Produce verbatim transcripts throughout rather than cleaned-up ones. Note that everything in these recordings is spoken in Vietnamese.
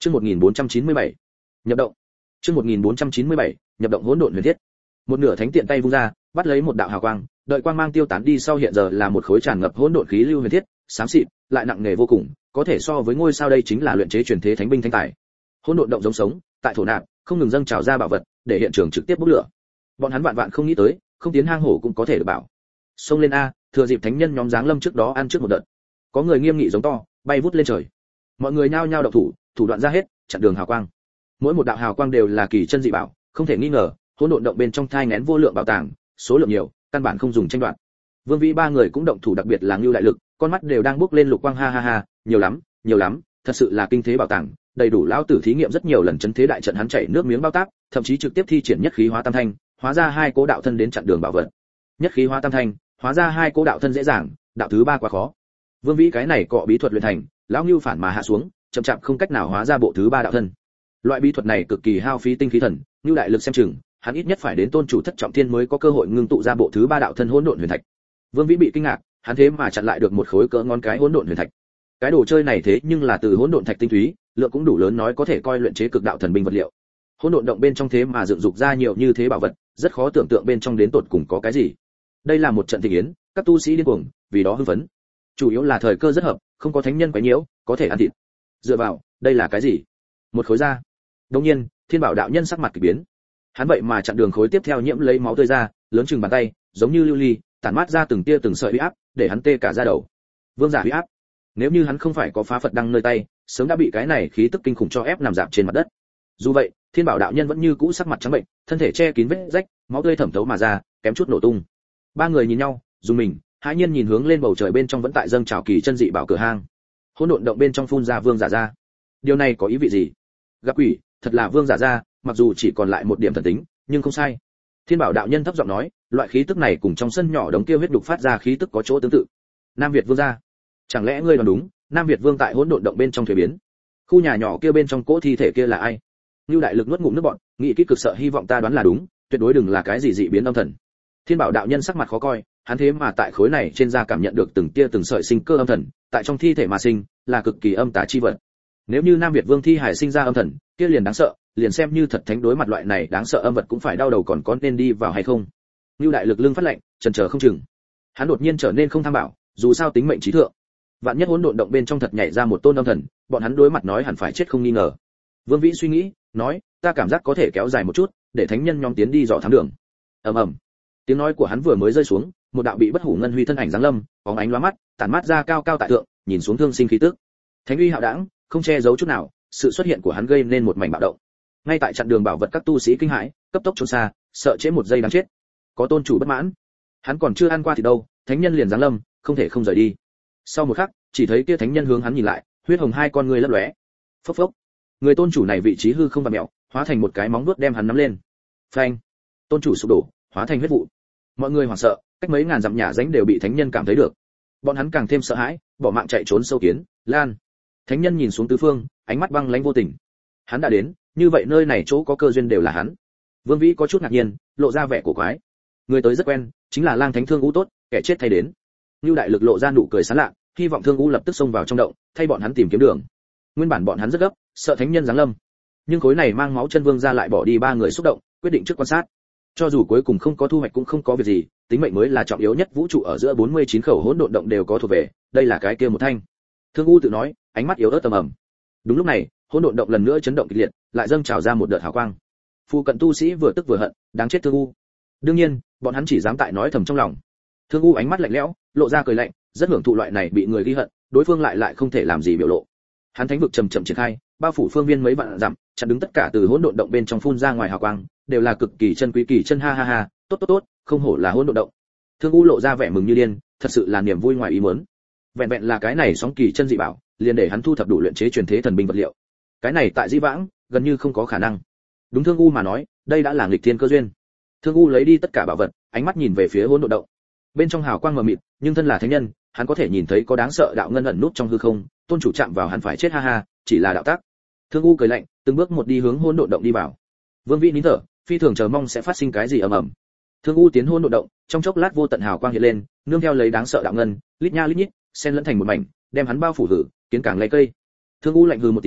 Chương một nghìn bốn trăm chín mươi bảy, nhập động. Chương một nghìn bốn trăm chín mươi bảy, nhập động hỗn độn huyền thiết. Một nửa thánh tiện tay vung ra, bắt lấy một đạo hào quang, đợi quang mang tiêu tán đi sau hiện giờ là một khối tràn ngập hỗn độn khí lưu huyền thiết, xám xịt, lại nặng nề vô cùng, có thể so với ngôi sao đây chính là luyện chế truyền thế thánh binh thánh tài. Hỗn độn động giống sống, tại thổ nạp, không ngừng dâng trào ra bảo vật, để hiện trường trực tiếp bốc lửa. Bọn hắn vạn vạn không nghĩ tới, không tiến hang hổ cũng có thể được bảo. Xông lên a, thừa dịp thánh nhân nhóm giáng lâm trước đó ăn trước một đợt. Có người nghiêm nghị giống to, bay vút lên trời. Mọi người nhao nhao động thủ, thủ đoạn ra hết, chặn đường hào quang. Mỗi một đạo hào quang đều là kỳ chân dị bảo, không thể nghi ngờ, hỗn độn động bên trong thai nghén vô lượng bảo tàng, số lượng nhiều, căn bản không dùng tranh đoạt. Vương Vĩ ba người cũng động thủ, đặc biệt là Ngưu Đại Lực, con mắt đều đang bốc lên lục quang, ha ha ha, nhiều lắm, nhiều lắm, thật sự là kinh thế bảo tàng, đầy đủ lão tử thí nghiệm rất nhiều lần chấn thế đại trận, hắn chảy nước miếng bao táp, thậm chí trực tiếp thi triển nhất khí hóa tam thanh, hóa ra hai cố đạo thân đến chặn đường bảo vật. Nhất khí hóa tam thanh, hóa ra hai cố đạo thân dễ dàng, đạo thứ ba quá khó. Vương Vĩ cái này cọ bí thuật luyện thành, lão Ngưu phản mà hạ xuống, chậm chạp không cách nào hóa ra bộ thứ ba đạo thân. Loại bí thuật này cực kỳ hao phí tinh khí thần, Ngưu Đại Lực xem chừng, hắn ít nhất phải đến tôn chủ thất trọng thiên mới có cơ hội ngưng tụ ra bộ thứ ba đạo thân hỗn độn huyền thạch. Vương Vĩ bị kinh ngạc, hắn thế mà chặn lại được một khối cỡ ngón cái hỗn độn huyền thạch. Cái đồ chơi này thế nhưng là từ hỗn độn thạch tinh túy, lượng cũng đủ lớn nói có thể coi luyện chế cực đạo thần binh vật liệu. Hỗn độn động bên trong thế mà dựng dục ra nhiều như thế bảo vật, rất khó tưởng tượng bên trong đến tột cùng có cái gì. Đây là một trận thịnh yến, các tu sĩ điên cuồng, vì đó hưng phấn. Chủ yếu là thời cơ rất hợp, không có thánh nhân quấy nhiễu, có thể ăn thịt. Dựa vào, đây là cái gì? Một khối da. Đương nhiên, Thiên Bảo đạo nhân sắc mặt kỳ biến. Hắn vậy mà chặn đường khối tiếp theo nhiễm lấy máu tươi ra, lớn chừng bàn tay, giống như lưu ly, tản mát ra từng tia từng sợi uy áp, để hắn tê cả da đầu. Vương giả uy áp. Nếu như hắn không phải có phá Phật đăng nơi tay, sớm đã bị cái này khí tức kinh khủng cho ép nằm rạp trên mặt đất. Dù vậy, Thiên Bảo đạo nhân vẫn như cũ sắc mặt trắng bệnh, thân thể che kín vết rách, máu tươi thẩm thấu mà ra, kém chút nổ tung. Ba người nhìn nhau, dùng mình, hãi nhiên nhìn hướng lên bầu trời bên trong vẫn tại dâng trào kỳ chân dị bảo cửa hang. Hỗn độn động bên trong phun ra vương giả ra. Điều này có ý vị gì? Gặp quỷ, thật là vương giả ra, mặc dù chỉ còn lại một điểm thần tính, nhưng không sai. Thiên Bảo đạo nhân thấp giọng nói, loại khí tức này cùng trong sân nhỏ đống kia huyết đục phát ra khí tức có chỗ tương tự. Nam Việt vương gia, chẳng lẽ ngươi đoán đúng, Nam Việt vương tại hỗn độn động bên trong thuế biến? Khu nhà nhỏ kia bên trong cỗ thi thể kia là ai? Nưu Đại Lực nuốt ngụm nước bọt, nghĩ kỹ cực sợ hy vọng ta đoán là đúng, tuyệt đối đừng là cái gì dị biến âm thần. Thiên Bảo đạo nhân sắc mặt khó coi, hắn thế mà tại khối này trên da cảm nhận được từng tia từng sợi sinh cơ âm thần, tại trong thi thể mà sinh, là cực kỳ âm tà chi vật. Nếu như Nam Việt vương thi hải sinh ra âm thần, kia liền đáng sợ, liền xem như thật thánh đối mặt loại này đáng sợ âm vật cũng phải đau đầu, còn có nên đi vào hay không. Nưu Đại Lực lưng phát lạnh, chần chờ không chừng. Hắn đột nhiên trở nên không tham bảo, dù sao tính mệnh trí thượng. Vạn nhất hỗn độn động bên trong thật nhảy ra một tôn âm thần, bọn hắn đối mặt nói hẳn phải chết không nghi ngờ. Vương Vĩ suy nghĩ, nói, ta cảm giác có thể kéo dài một chút, để thánh nhân nhóm tiến đi dò thám đường. Ầm ầm. Tiếng nói của hắn vừa mới rơi xuống, một đạo bị bất hủ ngân huy thân ảnh giáng lâm, bóng ánh lóa mắt, tản mát ra cao cao tại thượng, nhìn xuống thương sinh khí tức. Thánh uy hạo đãng, không che giấu chút nào, sự xuất hiện của hắn gây nên một mảnh bạo động. Ngay tại chặn đường bảo vật các tu sĩ kinh hãi, cấp tốc trốn xa, sợ trễ một giây đáng chết. Có tôn chủ bất mãn, hắn còn chưa ăn qua thì đâu, thánh nhân liền giáng lâm, không thể không rời đi. Sau một khắc, chỉ thấy kia thánh nhân hướng hắn nhìn lại, huyết hồng hai con ngươi lấp lóe. Phốc phốc. Người tôn chủ này vị trí hư không và mèo, hóa thành một cái móng vuốt đem hắn nắm lên. Phanh. Tôn chủ sụp đổ, hóa thành huyết vụ. Mọi người hoảng sợ, cách mấy ngàn dặm nhà ránh đều bị thánh nhân cảm thấy được. Bọn hắn càng thêm sợ hãi, bỏ mạng chạy trốn sâu kiến, lan. Thánh nhân nhìn xuống tứ phương, ánh mắt băng lãnh vô tình. Hắn đã đến, như vậy nơi này chỗ có cơ duyên đều là hắn. Vương Vĩ có chút ngạc nhiên, lộ ra vẻ cổ quái. Người tới rất quen, chính là Lang Thánh Thương U tốt, kẻ chết thay đến. Nưu Đại Lực lộ ra nụ cười sán lạ, hy vọng Thương U lập tức xông vào trong động, thay bọn hắn tìm kiếm đường. Nguyên bản bọn hắn rất gấp, sợ thánh nhân giáng lâm, nhưng khối này mang máu chân vương ra lại bỏ đi ba người xúc động, quyết định trước quan sát. Cho dù cuối cùng không có thu hoạch cũng không có việc gì, tính mệnh mới là trọng yếu nhất, vũ trụ ở giữa bốn mươi chín khẩu hỗn độn động đều có thuộc về, đây là cái kia một thanh. Thương U tự nói, ánh mắt yếu ớt tầm ầm. Đúng lúc này, hỗn độn động lần nữa chấn động kịch liệt, lại dâng trào ra một đợt hào quang. Phu cận tu sĩ vừa tức vừa hận, đáng chết Thương U. Đương nhiên, bọn hắn chỉ dám tại nói thầm trong lòng. Thương U ánh mắt lạnh lẽo, lộ ra cười lạnh, rất hưởng thụ loại này bị người ghi hận, đối phương lại lại không thể làm gì biểu lộ. Hắn thánh vực chậm chậm triển khai, bao phủ phương viên mấy vạn dặm, chặn đứng tất cả từ hỗn độn động bên trong phun ra ngoài hào quang, đều là cực kỳ chân quý kỳ chân, ha ha ha, tốt tốt tốt, không hổ là hỗn độn động. Thương U lộ ra vẻ mừng như điên, thật sự là niềm vui ngoài ý muốn. Vẹn vẹn là cái này sóng kỳ chân dị bảo, liền để hắn thu thập đủ luyện chế truyền thế thần binh vật liệu. Cái này tại Dĩ Vãng, gần như không có khả năng. Đúng Thương U mà nói, đây đã là nghịch thiên cơ duyên. Thương U lấy đi tất cả bảo vật, ánh mắt nhìn về phía hỗn độn động. Bên trong hào quang mờ mịt, nhưng thân là thánh nhân, hắn có thể nhìn thấy có đáng sợ đạo ngân ẩn nút trong hư không, tôn chủ chạm vào hắn phải chết, ha ha, chỉ là đạo tác. Thương U cười lạnh, từng bước một đi hướng hỗn độn động đi vào. Vương Vĩ nín thở, phi thường chờ mong sẽ phát sinh cái gì ầm ầm. Thương U tiến hỗn độn động, trong chốc lát vô tận hào quang hiện lên, nương theo lấy đáng sợ đạo ngân, lít nha lít nhít, xen lẫn thành một mảnh, đem hắn bao phủ hử, kiến càng lấy cây. Thương U lạnh hừ một tiếng,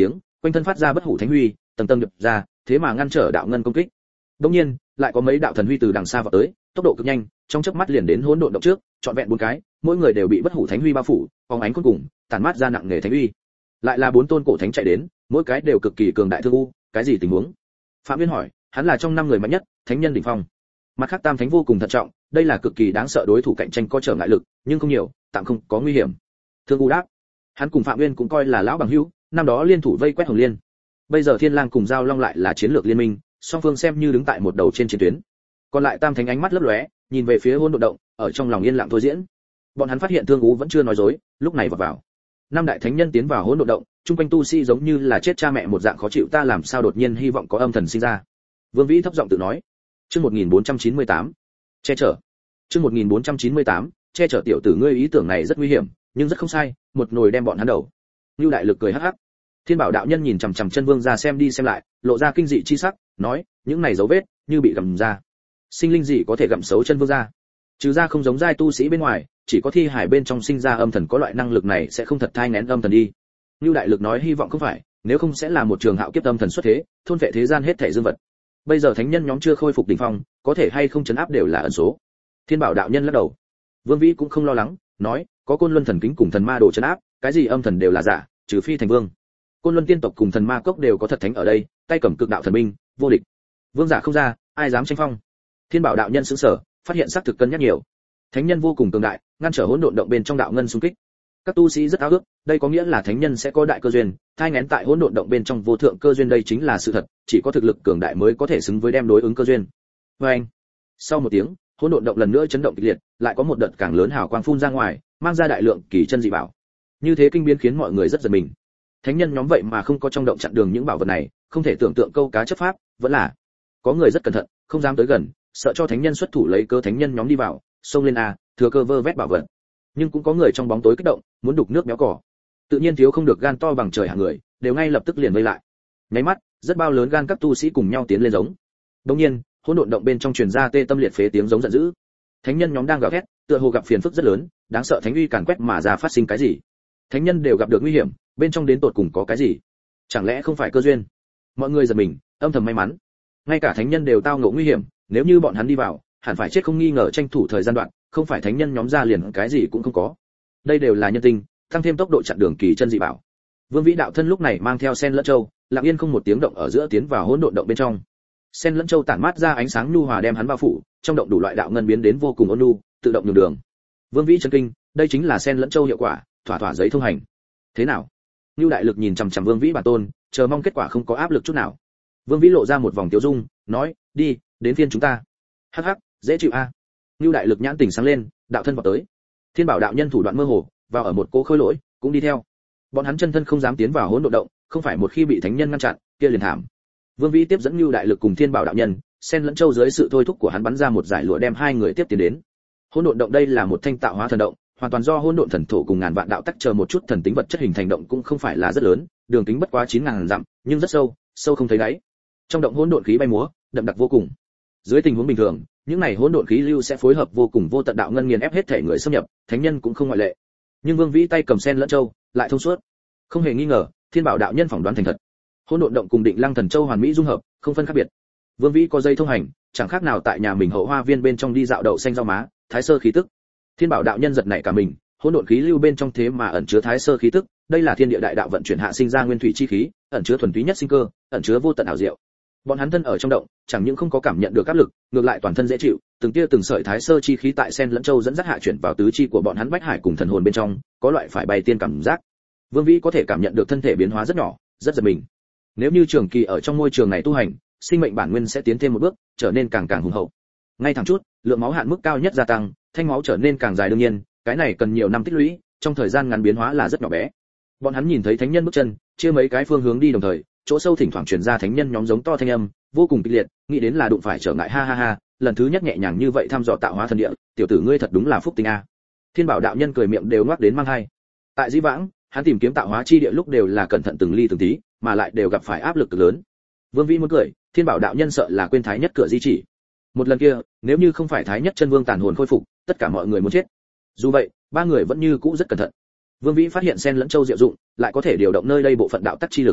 quanh thân phát ra bất hủ thánh huy, tầng tầng nhập ra, thế mà ngăn trở đạo ngân công kích. Đương nhiên, lại có mấy đạo thần huy từ đằng xa vọt tới, tốc độ cực nhanh, trong chớp mắt liền đến hỗn độn động trước, trọn vẹn bốn cái, mỗi người đều bị bất hủ thánh huy bao phủ, phóng ánh cuối cùng, tản mát ra nặng nề thánh huy. Lại là bốn tôn cổ thánh chạy đến, mỗi cái đều cực kỳ cường đại thương u, cái gì tình huống? Phạm Viên hỏi, hắn là trong năm người mạnh nhất, thánh nhân đỉnh phong. Mặt khác tam thánh vô cùng thận trọng, đây là cực kỳ đáng sợ đối thủ cạnh tranh có trở ngại lực, nhưng không nhiều, tạm không có nguy hiểm. Thương u đáp, hắn cùng Phạm Viên cũng coi là lão bằng hữu, năm đó liên thủ vây quét Hồng Liên. Bây giờ Thiên Lang cùng Giao Long lại là chiến lược liên minh, song phương xem như đứng tại một đầu trên chiến tuyến. Còn lại tam thánh ánh mắt lấp lóe, nhìn về phía hỗn độn động, ở trong lòng yên lặng thôi diễn. Bọn hắn phát hiện Thương Ú vẫn chưa nói dối, lúc này vào vào. Năm đại thánh nhân tiến vào hỗn độn động, trung quanh tu sĩ giống như là chết cha mẹ một dạng khó chịu, ta làm sao đột nhiên hy vọng có âm thần sinh ra. Vương Vĩ thấp giọng tự nói. Chương một nghìn bốn trăm chín mươi tám, che chở. Chương một nghìn bốn trăm chín mươi tám, che chở tiểu tử ngươi ý tưởng này rất nguy hiểm, nhưng rất không sai, một nồi đem bọn hắn đầu. Nưu Đại Lực cười hắc hắc. Thiên Bảo đạo nhân nhìn chằm chằm Chân Vương ra xem đi xem lại, lộ ra kinh dị chi sắc, nói, những này dấu vết như bị gặm ra. Sinh linh gì có thể gặm xấu Chân Vương ra? Trừ ra không giống giai tu sĩ bên ngoài, chỉ có thi hải bên trong sinh ra âm thần có loại năng lực này sẽ không thật thai nén âm thần đi. Nưu Đại Lực nói hy vọng không phải, nếu không sẽ là một trường hạo kiếp âm thần xuất thế, thôn vệ thế gian hết thảy dương vật. Bây giờ thánh nhân nhóm chưa khôi phục đỉnh phong, có thể hay không chấn áp đều là ẩn số. Thiên Bảo đạo nhân lắc đầu. Vương Vĩ cũng không lo lắng, nói, có Côn Luân thần kính cùng thần ma đồ chấn áp, cái gì âm thần đều là giả, trừ phi thành vương. Côn Luân tiên tộc cùng thần ma cốc đều có thật thánh ở đây, tay cầm cực đạo thần binh, vô địch. Vương giả không ra, ai dám tranh phong? Thiên Bảo đạo nhân sững sờ, phát hiện xác thực cân nhắc nhiều. Thánh nhân vô cùng cường đại, ngăn trở hỗn độn động bên trong đạo ngân xung kích. Các tu sĩ rất ao ước, đây có nghĩa là thánh nhân sẽ có đại cơ duyên, thai nghén tại hỗn độn động bên trong vô thượng cơ duyên, đây chính là sự thật, chỉ có thực lực cường đại mới có thể xứng với đem đối ứng cơ duyên. Và anh, sau một tiếng, hỗn độn động lần nữa chấn động kịch liệt, lại có một đợt càng lớn hào quang phun ra ngoài, mang ra đại lượng kỳ chân dị bảo. Như thế kinh biến khiến mọi người rất giật mình. Thánh nhân nhóm vậy mà không có trong động chặn đường những bảo vật này, không thể tưởng tượng câu cá chấp pháp, vẫn là có người rất cẩn thận, không dám tới gần, sợ cho thánh nhân xuất thủ lấy cơ thánh nhân nhóm đi vào, xông lên a, thừa cơ vơ vét bảo vật. Nhưng cũng có người trong bóng tối kích động, muốn đục nước méo cỏ. Tự nhiên thiếu không được gan to bằng trời hạng người, đều ngay lập tức liền vây lại. Nháy mắt, rất bao lớn gan các tu sĩ cùng nhau tiến lên giống. Đương nhiên, hỗn độn động bên trong truyền ra tê tâm liệt phế tiếng giống giận dữ. Thánh nhân nhóm đang gào thét, tựa hồ gặp phiền phức rất lớn, đáng sợ thánh uy càn quét mà ra phát sinh cái gì? Thánh nhân đều gặp được nguy hiểm, bên trong đến tột cùng có cái gì? Chẳng lẽ không phải cơ duyên? Mọi người giật mình, âm thầm may mắn. Ngay cả thánh nhân đều tao ngộ nguy hiểm, nếu như bọn hắn đi vào, hẳn phải chết không nghi ngờ, tranh thủ thời gian đoạn, không phải thánh nhân nhóm ra liền cái gì cũng không có. Đây đều là nhân tinh, tăng thêm tốc độ chặn đường kỳ chân dị bảo. Vương Vĩ đạo thân lúc này mang theo sen lẫn châu, lặng yên không một tiếng động ở giữa tiến vào hỗn độn động bên trong. Sen lẫn châu tản mát ra ánh sáng nhu hòa đem hắn bao phủ, trong động đủ loại đạo ngân biến đến vô cùng ôn nhu, tự động nhường đường. Vương Vĩ chấn kinh, đây chính là sen lẫn châu hiệu quả, thỏa thỏa giấy thông hành. Thế nào? Nưu Đại Lực nhìn chằm chằm Vương Vĩ bản tôn, chờ mong kết quả không có áp lực chút nào. Vương Vĩ lộ ra một vòng tiêu dung, nói, đi, đến phiên chúng ta. Hắc hắc, dễ chịu a. Nưu Đại Lực nhãn tỉnh sáng lên, đạo thân vào tới. Thiên Bảo đạo nhân thủ đoạn mơ hồ, vào ở một cố khôi lỗi, cũng đi theo. Bọn hắn chân thân không dám tiến vào hỗn độn động, không phải một khi bị thánh nhân ngăn chặn, kia liền thảm. Vương Vĩ tiếp dẫn Nưu Đại Lực cùng Thiên Bảo đạo nhân, sen lẫn châu dưới sự thôi thúc của hắn bắn ra một giải lụa đem hai người tiếp tiến đến. Hỗn độn động đây là một thanh tạo hóa thần động, hoàn toàn do hỗn độn thần thổ cùng ngàn vạn đạo tắc chờ một chút thần tính vật chất hình thành động, cũng không phải là rất lớn, đường kính bất quá chín ngàn dặm, nhưng rất sâu, sâu không thấy đáy. Trong động hỗn độn khí bay múa, đậm đặc vô cùng. Dưới tình huống bình thường, những này hỗn độn khí lưu sẽ phối hợp vô cùng vô tận đạo ngân nghiền ép hết thể người xâm nhập, thánh nhân cũng không ngoại lệ. Nhưng Vương Vĩ tay cầm sen lẫn châu, lại thông suốt. Không hề nghi ngờ, Thiên Bảo đạo nhân phỏng đoán thành thật. Hỗn độn động cùng Định Lăng thần châu hoàn mỹ dung hợp, không phân khác biệt. Vương Vĩ có dây thông hành, chẳng khác nào tại nhà mình hậu hoa viên bên trong đi dạo đậu xanh rau má, thái sơ khí tức. Thiên Bảo đạo nhân giật nảy cả mình, hỗn độn khí lưu bên trong thế mà ẩn chứa thái sơ khí tức, đây là thiên địa đại đạo vận chuyển hạ sinh ra nguyên thủy chi khí, ẩn chứa thuần túy nhất sinh cơ, ẩn chứa vô tận ảo diệu. Bọn hắn thân ở trong động, chẳng những không có cảm nhận được áp lực, ngược lại toàn thân dễ chịu, từng tia từng sợi thái sơ chi khí tại sen lẫn châu dẫn dắt hạ chuyển vào tứ chi của bọn hắn bách hải cùng thần hồn bên trong, có loại phải bay tiên cảm giác. Vương Vĩ có thể cảm nhận được thân thể biến hóa rất nhỏ, rất giật mình. Nếu như trường kỳ ở trong môi trường này tu hành, sinh mệnh bản nguyên sẽ tiến thêm một bước, trở nên càng càng hùng hậu. Ngay thẳng chút, lượng máu hạn mức cao nhất gia tăng, thanh máu trở nên càng dài, đương nhiên, cái này cần nhiều năm tích lũy, trong thời gian ngắn biến hóa là rất nhỏ bé. Bọn hắn nhìn thấy thánh nhân bước chân, chia mấy cái phương hướng đi đồng thời, chỗ sâu thỉnh thoảng truyền ra thánh nhân nhóm giống to thanh âm, vô cùng kịch liệt, nghĩ đến là đụng phải trở ngại, ha ha ha, lần thứ nhất nhẹ nhàng như vậy thăm dò tạo hóa thần địa, tiểu tử ngươi thật đúng là phúc tinh a. Thiên Bảo đạo nhân cười miệng đều ngoác đến mang hai. Tại Di Vãng, hắn tìm kiếm tạo hóa chi địa lúc đều là cẩn thận từng ly từng tí, mà lại đều gặp phải áp lực cực lớn. Vương Vĩ muốn cười, Thiên Bảo đạo nhân sợ là quên thái nhất cửa di chỉ. Một lần kia, nếu như không phải thái nhất chân vương tàn hồn khôi phục, tất cả mọi người muốn chết. Dù vậy, ba người vẫn như cũ rất cẩn thận. Vương Vĩ phát hiện sen lẫn châu diệu dụng, lại có thể điều động nơi đây bộ phận đạo tắc chi lực.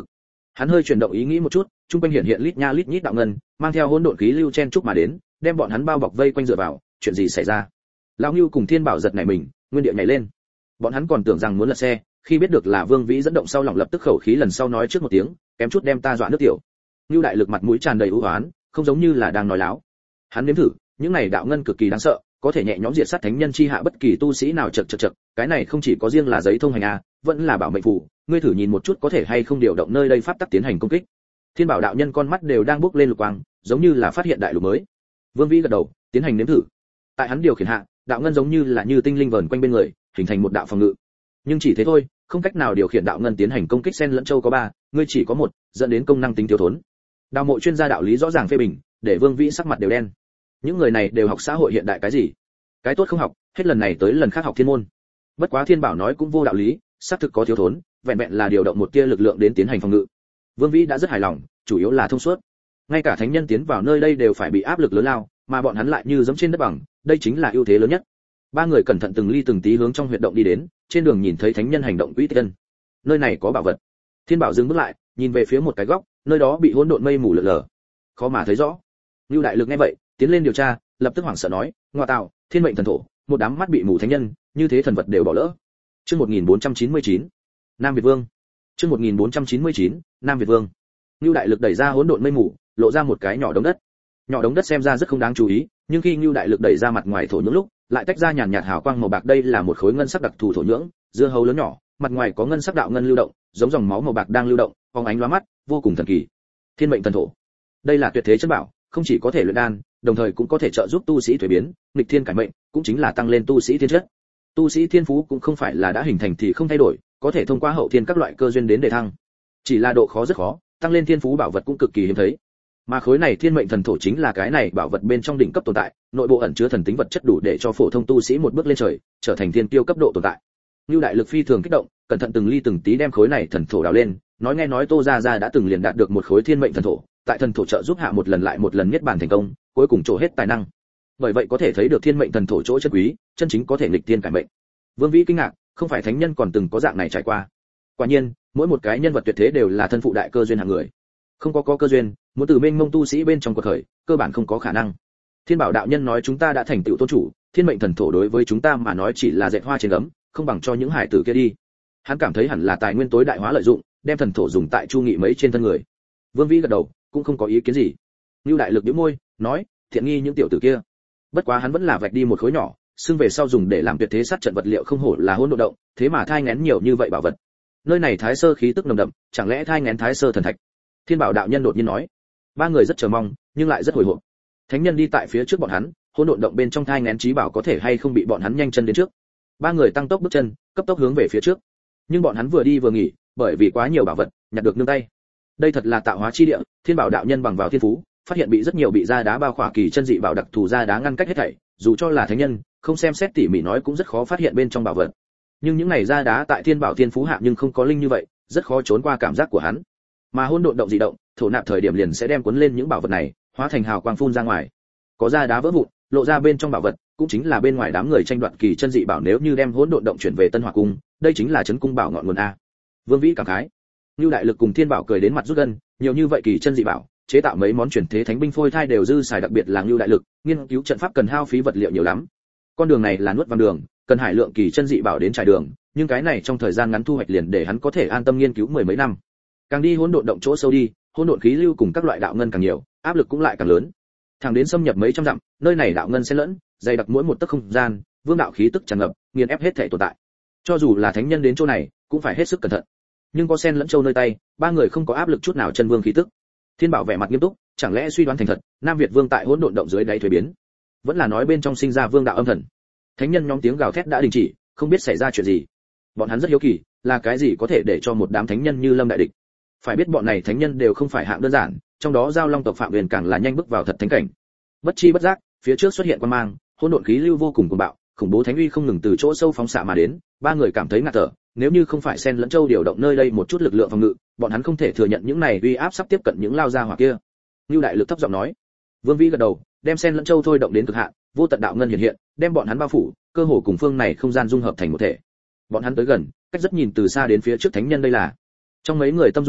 Hắn hơi chuyển động ý nghĩ một chút, trung quanh hiện hiện lít nha lít nhít đạo ngân, mang theo hỗn độn khí lưu chen chúc mà đến, đem bọn hắn bao bọc vây quanh dựa vào. Chuyện gì xảy ra? Lão Nưu cùng Thiên Bảo giật nảy mình, nguyên địa nhảy lên. Bọn hắn còn tưởng rằng muốn lật xe, khi biết được là Vương Vĩ dẫn động sau lòng lập tức khẩu khí lần sau nói trước một tiếng, kém chút đem ta dọa nước tiểu. Nưu đại lực mặt mũi tràn đầy u uất, không giống như là đang nói láo. Hắn nếm thử, những này đạo ngân cực kỳ đáng sợ, có thể nhẹ nhõm diệt sát thánh nhân chi hạ bất kỳ tu sĩ nào. Chậc chậc chậc, cái này không chỉ có riêng là giấy thông hành a, vẫn là bảo mệnh phù, ngươi thử nhìn một chút có thể hay không điều động nơi đây pháp tắc tiến hành công kích. Thiên Bảo đạo nhân con mắt đều đang bốc lên lục quang, giống như là phát hiện đại lục mới. Vương Vĩ gật đầu, tiến hành nếm thử. Tại hắn điều khiển hạ, đạo ngân giống như là như tinh linh vờn quanh bên người, hình thành một đạo phòng ngự. Nhưng chỉ thế thôi, không cách nào điều khiển đạo ngân tiến hành công kích. Sen lẫn châu có ba, ngươi chỉ có một, dẫn đến công năng tính thiếu thốn. Đào Mộ chuyên gia đạo lý rõ ràng phê bình, để Vương Vĩ sắc mặt đều đen. Những người này đều học xã hội hiện đại cái gì? Cái tốt không học, hết lần này tới lần khác học thiên môn. Bất quá Thiên Bảo nói cũng vô đạo lý, xác thực có thiếu thốn, vẹn vẹn là điều động một tia lực lượng đến tiến hành phòng ngự. Vương Vĩ đã rất hài lòng, chủ yếu là thông suốt. Ngay cả thánh nhân tiến vào nơi đây đều phải bị áp lực lớn lao, mà bọn hắn lại như giẫm trên đất bằng, đây chính là ưu thế lớn nhất. Ba người cẩn thận từng ly từng tí hướng trong huyệt động đi đến, trên đường nhìn thấy thánh nhân hành động quỹ tích tân. Nơi này có bảo vật. Thiên Bảo dừng bước lại, nhìn về phía một cái góc, nơi đó bị hỗn độn mây mù lượn lờ, khó mà thấy rõ. Nưu đại lực nghe vậy, tiến lên điều tra, lập tức hoảng sợ nói, ngoa tạo, thiên mệnh thần thổ, một đám mắt bị mù thánh nhân, như thế thần vật đều bỏ lỡ. Chương một nghìn bốn trăm chín mươi chín, Nam Việt Vương. Chương một nghìn bốn trăm chín mươi chín, Nam Việt Vương. Nưu đại lực đẩy ra hỗn độn mây mù, lộ ra một cái nhỏ đống đất. Nhỏ đống đất xem ra rất không đáng chú ý, nhưng khi Nưu đại lực đẩy ra mặt ngoài thổ nhưỡng lúc, lại tách ra nhàn nhạt hào quang màu bạc. Đây là một khối ngân sắc đặc thù thổ nhưỡng, dưa hấu lớn nhỏ, mặt ngoài có ngân sắc đạo ngân lưu động, giống dòng máu màu bạc đang lưu động, phóng ánh lóa mắt, vô cùng thần kỳ. Thiên mệnh thần thổ. Đây là tuyệt thế chân bảo, không chỉ có thể luyện đan, đồng thời cũng có thể trợ giúp tu sĩ thuế biến, nghịch thiên cải mệnh, cũng chính là tăng lên tu sĩ thiên chất. Tu sĩ thiên phú cũng không phải là đã hình thành thì không thay đổi, có thể thông qua hậu thiên các loại cơ duyên đến để thăng. Chỉ là độ khó rất khó, tăng lên thiên phú bảo vật cũng cực kỳ hiếm thấy. Mà khối này thiên mệnh thần thổ chính là cái này bảo vật bên trong đỉnh cấp tồn tại, nội bộ ẩn chứa thần tính vật chất đủ để cho phổ thông tu sĩ một bước lên trời, trở thành thiên tiêu cấp độ tồn tại. Nưu đại lực phi thường kích động, cẩn thận từng ly từng tí đem khối này thần thổ đào lên, nói nghe nói Tô gia gia đã từng liền đạt được một khối thiên mệnh thần thổ, tại thần thổ trợ giúp hạ một lần lại một lần niết bàn thành công, cuối cùng trổ hết tài năng. Bởi vậy có thể thấy được thiên mệnh thần thổ chỗ chân quý, chân chính có thể nghịch thiên cải mệnh. Vương Vĩ kinh ngạc, không phải thánh nhân còn từng có dạng này trải qua. Quả nhiên, mỗi một cái nhân vật tuyệt thế đều là thân phụ đại cơ duyên hạng người. Không có có cơ duyên, muốn từ mênh mông tu sĩ bên trong cuộc khởi, cơ bản không có khả năng. Thiên Bảo đạo nhân nói chúng ta đã thành tựu tôn chủ, thiên mệnh thần thổ đối với chúng ta mà nói chỉ là dệt hoa trên gấm, không bằng cho những hải tử kia đi. Hắn cảm thấy hẳn là tài nguyên tối đại hóa lợi dụng, đem thần thổ dùng tại chu nghị mấy trên thân người. Vương Vĩ gật đầu, cũng không có ý kiến gì. Nưu đại lực nhếch môi, nói, thiện nghi những tiểu tử kia. Bất quá hắn vẫn là vạch đi một khối nhỏ, xưng về sau dùng để làm tuyệt thế sát trận vật liệu không hổ là hỗn độn động, thế mà thai nghén nhiều như vậy bảo vật. Nơi này thái sơ khí tức nồng đậm, chẳng lẽ thai nghén thái sơ thần thạch? Thiên Bảo đạo nhân đột nhiên nói. Ba người rất chờ mong, nhưng lại rất hồi hộp. Thánh nhân đi tại phía trước bọn hắn, hỗn độn động bên trong thai nghén trí bảo có thể hay không bị bọn hắn nhanh chân đến trước. Ba người tăng tốc bước chân, cấp tốc hướng về phía trước. Nhưng bọn hắn vừa đi vừa nghỉ, bởi vì quá nhiều bảo vật, nhặt được nương tay. Đây thật là tạo hóa chi địa, Thiên Bảo đạo nhân bằng vào thiên phú, phát hiện bị rất nhiều bị gia đá bao khỏa kỳ chân dị bảo đặc thù gia đá ngăn cách hết thảy, dù cho là thánh nhân, không xem xét tỉ mỉ nói cũng rất khó phát hiện bên trong bảo vật. Nhưng những này gia đá tại Thiên Bảo thiên phú hạ nhưng không có linh như vậy, rất khó trốn qua cảm giác của hắn. Mà hỗn độn động dị động, thổ nạp thời điểm liền sẽ đem cuốn lên những bảo vật này, hóa thành hào quang phun ra ngoài. Có gia đá vỡ vụn, lộ ra bên trong bảo vật, cũng chính là bên ngoài đám người tranh đoạt kỳ chân dị bảo. Nếu như đem hỗn độn động chuyển về Tân Hỏa cung, đây chính là trấn cung bảo ngọn nguồn a. Vương Vĩ cảm khái. Nưu đại lực cùng Thiên Bảo cười đến mặt rút gân, nhiều như vậy kỳ chân dị bảo, chế tạo mấy món chuyển thế thánh binh phôi thai đều dư xài, đặc biệt là Nưu đại lực, nghiên cứu trận pháp cần hao phí vật liệu nhiều lắm. Con đường này là nuốt vàng đường, cần hải lượng kỳ chân dị bảo đến trải đường, nhưng cái này trong thời gian ngắn thu hoạch liền để hắn có thể an tâm nghiên cứu mười mấy năm. Càng đi hỗn độn động chỗ sâu đi, hỗn độn khí lưu cùng các loại đạo ngân càng nhiều, áp lực cũng lại càng lớn. Thẳng đến xâm nhập mấy trăm dặm, nơi này đạo ngân xen lẫn, dày đặc mỗi một tấc không gian, vương đạo khí tức tràn ngập, nghiền ép hết thể tồn tại. Cho dù là thánh nhân đến chỗ này, cũng phải hết sức cẩn thận. Nhưng có sen lẫn châu nơi tay, ba người không có áp lực chút nào chân vương khí tức. Thiên Bảo vẻ mặt nghiêm túc, chẳng lẽ suy đoán thành thật, Nam Việt Vương tại hỗn độn động dưới đáy thuế biến, vẫn là nói bên trong sinh ra vương đạo âm thần. Thánh nhân nhóm tiếng gào thét đã đình chỉ, không biết xảy ra chuyện gì. Bọn hắn rất hiếu kỳ, là cái gì có thể để cho một đám thánh nhân như Lâm đại địch. Phải biết bọn này thánh nhân đều không phải hạng đơn giản, trong đó Giao Long tộc Phạm Huyền càng là nhanh bước vào thật thánh cảnh. Bất chi bất giác, phía trước xuất hiện quang mang, hỗn độn khí lưu vô cùng cuồng bạo, khủng bố thánh uy không ngừng từ chỗ sâu phóng xạ mà đến, ba người cảm thấy ngạt thở, nếu như không phải sen lẫn châu điều động nơi đây một chút lực lượng phòng ngự, bọn hắn không thể thừa nhận những này uy áp sắp tiếp cận những lao ra hỏa kia. Nưu đại lực thấp giọng nói. Vương Vĩ gật đầu, đem sen lẫn châu thôi động đến cực hạn, vô tận đạo ngân hiện hiện, đem bọn hắn bao phủ, cơ hồ cùng phương này không gian dung hợp thành một thể. Bọn hắn tới gần, cách rất nhìn từ xa đến phía trước thánh nhân đây là. Trong mấy người tâm rung động,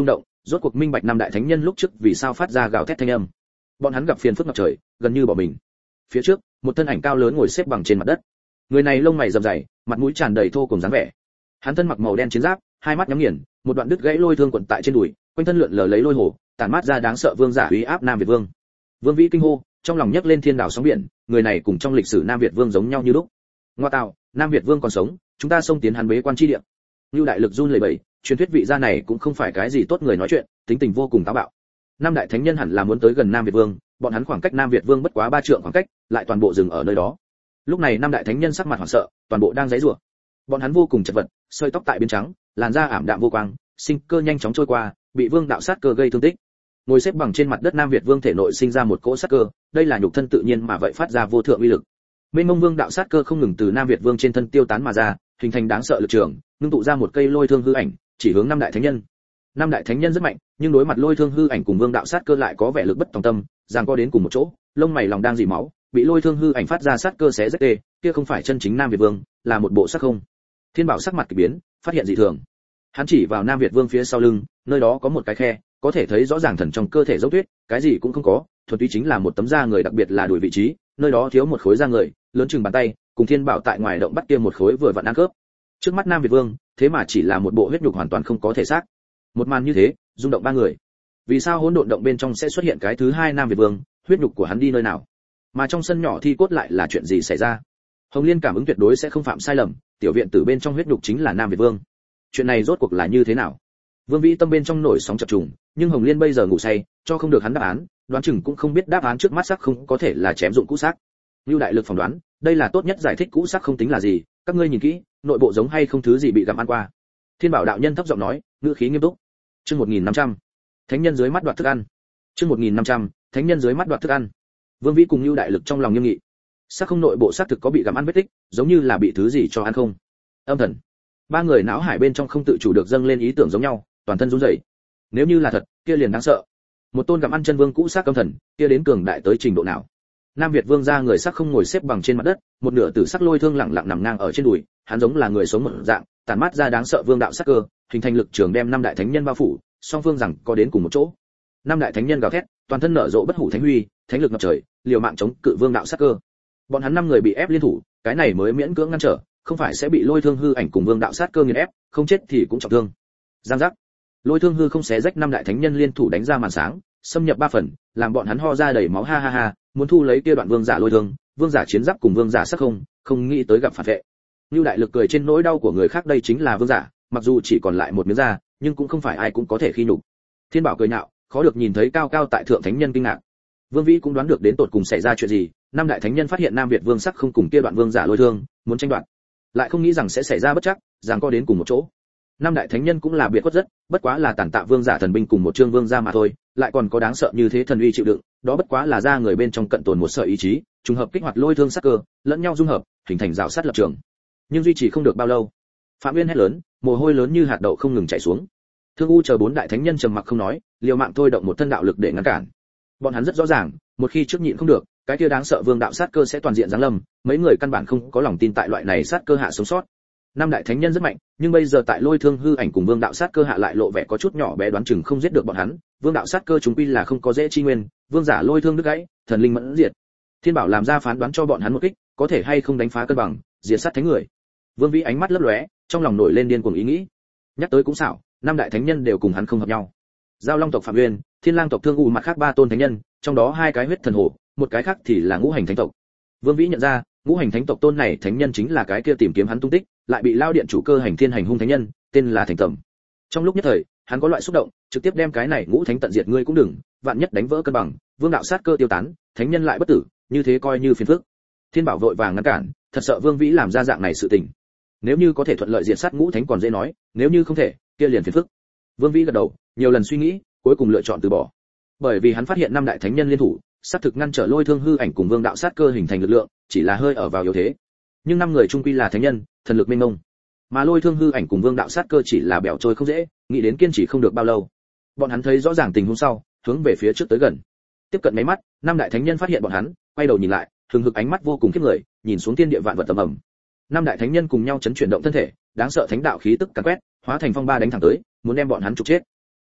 rốt cuộc minh bạch năm đại thánh nhân lúc trước vì sao phát ra gào thét thanh âm. Bọn hắn gặp phiền phức ngập trời, gần như bỏ mình. Phía trước, một thân ảnh cao lớn ngồi xếp bằng trên mặt đất. Người này lông mày rậm rày, mặt mũi tràn đầy thô cùng dáng vẻ. Hắn thân mặc màu đen chiến giáp, hai mắt nhắm nghiền, một đoạn đứt gãy lôi thương quấn tại trên đùi, quanh thân lượn lờ lấy lôi hồ, tản mát ra đáng sợ vương giả uy áp Nam Việt Vương. Vương Vĩ kinh hô, trong lòng nhấc lên thiên đảo sóng biển, người này cùng trong lịch sử Nam Việt Vương giống nhau như lúc. Ngoa tạo, Nam Việt Vương còn sống, chúng ta xông tiến hắn bế quan chi địa. Lưu Đại Lực run lẩy bẩy, truyền thuyết vị gia này cũng không phải cái gì tốt người nói chuyện, tính tình vô cùng táo bạo. Năm đại thánh nhân hẳn là muốn tới gần Nam Việt Vương, bọn hắn khoảng cách Nam Việt Vương bất quá ba trượng khoảng cách, lại toàn bộ dừng ở nơi đó. Lúc này năm đại thánh nhân sắc mặt hoảng sợ, toàn bộ đang giãy giụa. Bọn hắn vô cùng chật vật, sợi tóc tại biến trắng, làn da ảm đạm vô quang, sinh cơ nhanh chóng trôi qua, bị Vương đạo sát cơ gây thương tích. Ngồi xếp bằng trên mặt đất Nam Việt Vương thể nội sinh ra một cỗ sát cơ, đây là nhục thân tự nhiên mà vậy phát ra vô thượng uy lực. Mênh mông Vương đạo sát cơ không ngừng từ Nam Việt Vương trên thân tiêu tán mà ra, hình thành đáng sợ lực trường, ngưng tụ ra một cây lôi thương hư ảnh, chỉ hướng năm đại thánh nhân. Năm đại thánh nhân rất mạnh, nhưng đối mặt lôi thương hư ảnh cùng Vương đạo sát cơ lại có vẻ lực bất tòng tâm, giằng co đến cùng một chỗ, lông mày lòng đang dỉ máu, bị lôi thương hư ảnh phát ra sát cơ xé rách tê, kia không phải chân chính Nam Việt Vương, là một bộ sắc không. Thiên Bảo sắc mặt kỳ biến, phát hiện dị thường. Hắn chỉ vào Nam Việt Vương phía sau lưng, nơi đó có một cái khe, có thể thấy rõ ràng thần trong cơ thể dấu tuyết, cái gì cũng không có, thuần túy chính là một tấm da người, đặc biệt là đùi vị trí, nơi đó thiếu một khối da người, lớn chừng bàn tay, cùng Thiên Bảo tại ngoài động bắt kia một khối vừa vặn ăn khớp. Trước mắt Nam Việt Vương, thế mà chỉ là một bộ huyết nhục hoàn toàn không có thể xác. Một màn như thế, rung động ba người. Vì sao hỗn độn động bên trong sẽ xuất hiện cái thứ hai Nam Việt Vương, huyết nhục của hắn đi nơi nào? Mà trong sân nhỏ thi cốt lại là chuyện gì xảy ra? Hồng Liên cảm ứng tuyệt đối sẽ không phạm sai lầm, tiểu viện tử bên trong huyết nhục chính là Nam Việt Vương. Chuyện này rốt cuộc là như thế nào? Vương Vĩ tâm bên trong nổi sóng chập trùng, nhưng Hồng Liên bây giờ ngủ say, cho không được hắn đáp án, đoán chừng cũng không biết đáp án trước mắt xác không có thể là chém dụng cũ xác. Lưu Đại Lực phỏng đoán, đây là tốt nhất giải thích cũ xác không tính là gì, các ngươi nhìn kỹ, nội bộ giống hay không thứ gì bị gặm ăn qua. Thiên Bảo đạo nhân thấp giọng nói, ngữ khí nghiêm túc. Chương một nghìn năm trăm, thánh nhân dưới mắt đoạt thức ăn. Chương một nghìn năm trăm, thánh nhân dưới mắt đoạt thức ăn. Vương Vĩ cùng Lưu Đại Lực trong lòng nghiêm nghị. Xác không nội bộ xác thực có bị gặm ăn vết tích, giống như là bị thứ gì cho ăn không. Âm thần. Ba người não hải bên trong không tự chủ được dâng lên ý tưởng giống nhau, toàn thân run rẩy. Nếu như là thật, kia liền đáng sợ. Một tôn gặm ăn chân vương cũ xác âm thần, kia đến cường đại tới trình độ nào? Nam Việt Vương gia người xác không ngồi xếp bằng trên mặt đất, một nửa tử sắc lôi thương lẳng lặng nằm ngang ở trên đùi, hắn giống là người sống một dạng, tản mát ra đáng sợ vương đạo sắc cơ, hình thành lực trường đem năm đại thánh nhân bao phủ, song phương rằng có đến cùng một chỗ. Năm đại thánh nhân gào thét, toàn thân nở rộ bất hủ thánh huy, thánh lực ngập trời, liều mạng chống cự vương đạo sắc cơ. Bọn hắn năm người bị ép liên thủ, cái này mới miễn cưỡng ngăn trở, không phải sẽ bị lôi thương hư ảnh cùng vương đạo sát cơ nghiền ép, không chết thì cũng trọng thương. Giang giác. Lôi thương hư không xé rách năm đại thánh nhân liên thủ đánh ra màn sáng, xâm nhập ba phần, làm bọn hắn ho ra đầy máu ha ha ha, muốn thu lấy kia đoạn vương giả lôi thương, vương giả chiến giáp cùng vương giả sắc không, không nghĩ tới gặp phản vệ. Lưu Đại Lực cười trên nỗi đau của người khác, đây chính là vương giả, mặc dù chỉ còn lại một miếng da, nhưng cũng không phải ai cũng có thể khi nhục. Thiên Bảo cười nhạo, khó được nhìn thấy cao cao tại thượng thánh nhân kinh ngạc. Vương Vĩ cũng đoán được đến tột cùng xảy ra chuyện gì, năm đại thánh nhân phát hiện Nam Việt Vương sắc không cùng kia đoạn vương giả lôi thương, muốn tranh đoạt, lại không nghĩ rằng sẽ xảy ra bất trắc, giằng co đến cùng một chỗ. Năm đại thánh nhân cũng là biệt khuất rất, bất quá là tàn tạ vương giả thần binh cùng một trương vương gia mà thôi, lại còn có đáng sợ như thế thần uy chịu đựng, đó bất quá là ra người bên trong cận tồn một sợi ý chí, trùng hợp kích hoạt lôi thương sắc cơ, lẫn nhau dung hợp, hình thành rào sát lập trường. Nhưng duy trì không được bao lâu, Phạm Nguyên hét lớn, mồ hôi lớn như hạt đậu không ngừng chảy xuống. Thương U chờ bốn đại thánh nhân trầm mặc không nói, liều mạng thôi động một thân đạo lực để ngăn cản. Bọn hắn rất rõ ràng, một khi trước nhịn không được, cái kia đáng sợ vương đạo sát cơ sẽ toàn diện giáng lâm, mấy người căn bản không có lòng tin tại loại này sát cơ hạ sống sót. Năm đại thánh nhân rất mạnh, nhưng bây giờ tại lôi thương hư ảnh cùng vương đạo sát cơ hạ lại lộ vẻ có chút nhỏ bé, đoán chừng không giết được bọn hắn. Vương đạo sát cơ chúng quy là không có dễ chi nguyên, vương giả lôi thương đứt gãy, thần linh mẫn diệt. Thiên Bảo làm ra phán đoán cho bọn hắn một kích, có thể hay không đánh phá cân bằng, diệt sát thánh người. Vương Vĩ ánh mắt lấp lóe, trong lòng nổi lên điên cuồng ý nghĩ. Nhắc tới cũng xảo, năm đại thánh nhân đều cùng hắn không hợp nhau. Giao Long tộc Phạm Nguyên, Thiên Lang tộc Thương U mặt khác ba tôn thánh nhân, trong đó hai cái huyết thần hổ, một cái khác thì là ngũ hành thánh tộc. Vương Vĩ nhận ra, ngũ hành thánh tộc tôn này thánh nhân chính là cái kia tìm kiếm hắn tung tích, lại bị lao điện chủ cơ hành thiên hành hung thánh nhân, tên là Thành Tầm. Trong lúc nhất thời, hắn có loại xúc động, trực tiếp đem cái này ngũ thánh tận diệt ngươi cũng đừng, vạn nhất đánh vỡ cân bằng, vương đạo sát cơ tiêu tán, thánh nhân lại bất tử, như thế coi như phiền phức. Thiên Bảo vội vàng ngăn cản, thật sợ Vương Vĩ làm ra dạng này sự tình. Nếu như có thể thuận lợi diệt sát ngũ thánh còn dễ nói, nếu như không thể, kia liền phiền phức. Vương Vĩ gật đầu, nhiều lần suy nghĩ, cuối cùng lựa chọn từ bỏ. Bởi vì hắn phát hiện năm đại thánh nhân liên thủ, sát thực ngăn trở lôi thương hư ảnh cùng vương đạo sát cơ hình thành lực lượng, chỉ là hơi ở vào yếu thế. Nhưng năm người chung quy là thánh nhân, thần lực mênh mông, mà lôi thương hư ảnh cùng vương đạo sát cơ chỉ là bẻo trôi không dễ, nghĩ đến kiên trì không được bao lâu. Bọn hắn thấy rõ ràng tình huống sau, hướng về phía trước tới gần. Tiếp cận mấy mắt, năm đại thánh nhân phát hiện bọn hắn, quay đầu nhìn lại, hừng hực ánh mắt vô cùng khiếp người, nhìn xuống thiên địa vạn vật tầm ầm. Năm đại thánh nhân cùng nhau chấn chuyển động thân thể, đáng sợ thánh đạo khí tức càn quét, hóa thành phong ba đánh thẳng tới, muốn đem bọn hắn trục chết.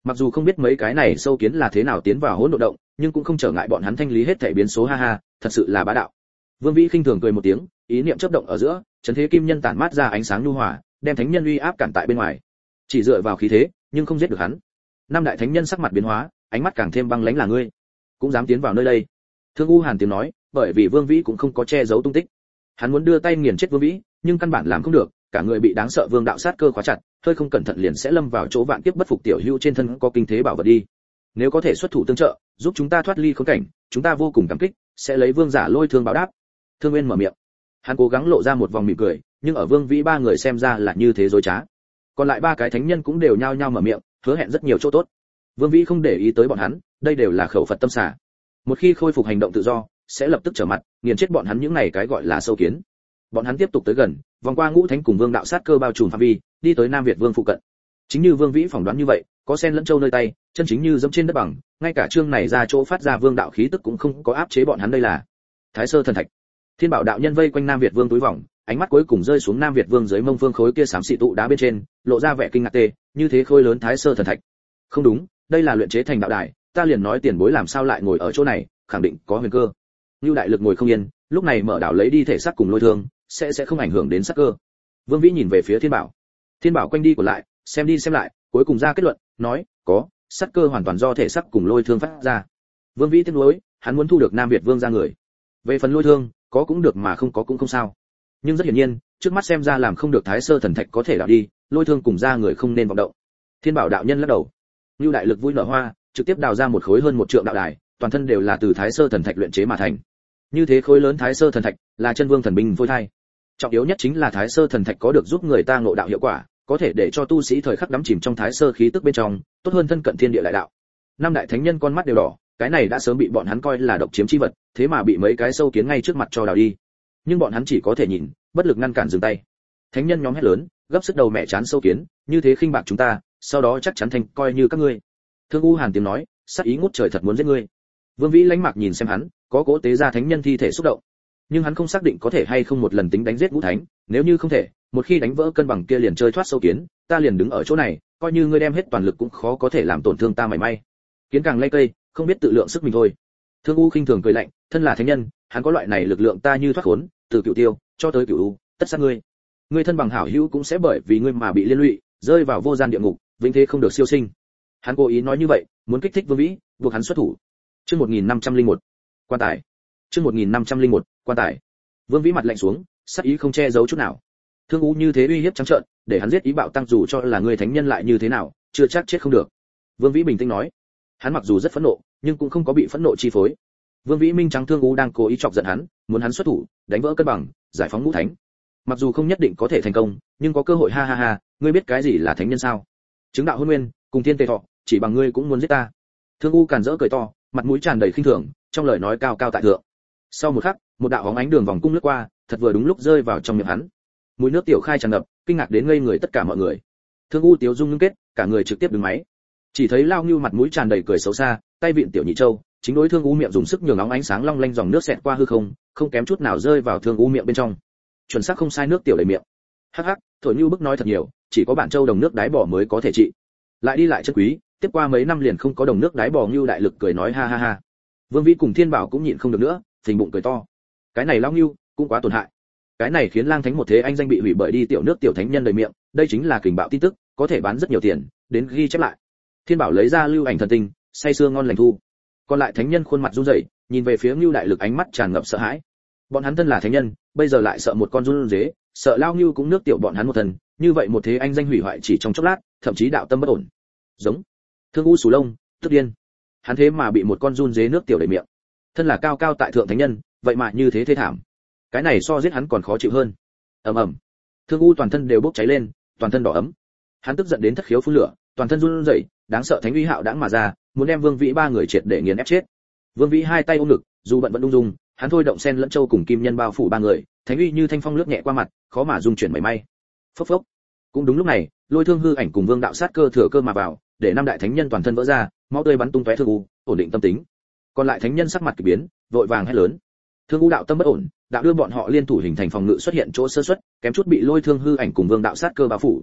Mặc dù không biết mấy cái này sâu kiến là thế nào tiến vào hỗn độn động, nhưng cũng không trở ngại bọn hắn thanh lý hết thảy biến số, ha ha, thật sự là bá đạo. Vương Vĩ khinh thường cười một tiếng, ý niệm chớp động ở giữa, chấn thế kim nhân tản mát ra ánh sáng nhu hòa, đem thánh nhân uy áp cản tại bên ngoài. Chỉ dựa vào khí thế, nhưng không giết được hắn. Năm đại thánh nhân sắc mặt biến hóa, ánh mắt càng thêm băng lãnh, là ngươi cũng dám tiến vào nơi đây? Thương U Hàn tiếng nói, bởi vì Vương Vĩ cũng không có che giấu tung tích. Hắn muốn đưa tay nghiền chết Vương Vĩ, nhưng căn bản làm không được, cả người bị đáng sợ vương đạo sát cơ khóa chặt, hơi không cẩn thận liền sẽ lâm vào chỗ vạn kiếp bất phục. Tiểu Hữu trên thân có kinh thế bảo vật đi, nếu có thể xuất thủ tương trợ, giúp chúng ta thoát ly khốn cảnh, chúng ta vô cùng cảm kích, sẽ lấy vương giả lôi thương báo đáp. Thương Nguyên mở miệng, hắn cố gắng lộ ra một vòng mỉm cười, nhưng ở Vương Vĩ ba người xem ra là như thế dối trá. Còn lại ba cái thánh nhân cũng đều nhao nhao mở miệng, hứa hẹn rất nhiều chỗ tốt. Vương Vĩ không để ý tới bọn hắn, đây đều là khẩu Phật tâm xả. Một khi khôi phục hành động tự do, sẽ lập tức trở mặt, nghiền chết bọn hắn những này cái gọi là sâu kiến. Bọn hắn tiếp tục tới gần, vòng qua ngũ thánh cùng vương đạo sát cơ bao trùm phạm vi, đi tới Nam Việt Vương phụ cận. Chính như Vương Vĩ phỏng đoán như vậy, có sen lẫn châu nơi tay, chân chính như dẫm trên đất bằng, ngay cả chương này ra chỗ phát ra vương đạo khí tức cũng không có áp chế bọn hắn. Đây là Thái Sơ thần thạch. Thiên Bảo đạo nhân vây quanh Nam Việt Vương túi vòng, ánh mắt cuối cùng rơi xuống Nam Việt Vương dưới mông phương khối kia xám xị tụ đá bên trên, lộ ra vẻ kinh ngạc tê, như thế khối lớn Thái Sơ thần thạch. Không đúng, đây là luyện chế thành đạo đài, ta liền nói tiền bối làm sao lại ngồi ở chỗ này, khẳng định có huyền cơ. Nưu đại lực ngồi không yên, lúc này mở đảo lấy đi thể xác cùng lôi thương, sẽ sẽ không ảnh hưởng đến sắc cơ. Vương Vĩ nhìn về phía Thiên Bảo. Thiên Bảo quanh đi của lại, xem đi xem lại, cuối cùng ra kết luận, nói, có, sắc cơ hoàn toàn do thể xác cùng lôi thương phát ra. Vương Vĩ tiếc nuối, hắn muốn thu được Nam Việt Vương ra người. Về phần lôi thương, có cũng được mà không có cũng không sao. Nhưng rất hiển nhiên, trước mắt xem ra làm không được Thái Sơ thần thạch có thể đảo đi, lôi thương cùng ra người không nên vọng động. Thiên Bảo đạo nhân lắc đầu. Nưu đại lực vui nở hoa, trực tiếp đào ra một khối hơn một trượng đạo đài, toàn thân đều là từ Thái Sơ thần thạch luyện chế mà thành. Như thế khối lớn Thái Sơ thần thạch là chân vương thần binh phôi thai. Trọng yếu nhất chính là Thái Sơ thần thạch có được giúp người ta ngộ đạo hiệu quả, có thể để cho tu sĩ thời khắc đắm chìm trong Thái Sơ khí tức bên trong, tốt hơn thân cận thiên địa đại đạo. Năm đại thánh nhân con mắt đều đỏ, cái này đã sớm bị bọn hắn coi là độc chiếm chi vật, thế mà bị mấy cái sâu kiến ngay trước mặt cho đào đi. Nhưng bọn hắn chỉ có thể nhìn, bất lực ngăn cản dừng tay. Thánh nhân nhóm hét lớn, gấp sức đầu mẹ chán sâu kiến, như thế khinh bạc chúng ta, sau đó chắc chắn thành coi như các ngươi. Thương U Hàn tiếng nói, sát ý ngút trời thật muốn giết ngươi. Vương Vĩ lãnh mạc nhìn xem hắn, có cố tế ra thánh nhân thi thể xúc động, nhưng hắn không xác định có thể hay không một lần tính đánh giết ngũ thánh, nếu như không thể, một khi đánh vỡ cân bằng kia liền chơi thoát sâu kiến, ta liền đứng ở chỗ này, coi như ngươi đem hết toàn lực cũng khó có thể làm tổn thương ta mảy may. Kiến càng lay cây, không biết tự lượng sức mình thôi. Thương U khinh thường cười lạnh, thân là thánh nhân, hắn có loại này lực lượng ta như thoát khốn, từ Cửu Tiêu cho tới Cửu U, tất sát ngươi. Ngươi thân bằng hảo hữu cũng sẽ bởi vì ngươi mà bị liên lụy, rơi vào vô gian địa ngục, vĩnh thế không được siêu sinh. Hắn cố ý nói như vậy, muốn kích thích Vương Vĩ, buộc hắn xuất thủ. Chương một nghìn năm trăm lẻ một, quan tài. Chương một nghìn năm trăm lẻ một, quan tài. Vương Vĩ mặt lạnh xuống, sát ý không che giấu chút nào. Thương U như thế uy hiếp trắng trợn, để hắn giết ý bạo tăng dù cho là người thánh nhân lại như thế nào, chưa chắc chết không được. Vương Vĩ bình tĩnh nói. Hắn mặc dù rất phẫn nộ, nhưng cũng không có bị phẫn nộ chi phối. Vương Vĩ minh trắng Thương U đang cố ý chọc giận hắn, muốn hắn xuất thủ, đánh vỡ cân bằng, giải phóng ngũ thánh. Mặc dù không nhất định có thể thành công, nhưng có cơ hội, ha ha ha, ngươi biết cái gì là thánh nhân sao? Chứng đạo hôn nguyên, cùng thiên tề thọ, chỉ bằng ngươi cũng muốn giết ta. Thương U càn rỡ cười to, mặt mũi tràn đầy khinh thường, trong lời nói cao cao tại thượng. Sau một khắc, một đạo bóng ánh đường vòng cung lướt qua, thật vừa đúng lúc rơi vào trong miệng hắn. Mùi nước tiểu khai tràn ngập, kinh ngạc đến ngây người tất cả mọi người. Thương U tiếu dung ngưng kết, cả người trực tiếp đứng máy. Chỉ thấy Lao Ngưu mặt mũi tràn đầy cười xấu xa, tay vịn tiểu nhị châu, chính đối Thương U miệng dùng sức nhường óng ánh sáng long lanh dòng nước xẹt qua hư không, không kém chút nào rơi vào Thương U miệng bên trong. Chuẩn xác không sai, nước tiểu đầy miệng. Hắc hắc, thổi Ngưu bức nói thật nhiều, chỉ có bản châu đồng nước đáy bò mới có thể trị. Lại đi lại chân quý, tiếp qua mấy năm liền không có đồng nước đáy bò. Ngưu đại lực cười nói ha ha ha. Vương Vĩ cùng Thiên Bảo cũng nhịn không được nữa, phình bụng cười to. Cái này Lao Ngưu cũng quá tổn hại. Cái này khiến Lang Thánh một thế anh danh bị hủy bởi đi tiểu nước tiểu thánh nhân đầy miệng, đây chính là kình bạo tin tức, có thể bán rất nhiều tiền, đến ghi chép lại. Thiên Bảo lấy ra lưu ảnh thần tinh, say sưa ngon lành thu. Còn lại thánh nhân khuôn mặt run rẩy, nhìn về phía Ngưu đại lực ánh mắt tràn ngập sợ hãi. Bọn hắn thân là thánh nhân, bây giờ lại sợ một con run dế, sợ Lao Ngưu cũng nước tiểu bọn hắn một thần, như vậy một thế anh danh hủy hoại chỉ trong chốc lát, thậm chí đạo tâm bất ổn. Giống Thương U sù lông, tức điên. Hắn thế mà bị một con run dế nước tiểu đầy miệng. Thân là cao cao tại thượng thánh nhân, vậy mà như thế thê thảm. Cái này so giết hắn còn khó chịu hơn. Ầm ầm. Thương U toàn thân đều bốc cháy lên, toàn thân đỏ ấm. Hắn tức giận đến thất khiếu phun lửa, toàn thân run rẩy, đáng sợ thánh uy hạo đãng mà ra, muốn đem Vương Vĩ ba người triệt để nghiền ép chết. Vương Vĩ hai tay ôm ngực, dù bận vẫn ung dung, hắn thôi động sen lẫn châu cùng kim nhân bao phủ ba người, thánh uy như thanh phong lướt nhẹ qua mặt, khó mà dung chuyển mảy may. Phốc phốc. Cũng đúng lúc này, Lôi Thương hư ảnh cùng Vương đạo sát cơ thừa cơ mà vào, để năm đại thánh nhân toàn thân vỡ ra, máu tươi bắn tung tóe. Thương U ổn định tâm tính. Còn lại thánh nhân sắc mặt kỳ biến, vội vàng hét lớn. Thương U đạo tâm bất ổn, đạo đưa bọn họ liên thủ hình thành phòng ngự xuất hiện chỗ sơ suất, kém chút bị Lôi Thương hư ảnh cùng Vương đạo sát cơ bao phủ.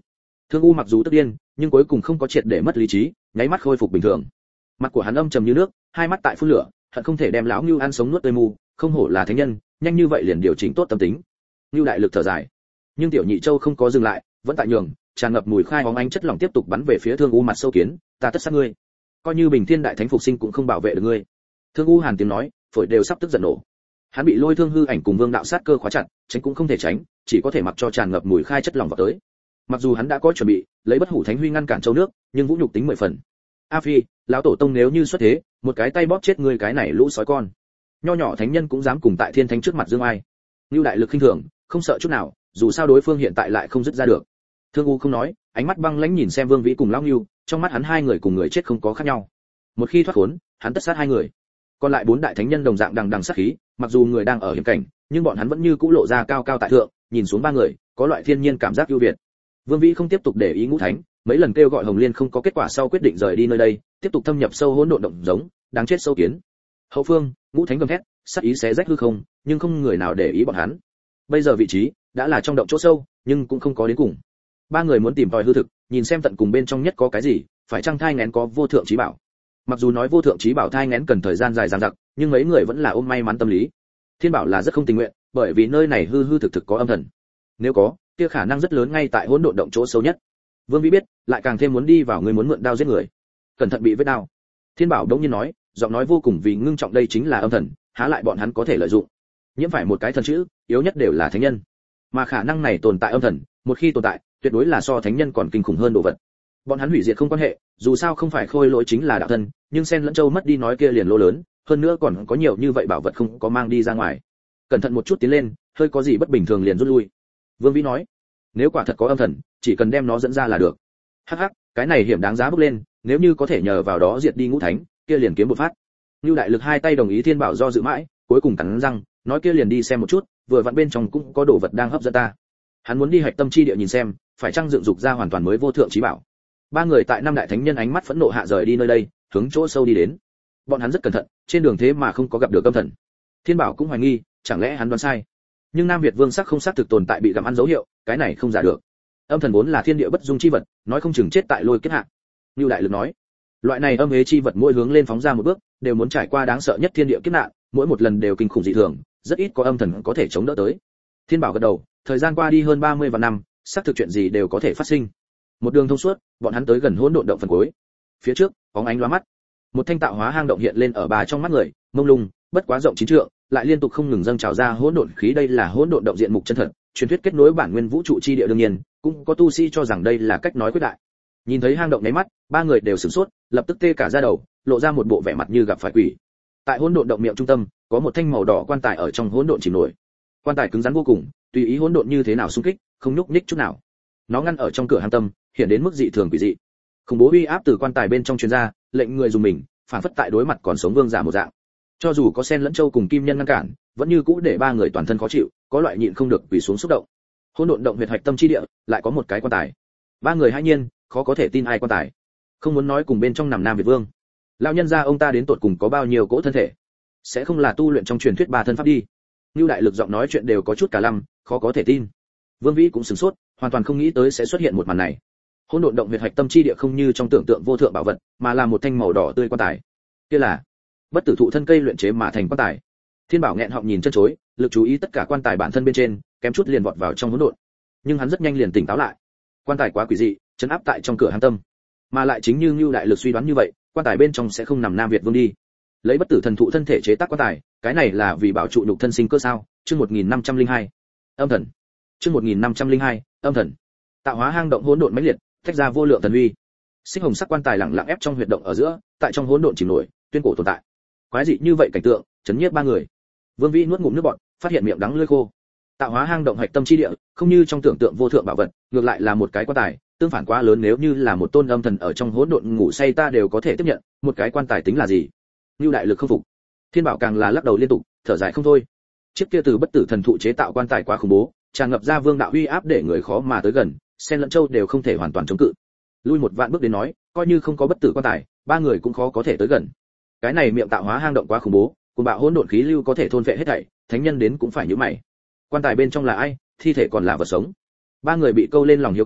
Thương U mặc dù tức điên, nhưng cuối cùng không có triệt để mất lý trí, nháy mắt khôi phục bình thường. Mặt của hắn âm trầm như nước, hai mắt tại phun lửa, hận không thể đem lão Nưu ăn sống nuốt tươi mù, không hổ là thánh nhân, nhanh như vậy liền điều chỉnh tốt tâm tính. Nưu đại lực thở dài, nhưng tiểu nhị châu không có dừng lại, vẫn tại nhường, tràn ngập mùi khai hóng ánh chất lỏng tiếp tục bắn về phía Thương U mặt sâu kiến, ta tất sát ngươi. Coi như Bình Thiên đại thánh phục sinh cũng không bảo vệ được ngươi. Thương U hàn tiếng nói, phổi đều sắp tức giận nổ. Hắn bị lôi thương hư ảnh cùng vương đạo sát cơ khóa chặt, tránh cũng không thể tránh, chỉ có thể mặc cho tràn ngập mùi khai chất lỏng vào tới. Mặc dù hắn đã có chuẩn bị, lấy bất hủ thánh huy ngăn cản châu nước, nhưng vũ nhục tính mười phần. A Phi, lão tổ tông nếu như xuất thế, một cái tay bóp chết ngươi cái này lũ sói con. Nho nhỏ thánh nhân cũng dám cùng tại thiên thánh trước mặt dương ai. Nưu đại lực khinh thường, không sợ chút nào, dù sao đối phương hiện tại lại không dứt ra được. Thương U không nói, ánh mắt băng lãnh nhìn xem Vương Vĩ cùng lão Nưu, trong mắt hắn hai người cùng người chết không có khác nhau. Một khi thoát khốn, hắn tất sát hai người. Còn lại bốn đại thánh nhân đồng dạng đằng đằng sát khí, mặc dù người đang ở hiểm cảnh, nhưng bọn hắn vẫn như cũ lộ ra cao cao tại thượng, nhìn xuống ba người, có loại thiên nhiên cảm giác ưu việt. Vương Vĩ không tiếp tục để ý ngũ thánh, mấy lần kêu gọi Hồng Liên không có kết quả sau quyết định rời đi nơi đây, tiếp tục thâm nhập sâu hỗn độn động giống, đáng chết sâu kiến. Hậu phương, ngũ thánh gầm thét, sát ý xé rách hư không, nhưng không người nào để ý bọn hắn. Bây giờ vị trí đã là trong động chỗ sâu, nhưng cũng không có đến cùng. Ba người muốn tìm tòi hư thực, nhìn xem tận cùng bên trong nhất có cái gì, phải chăng thai nghén có vô thượng chí bảo. Mặc dù nói vô thượng chí bảo thai nghén cần thời gian dài dằng dặc, nhưng mấy người vẫn là ôm may mắn tâm lý. Thiên Bảo là rất không tình nguyện, bởi vì nơi này hư hư thực thực có âm thần. Nếu có, kia khả năng rất lớn ngay tại hỗn độn động chỗ sâu nhất. Vương Vĩ biết, lại càng thêm muốn đi vào người muốn mượn đao giết người. Cẩn thận bị vết đao. Thiên Bảo đống nhiên nói, giọng nói vô cùng vì ngưng trọng, đây chính là âm thần, há lại bọn hắn có thể lợi dụng. Nhiễm phải một cái thần chữ, yếu nhất đều là thánh nhân. Mà khả năng này tồn tại âm thần, một khi tồn tại, tuyệt đối là so thánh nhân còn kinh khủng hơn đồ vật. Bọn hắn hủy diệt không quan hệ, dù sao không phải khôi lỗi chính là đạo thân, nhưng sen lẫn châu mất đi nói kia liền lô lớn, hơn nữa còn có nhiều như vậy bảo vật không có mang đi ra ngoài. Cẩn thận một chút tiến lên, hơi có gì bất bình thường liền rút lui. Vương Vĩ nói, nếu quả thật có âm thần, chỉ cần đem nó dẫn ra là được. Hắc hắc, cái này hiểm đáng giá bước lên, nếu như có thể nhờ vào đó diệt đi ngũ thánh, kia liền kiếm một phát. Nưu đại lực hai tay đồng ý, Thiên Bảo do dự mãi, cuối cùng cắn răng, nói kia liền đi xem một chút, vừa vặn bên trong cũng có đồ vật đang hấp dẫn ta. Hắn muốn đi hạch tâm chi địa nhìn xem, phải chăng dựng dục ra hoàn toàn mới vô thượng chí bảo. Ba người tại năm đại thánh nhân ánh mắt phẫn nộ hạ rời đi nơi đây, hướng chỗ sâu đi đến. Bọn hắn rất cẩn thận, trên đường thế mà không có gặp được âm thần. Thiên Bảo cũng hoài nghi, chẳng lẽ hắn đoán sai. Nhưng Nam Việt Vương sắc không xác thực tồn tại bị gặm ăn dấu hiệu, cái này không giả được. Âm thần vốn là thiên địa bất dung chi vật, nói không chừng chết tại lôi kiếp hạ. Nưu đại lực nói, loại này âm hế chi vật mỗi hướng lên phóng ra một bước, đều muốn trải qua đáng sợ nhất thiên địa kiếp nạn, mỗi một lần đều kinh khủng dị thường, rất ít có âm thần có thể chống đỡ tới. Thiên Bảo gật đầu, thời gian qua đi hơn ba mươi vạn năm, xác thực chuyện gì đều có thể phát sinh. Một đường thông suốt, bọn hắn tới gần hỗn độn động phần cuối. Phía trước, bóng ánh lóa mắt. Một thanh tạo hóa hang động hiện lên ở bà trong mắt người, mông lung, bất quá rộng chín trượng, lại liên tục không ngừng dâng trào ra hỗn độn khí, đây là hỗn độn động diện mục chân thật, truyền thuyết kết nối bản nguyên vũ trụ chi địa, đương nhiên, cũng có tu sĩ cho rằng đây là cách nói quyết đại. Nhìn thấy hang động nháy mắt, ba người đều sửng sốt, lập tức tê cả da đầu, lộ ra một bộ vẻ mặt như gặp phải quỷ. Tại hỗn độn động miệng trung tâm, có một thanh màu đỏ quan tài ở trong hỗn độn chìm nổi. Quan tài cứng rắn vô cùng, tùy ý hỗn độn như thế nào xung kích, không nhúc nhích chút nào. Nó ngăn ở trong cửa hang tâm, hiện đến mức dị thường quỷ dị. Khủng bố uy áp từ quan tài bên trong truyền ra, lệnh người dùng mình, phản phất tại đối mặt còn sống vương giả một dạng. Cho dù có sen lẫn châu cùng kim nhân ngăn cản, vẫn như cũ để ba người toàn thân khó chịu, có loại nhịn không được quỳ xuống xúc động. Hỗn độn động huyệt hạch tâm chi địa, lại có một cái quan tài. Ba người hãi nhiên, khó có thể tin ai quan tài. Không muốn nói cùng bên trong nằm Nam Việt Vương. Lão nhân gia ông ta đến tột cùng có bao nhiêu cỗ thân thể? Sẽ không là tu luyện trong truyền thuyết ba thân pháp đi. Nưu đại lực giọng nói chuyện đều có chút cả lăm, khó có thể tin. Vương Vĩ cũng sửng sốt, hoàn toàn không nghĩ tới sẽ xuất hiện một màn này. Hỗn độn động huyệt hạch tâm chi địa không như trong tưởng tượng vô thượng bảo vật, mà là một thanh màu đỏ tươi quan tài. Kia là bất tử thụ thân cây luyện chế mà thành quan tài. Thiên Bảo nghẹn họng nhìn chân chối, lực chú ý tất cả quan tài bản thân bên trên, kém chút liền vọt vào trong hỗn độn. Nhưng hắn rất nhanh liền tỉnh táo lại. Quan tài quá quỷ dị, chấn áp tại trong cửa hang tâm. Mà lại chính như Nưu đại lực suy đoán như vậy, quan tài bên trong sẽ không nằm Nam Việt Vương đi. Lấy bất tử thần thụ thân thể chế tác quan tài, cái này là vì bảo trụ nhục thân sinh cơ sao? Chương một nghìn năm trăm lẻ hai. Âm thần. Chương một nghìn năm trăm lẻ hai, âm thần. Tạo hóa hang động hỗn độn mãnh liệt, tách ra vô lượng thần uy. Xích hồng sắc quan tài lặng lặng ép trong huyệt động ở giữa, tại trong hỗn độn chìm nổi, tuyên cổ tồn tại. Quái dị như vậy cảnh tượng, chấn nhiếp ba người. Vương Vĩ nuốt ngụm nước bọt, phát hiện miệng đắng lưỡi khô. Tạo hóa hang động hạch tâm chi địa, không như trong tưởng tượng vô thượng bảo vật, ngược lại là một cái quan tài, tương phản quá lớn, nếu như là một tôn âm thần ở trong hỗn độn ngủ say ta đều có thể tiếp nhận, một cái quan tài tính là gì? Nưu đại lực không phục. Thiên Bảo càng là lắc đầu liên tục, thở dài không thôi. Chiếc kia từ bất tử thần thụ chế tạo quan tài quá khủng bố, tràn ngập ra vương đạo uy áp để người khó mà tới gần, sen lẫn châu đều không thể hoàn toàn chống cự. Lui một vạn bước đến nói, coi như không có bất tử quan tài, ba người cũng khó có thể tới gần. Cái này miệng tạo hóa hang động quá khủng bố, cùng bạo hỗn độn khí lưu có thể thôn phệ hết thảy, thánh nhân đến cũng phải nhíu mày. Quan tài bên trong là ai, thi thể còn là vật sống. Ba người bị câu lên lòng hiếu kỳ,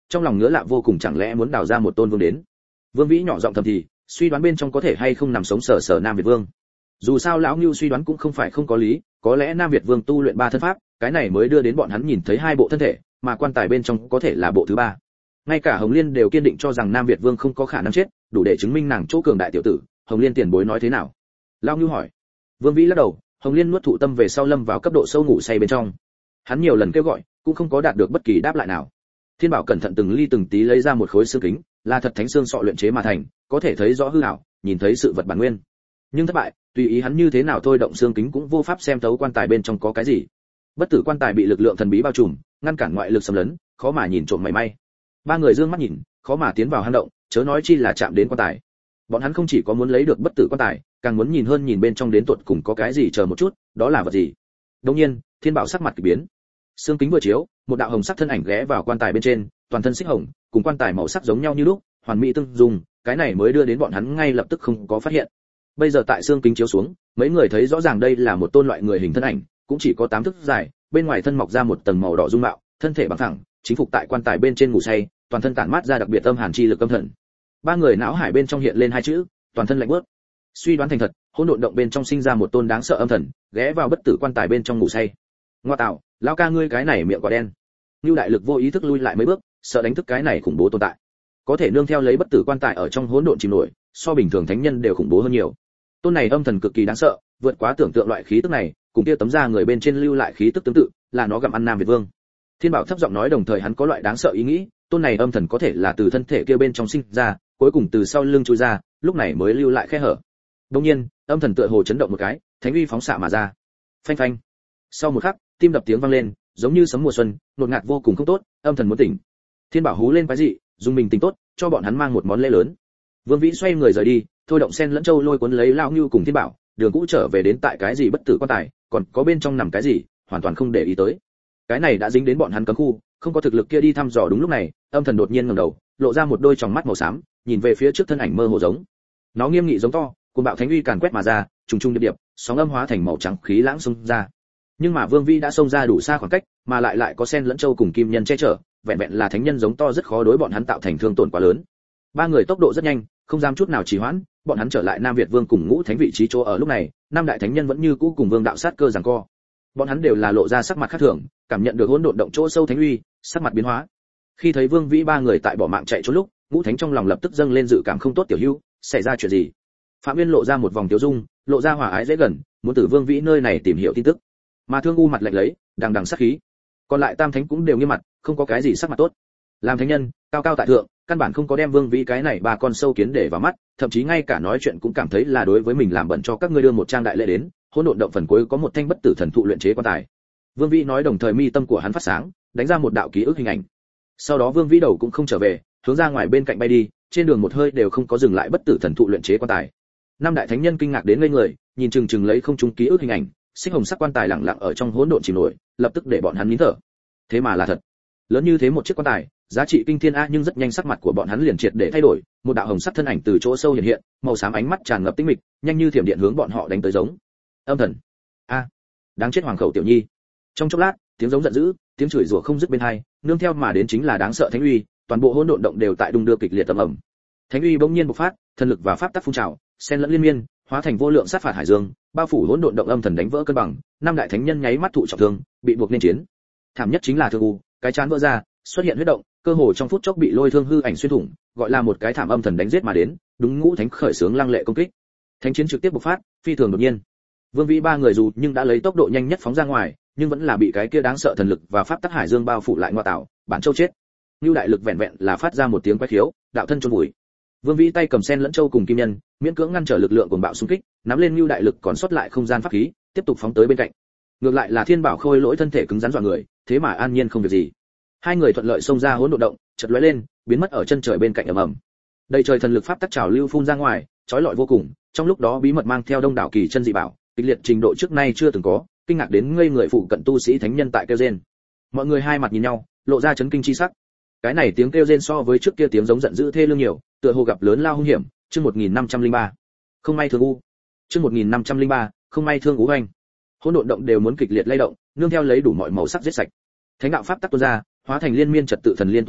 trong lòng ngứa lạ vô cùng, chẳng lẽ muốn đào ra một tôn vương đến. Vương Vĩ nhỏ giọng thầm thì, suy đoán bên trong có thể hay không nằm sống sờ sờ Nam Việt Vương. Dù sao lão Nưu suy đoán cũng không phải không có lý, có lẽ Nam Việt Vương tu luyện ba thân pháp, cái này mới đưa đến bọn hắn nhìn thấy hai bộ thân thể, mà quan tài bên trong có thể là bộ thứ ba. Ngay cả Hồng Liên đều kiên định cho rằng Nam Việt Vương không có khả năng chết, đủ để chứng minh nàng chỗ cường đại tiểu tử. Hồng Liên tiền bối nói thế nào? Lão Nưu hỏi. Vương Vĩ lắc đầu, Hồng Liên nuốt thụ tâm về sau lâm vào cấp độ sâu ngủ say bên trong. Hắn nhiều lần kêu gọi, cũng không có đạt được bất kỳ đáp lại nào. Thiên Bảo cẩn thận từng ly từng tí lấy ra một khối xương kính, là thật thánh xương sọ luyện chế mà thành, có thể thấy rõ hư ảo, nhìn thấy sự vật bản nguyên. Nhưng thất bại, tùy ý hắn như thế nào thôi động xương kính cũng vô pháp xem thấu quan tài bên trong có cái gì. Bất tử quan tài bị lực lượng thần bí bao trùm, ngăn cản ngoại lực xâm lấn, khó mà nhìn trộm mảy may. Ba người dương mắt nhìn, khó mà tiến vào hang động, chớ nói chi là chạm đến quan tài. Bọn hắn không chỉ có muốn lấy được bất tử quan tài, càng muốn nhìn hơn nhìn bên trong đến tột cùng có cái gì, chờ một chút, đó là vật gì. Đương nhiên, Thiên Bảo sắc mặt kỳ biến. Xương kính vừa chiếu, một đạo hồng sắc thân ảnh ghé vào quan tài bên trên, toàn thân xích hồng, cùng quan tài màu sắc giống nhau như lúc, hoàn mỹ tương dung, cái này mới đưa đến bọn hắn ngay lập tức không có phát hiện. Bây giờ tại xương kính chiếu xuống, mấy người thấy rõ ràng đây là một tôn loại người hình thân ảnh, cũng chỉ có tám thước dài, bên ngoài thân mọc ra một tầng màu đỏ dung mạo, thân thể bằng thẳng, chính phục tại quan tài bên trên ngủ say, toàn thân tản mát ra đặc biệt âm hàn chi lực âm thần. Ba người não hải bên trong hiện lên hai chữ, toàn thân lạnh buốt. Suy đoán thành thật, hỗn độn động bên trong sinh ra một tôn đáng sợ âm thần, ghé vào bất tử quan tài bên trong ngủ say. Ngoa tạo, lão ca ngươi cái này miệng quả đen. Nưu đại lực vô ý thức lui lại mấy bước, sợ đánh thức cái này khủng bố tồn tại. Có thể nương theo lấy bất tử quan tài ở trong hỗn độn chìm nổi, so bình thường thánh nhân đều khủng bố hơn nhiều. Tôn này âm thần cực kỳ đáng sợ, vượt quá tưởng tượng loại khí tức này, cùng kia tấm da người bên trên lưu lại khí tức tương tự, là nó gặm ăn Nam Việt Vương. Thiên Bảo thấp giọng nói, đồng thời hắn có loại đáng sợ ý nghĩ, tôn này âm thần có thể là từ thân thể kia bên trong sinh ra, cuối cùng từ sau lưng chui ra, lúc này mới lưu lại khe hở. Đương nhiên, âm thần tựa hồ chấn động một cái, thánh uy phóng xạ mà ra. Phanh phanh. Sau một khắc, tim đập tiếng vang lên, giống như sấm mùa xuân, nột ngạt vô cùng không tốt, âm thần muốn tỉnh. Thiên Bảo hú lên quái dị, dùng mình tỉnh tốt, cho bọn hắn mang một món lễ lớn. Vương Vĩ xoay người rời đi, thôi động sen lẫn châu lôi cuốn lấy lão Nưu cùng Thiên Bảo, đường cũ trở về đến tại cái gì bất tử quan tài, còn có bên trong nằm cái gì, hoàn toàn không để ý tới. Cái này đã dính đến bọn hắn cấm khu, không có thực lực kia đi thăm dò. Đúng lúc này, âm thần đột nhiên ngẩng đầu, lộ ra một đôi tròng mắt màu xám, nhìn về phía trước thân ảnh mơ hồ giống. Nó nghiêm nghị giống to, cuồng bạo thánh uy càn quét mà ra, trùng trùng điệp điệp, sóng âm hóa thành màu trắng khí lãng xông ra. Nhưng mà Vương Vĩ đã xông ra đủ xa khoảng cách, mà lại lại có sen lẫn châu cùng kim nhân che chở, vẹn vẹn là thánh nhân giống to rất khó đối bọn hắn tạo thành thương tổn quá lớn. Ba người tốc độ rất nhanh, không dám chút nào trì hoãn, bọn hắn trở lại Nam Việt Vương cùng Ngũ Thánh vị trí chỗ ở. Lúc này, năm đại thánh nhân vẫn như cũ cùng Vương đạo sát cơ giằng co. Bọn hắn đều là lộ ra sắc mặt khác thường, cảm nhận được hỗn độn động chỗ sâu thánh uy, sắc mặt biến hóa. Khi thấy Vương Vĩ ba người tại bỏ mạng chạy trốn lúc, Ngũ Thánh trong lòng lập tức dâng lên dự cảm không tốt. Tiểu Hữu, xảy ra chuyện gì? Phạm Nguyên lộ ra một vòng tiêu dung, lộ ra hòa ái dễ gần, muốn từ Vương Vĩ nơi này tìm hiểu tin tức. Mà Thương U mặt lạnh lấy, đằng đằng sát khí. Còn lại Tam Thánh cũng đều nghiêm mặt, không có cái gì sắc mặt tốt. Làm thánh nhân, cao cao tại thượng, căn bản không có đem Vương Vĩ cái này ba con sâu kiến để vào mắt, thậm chí ngay cả nói chuyện cũng cảm thấy là đối với mình làm bận cho các ngươi đưa một trang đại lễ đến. Hỗn độn động phần cuối có một thanh bất tử thần thụ luyện chế quan tài. Vương Vĩ nói, đồng thời mi tâm của hắn phát sáng, đánh ra một đạo ký ức hình ảnh. Sau đó Vương Vĩ đầu cũng không trở về, hướng ra ngoài bên cạnh bay đi, trên đường một hơi đều không có dừng lại bất tử thần thụ luyện chế quan tài. Năm đại thánh nhân kinh ngạc đến ngây người, nhìn chừng chừng lấy không trung ký ức hình ảnh, xích hồng sắc quan tài lặng lặng ở trong hỗn độn chìm nổi, lập tức để bọn hắn nín thở. Thế mà là thật. Lớn như thế một chiếc quan tài, giá trị kinh thiên a, nhưng rất nhanh sắc mặt của bọn hắn liền triệt để thay đổi, một đạo hồng sắc thân ảnh từ chỗ sâu hiện hiện, màu xám ánh mắt tràn ngập tinh mịch, nhanh như thiểm điện hướng bọn họ đánh tới giống. Âm thần. A, đáng chết hoàng khẩu tiểu nhi. Trong chốc lát, tiếng giống giận dữ, tiếng chửi rủa không dứt bên hai, nương theo mà đến chính là đáng sợ thánh uy, toàn bộ hỗn độn động đều tại đung đưa kịch liệt tầm ầm. Thánh uy bỗng nhiên bộc phát, thần lực và pháp tắc phun trào, xen lẫn liên miên, hóa thành vô lượng sát phạt hải dương, bao phủ hỗn độn động. Âm thần đánh vỡ cân bằng, năm đại thánh nhân nháy mắt thụ trọng thương, bị buộc nên chiến. Thảm nhất chính là Thương U, cái chán vỡ ra, xuất hiện huyết động, cơ hồ trong phút chốc bị lôi thương hư ảnh xuyên thủng, gọi là một cái thảm. Âm thần đánh giết mà đến, đúng Ngũ Thánh khởi xướng lăng lệ công kích. Thánh chiến trực tiếp bộc phát, phi thường đột nhiên. Vương Vĩ ba người dù nhưng đã lấy tốc độ nhanh nhất phóng ra ngoài, nhưng vẫn là bị cái kia đáng sợ thần lực và pháp tắc hải dương bao phủ lại. Ngoa tạo, bản châu chết. Nưu đại lực vẹn vẹn là phát ra một tiếng quái khiếu, đạo thân chôn vùi. Vương Vĩ tay cầm sen lẫn châu cùng kim nhân, miễn cưỡng ngăn trở lực lượng cuồng bạo xung kích, nắm lên Nưu đại lực còn sót lại không gian pháp khí, tiếp tục phóng tới bên cạnh. Ngược lại là Thiên Bảo Khôi lỗi thân thể cứng rắn dọa người, thế mà an nhiên không việc gì. Hai người thuận lợi xông ra hỗn độn động, chợt lóe lên, biến mất ở chân trời bên cạnh ầm ầm. Đầy trời thần lực pháp tắc trào lưu phun ra ngoài, chói lọi vô cùng, trong lúc đó bí mật mang theo đông đảo kỳ chân dị bảo, kịch liệt trình độ trước nay chưa từng có, kinh ngạc đến ngây người phụ cận tu sĩ thánh nhân tại kêu rên. Mọi người hai mặt nhìn nhau, lộ ra chấn kinh chi sắc. Cái này tiếng kêu rên so với trước kia tiếng giống giận dữ thê lương nhiều, tựa hồ gặp lớn lao hung hiểm. Chương một nghìn năm trăm lẻ ba, không may thương u. Chương một nghìn năm trăm lẻ ba, không may thương u hoành. Hỗn độn động đều muốn kịch liệt lay động, nương theo lấy đủ mọi màu sắc giết sạch. Thánh đạo pháp tắc tuôn ra, hóa thành liên miên trật tự thần liên tuôn ra,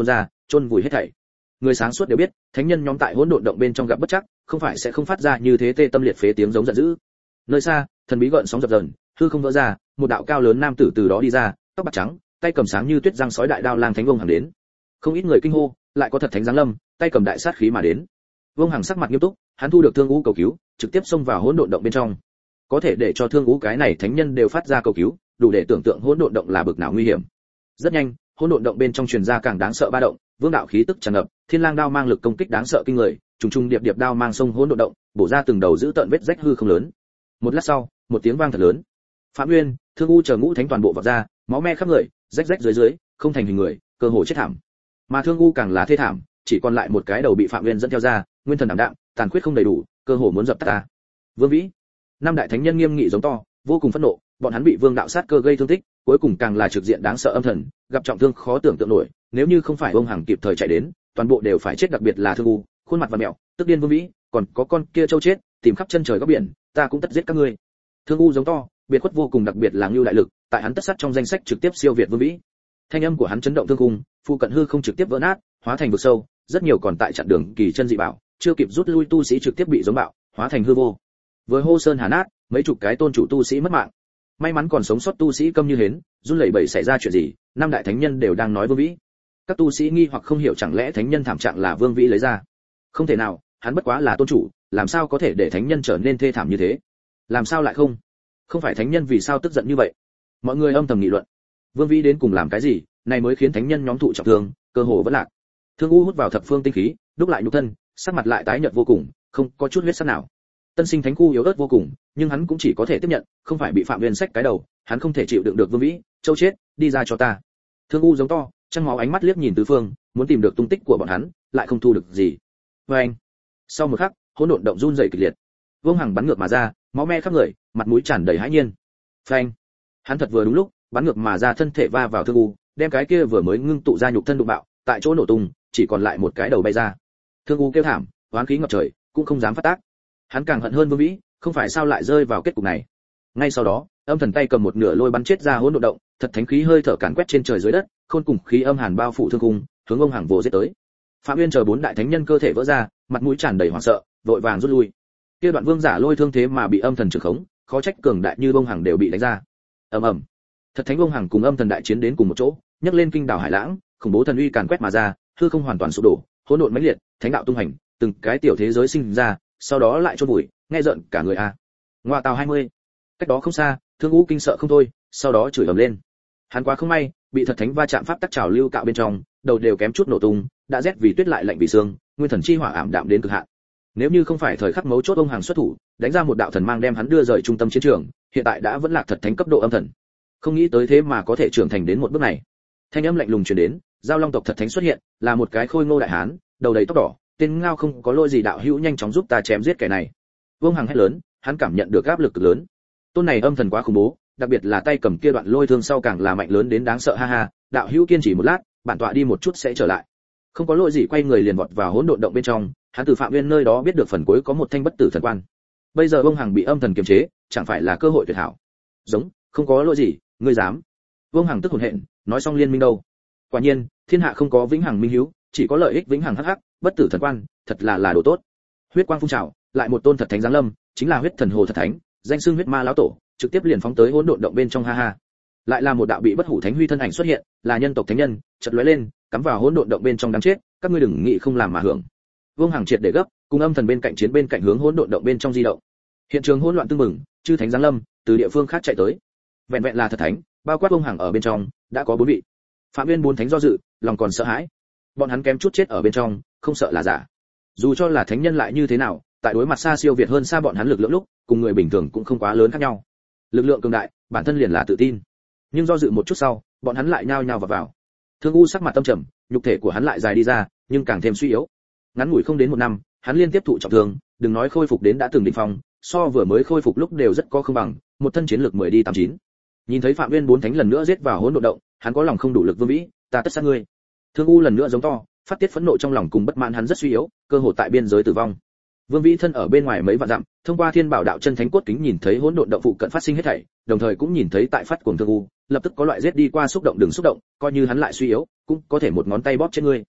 chôn vùi hết thảy. Người sáng suốt đều biết, thánh nhân nhóm tại hỗn độn động bên trong gặp bất trắc, không phải sẽ không phát ra như thế tê tâm liệt phế tiếng giống giận dữ. Nơi xa, thần bí gợn sóng dập dờn, hư không vỡ ra, một đạo cao lớn nam tử từ đó đi ra, tóc bạc trắng, tay cầm sáng như tuyết răng sói đại đao lang thánh vông hàng đến. Không ít người kinh hô, lại có thật thánh giáng lâm, tay cầm đại sát khí mà đến. Vông hàng sắc mặt nghiêm túc, hắn thu được thương ngũ cầu cứu, trực tiếp xông vào hỗn độn động bên trong. Có thể để cho thương ngũ cái này thánh nhân đều phát ra cầu cứu, đủ để tưởng tượng hỗn độn động là bực nào nguy hiểm. Rất nhanh, hỗn độn động bên trong truyền ra càng đáng sợ ba động, vương đạo khí tức tràn ngập, thiên lang đao mang lực công kích đáng sợ kinh người, trùng trùng điệp điệp đao mang sông hỗn độn động, bổ ra từng đầu giữ tận vết rách hư không lớn. Một lát sau, một tiếng vang thật lớn. Phạm Nguyên, Thương U chờ ngũ thánh toàn bộ vọt ra, máu me khắp người, rách rách dưới dưới, không thành hình người, cơ hồ chết thảm. Mà Thương U càng là thê thảm, chỉ còn lại một cái đầu bị Phạm Nguyên dẫn theo ra, nguyên thần đảm đạm, tàn khuyết không đầy đủ, cơ hồ muốn dập tắt ta. Vương Vĩ, năm đại thánh nhân nghiêm nghị giống to, vô cùng phẫn nộ, bọn hắn bị Vương đạo sát cơ gây thương tích, cuối cùng càng là trực diện đáng sợ âm thần, gặp trọng thương khó tưởng tượng nổi, nếu như không phải ông Hằng kịp thời chạy đến, toàn bộ đều phải chết, đặc biệt là Thương U, khuôn mặt và mẹo, tức điên Vương Vĩ, còn có con kia châu chết, tìm khắp chân trời góc biển, ta cũng tất giết các ngươi. Thương U giống to, biệt khuất vô cùng, đặc biệt là Ngưu đại lực, tại hắn tất sát trong danh sách trực tiếp siêu việt Vương Vĩ. Thanh âm của hắn chấn động thương cung, phu cận hư không trực tiếp vỡ nát, hóa thành vực sâu, rất nhiều còn tại chặn đường kỳ chân dị bảo, chưa kịp rút lui tu sĩ trực tiếp bị giống bạo, hóa thành hư vô. Với hô sơn hà nát, mấy chục cái tôn chủ tu sĩ mất mạng. May mắn còn sống sót tu sĩ câm như hến, run lẩy bẩy xảy ra chuyện gì, năm đại thánh nhân đều đang nói Vương Vĩ. Các tu sĩ nghi hoặc không hiểu, chẳng lẽ thánh nhân thảm trạng là Vương Vĩ lấy ra? Không thể nào, hắn bất quá là tôn chủ, làm sao có thể để thánh nhân trở nên thê thảm như thế? Làm sao lại không? Không phải thánh nhân vì sao tức giận như vậy? Mọi người âm thầm nghị luận. Vương Vĩ đến cùng làm cái gì, này mới khiến thánh nhân nhóm thụ trọng thương, cơ hồ vẫn lạc. Thương U hút vào thập phương tinh khí, đúc lại nhục thân, sắc mặt lại tái nhợt vô cùng, không có chút huyết sắc nào. Tân sinh thánh khu yếu ớt vô cùng, nhưng hắn cũng chỉ có thể tiếp nhận, không phải bị Phạm Nguyên sách cái đầu, hắn không thể chịu đựng được Vương Vĩ, châu chết, đi ra cho ta. Thương U giống to, trăng máu ánh mắt liếc nhìn tứ phương, muốn tìm được tung tích của bọn hắn, lại không thu được gì. Và anh, sau một khắc, hỗn độn động run rẩy kịch liệt. Vương Hằng bắn ngược mà ra, máu me khắp người, mặt mũi tràn đầy hãi nhiên. Phanh, hắn thật vừa đúng lúc, bắn ngược mà ra, thân thể va vào Thương U, đem cái kia vừa mới ngưng tụ ra nhục thân đụng bạo, tại chỗ nổ tung, chỉ còn lại một cái đầu bay ra. Thương U kêu thảm, oán khí ngập trời, cũng không dám phát tác. Hắn càng hận hơn Vương Vĩ, không phải sao lại rơi vào kết cục này. Ngay sau đó, âm thần tay cầm một nửa lôi bắn chết ra hỗn độn động, thật thánh khí hơi thở càn quét trên trời dưới đất, khôn cùng khí âm hàn bao phủ Thương Cung, hướng ông Hàng vồ giết tới. Phạm Nguyên chờ bốn đại thánh nhân cơ thể vỡ ra, mặt mũi tràn đầy hoảng sợ, vội vàng rút lui. Kia đoạn vương giả lôi thương thế mà bị âm thần trưởng khống, khó trách cường đại như bông Hằng đều bị đánh ra. Ầm ầm. Thật thánh bông Hằng cùng âm thần đại chiến đến cùng một chỗ, nhấc lên kinh đảo hải lãng, khủng bố thần uy càn quét mà ra, hư không hoàn toàn sụp đổ, hỗn độn mãnh liệt, thánh đạo tung hành, từng cái tiểu thế giới sinh ra, sau đó lại chôn vùi, nghe giận cả người a. Ngoa tào hai mươi. Cách đó không xa, Thương U kinh sợ không thôi, sau đó chửi ầm lên. Hắn quá không may, bị thật thánh va chạm pháp tắc trào lưu cạo bên trong, đầu đều kém chút nổ tung, đã rét vì tuyết lại lạnh vì xương, nguyên thần chi hỏa ảm đạm đến cực hạn. Nếu như không phải thời khắc mấu chốt ông Hàng xuất thủ, đánh ra một đạo thần mang đem hắn đưa rời trung tâm chiến trường, hiện tại đã vẫn lạc thật thánh cấp độ âm thần. Không nghĩ tới thế mà có thể trưởng thành đến một bước này. Thanh âm lạnh lùng truyền đến, giao long tộc thật thánh xuất hiện, là một cái khôi ngô đại hán, đầu đầy tóc đỏ, tên ngao không có lỗi gì, đạo hữu nhanh chóng giúp ta chém giết kẻ này. Vương Hằng hét lớn, hắn cảm nhận được áp lực cực lớn. Tôn này âm thần quá khủng bố, đặc biệt là tay cầm kia đoạn lôi thương sau càng là mạnh lớn đến đáng sợ, ha ha, đạo hữu kiên trì một lát, bản tọa đi một chút sẽ trở lại. Không có lỗi gì, quay người liền vọt vào hỗn độn động bên trong, hắn từ Phạm Nguyên nơi đó biết được phần cuối có một thanh bất tử thần quan. Bây giờ Vương Hằng bị âm thần kiềm chế, chẳng phải là cơ hội tuyệt hảo. Giống, không có lỗi gì, ngươi dám? Vương Hằng tức hồn hện, nói xong liên minh đâu? Quả nhiên, thiên hạ không có vĩnh hằng minh hiếu, chỉ có lợi ích vĩnh hằng hắc hắc, bất tử thần quan, thật là là đồ tốt. Huyết quang phun trào, lại một tôn thật thánh giáng lâm, chính là huyết thần hồ thật thánh, danh xưng huyết ma lão tổ, trực tiếp liền phóng tới hỗn độn động bên trong, ha ha. Lại là một đạo bị bất hủ thánh huy thân ảnh xuất hiện, là nhân tộc thánh nhân, chợt lóe lên, cắm vào hỗn độn động bên trong đáng chết, các ngươi đừng nghĩ không làm mà hưởng. Vương Hằng triệt để gấp, cùng âm thần bên cạnh chiến bên cạnh hướng hỗn độn động bên trong di động. Hiện trường hỗn loạn tương mừng, chư thánh giáng lâm, từ địa phương khác chạy tới. Vẹn vẹn là thật thánh, bao quát Vương Hằng ở bên trong, đã có bốn vị. Phạm Nguyên bốn thánh do dự, lòng còn sợ hãi. Bọn hắn kém chút chết ở bên trong, không sợ là giả. Dù cho là thánh nhân lại như thế nào, tại đối mặt xa siêu việt hơn xa bọn hắn lực lượng lúc, cùng người bình thường cũng không quá lớn khác nhau. Lực lượng cường đại, bản thân liền là tự tin. Nhưng do dự một chút sau, bọn hắn lại nhao nhao vào vào. Thương U sắc mặt tâm trầm, nhục thể của hắn lại dài đi ra, nhưng càng thêm suy yếu. Ngắn ngủi không đến một năm, hắn liên tiếp thụ trọng thương, đừng nói khôi phục đến đã từng đỉnh phong, so vừa mới khôi phục lúc đều rất có không bằng, một thân chiến lực mười đi tám chín. Nhìn thấy Phạm Nguyên bốn thánh lần nữa giết vào hỗn độn động, hắn có lòng không đủ lực, Vương Vĩ, ta tất sát ngươi. Thương U lần nữa giống to, phát tiết phẫn nộ trong lòng cùng bất mãn, hắn rất suy yếu, cơ hội tại biên giới tử vong. Vương Vĩ thân ở bên ngoài mấy vạn dặm, thông qua Thiên Bảo đạo chân thánh cốt kính nhìn thấy hỗn độn động phụ cận phát sinh hết thảy, đồng thời cũng nhìn thấy tại phát cuồng Thương U, lập tức có loại giết đi qua xúc động, đừng xúc động, coi như hắn lại suy yếu, cũng có thể một ngón tay bóp chết ngươi.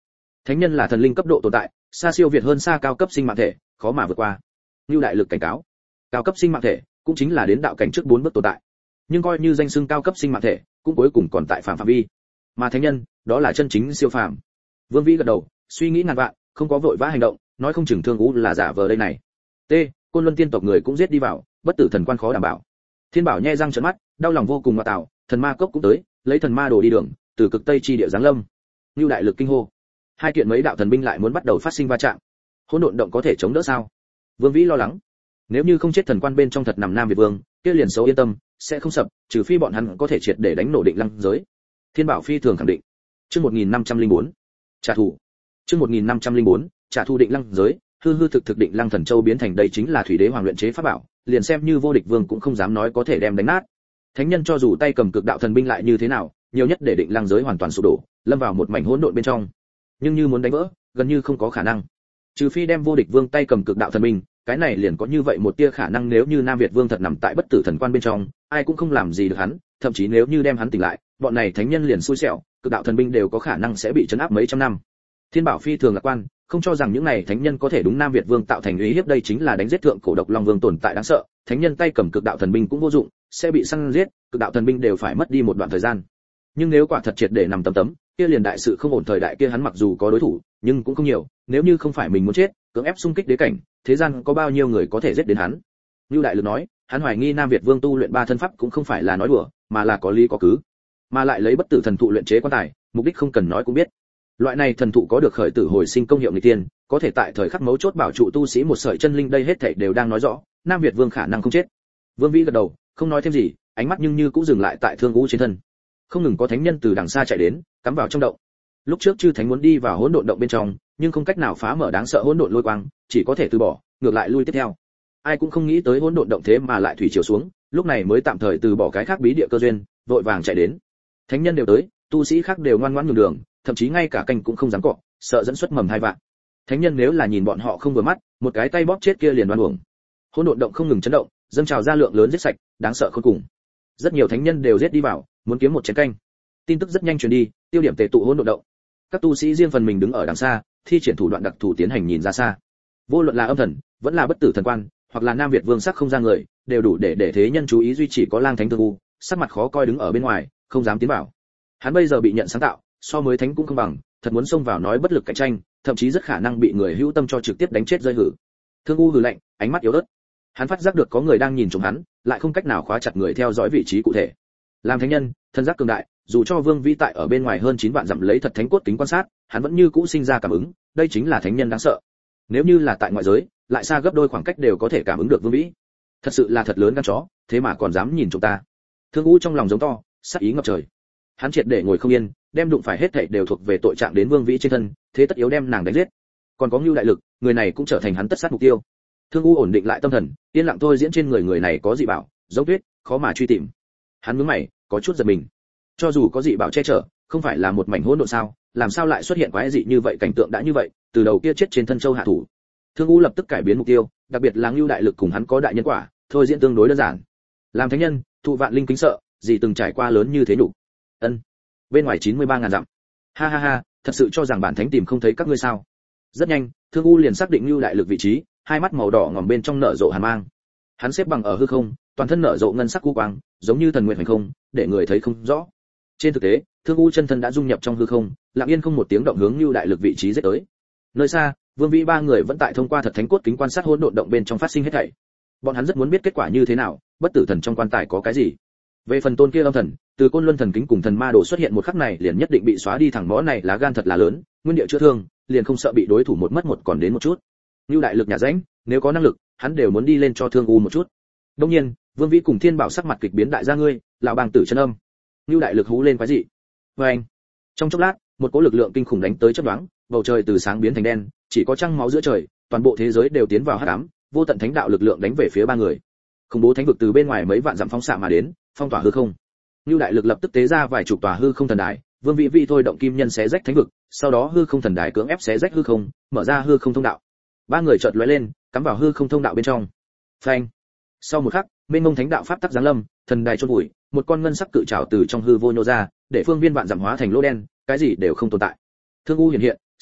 Thánh nhân là thần linh cấp độ tồn tại, xa siêu việt hơn xa cao cấp sinh mạng thể, khó mà vượt qua. Nưu đại lực cảnh cáo, cao cấp sinh mạng thể cũng chính là đến đạo cảnh trước bốn bước tồn tại, nhưng coi như danh xưng cao cấp sinh mạng thể, cũng cuối cùng còn tại phàm phạm vi. Mà thánh nhân, đó là chân chính siêu phàm. Vương Vĩ gật đầu, suy nghĩ ngàn vạn, không có vội vã hành động, nói không chừng Thương Ú là giả vờ đây này. T, Côn Luân tiên tộc người cũng giết đi vào, bất tử thần quan khó đảm bảo. Thiên Bảo nhe răng trợn mắt, đau lòng vô cùng mà tạo, thần ma cốc cũng tới, lấy thần ma đồ đi đường, từ cực tây chi địa giáng lâm. Nưu đại lực kinh hô. Hai kiện mấy đạo thần binh lại muốn bắt đầu phát sinh va chạm. Hỗn độn động có thể chống đỡ sao? Vương Vĩ lo lắng. Nếu như không chết thần quan bên trong thật nằm Nam Việt Vương, kia liền xấu yên tâm, sẽ không sập, trừ phi bọn hắn có thể triệt để đánh nổ định lăng giới. Thiên Bảo phi thường khẳng định. Chương một nghìn năm trăm lẻ bốn, trả thù. Chương một nghìn năm trăm lẻ bốn, trả thù định lăng giới, hư hư thực thực định lăng thần châu biến thành đây chính là thủy đế hoàng luyện chế pháp bảo, liền xem như vô địch vương cũng không dám nói có thể đem đánh nát. Thánh nhân cho dù tay cầm cực đạo thần binh lại như thế nào, nhiều nhất để định lăng giới hoàn toàn sụp đổ, lâm vào một mảnh hỗn độn bên trong. Nhưng như muốn đánh vỡ, gần như không có khả năng. Trừ phi đem vô địch vương tay cầm cực đạo thần binh, cái này liền có như vậy một tia khả năng, nếu như Nam Việt vương thật nằm tại bất tử thần quan bên trong, ai cũng không làm gì được hắn, thậm chí nếu như đem hắn tỉnh lại, bọn này thánh nhân liền xui xẻo, cực đạo thần binh đều có khả năng sẽ bị trấn áp mấy trăm năm. Thiên Bảo phi thường lạc quan, không cho rằng những này thánh nhân có thể đúng Nam Việt vương tạo thành uy hiếp, đây chính là đánh giết thượng cổ độc long vương tồn tại đáng sợ, thánh nhân tay cầm cực đạo thần binh cũng vô dụng, sẽ bị săn giết, cực đạo thần binh đều phải mất đi một đoạn thời gian. Nhưng nếu quả thật triệt để nằm tấm tấm, kia liền đại sự không ổn, thời đại kia hắn mặc dù có đối thủ, nhưng cũng không nhiều, nếu như không phải mình muốn chết, cưỡng ép xung kích đế cảnh, thế gian có bao nhiêu người có thể giết đến hắn. Lưu đại lực nói, hắn hoài nghi Nam Việt vương tu luyện ba thân pháp cũng không phải là nói đùa, mà là có lý có cứ, mà lại lấy bất tử thần thụ luyện chế quan tài, mục đích không cần nói cũng biết. Loại này thần thụ có được khởi tử hồi sinh công hiệu nghịch tiên, có thể tại thời khắc mấu chốt bảo trụ tu sĩ một sợi chân linh, đây hết thảy đều đang nói rõ, Nam Việt vương khả năng không chết. Vương Vĩ gật đầu, không nói thêm gì, ánh mắt nhưng như cũng dừng lại tại Thương Vũ trên thân. Không ngừng có thánh nhân từ đằng xa chạy đến, cắm vào trong động. Lúc trước chư thánh muốn đi vào hỗn độn động bên trong, nhưng không cách nào phá mở đáng sợ hỗn độn lôi quang, chỉ có thể từ bỏ, ngược lại lui tiếp theo. Ai cũng không nghĩ tới hỗn độn động thế mà lại thủy chiều xuống, lúc này mới tạm thời từ bỏ cái khác bí địa cơ duyên, vội vàng chạy đến. Thánh nhân đều tới, tu sĩ khác đều ngoan ngoãn nhường đường, thậm chí ngay cả canh cũng không dám cọ, sợ dẫn xuất mầm hai vạn. Thánh nhân nếu là nhìn bọn họ không vừa mắt, một cái tay bóp chết kia liền đoan uổng. Hỗn độn động không ngừng chấn động, dâng trào ra lượng lớn giết sạch, đáng sợ khôn cùng. Rất nhiều thánh nhân đều giết đi vào, muốn kiếm một chén canh. Tin tức rất nhanh truyền đi, tiêu điểm tề tụ hỗn độn động. Các tu sĩ riêng phần mình đứng ở đằng xa, thi triển thủ đoạn đặc thù tiến hành nhìn ra xa. Vô luận là âm thần, vẫn là bất tử thần quan, hoặc là Nam Việt vương sắc không ra người, đều đủ để để thế nhân chú ý, duy chỉ có Lang Thánh Thương U, sắc mặt khó coi đứng ở bên ngoài, không dám tiến vào. Hắn bây giờ bị nhận sáng tạo, so mới thánh cũng không bằng, thật muốn xông vào nói bất lực cạnh tranh, thậm chí rất khả năng bị người hữu tâm cho trực tiếp đánh chết rơi hử. Thương U hừ lạnh, ánh mắt yếu ớt. Hắn phát giác được có người đang nhìn trộm hắn, lại không cách nào khóa chặt người theo dõi vị trí cụ thể. Làm thánh nhân, thân giác cường đại, dù cho Vương Vĩ tại ở bên ngoài hơn chín vạn dặm lấy thật thánh cốt kính quan sát, hắn vẫn như cũ sinh ra cảm ứng, đây chính là thánh nhân đáng sợ. Nếu như là tại ngoại giới, lại xa gấp đôi khoảng cách đều có thể cảm ứng được Vương Vĩ. Thật sự là thật lớn gan chó, thế mà còn dám nhìn chúng ta. Thương U trong lòng giống to, sát ý ngập trời. Hắn triệt để ngồi không yên, đem đụng phải hết thảy đều thuộc về tội trạng đến Vương Vĩ trên thân, thế tất yếu đem nàng đánh giết. Còn có Ngưu đại lực, người này cũng trở thành hắn tất sát mục tiêu. Thương U ổn định lại tâm thần, yên lặng thôi diễn trên người người này có dị bảo, giống tuyết, khó mà truy tìm. Hắn nhướng mày, có chút giật mình. Cho dù có dị bảo che chở, không phải là một mảnh hỗn độn sao, làm sao lại xuất hiện quái dị như vậy, cảnh tượng đã như vậy, từ đầu kia chết trên thân châu hạ thủ. Thương U lập tức cải biến mục tiêu, đặc biệt là Ngưu đại lực cùng hắn có đại nhân quả, thôi diễn tương đối đơn giản. Làm thánh nhân, thụ vạn linh kính sợ, gì từng trải qua lớn như thế nhục. Ân. Bên ngoài chín mươi ba ngàn dặm. Ha ha ha, thật sự cho rằng bản thánh tìm không thấy các ngươi sao? Rất nhanh, Thương U liền xác định Ngưu đại lực vị trí, hai mắt màu đỏ ngòm bên trong nở rộ hàn mang. Hắn xếp bằng ở hư không, toàn thân nở rộ ngân sắc u quang, giống như thần nguyện hành không, để người thấy không rõ. Trên thực tế, Thương U chân thân đã dung nhập trong hư không, lặng yên không một tiếng động hướng Ngưu đại lực vị trí giết tới. Nơi xa, Vương Vĩ ba người vẫn tại thông qua thật thánh cốt kính quan sát hỗn độn động bên trong phát sinh hết thảy. Bọn hắn rất muốn biết kết quả như thế nào, bất tử thần trong quan tài có cái gì. Về phần tôn kia âm thần, từ Côn Luân thần kính cùng thần ma đồ xuất hiện một khắc này liền nhất định bị xóa đi, thằng mõ này lá gan thật là lớn, nguyên địa chữa thương, liền không sợ bị đối thủ một mất một còn đến một chút. Ngưu đại lực nhà rãnh, nếu có năng lực, hắn đều muốn đi lên cho Thương U một chút. Đương nhiên, Vương Vĩ cùng Thiên Bảo sắc mặt kịch biến, đại gia ngươi, lão bàng tử chân âm. Ngưu đại lực hú lên quái dị. Oeng. Trong chốc lát, một cỗ lực lượng kinh khủng đánh tới chớp nhoáng, bầu trời từ sáng biến thành đen, chỉ có trăng máu giữa trời, toàn bộ thế giới đều tiến vào hắc ám, vô tận thánh đạo lực lượng đánh về phía ba người. Khủng bố thánh vực từ bên ngoài mấy vạn dặm phóng xạ mà đến, phong tỏa hư không. Ngưu đại lực lập tức tế ra vài chục tòa hư không thần đài, Vương Vĩ vị thôi động kim nhân xé rách thánh vực, sau đó hư không thần đài cưỡng ép xé rách hư không, mở ra hư không thông đạo. Ba người chợt lóe lên, cắm vào hư không thông đạo bên trong. Phanh. Sau một khắc, mênh mông thánh đạo pháp tắc giáng lâm, thần đài chôn vùi, một con ngân sắc cự trảo từ trong hư vô nhô ra, để phương viên vạn dặm hóa thành lỗ đen, cái gì đều không tồn tại. Thương U hiện hiện,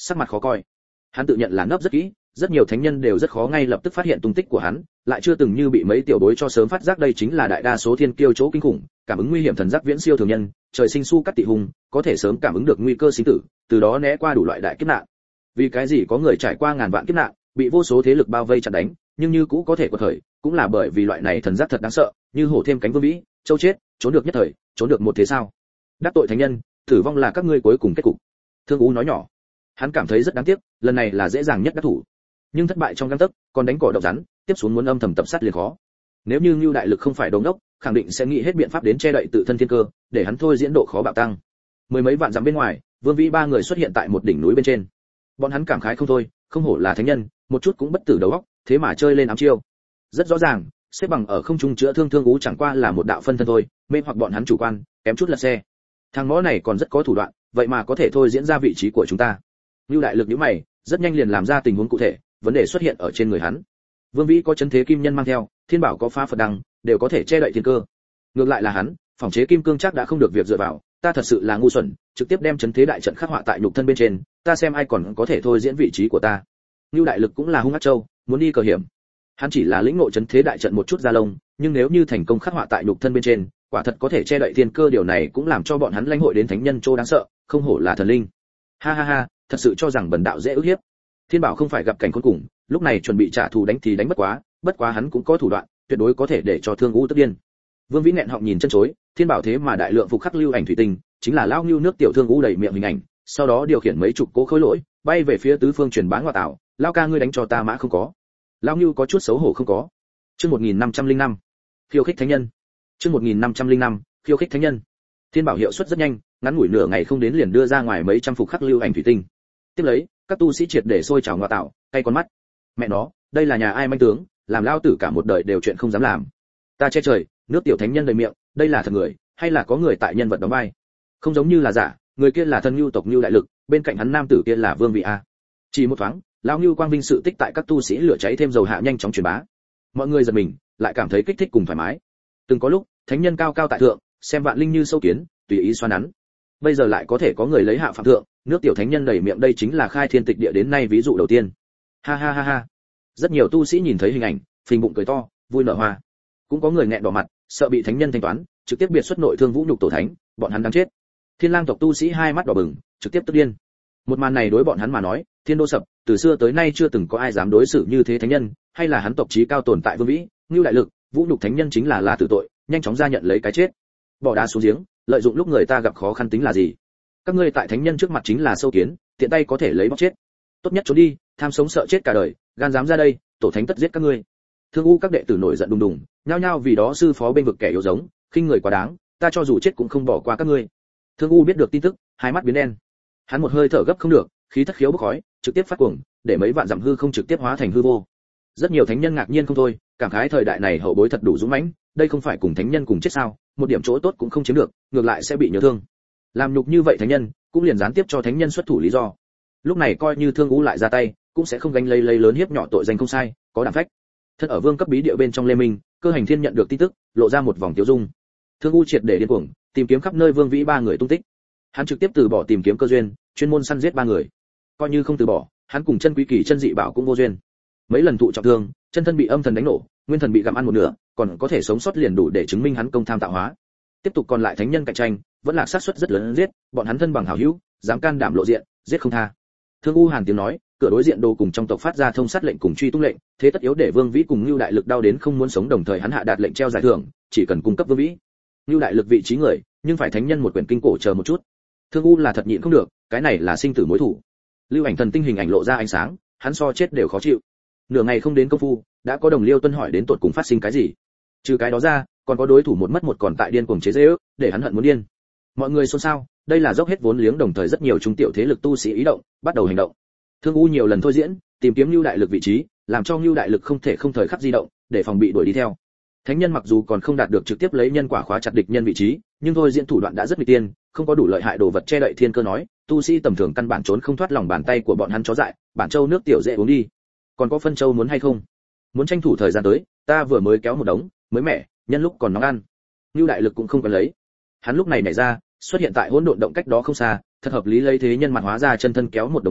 sắc mặt khó coi. Hắn tự nhận là nấp rất kỹ, rất nhiều thánh nhân đều rất khó ngay lập tức phát hiện tung tích của hắn, lại chưa từng như bị mấy tiểu bối cho sớm phát giác. Đây chính là đại đa số thiên kiêu chỗ kinh khủng, cảm ứng nguy hiểm thần giác viễn siêu thường nhân, trời sinh su cắt tị hùng, có thể sớm cảm ứng được nguy cơ sinh tử, từ đó né qua đủ loại đại kiếp nạn. Vì cái gì có người trải qua ngàn vạn kiếp nạn, bị vô số thế lực bao vây chặn đánh, nhưng như cũ có thể quật khởi, cũng là bởi vì loại này thần giác thật đáng sợ, như hổ thêm cánh vương vĩ, châu chết, trốn được nhất thời, trốn được một thế sao? Đắc tội thánh nhân, tử vong là các ngươi cuối cùng kết cục. Thương Ú nói nhỏ. Hắn cảm thấy rất đáng tiếc, lần này là dễ dàng nhất đắc thủ, nhưng thất bại trong gang tấc, còn đánh cỏ độc rắn, tiếp xuống muốn âm thầm tập sát liền khó. Nếu như Nưu đại lực không phải đồ ngốc, khẳng định sẽ nghĩ hết biện pháp đến che đậy tự thân thiên cơ, để hắn thôi diễn độ khó bạo tăng. Mười mấy vạn dặm bên ngoài, Vương Vĩ ba người xuất hiện tại một đỉnh núi bên trên. Bọn hắn cảm khái không thôi, không hổ là thánh nhân, một chút cũng bất tử đầu óc, thế mà chơi lên ám chiêu. Rất rõ ràng, xếp bằng ở không trung chữa thương Thương Ú chẳng qua là một đạo phân thân thôi, mê hoặc bọn hắn chủ quan, kém chút lật xe. Thằng mõ này còn rất có thủ đoạn, vậy mà có thể thôi diễn ra vị trí của chúng ta. Nưu đại lực nhíu mày, rất nhanh liền làm ra tình huống cụ thể, vấn đề xuất hiện ở trên người hắn. Vương Vĩ có chấn thế kim nhân mang theo, Thiên Bảo có phá Phật đăng, đều có thể che đậy thiên cơ. Ngược lại là hắn, phòng chế kim cương chắc đã không được việc dựa vào, ta thật sự là ngu xuẩn, trực tiếp đem chấn thế đại trận khắc họa tại nhục thân bên trên, ta xem ai còn có thể thôi diễn vị trí của ta. Nưu đại lực cũng là hung ác châu, muốn đi cờ hiểm. Hắn chỉ là lĩnh ngộ chấn thế đại trận một chút da lông, nhưng nếu như thành công khắc họa tại nhục thân bên trên, quả thật có thể che đậy thiên cơ, điều này cũng làm cho bọn hắn lãnh hội đến thánh nhân châu đáng sợ, không hổ là thần linh. Ha ha ha, thật sự cho rằng bần đạo dễ ức hiếp. Thiên Bảo không phải gặp cảnh khốn cùng, lúc này chuẩn bị trả thù đánh thì đánh bất quá, bất quá hắn cũng có thủ đoạn, tuyệt đối có thể để cho Thương Ú tức điên. Vương Vĩ nghẹn họng nhìn chân chối, Thiên Bảo thế mà đại lượng phục khắc lưu ảnh thủy tinh, chính là lao Nưu nước tiểu Thương Ú đầy miệng hình ảnh, sau đó điều khiển mấy chục cỗ khối lỗi, bay về phía tứ phương truyền bá ngoại tảo, lao ca ngươi đánh cho ta mã không có. Lao Nưu có chút xấu hổ không có. Chương một nghìn năm trăm lẻ năm, khiêu khích thánh nhân. Chương một nghìn năm trăm lẻ năm, khiêu khích thánh nhân. Thiên Bảo hiệu suất rất nhanh, ngắn ngủi nửa ngày không đến liền đưa ra ngoài mấy trăm phục khắc lưu ảnh thủy tinh. Tiếp lấy, các tu sĩ triệt để sôi trào ngoại tạo, cay con mắt. Mẹ nó, đây là nhà ai manh tướng, làm lao tử cả một đời đều chuyện không dám làm. Ta che trời, nước tiểu thánh nhân đầy miệng, đây là thật người, hay là có người tại nhân vật đóng vai? Không giống như là giả, người kia là thân Nưu tộc Nưu đại lực, bên cạnh hắn nam tử kia là Vương Vị a. Chỉ một thoáng, lão Nưu quang vinh sự tích tại các tu sĩ lửa cháy thêm dầu hạ nhanh chóng truyền bá. Mọi người giật mình, lại cảm thấy kích thích cùng thoải mái. Từng có lúc, thánh nhân cao cao tại thượng, xem vạn linh như sâu kiến, tùy ý xoa nắn. Bây giờ lại có thể có người lấy hạ phạm thượng, nước tiểu thánh nhân đầy miệng, đây chính là khai thiên tịch địa đến nay ví dụ đầu tiên. Ha ha ha ha. Rất nhiều tu sĩ nhìn thấy hình ảnh, phình bụng cười to, vui nở hoa. Cũng có người nghẹn đỏ mặt, sợ bị thánh nhân thanh toán, trực tiếp biệt xuất nội thương vũ nhục tổ thánh, bọn hắn đáng chết. Thiên Lang tộc tu sĩ hai mắt đỏ bừng, trực tiếp tức điên. Một màn này đối bọn hắn mà nói, thiên đô sập, từ xưa tới nay chưa từng có ai dám đối xử như thế thánh nhân, hay là hắn tộc chí cao tồn tại Vương Vĩ, Nưu đại lực, vũ nhục thánh nhân chính là là tử tội, nhanh chóng ra nhận lấy cái chết. Bỏ đá xuống giếng, lợi dụng lúc người ta gặp khó khăn tính là gì? Các ngươi tại thánh nhân trước mặt chính là sâu kiến, tiện tay có thể lấy bóc chết. Tốt nhất trốn đi, tham sống sợ chết cả đời, gan dám ra đây, tổ thánh tất giết các ngươi. Thương U các đệ tử nổi giận đùng đùng, nhao nhao vì đó sư phó bên vực kẻ yếu giống, khinh người quá đáng, ta cho dù chết cũng không bỏ qua các ngươi. Thương U biết được tin tức, hai mắt biến đen. Hắn một hơi thở gấp không được, khí thất khiếu bốc khói, trực tiếp phát cuồng, để mấy vạn dặm hư không trực tiếp hóa thành hư vô. Rất nhiều thánh nhân ngạc nhiên không thôi, cảm khái thời đại này hậu bối thật đủ dũng mãnh, đây không phải cùng thánh nhân cùng chết sao, một điểm chỗ tốt cũng không chiếm được, ngược lại sẽ bị nhớ thương. Làm nhục như vậy thánh nhân, cũng liền gián tiếp cho thánh nhân xuất thủ lý do. Lúc này coi như Thương U lại ra tay, cũng sẽ không gánh lấy lấy lớn hiếp nhỏ tội danh không sai, có đảm phách. Thân ở vương cấp bí địa bên trong Lê Minh, Cơ Hành Thiên nhận được tin tức, lộ ra một vòng tiêu dung. Thương U triệt để điên cuồng, tìm kiếm khắp nơi Vương Vĩ ba người tung tích. Hắn trực tiếp từ bỏ tìm kiếm cơ duyên, chuyên môn săn giết ba người. Coi như không từ bỏ, hắn cùng chân quý kỳ chân dị bảo cũng vô duyên. Mấy lần thụ trọng thương, chân thân bị âm thần đánh nổ, nguyên thần bị gặm ăn một nửa, còn có thể sống sót liền đủ để chứng minh hắn công tham tạo hóa. Tiếp tục còn lại thánh nhân cạnh tranh, vẫn là xác suất rất lớn giết, bọn hắn thân bằng hảo hữu, dám can đảm lộ diện, giết không tha. Thương U Hàn tiếng nói, cửa đối diện đồ cùng trong tộc phát ra thông sát lệnh cùng truy tung lệnh, thế tất yếu để Vương Vĩ cùng Nưu đại lực đau đến không muốn sống, đồng thời hắn hạ đạt lệnh treo giải thưởng, chỉ cần cung cấp Vương Vĩ. Nưu đại lực vị trí người, nhưng phải thánh nhân một quyển kinh cổ chờ một chút. Thương U là thật nhịn không được, cái này là sinh tử mối thủ. Lưu Ảnh Thần tinh hình ảnh lộ ra ánh sáng, hắn so chết đều khó chịu. Nửa ngày không đến công phu, đã có đồng liêu tuân hỏi đến tột cùng phát sinh cái gì. Trừ cái đó ra, còn có đối thủ một mất một còn tại điên cuồng chế giễu, để hắn hận muốn điên. Mọi người xôn xao, đây là dốc hết vốn liếng, đồng thời rất nhiều trung tiểu thế lực tu sĩ ý động, bắt đầu hành động. Thương U nhiều lần thôi diễn, tìm kiếm Nưu đại lực vị trí, làm cho Nưu đại lực không thể không thời khắc di động, để phòng bị đuổi đi theo. Thánh nhân mặc dù còn không đạt được trực tiếp lấy nhân quả khóa chặt địch nhân vị trí, nhưng thôi diễn thủ đoạn đã rất nguy tiên, không có đủ lợi hại đồ vật che đậy thiên cơ nói, tu sĩ tầm thường căn bản trốn không thoát lòng bàn tay của bọn hắn chó dại, bản châu nước tiểu dễ uống đi. Còn có phân châu muốn hay không? Muốn tranh thủ thời gian tới, ta vừa mới kéo một đống, mới mẻ, nhân lúc còn nóng ăn. Nưu đại lực cũng không cần lấy. Hắn lúc này nảy ra, xuất hiện tại hỗn độn động cách đó không xa, thật hợp lý, lấy thế nhân mặt hóa ra chân thân kéo một đồng lớn,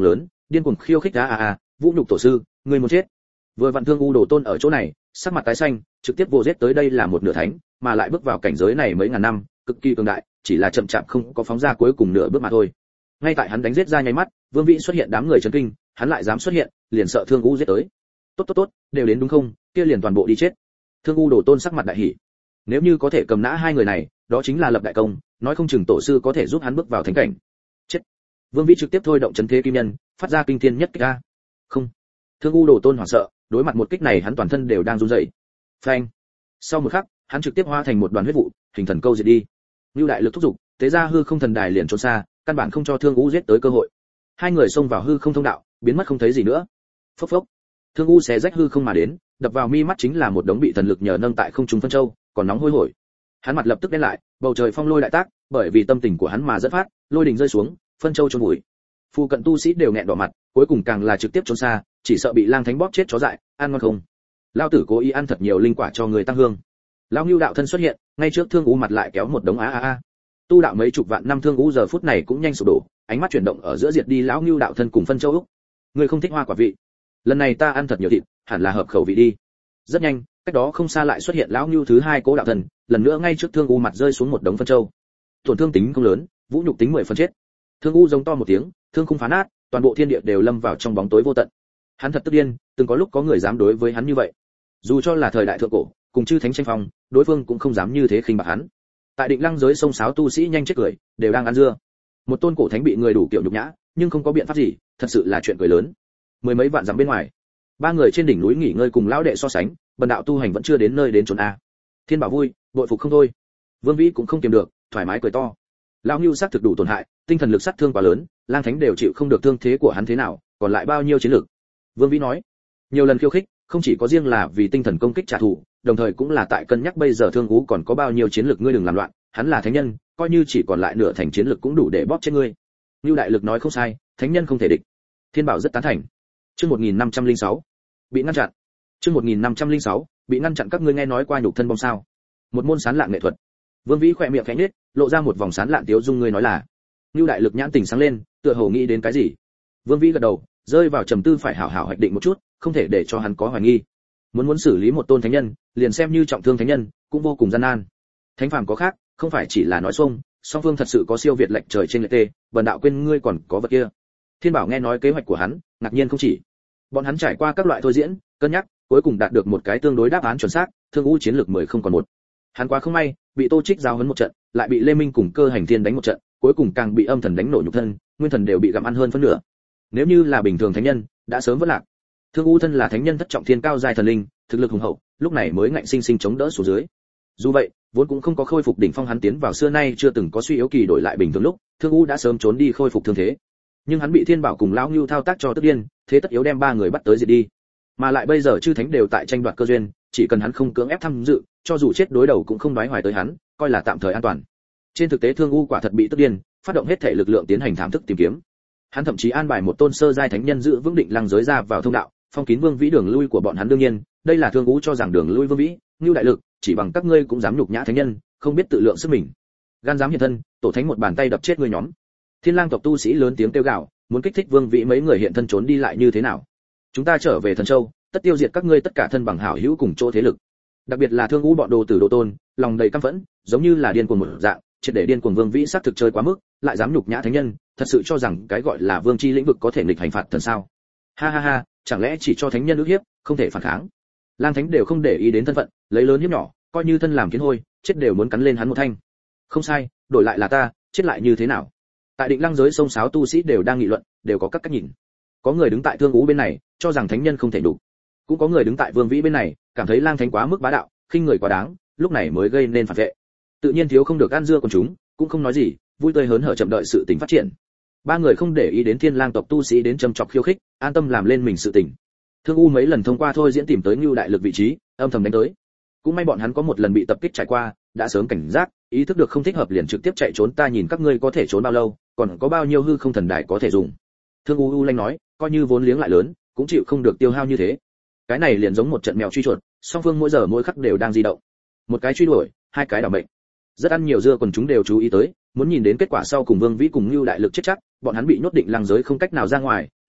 điên cuồng khiêu khích a a a, vũ nhục tổ sư, người muốn chết. Vừa vặn Thương U Đồ Tôn ở chỗ này, sắc mặt tái xanh, trực tiếp vô giết tới đây là một nửa thánh, mà lại bước vào cảnh giới này mấy ngàn năm, cực kỳ cường đại, chỉ là chậm chạp không có phóng ra cuối cùng nửa bước mà thôi. Ngay tại hắn đánh giết ra nháy mắt, Vương Vĩ xuất hiện, đám người chấn kinh, hắn lại dám xuất hiện, liền sợ Thương U giết tới. Tốt tốt tốt, đều đến đúng không, kia liền toàn bộ đi chết. Thương U Đồ Tôn sắc mặt đại hỉ. Nếu như có thể cầm nã hai người này, đó chính là lập đại công, nói không chừng tổ sư có thể giúp hắn bước vào thánh cảnh. Chết. Vương Vĩ trực tiếp thôi động chấn thế kim nhân, phát ra kinh thiên nhất kích a. Không. Thương U Đồ Tôn hoảng sợ, đối mặt một kích này hắn toàn thân đều đang run rẩy. Phanh. Sau một khắc, hắn trực tiếp hóa thành một đoàn huyết vụ, hình thần câu diệt đi. Nưu đại lực thúc giục, tế ra hư không thần đài liền trốn xa, căn bản không cho Thương U giết tới cơ hội. Hai người xông vào hư không thông đạo, biến mất không thấy gì nữa. Phốc phốc. Thương U xé rách hư không mà đến, đập vào mi mắt chính là một đống bị thần lực nhờ nâng tại không trung phân châu, còn nóng hôi hổi. Hắn mặt lập tức đen lại, bầu trời phong lôi đại tác, bởi vì tâm tình của hắn mà dẫn phát, lôi đình rơi xuống, phân châu chôn vùi. Phu cận tu sĩ đều nghẹn đỏ mặt, cuối cùng càng là trực tiếp trốn xa, chỉ sợ bị lang thánh bóp chết chó dại, ăn ngon không. Lão tử cố ý ăn thật nhiều linh quả cho người tăng hương. Lão Nưu đạo thân xuất hiện, ngay trước Thương U mặt lại kéo một đống a a a. Tu đạo mấy chục vạn năm Thương U giờ phút này cũng nhanh sụp đổ, ánh mắt chuyển động ở giữa diệt đi lão Nưu đạo thân cùng phân châu úc. Người không thích hoa quả vị, lần này ta ăn thật nhiều thịt, hẳn là hợp khẩu vị đi. Rất nhanh, cách đó không xa lại xuất hiện lão Nưu thứ hai cố đạo thần, lần nữa ngay trước Thương U mặt rơi xuống một đống phân châu. Tổn thương tính không lớn, vũ nhục tính mười phần chết. Thương U giống to một tiếng, thương khung phá nát, toàn bộ thiên địa đều lâm vào trong bóng tối vô tận. Hắn thật tức điên, từng có lúc có người dám đối với hắn như vậy. Dù cho là thời đại thượng cổ, cùng chư thánh tranh phong, đối phương cũng không dám như thế khinh bạc hắn. Tại Định Lăng giới sông sáo tu sĩ nhanh chết cười, đều đang ăn dưa. Một tôn cổ thánh bị người đủ kiểu nhục nhã, nhưng không có biện pháp gì, thật sự là chuyện cười lớn. Mười mấy vạn dặm bên ngoài, ba người trên đỉnh núi nghỉ ngơi cùng lão đệ so sánh, bần đạo tu hành vẫn chưa đến nơi đến chốn a. Thiên Bảo vui, bội phục không thôi. Vương Vĩ cũng không kiềm được, thoải mái cười to. Lão Nưu sát thực đủ tổn hại, tinh thần lực sát thương quá lớn, lang thánh đều chịu không được thương thế của hắn thế nào, còn lại bao nhiêu chiến lực. Vương Vĩ nói, nhiều lần khiêu khích, không chỉ có riêng là vì tinh thần công kích trả thù, đồng thời cũng là tại cân nhắc bây giờ Thương U còn có bao nhiêu chiến lực, ngươi đừng làm loạn, hắn là thánh nhân, coi như chỉ còn lại nửa thành chiến lực cũng đủ để bóp chết ngươi. Nưu đại lực nói không sai, thánh nhân không thể địch. Thiên Bảo rất tán thành. Chương một nghìn năm trăm lẻ sáu, bị ngăn chặn. Chương một nghìn năm trăm lẻ sáu, bị ngăn chặn. Các ngươi nghe nói qua nhục thân bom sao? Một môn sán lạn nghệ thuật. Vương Vĩ khỏe miệng khẽ nhếch, lộ ra một vòng sán lạn tiếu dung, ngươi nói là? Nưu đại lực nhãn tỉnh sáng lên, tựa hồ nghĩ đến cái gì. Vương Vĩ gật đầu, rơi vào trầm tư, phải hảo hảo hoạch định một chút, không thể để cho hắn có hoài nghi. Muốn muốn xử lý một tôn thánh nhân, liền xem như trọng thương thánh nhân, cũng vô cùng gian nan. Thánh phàm có khác, không phải chỉ là nói xuông, song phương thật sự có siêu việt lệnh trời trên lệch tê, bần đạo quên ngươi còn có vật kia. Thiên Bảo nghe nói kế hoạch của hắn, ngạc nhiên không chỉ. Bọn hắn trải qua các loại thôi diễn, cân nhắc, cuối cùng đạt được một cái tương đối đáp án chuẩn xác, Thương U chiến lược mười không còn một. Hắn quá không may, bị Tô Trích giao huấn một trận, lại bị Lê Minh cùng Cơ Hành Thiên đánh một trận, cuối cùng càng bị âm thần đánh nổ nhục thân, nguyên thần đều bị gặm ăn hơn phân nửa. Nếu như là bình thường thánh nhân, đã sớm vỡ lạc. Thương U thân là thánh nhân thất trọng thiên cao giai thần linh, thực lực hùng hậu, lúc này mới ngạnh sinh sinh chống đỡ xuống dưới. Dù vậy, vốn cũng không có khôi phục đỉnh phong, hắn tiến vào xưa nay chưa từng có suy yếu kỳ đổi lại bình thường lúc, Thương U đã sớm trốn đi khôi phục thương thế. Nhưng hắn bị Thiên Bảo cùng lão Nưu thao tác cho tức điên, thế tất yếu đem ba người bắt tới diệt đi. Mà lại bây giờ chư thánh đều tại tranh đoạt cơ duyên, chỉ cần hắn không cưỡng ép tham dự, cho dù chết đối đầu cũng không đoái hoài tới hắn, coi là tạm thời an toàn. Trên thực tế Thương U quả thật bị tức điên, phát động hết thể lực lượng tiến hành thám thức tìm kiếm. Hắn thậm chí an bài một tôn sơ giai thánh nhân giữ vững Định Lăng giới ra vào thông đạo, phong kín Vương Vĩ đường lui của bọn hắn. đương nhiên, đây là Thương U cho rằng đường lui Vương Vĩ, Nưu đại lực, chỉ bằng các ngươi cũng dám nhục nhã thánh nhân, không biết tự lượng sức mình. Gan dám hiện thân, tổ thánh một bàn tay đập chết ngươi nhóm. Thiên Lang tộc tu sĩ lớn tiếng kêu gào, muốn kích thích Vương Vĩ mấy người hiện thân trốn đi lại như thế nào? Chúng ta trở về Thần Châu, tất tiêu diệt các ngươi tất cả thân bằng hảo hữu cùng chỗ thế lực. Đặc biệt là Thương U bọn đồ tử đồ tôn, lòng đầy căm phẫn, giống như là điên cuồng một dạng, triệt để điên cuồng. Vương Vĩ sát thực chơi quá mức, lại dám nhục nhã thánh nhân, thật sự cho rằng cái gọi là vương chi lĩnh vực có thể nghịch hành phạt thần sao? Ha ha ha, chẳng lẽ chỉ cho thánh nhân ức hiếp, không thể phản kháng? Lang thánh đều không để ý đến thân phận, lấy lớn hiếp nhỏ, coi như thân làm kiến hôi, chết đều muốn cắn lên hắn một thanh. Không sai, đổi lại là ta, chết lại như thế nào? Tại Định Lăng giới sông sáo tu sĩ đều đang nghị luận, đều có các cách nhìn. Có người đứng tại Thương U bên này, cho rằng thánh nhân không thể đủ. Cũng có người đứng tại Vương Vĩ bên này, cảm thấy Lang thánh quá mức bá đạo, khinh người quá đáng, lúc này mới gây nên phản vệ. Tự nhiên thiếu không được ăn dưa con chúng, cũng không nói gì, vui tươi hớn hở chậm đợi sự tình phát triển. Ba người không để ý đến Thiên Lang tộc tu sĩ đến châm chọc khiêu khích, an tâm làm lên mình sự tình. Thương U mấy lần thông qua thôi diễn tìm tới Nưu đại lực vị trí, âm thầm đánh tới. Cũng may bọn hắn có một lần bị tập kích trải qua, đã sớm cảnh giác, ý thức được không thích hợp liền trực tiếp chạy trốn. Ta nhìn các ngươi có thể trốn bao lâu, còn có bao nhiêu hư không thần đài có thể dùng. Thương U u lanh nói, coi như vốn liếng lại lớn, cũng chịu không được tiêu hao như thế. Cái này liền giống một trận mèo truy chuột, song phương mỗi giờ mỗi khắc đều đang di động. Một cái truy đuổi, hai cái đảo mệnh. Rất ăn nhiều dưa còn chúng đều chú ý tới, muốn nhìn đến kết quả sau cùng Vương Vĩ cùng Nưu đại lực chết chắc, bọn hắn bị nhốt Định Lăng giới không cách nào ra ngoài,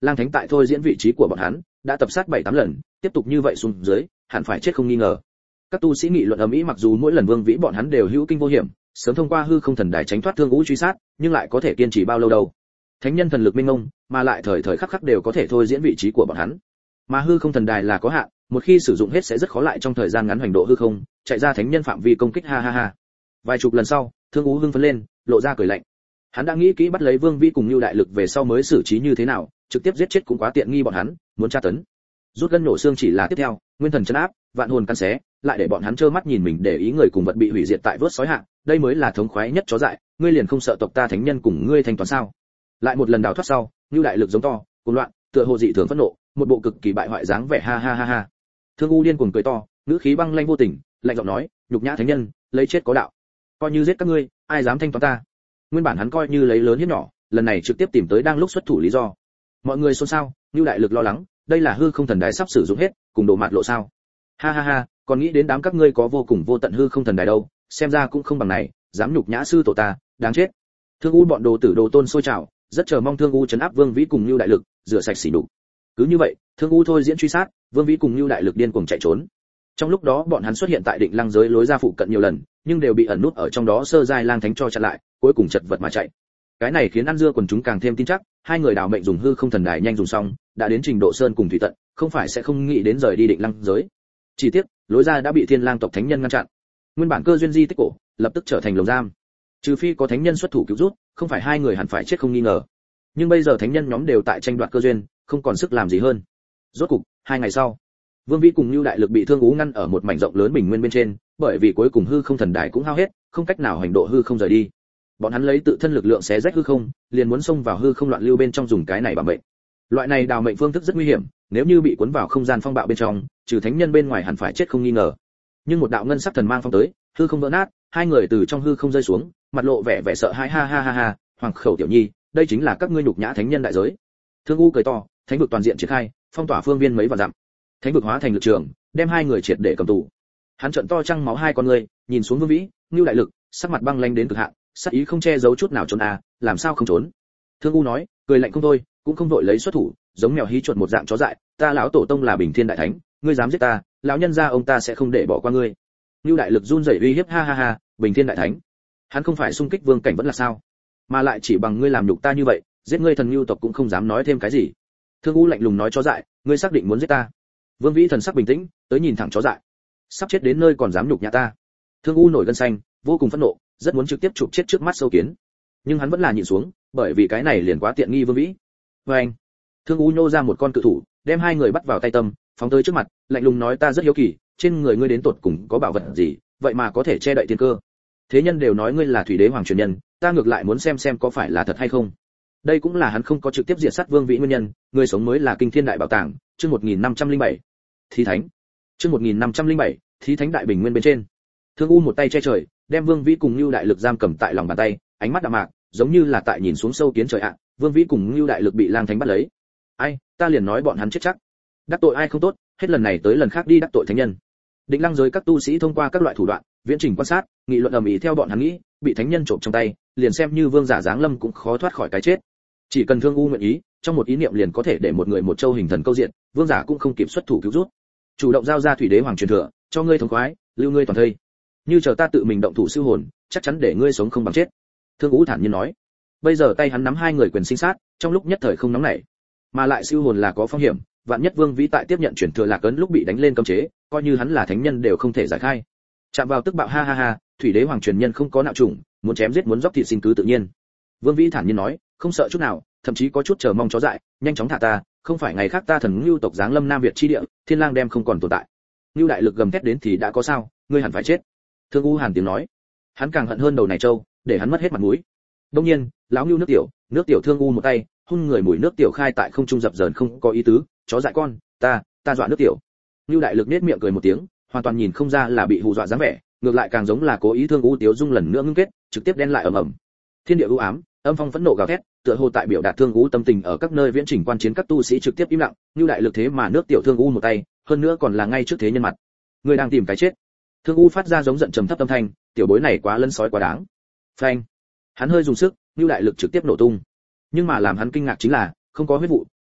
Lang Thánh tại thôi diễn vị trí của bọn hắn, đã tập sát bảy tám lần, tiếp tục như vậy xuống dưới, hẳn phải chết không nghi ngờ. Các tu sĩ nghị luận ầm ĩ, mặc dù mỗi lần Vương Vĩ bọn hắn đều hữu kinh vô hiểm, sớm thông qua hư không thần đài tránh thoát Thương Vũ truy sát, nhưng lại có thể kiên trì bao lâu đâu? Thánh nhân thần lực minh ngông, mà lại thời thời khắc khắc đều có thể thôi diễn vị trí của bọn hắn. Mà hư không thần đài là có hạn, một khi sử dụng hết sẽ rất khó lại trong thời gian ngắn hành độ hư không, chạy ra thánh nhân phạm vi công kích, ha ha ha. Vài chục lần sau, Thương Vũ hưng phấn lên, lộ ra cười lạnh. Hắn đã nghĩ kỹ bắt lấy Vương Vĩ cùng Nưu Đại Lực về sau mới xử trí như thế nào, trực tiếp giết chết cũng quá tiện nghi bọn hắn, muốn tra tấn. Rút gân nổ xương chỉ là tiếp theo, nguyên thần chấn áp, vạn hồn căn xé, lại để bọn hắn trơ mắt nhìn mình để ý người cùng vật bị hủy diệt tại vớt sói hạ, đây mới là thống khoái nhất chó dại, ngươi liền không sợ tộc ta thánh nhân cùng ngươi thanh toán sao? Lại một lần đào thoát sau, Nưu Đại Lực giống to, cuồng loạn, tựa hồ dị thường phẫn nộ, một bộ cực kỳ bại hoại dáng vẻ, ha ha ha ha. Thương U điên cuồng cười to, ngữ khí băng lanh vô tình, lạnh giọng nói, nhục nhã thánh nhân, lấy chết có đạo. Coi như giết các ngươi, ai dám thanh toán ta? Nguyên bản hắn coi như lấy lớn hiếp nhỏ, lần này trực tiếp tìm tới đang lúc xuất thủ lý do. Mọi người xôn xao, Nưu Đại Lực lo lắng, đây là hư không thần đài sắp sử dụng hết, cùng đổ mạt lộ sao? Ha ha ha, còn nghĩ đến đám các ngươi có vô cùng vô tận hư không thần đài đâu, xem ra cũng không bằng này, dám nhục nhã sư tổ ta, đáng chết. Thương U bọn đồ tử đồ tôn sôi trào, rất chờ mong Thương U trấn áp Vương Vĩ cùng Nưu Đại Lực, rửa sạch sỉ nhục. Cứ như vậy, Thương U thôi diễn truy sát, Vương Vĩ cùng Nưu Đại Lực điên cuồng chạy trốn. Trong lúc đó bọn hắn xuất hiện tại Định Lăng giới lối ra phụ cận nhiều lần, nhưng đều bị ẩn nút ở trong đó sơ giai Lang Thánh cho chặn lại, cuối cùng chật vật mà chạy. Cái này khiến ăn dưa quần chúng càng thêm tin chắc, hai người đào mệnh dùng hư không thần đài nhanh dùng xong, đã đến trình độ sơn cùng thủy tận, không phải sẽ không nghĩ đến rời đi Định Lăng giới. Chỉ tiếc, lối ra đã bị Thiên Lang tộc thánh nhân ngăn chặn. Nguyên bản cơ duyên di tích cổ, lập tức trở thành lồng giam. Trừ phi có thánh nhân xuất thủ cứu rút, không phải hai người hẳn phải chết không nghi ngờ. Nhưng bây giờ thánh nhân nhóm đều tại tranh đoạt cơ duyên, không còn sức làm gì hơn. Rốt cục, hai ngày sau, Vương Vĩ cùng Nưu Đại Lực bị Thương Ú ngăn ở một mảnh rộng lớn bình nguyên bên trên, bởi vì cuối cùng hư không thần đài cũng hao hết, không cách nào hành độ hư không rời đi. Bọn hắn lấy tự thân lực lượng xé rách hư không, liền muốn xông vào hư không loạn lưu bên trong dùng cái này bảo mệnh. Loại này đào mệnh phương thức rất nguy hiểm, nếu như bị cuốn vào không gian phong bạo bên trong, trừ thánh nhân bên ngoài hẳn phải chết không nghi ngờ. Nhưng một đạo ngân sắc thần mang phong tới, hư không vỡ nát, hai người từ trong hư không rơi xuống, mặt lộ vẻ vẻ sợ hãi, ha ha ha ha, Hoàng Khẩu tiểu nhi, đây chính là các ngươi nhục nhã thánh nhân đại giới. Thương U cười to, thánh vực toàn diện triển khai, phong tỏa phương viên mấy vạn dặm. Thánh vực hóa thành lực trường, đem hai người triệt để cầm tù. Hắn trợn to trăng máu hai con người, nhìn xuống Vương Vĩ, Nưu Đại Lực, sắc mặt băng lãnh đến cực hạn, sát ý không che giấu chút nào, trốn à, làm sao không trốn? Thương U nói, cười lạnh không thôi, cũng không đội lấy xuất thủ, giống mèo hí chuột một dạng chó dại, ta lão tổ tông là Bình Thiên đại thánh, ngươi dám giết ta, lão nhân gia ông ta sẽ không để bỏ qua ngươi. Nưu Đại Lực run rẩy uy hiếp, ha ha ha, Bình Thiên đại thánh, hắn không phải xung kích vương cảnh vẫn là sao? Mà lại chỉ bằng ngươi làm nhục ta như vậy, giết ngươi thần Nưu tộc cũng không dám nói thêm cái gì. Thương U lạnh lùng nói, chó dại, ngươi xác định muốn giết ta? Vương Vĩ thần sắc bình tĩnh, tới nhìn thẳng chó dại, sắp chết đến nơi còn dám nhục nhã ta. Thương U nổi gân xanh, vô cùng phẫn nộ, rất muốn trực tiếp chụp chết trước mắt sâu kiến, nhưng hắn vẫn là nhịn xuống, bởi vì cái này liền quá tiện nghi Vương Vĩ. Với anh, Thương U nhô ra một con cự thủ, đem hai người bắt vào tay tâm, phóng tới trước mặt, lạnh lùng nói, ta rất hiếu kỳ, trên người ngươi đến tột cùng có bảo vật gì, vậy mà có thể che đậy thiên cơ. Thế nhân đều nói ngươi là thủy đế hoàng truyền nhân, ta ngược lại muốn xem xem có phải là thật hay không. Đây cũng là hắn không có trực tiếp diệt sát Vương Vĩ nguyên nhân, người sống mới là kinh thiên đại bảo tàng. Chương một nghìn năm trăm lẻ bảy, Thí Thánh. Chương một nghìn năm trăm lẻ bảy, Thí Thánh đại bình nguyên bên trên. Thương U một tay che trời, đem Vương Vĩ cùng Nưu Đại Lực giam cầm tại lòng bàn tay, ánh mắt đạm mạc, giống như là tại nhìn xuống sâu kiến trời ạ. Vương Vĩ cùng Nưu Đại Lực bị Lang Thánh bắt lấy. Ai, ta liền nói bọn hắn chết chắc. Đắc tội ai không tốt, hết lần này tới lần khác đi đắc tội thánh nhân. Định Lăng giới các tu sĩ thông qua các loại thủ đoạn, viễn trình quan sát, nghị luận ầm ĩ, theo bọn hắn nghĩ, bị thánh nhân trộm trong tay, liền xem như vương giả giáng lâm cũng khó thoát khỏi cái chết. Chỉ cần Thương U nguyện ý, trong một ý niệm liền có thể để một người một châu hình thần câu diện, vương giả cũng không kịp xuất thủ cứu rút. Chủ động giao ra thủy đế hoàng truyền thừa, cho ngươi thống khoái, lưu ngươi toàn thây. Như chờ ta tự mình động thủ siêu hồn, chắc chắn để ngươi sống không bằng chết. Thương U thản nhiên nói. Bây giờ tay hắn nắm hai người quyền sinh sát, trong lúc nhất thời không nóng nảy. Mà lại siêu hồn là có phong hiểm, vạn nhất Vương Vĩ tại tiếp nhận truyền thừa lạc ấn lúc bị đánh lên cấm chế, coi như hắn là thánh nhân đều không thể giải khai. Chạm vào tức bạo, ha ha ha, thủy đế hoàng truyền nhân không có nạo trùng, muốn chém giết muốn dốc thịt xin cứ tự nhiên. Vương Vĩ thản nhiên nói, không sợ chút nào, thậm chí có chút chờ mong chó dại, nhanh chóng thả ta, không phải ngày khác ta thần Nưu tộc giáng lâm Nam Việt chi địa, Thiên Lang đem không còn tồn tại. Nưu Đại Lực gầm thét đến thì đã có sao, ngươi hẳn phải chết. Thương U hàn tiếng nói, hắn càng hận hơn đầu này trâu, để hắn mất hết mặt mũi. Đương nhiên, lão Nưu nước tiểu, nước tiểu Thương U một tay, hun người mùi nước tiểu khai tại không trung dập dờn không có ý tứ, chó dại con, ta, ta dọa nước tiểu. Nưu Đại Lực nét miệng cười một tiếng, hoàn toàn nhìn không ra là bị hù dọa dáng vẻ, ngược lại càng giống là cố ý. Thương U tiếu dung lần nữa ngưng kết, trực tiếp đen lại ầm ầm. Thiên địa u ám, âm phong phẫn nộ gào thét, tựa hồ tại biểu đạt Thương U tâm tình ở các nơi viễn trình quan chiến các tu sĩ trực tiếp im lặng. Nưu Đại Lực thế mà nước tiểu Thương U một tay, hơn nữa còn là ngay trước thế nhân mặt. Người đang tìm cái chết. Thương U phát ra giống giận trầm thấp âm thanh, tiểu bối này quá lân sói quá đáng. Phanh. Hắn hơi dùng sức, Nưu Đại Lực trực tiếp nổ tung. Nhưng mà làm hắn kinh ngạc chính là, không có huyết vụ,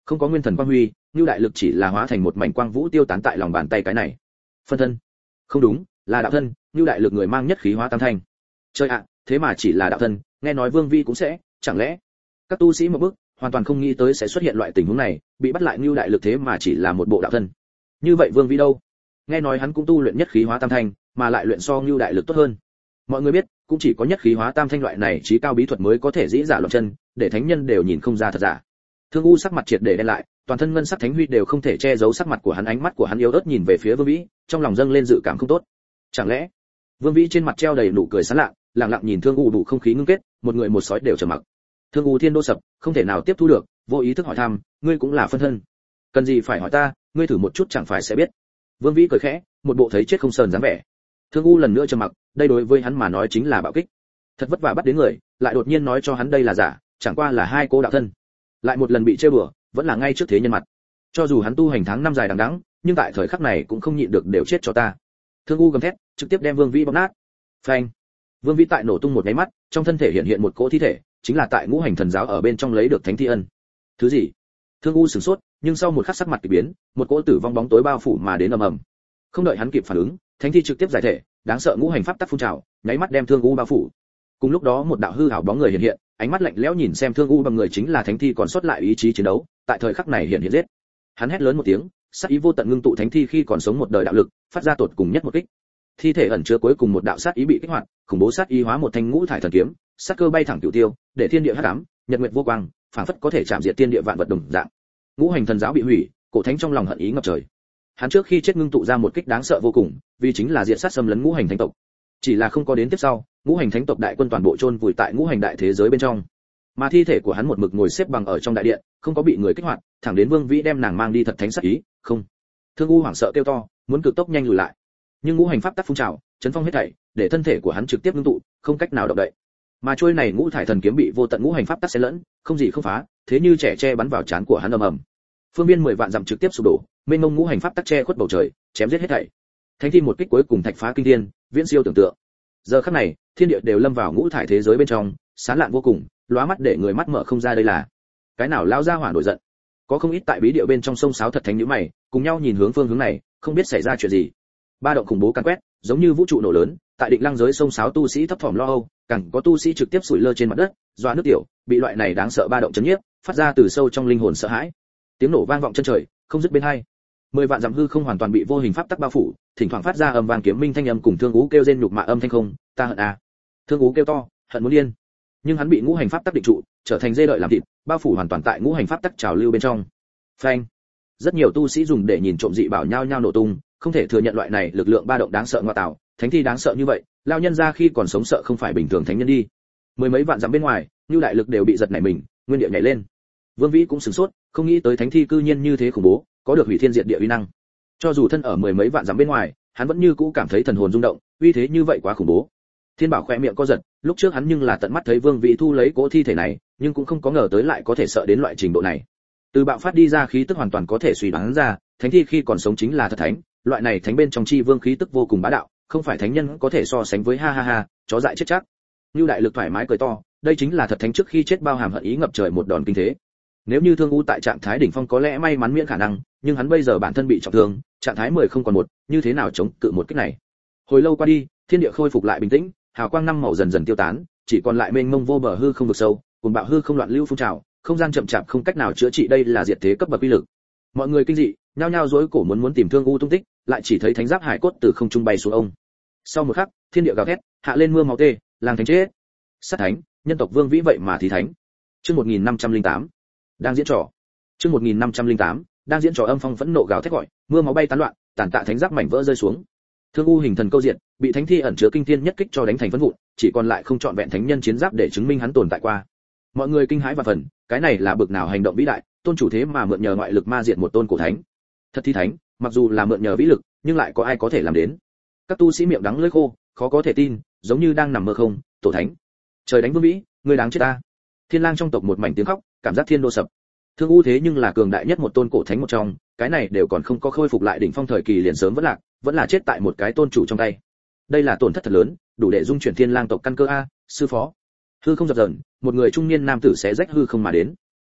không có nguyên thần quang huy, Nưu đại lực chỉ là hóa thành một mảnh quang vũ tiêu tán tại lòng bàn tay cái này. Phân thân? Không đúng, là đạo thân, Nưu đại lực người mang nhất khí hóa tam thanh. Chơi ạ, thế mà chỉ là đạo thân, nghe nói Vương Vĩ cũng sẽ, chẳng lẽ? Các tu sĩ một bước, hoàn toàn không nghĩ tới sẽ xuất hiện loại tình huống này, bị bắt lại Nưu đại lực thế mà chỉ là một bộ đạo thân. Như vậy Vương Vĩ đâu? Nghe nói hắn cũng tu luyện nhất khí hóa tam thanh, mà lại luyện so Nưu đại lực tốt hơn. Mọi người biết, cũng chỉ có nhất khí hóa tam thanh loại này trí cao bí thuật mới có thể dĩ giả loạn chân, để thánh nhân đều nhìn không ra thật giả. Thương U sắc mặt triệt để đen lại, toàn thân ngân sắc thánh huy đều không thể che giấu sắc mặt của hắn, ánh mắt của hắn yếu ớt nhìn về phía Vương Vĩ, trong lòng dâng lên dự cảm không tốt. Chẳng lẽ? Vương Vĩ trên mặt treo đầy nụ cười sán lạ, lặng lặng nhìn Thương U đủ không khí ngưng kết, một người một sói đều trầm mặc. Thương U thiên đô sập, không thể nào tiếp thu được, vô ý thức hỏi thăm, ngươi cũng là phân thân? Cần gì phải hỏi ta, ngươi thử một chút chẳng phải sẽ biết. Vương Vĩ cười khẽ, một bộ thấy chết không sờn dáng vẻ. Thương U lần nữa trầm mặc, đây đối với hắn mà nói chính là bạo kích. Thật vất vả bắt đến người, lại đột nhiên nói cho hắn đây là giả, chẳng qua là hai cô đạo thân. Lại một lần bị trêu đùa, vẫn là ngay trước thế nhân mặt. Cho dù hắn tu hành tháng năm dài đằng đẵng, nhưng tại thời khắc này cũng không nhịn được đều chết cho ta. Thương U gầm thét, trực tiếp đem Vương Vĩ bóp nát. Phanh! Vương Vĩ tại nổ tung một cái mắt, trong thân thể hiện hiện một cỗ thi thể, chính là tại ngũ hành thần giáo ở bên trong lấy được thánh thi ân. Thứ gì? Thương U sửng sốt, nhưng sau một khắc sắc mặt kỳ biến, một cỗ tử vong bóng tối bao phủ mà đến ầm ầm. Không đợi hắn kịp phản ứng, thánh thi trực tiếp giải thể, đáng sợ ngũ hành pháp tắc phun trào, nháy mắt đem Thương U bao phủ. Cùng lúc đó một đạo hư ảo bóng người hiện hiện, ánh mắt lạnh lẽo nhìn xem Thương U bằng người chính là thánh thi còn sót lại ý chí chiến đấu, tại thời khắc này hiện hiện giết. Hắn hét lớn một tiếng, sát ý vô tận ngưng tụ thánh thi khi còn sống một đời đạo lực, phát ra tột cùng nhất một kích. Thi thể ẩn chứa cuối cùng một đạo sát ý bị kích hoạt, khủng bố sát ý hóa một thanh ngũ thải thần kiếm, sát cơ bay thẳng cửu tiêu, để thiên địa hắc ám, nhật nguyệt vô quang, phảng phất có thể chạm diệt thiên địa vạn vật đồng dạng. Ngũ hành thần giáo bị hủy, cổ thánh trong lòng hận ý ngập trời. Hắn trước khi chết ngưng tụ ra một kích đáng sợ vô cùng, vì chính là diệt sát xâm lấn ngũ hành thánh tộc. Chỉ là không có đến tiếp sau, ngũ hành thánh tộc đại quân toàn bộ chôn vùi tại ngũ hành đại thế giới bên trong. Mà thi thể của hắn một mực ngồi xếp bằng ở trong đại điện, không có bị người kích hoạt, thẳng đến Vương Vĩ đem nàng mang đi thật thánh sát ý, không. Thương U hoảng sợ kêu to, muốn cực tốc nhanh lùi lại. Nhưng ngũ hành pháp tắc phun trào, chấn phong hết thảy, để thân thể của hắn trực tiếp ngưng tụ, không cách nào động đậy. Mà trôi này ngũ thải thần kiếm bị vô tận ngũ hành pháp tắc xé lẫn, không gì không phá, thế như trẻ tre bắn vào trán của hắn ầm ầm. Phương viên mười vạn dặm trực tiếp sụp đổ, mênh mông ngũ hành pháp tắc che khuất bầu trời, chém giết hết thảy. Thánh thi một kích cuối cùng thạch phá kinh thiên, viễn siêu tưởng tượng. Giờ khắc này, thiên địa đều lâm vào ngũ thải thế giới bên trong, sáng lạn vô cùng, lóa mắt để người mắt mở không ra đây là cái nào lao ra hỏa nổi giận. Có không ít tại bí địa bên trong sông sáo thật thánh nhíu mày, cùng nhau nhìn hướng phương hướng này, không biết xảy ra chuyện gì. Ba động khủng bố càn quét, giống như vũ trụ nổ lớn, tại Định Lăng giới sông sáo tu sĩ thấp thỏm lo âu, càng có tu sĩ trực tiếp sủi lơ trên mặt đất, doa nước tiểu, bị loại này đáng sợ ba động chấn nhiếp, phát ra từ sâu trong linh hồn sợ hãi. Tiếng nổ vang vọng chân trời, không dứt bên hai. Mười vạn dặm hư không hoàn toàn bị vô hình pháp tắc bao phủ, thỉnh thoảng phát ra âm vang kiếm minh thanh âm cùng Thương Ú kêu rên nhục mạ âm thanh không, ta hận à. Thương Ú kêu to, hận muốn điên. Nhưng hắn bị ngũ hành pháp tắc định trụ, trở thành dê đợi làm thịt, bao phủ hoàn toàn tại ngũ hành pháp tắc trào lưu bên trong. Phanh. Rất nhiều tu sĩ dùng để nhìn trộm dị bảo nhau nhau nổ tung, không thể thừa nhận loại này lực lượng ba động đáng sợ ngoại tạo, thánh thi đáng sợ như vậy, lao nhân ra khi còn sống sợ không phải bình thường thánh nhân đi. Mười mấy vạn dặm bên ngoài, như đại lực đều bị giật nảy mình, nguyên địa nhảy lên. Vương Vĩ cũng sửng sốt, không nghĩ tới thánh thi cư nhiên như thế khủng bố, có được hủy thiên diệt địa uy năng. Cho dù thân ở mười mấy vạn dặm bên ngoài, hắn vẫn như cũ cảm thấy thần hồn rung động, uy thế như vậy quá khủng bố. Thiên Bảo khẽ miệng co giật, lúc trước hắn nhưng là tận mắt thấy Vương Vĩ thu lấy cỗ thi thể này, nhưng cũng không có ngờ tới lại có thể sợ đến loại trình độ này. Từ bạo phát đi ra khí tức hoàn toàn có thể suy đoán ra, thánh thi khi còn sống chính là thật thánh, loại này thánh bên trong chi vương khí tức vô cùng bá đạo, không phải thánh nhân có thể so sánh với ha ha ha, chó dại chết chắc. Nưu đại lực thoải mái cười to, đây chính là thật thánh trước khi chết bao hàm hận ý ngập trời một đòn kinh thế. Nếu như Thương U tại trạng thái đỉnh phong có lẽ may mắn miễn khả năng, nhưng hắn bây giờ bản thân bị trọng thương, trạng thái mười không còn một, như thế nào chống cự một kích này? Hồi lâu qua đi, thiên địa khôi phục lại bình tĩnh, hào quang năm màu dần dần tiêu tán, chỉ còn lại mênh mông vô bờ hư không vực sâu, cùng bạo hư không loạn lưu phun trào, không gian chậm chạp không cách nào chữa trị, đây là diệt thế cấp bậc uy lực. Mọi người kinh dị, nhao nhao rối cổ muốn muốn tìm Thương U tung tích, lại chỉ thấy thánh giáp hải cốt từ không trung bay xuống ông. Sau một khắc, thiên địa gào thét, hạ lên mưa máu tê, làng thánh chết. Sát thánh, nhân tộc vương vĩ vậy mà thì thánh. Chương một nghìn năm trăm lẻ tám đang diễn trò. Chương một nghìn năm trăm lẻ tám đang diễn trò, âm phong phẫn nộ gào thét gọi, mưa máu bay tán loạn, tàn tạ thánh giáp mảnh vỡ rơi xuống. Thương U hình thần câu diện, bị thánh thi ẩn chứa kinh thiên nhất kích cho đánh thành phấn vụn, chỉ còn lại không trọn vẹn thánh nhân chiến giáp để chứng minh hắn tồn tại qua. Mọi người kinh hãi và phần, cái này là bực nào hành động vĩ đại, tôn chủ thế mà mượn nhờ ngoại lực ma diệt một tôn cổ thánh. Thật thi thánh, mặc dù là mượn nhờ vĩ lực, nhưng lại có ai có thể làm đến? Các tu sĩ miệng đắng lưỡi khô, khó có thể tin, giống như đang nằm mơ không, tổ thánh. Trời đánh vương vĩ, người đáng chết ta. Thiên lang trong tộc một mảnh tiếng khóc, cảm giác thiên đô sập. Thương U thế nhưng là cường đại nhất một tôn cổ thánh một trong, cái này đều còn không có khôi phục lại đỉnh phong thời kỳ liền sớm vẫn lạc, vẫn là chết tại một cái tôn chủ trong tay. Đây là tổn thất thật lớn, đủ để dung chuyển thiên lang tộc căn cơ a, sư phó. Hư không dập dờn, một người trung niên nam tử xé rách hư không mà đến.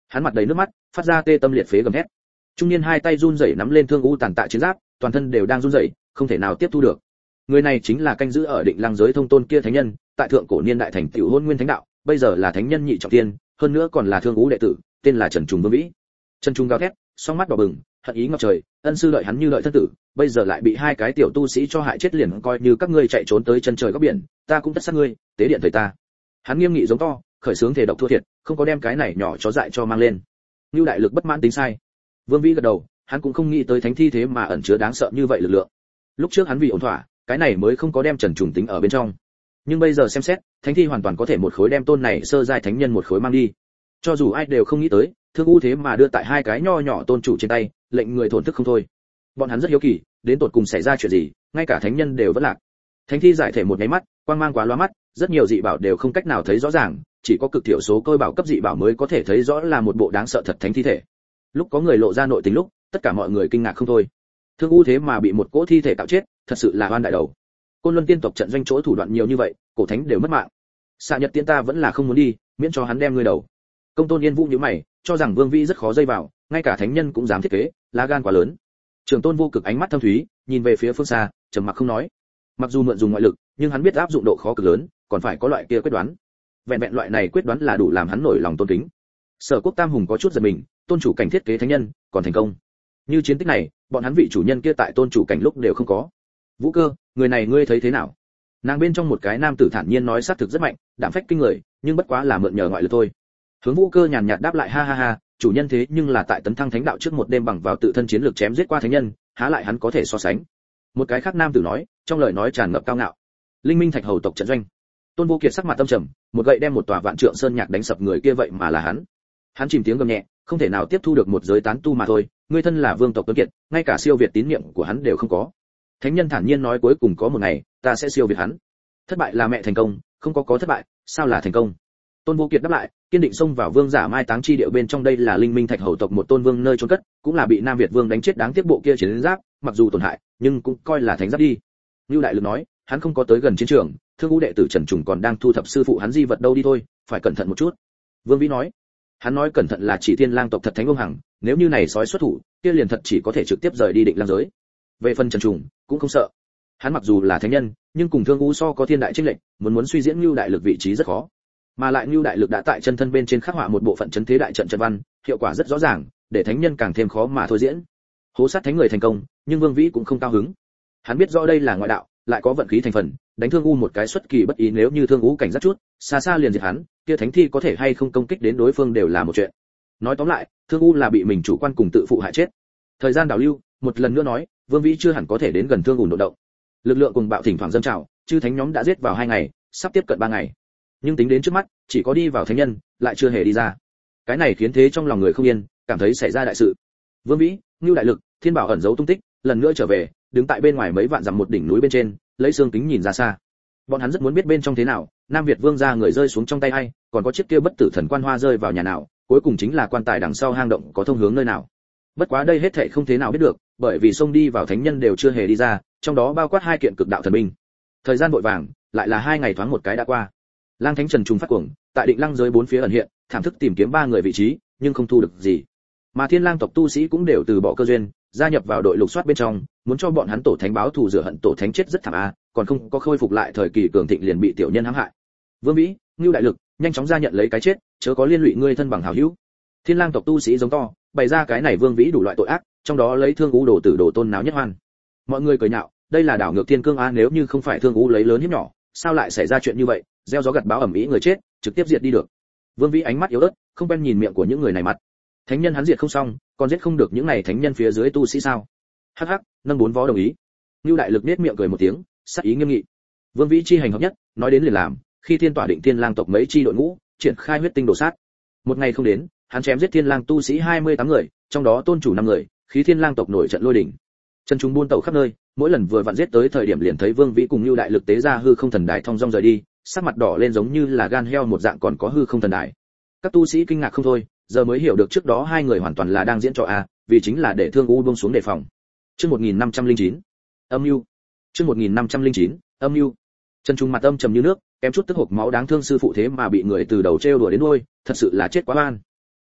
Hắn mặt đầy nước mắt, phát ra tê tâm liệt phế gầm thét. Trung niên hai tay run rẩy nắm lên thương u tàn tạ chiến giáp, toàn thân đều đang run rẩy, không thể nào tiếp thu được. Người này chính là canh giữ ở Định Lăng giới thông tôn kia thánh nhân, tại thượng cổ niên đại thành tiểu hôn nguyên thánh đạo, bây giờ là thánh nhân nhị trọng thiên, hơn nữa còn là thương u đệ tử, tên là Trần Trùng Vương Vĩ. Trần Trùng gào thét, song mắt đỏ bừng, hận ý ngập trời, ân sư đợi hắn như đợi thân tử, bây giờ lại bị hai cái tiểu tu sĩ cho hại chết liền, coi như các ngươi chạy trốn tới chân trời góc biển, ta cũng tất sát ngươi, tế điện thời ta. Hắn nghiêm nghị giống to, khởi sướng thể độc thua thiệt, không có đem cái này nhỏ chó dại cho mang lên. Nưu đại lực bất mãn tính sai. Vương Vĩ gật đầu, hắn cũng không nghĩ tới thánh thi thế mà ẩn chứa đáng sợ như vậy lực lượng. Lúc trước hắn vì ổn thỏa, cái này mới không có đem Trần Trùng tính ở bên trong. Nhưng bây giờ xem xét, thánh thi hoàn toàn có thể một khối đem tôn này sơ giai thánh nhân một khối mang đi. Cho dù ai đều không nghĩ tới, thương u thế mà đưa tại hai cái nho nhỏ tôn chủ trên tay, lệnh người thổn thức không thôi. Bọn hắn rất hiếu kỳ, đến tột cùng xảy ra chuyện gì, ngay cả thánh nhân đều vẫn lạc. Thánh thi giải thể một cái mắt, quang mang quá loa mắt, rất nhiều dị bảo đều không cách nào thấy rõ ràng, chỉ có cực thiểu số cơ bảo cấp dị bảo mới có thể thấy rõ là một bộ đáng sợ thật thánh thi thể. Lúc có người lộ ra nội tình lúc, tất cả mọi người kinh ngạc không thôi. Thương u thế mà bị một cỗ thi thể tạo chết, thật sự là oan đại đầu. Côn Luân tiên tộc trận doanh chỗ thủ đoạn nhiều như vậy, cổ thánh đều mất mạng. Xạ Nhật Tiên ta vẫn là không muốn đi, miễn cho hắn đem ngươi đầu. Công Tôn Yên Vũ nhíu mày, cho rằng Vương Vĩ rất khó dây vào, ngay cả thánh nhân cũng dám thiết kế, lá gan quá lớn. Trường Tôn Vô Cực ánh mắt thâm thúy, nhìn về phía phương xa, trầm mặc không nói. Mặc dù mượn dùng ngoại lực, nhưng hắn biết áp dụng độ khó cực lớn, còn phải có loại kia quyết đoán. Vẹn vẹn loại này quyết đoán là đủ làm hắn nổi lòng tôn kính. Sở Quốc Tam Hùng có chút giật mình, tôn chủ cảnh thiết kế thánh nhân, còn thành công. Như chiến tích này, bọn hắn vị chủ nhân kia tại tôn chủ cảnh lúc đều không có. Vũ Cơ, người này ngươi thấy thế nào? Nàng bên trong một cái nam tử thản nhiên nói sát thực rất mạnh, đạm phách kinh người, nhưng bất quá là mượn nhờ ngoại lực thôi. Hướng Vũ Cơ nhàn nhạt đáp lại, ha ha ha, chủ nhân thế nhưng là tại tấn thăng thánh đạo trước một đêm bằng vào tự thân chiến lược chém giết qua thánh nhân, há lại hắn có thể so sánh. Một cái khác nam tử nói, trong lời nói tràn ngập cao ngạo. Linh Minh Thạch hầu tộc trận doanh. Tôn Vô Kiệt sắc mặt tâm trầm, một gậy đem một tòa vạn trượng sơn nhạc đánh sập, người kia vậy mà là hắn. Hắn chìm tiếng gầm nhẹ, không thể nào tiếp thu được một giới tán tu mà thôi, ngươi thân là vương tộc tuấn kiệt, ngay cả siêu việt tín niệm của hắn đều không có. Thánh nhân thản nhiên nói, cuối cùng có một ngày, ta sẽ siêu việt hắn. Thất bại là mẹ thành công, không có có thất bại, sao là thành công? Tôn Vô Kiệt đáp lại, kiên định xông vào vương giả mai táng chi điệu bên trong, đây là Linh Minh Thạch hầu tộc một tôn vương nơi chôn cất, cũng là bị Nam Việt vương đánh chết đáng tiếc bộ kia chiến giáp, mặc dù tổn hại, nhưng cũng coi là thánh giáp đi. Lưu đại lực nói, hắn không có tới gần chiến trường, thương u đệ tử Trần Trùng còn đang thu thập sư phụ hắn di vật đâu, đi thôi, phải cẩn thận một chút. Vương Vĩ nói, hắn nói cẩn thận là chỉ Thiên Lang tộc thật thánh ông hằng, nếu như này sói xuất thủ, kia liền thật chỉ có thể trực tiếp rời đi Định Lang giới. Về phần Trần Trùng, cũng không sợ. Hắn mặc dù là thánh nhân, nhưng cùng Thương U so có thiên đại chênh lệch, muốn muốn suy diễn Lưu đại lực vị trí rất khó. Mà lại Lưu đại lực đã tại chân thân bên trên khắc họa một bộ phận chấn thế đại trận trận văn, hiệu quả rất rõ ràng, để thánh nhân càng thêm khó mà thôi diễn. Hố sát thánh người thành công, nhưng Vương Vĩ cũng không cao hứng. Hắn biết rõ đây là ngoại đạo, lại có vận khí thành phần, đánh Thương U một cái xuất kỳ bất ý, nếu như Thương U cảnh giác chút, xa xa liền diệt hắn, kia thánh thi có thể hay không công kích đến đối phương đều là một chuyện. Nói tóm lại, Thương U là bị mình chủ quan cùng tự phụ hại chết. Thời gian đảo lưu, một lần nữa nói, Vương Vĩ chưa hẳn có thể đến gần Thương U độ động. Lực lượng cùng bạo thỉnh thoảng dâng trào, chư thánh nhóm đã giết vào hai ngày, sắp tiếp cận ba ngày. Nhưng tính đến trước mắt, chỉ có đi vào thánh nhân, lại chưa hề đi ra. Cái này khiến thế trong lòng người không yên, cảm thấy xảy ra đại sự. Vương Vĩ, Ngưu đại lực, Thiên Bảo ẩn giấu tung tích, lần nữa trở về, đứng tại bên ngoài mấy vạn dặm một đỉnh núi bên trên, lấy xương kính nhìn ra xa. Bọn hắn rất muốn biết bên trong thế nào, Nam Việt vương gia người rơi xuống trong tay ai, còn có chiếc kia bất tử thần quan hoa rơi vào nhà nào, cuối cùng chính là quan tài đằng sau hang động có thông hướng nơi nào. Bất quá đây hết thảy không thế nào biết được, bởi vì sông đi vào thánh nhân đều chưa hề đi ra, trong đó bao quát hai kiện cực đạo thần binh. Thời gian vội vàng, lại là hai ngày thoáng một cái đã qua. Lang Thánh Trần Trùng phát cuồng, tại Định Lăng giới bốn phía ẩn hiện, thảm thức tìm kiếm ba người vị trí, nhưng không thu được gì. Mà Thiên Lang tộc tu sĩ cũng đều từ bỏ cơ duyên, gia nhập vào đội lục soát bên trong, muốn cho bọn hắn tổ thánh báo thù rửa hận, tổ thánh chết rất thảm a, còn không có khôi phục lại thời kỳ cường thịnh liền bị tiểu nhân hãm hại. Vương Vĩ, Ngưu đại lực, nhanh chóng ra nhận lấy cái chết, chớ có liên lụy ngươi thân bằng hảo hữu. Thiên Lang tộc tu sĩ giống to, bày ra cái này Vương Vĩ đủ loại tội ác, trong đó lấy Thương U đồ tử đồ tôn náo nhất hoan. Mọi người cười nhạo, đây là đảo ngược thiên cương a, nếu như không phải Thương U lấy lớn hiếp nhỏ, sao lại xảy ra chuyện như vậy, gieo gió gặt bão ẩm ĩ người chết, trực tiếp diệt đi được. Vương Vĩ ánh mắt yếu ớt, không quen nhìn miệng của những người này mặt. Thánh nhân hắn diệt không xong, còn giết không được những này thánh nhân phía dưới tu sĩ sao? Hắc hắc, nâng bốn vó đồng ý. Nưu đại lực nét miệng cười một tiếng, sắc ý nghiêm nghị. Vương Vĩ chi hành hợp nhất, nói đến liền làm, khi Thiên tỏa Định Thiên Lang tộc mấy chi đội ngũ, triển khai huyết tinh đổ sát. Một ngày không đến, hắn chém giết Thiên Lang tu sĩ hai mươi tám người, trong đó tôn chủ năm người, khí Thiên Lang tộc nổi trận lôi đỉnh. Chân chúng buôn tẩu khắp nơi, mỗi lần vừa vặn giết tới thời điểm liền thấy Vương Vĩ cùng Nưu đại lực tế ra hư không thần đài thông dong rời đi, sắc mặt đỏ lên giống như là gan heo một dạng, còn có hư không thần đài. Các tu sĩ kinh ngạc không thôi, giờ mới hiểu được trước đó hai người hoàn toàn là đang diễn trò a, vì chính là để Thương U buông xuống đề phòng. Chương một nghìn năm trăm lẻ chín, âm mưu. Chương một nghìn năm trăm lẻ chín, âm mưu. Chân Trung mặt âm trầm như nước, kém chút tức hộc máu, đáng thương sư phụ thế mà bị người từ đầu trêu đùa đến đuôi, thật sự là chết quá oan.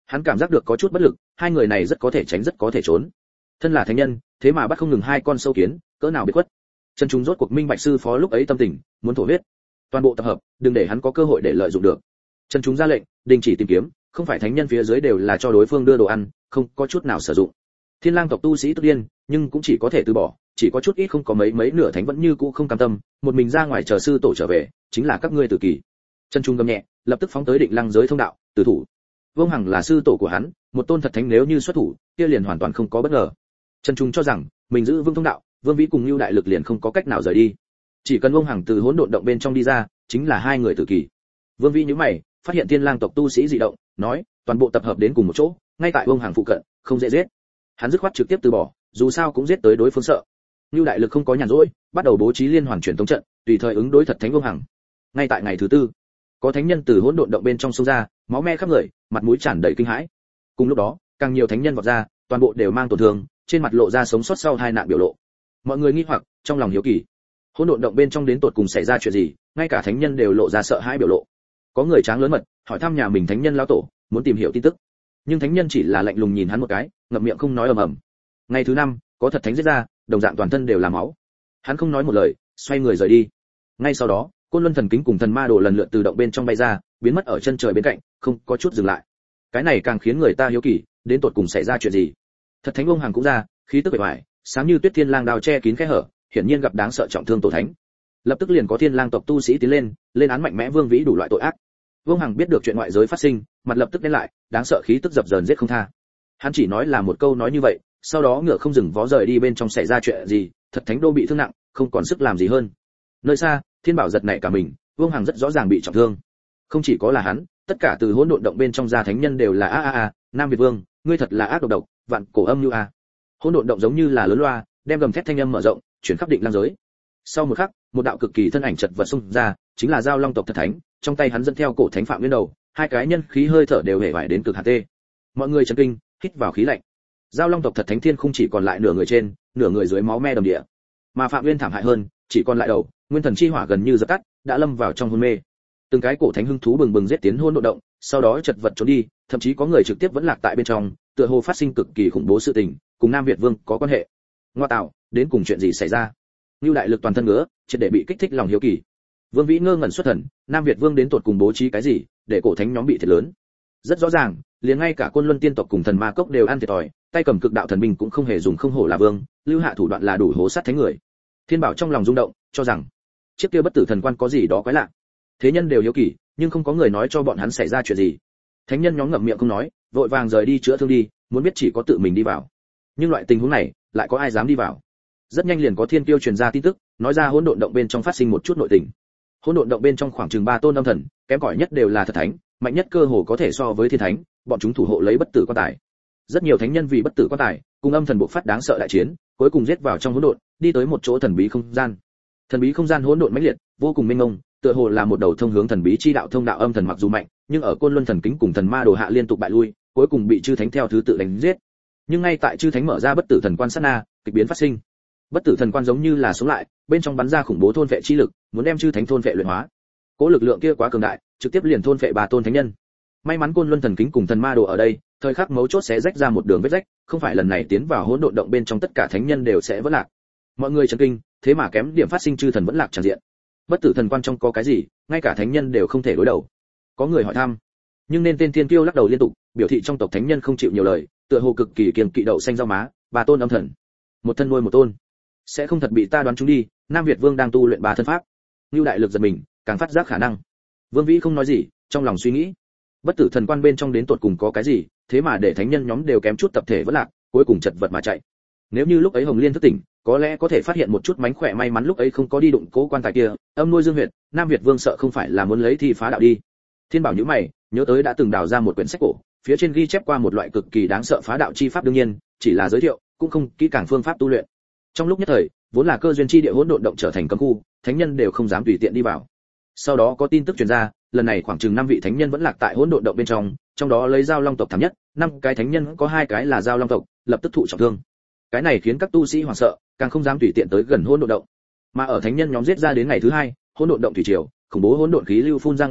Hắn cảm giác được có chút bất lực, hai người này rất có thể tránh rất có thể trốn. Thân là thánh nhân, thế mà bắt không ngừng hai con sâu kiến, cỡ nào biệt khuất. Trần Trung rốt cuộc minh bạch sư phó lúc ấy tâm tình, muốn thổ huyết. Toàn bộ tập hợp, đừng để hắn có cơ hội để lợi dụng được. Trần Trung ra lệnh, đình chỉ tìm kiếm, không phải thánh nhân phía dưới đều là cho đối phương đưa đồ ăn, không có chút nào sử dụng. Thiên Lang tộc tu sĩ tức điên, nhưng cũng chỉ có thể từ bỏ, chỉ có chút ít không có mấy mấy nửa thánh vẫn như cũ không cam tâm, một mình ra ngoài chờ sư tổ trở về, chính là các ngươi tử kỳ. Trần Trung gầm nhẹ, lập tức phóng tới định lăng giới thông đạo, tử thủ. Vương Hằng là sư tổ của hắn, một tôn thật thánh nếu như xuất thủ, kia liền hoàn toàn không có bất ngờ. Trần Trung cho rằng, mình giữ vương thông đạo, Vương Vĩ cùng Nưu Đại Lực liền không có cách nào rời đi. Chỉ cần Vương Hằng từ hỗn độn động bên trong đi ra, chính là hai người tử kỳ. Vương Vĩ nhíu mày, phát hiện Thiên Lang tộc tu sĩ dị động, nói, toàn bộ tập hợp đến cùng một chỗ, ngay tại Vương Hằng phụ cận, không dễ giết. Hắn dứt khoát trực tiếp từ bỏ, dù sao cũng giết tới đối phương sợ. Nưu Đại Lực không có nhàn rỗi, bắt đầu bố trí liên hoàn truyền tống trận, tùy thời ứng đối thật thánh Vương Hằng. Ngay tại ngày thứ tư, có thánh nhân từ hỗn độn động bên trong xông ra, máu me khắp người, mặt mũi tràn đầy kinh hãi. Cùng lúc đó, càng nhiều thánh nhân vọt ra, toàn bộ đều mang tổn thương, trên mặt lộ ra sống sót sau hai nạn biểu lộ. Mọi người nghi hoặc, trong lòng hiếu kỳ, hỗn độn động bên trong đến tột cùng xảy ra chuyện gì, ngay cả thánh nhân đều lộ ra sợ hãi biểu lộ. Có người tráng lớn mật, hỏi thăm nhà mình thánh nhân lão tổ, muốn tìm hiểu tin tức. Nhưng thánh nhân chỉ là lạnh lùng nhìn hắn một cái, ngậm miệng không nói ầm ầm. Ngày thứ năm, có thật thánh giết ra, đồng dạng toàn thân đều là máu. Hắn không nói một lời, xoay người rời đi. Ngay sau đó, Côn Luân thần kính cùng thần ma đồ lần lượt từ động bên trong bay ra, biến mất ở chân trời bên cạnh, không có chút dừng lại. Cái này càng khiến người ta hiếu kỳ, đến tột cùng xảy ra chuyện gì. Thật thánh ông hàng cũng ra, khí tức bề ngoài, sáng như tuyết thiên lang đao che kín kẽ hở, hiển nhiên gặp đáng sợ trọng thương tổ thánh. Lập tức liền có thiên lang tộc tu sĩ tiến lên, lên án mạnh mẽ Vương Vĩ đủ loại tội ác. Vương Hằng biết được chuyện ngoại giới phát sinh, mặt lập tức đen lại, đáng sợ khí tức dập dờn giết không tha. Hắn chỉ nói là một câu nói như vậy, sau đó ngựa không dừng vó rời đi bên trong xảy ra chuyện gì, thật thánh đô bị thương nặng, không còn sức làm gì hơn. Nơi xa, Thiên Bảo giật nảy cả mình, Vương Hằng rất rõ ràng bị trọng thương. Không chỉ có là hắn, tất cả từ hỗn độn động bên trong ra thánh nhân đều là a a a, Nam Việt Vương, ngươi thật là ác độc độc, vạn cổ âm như a. Hỗn độn động giống như là lớn loa, đem gầm thét thanh âm mở rộng, chuyển khắp định lang giới. Sau một khắc, một đạo cực kỳ thân ảnh chật vật xung ra, chính là Giao Long tộc thật thánh, trong tay hắn dẫn theo cổ thánh Phạm Nguyên đầu, hai cái nhân khí hơi thở đều hề vải đến cực hạt tê. Mọi người chấn kinh, hít vào khí lạnh. Giao Long tộc thật thánh thiên không chỉ còn lại nửa người trên, nửa người dưới máu me đầm địa. Mà Phạm Nguyên thảm hại hơn, chỉ còn lại đầu, nguyên thần chi hỏa gần như dập tắt, đã lâm vào trong hôn mê. Từng cái cổ thánh hưng thú bừng bừng giết tiến hỗn độn động, sau đó chật vật trốn đi, thậm chí có người trực tiếp vẫn lạc tại bên trong, tựa hồ phát sinh cực kỳ khủng bố sự tình, cùng Nam Việt Vương có quan hệ. Ngoa tạo, đến cùng chuyện gì xảy ra? Nưu Đại Lực toàn thân ngứa, triệt để bị kích thích lòng hiếu kỳ. Vương Vĩ ngơ ngẩn xuất thần, Nam Việt Vương đến tột cùng bố trí cái gì, để cổ thánh nhóm bị thiệt lớn? Rất rõ ràng, liền ngay cả Côn Luân tiên tộc cùng thần ma cốc đều ăn thiệt thòi, tay cầm cực đạo thần binh cũng không hề dùng không hổ là vương, lưu hạ thủ đoạn là đủ hố sát thánh người. Thiên Bảo trong lòng rung động, cho rằng chiếc kia bất tử thần quan có gì đó quái lạ. Thế nhân đều hiếu kỳ, nhưng không có người nói cho bọn hắn xảy ra chuyện gì. Thánh nhân nhóm ngậm miệng không nói, vội vàng rời đi chữa thương đi, muốn biết chỉ có tự mình đi vào. Nhưng loại tình huống này, lại có ai dám đi vào? Rất nhanh liền có thiên kiêu truyền ra tin tức, nói ra hỗn độn động bên trong phát sinh một chút nội tình. Hỗn độn động bên trong khoảng chừng ba tôn âm thần, kém cỏi nhất đều là thật thánh, mạnh nhất cơ hồ có thể so với thiên thánh, bọn chúng thủ hộ lấy bất tử quan tài. Rất nhiều thánh nhân vì bất tử quan tài, cùng âm thần buộc phát đáng sợ đại chiến, cuối cùng giết vào trong hỗn độn, đi tới một chỗ thần bí không gian. Thần bí không gian hỗn độn mãnh liệt, vô cùng mênh mông, tựa hồ là một đầu thông hướng thần bí chi đạo thông đạo âm thần mặc dù mạnh, nhưng ở Côn Luân thần kính cùng thần ma đồ hạ liên tục bại lui, cuối cùng bị chư thánh theo thứ tự đánh giết. Nhưng ngay tại chư thánh mở ra bất tử thần quan sát na, kịch biến phát sinh. Bất tử thần quan giống như là sống lại, bên trong bắn ra khủng bố thôn vệ chi lực, muốn đem chư thánh thôn vệ luyện hóa. Cố lực lượng kia quá cường đại, trực tiếp liền thôn vệ ba tôn thánh nhân. May mắn Côn Luân thần kính cùng thần ma đồ ở đây, thời khắc mấu chốt sẽ rách ra một đường vết rách, không phải lần này tiến vào hỗn độn động bên trong tất cả thánh nhân đều sẽ vỡ lạc. Mọi người chấn kinh, thế mà kém điểm phát sinh chư thần vẫn lạc tràn diện. Bất tử thần quan trong có cái gì, ngay cả thánh nhân đều không thể đối đầu. Có người hỏi thăm, nhưng nên tên thiên kiêu lắc đầu liên tục, biểu thị trong tộc thánh nhân không chịu nhiều lời, tựa hồ cực kỳ kiêng kỵ đậu xanh rau má, ba tôn âm thần, một thân nuôi một tôn, sẽ không thật bị ta đoán trúng đi. Nam Việt Vương đang tu luyện ba thân pháp. Nưu Đại Lực giật mình, càng phát giác khả năng. Vương Vĩ không nói gì, trong lòng suy nghĩ, bất tử thần quan bên trong đến tột cùng có cái gì, thế mà để thánh nhân nhóm đều kém chút tập thể vẫn lạc, cuối cùng chật vật mà chạy. Nếu như lúc ấy Hồng Liên thức tỉnh, có lẽ có thể phát hiện một chút mánh khỏe, may mắn lúc ấy không có đi đụng cố quan tài kia, âm nuôi dương huyệt, Nam Việt Vương sợ không phải là muốn lấy thi phá đạo đi. Thiên Bảo nhíu mày, nhớ tới đã từng đào ra một quyển sách cổ, phía trên ghi chép qua một loại cực kỳ đáng sợ phá đạo chi pháp, đương nhiên chỉ là giới thiệu, cũng không kỹ càng phương pháp tu luyện. Trong lúc nhất thời, vốn là cơ duyên chi địa hỗn độn động trở thành cấm khu, thánh nhân đều không dám tùy tiện đi vào. Sau đó có tin tức truyền ra, lần này khoảng chừng năm vị thánh nhân vẫn lạc tại hỗn độn động bên trong, trong đó lấy Giao Long tộc thảm nhất, năm cái thánh nhân có hai cái là Giao Long tộc, lập tức thụ trọng thương. Cái này khiến các tu sĩ hoảng sợ, càng không dám tùy tiện tới gần hỗn độn động. Mà ở thánh nhân nhóm giết ra đến ngày thứ hai, hỗn độn động thủy triều, khủng bố hỗn độn khí lưu phun ra ngoài,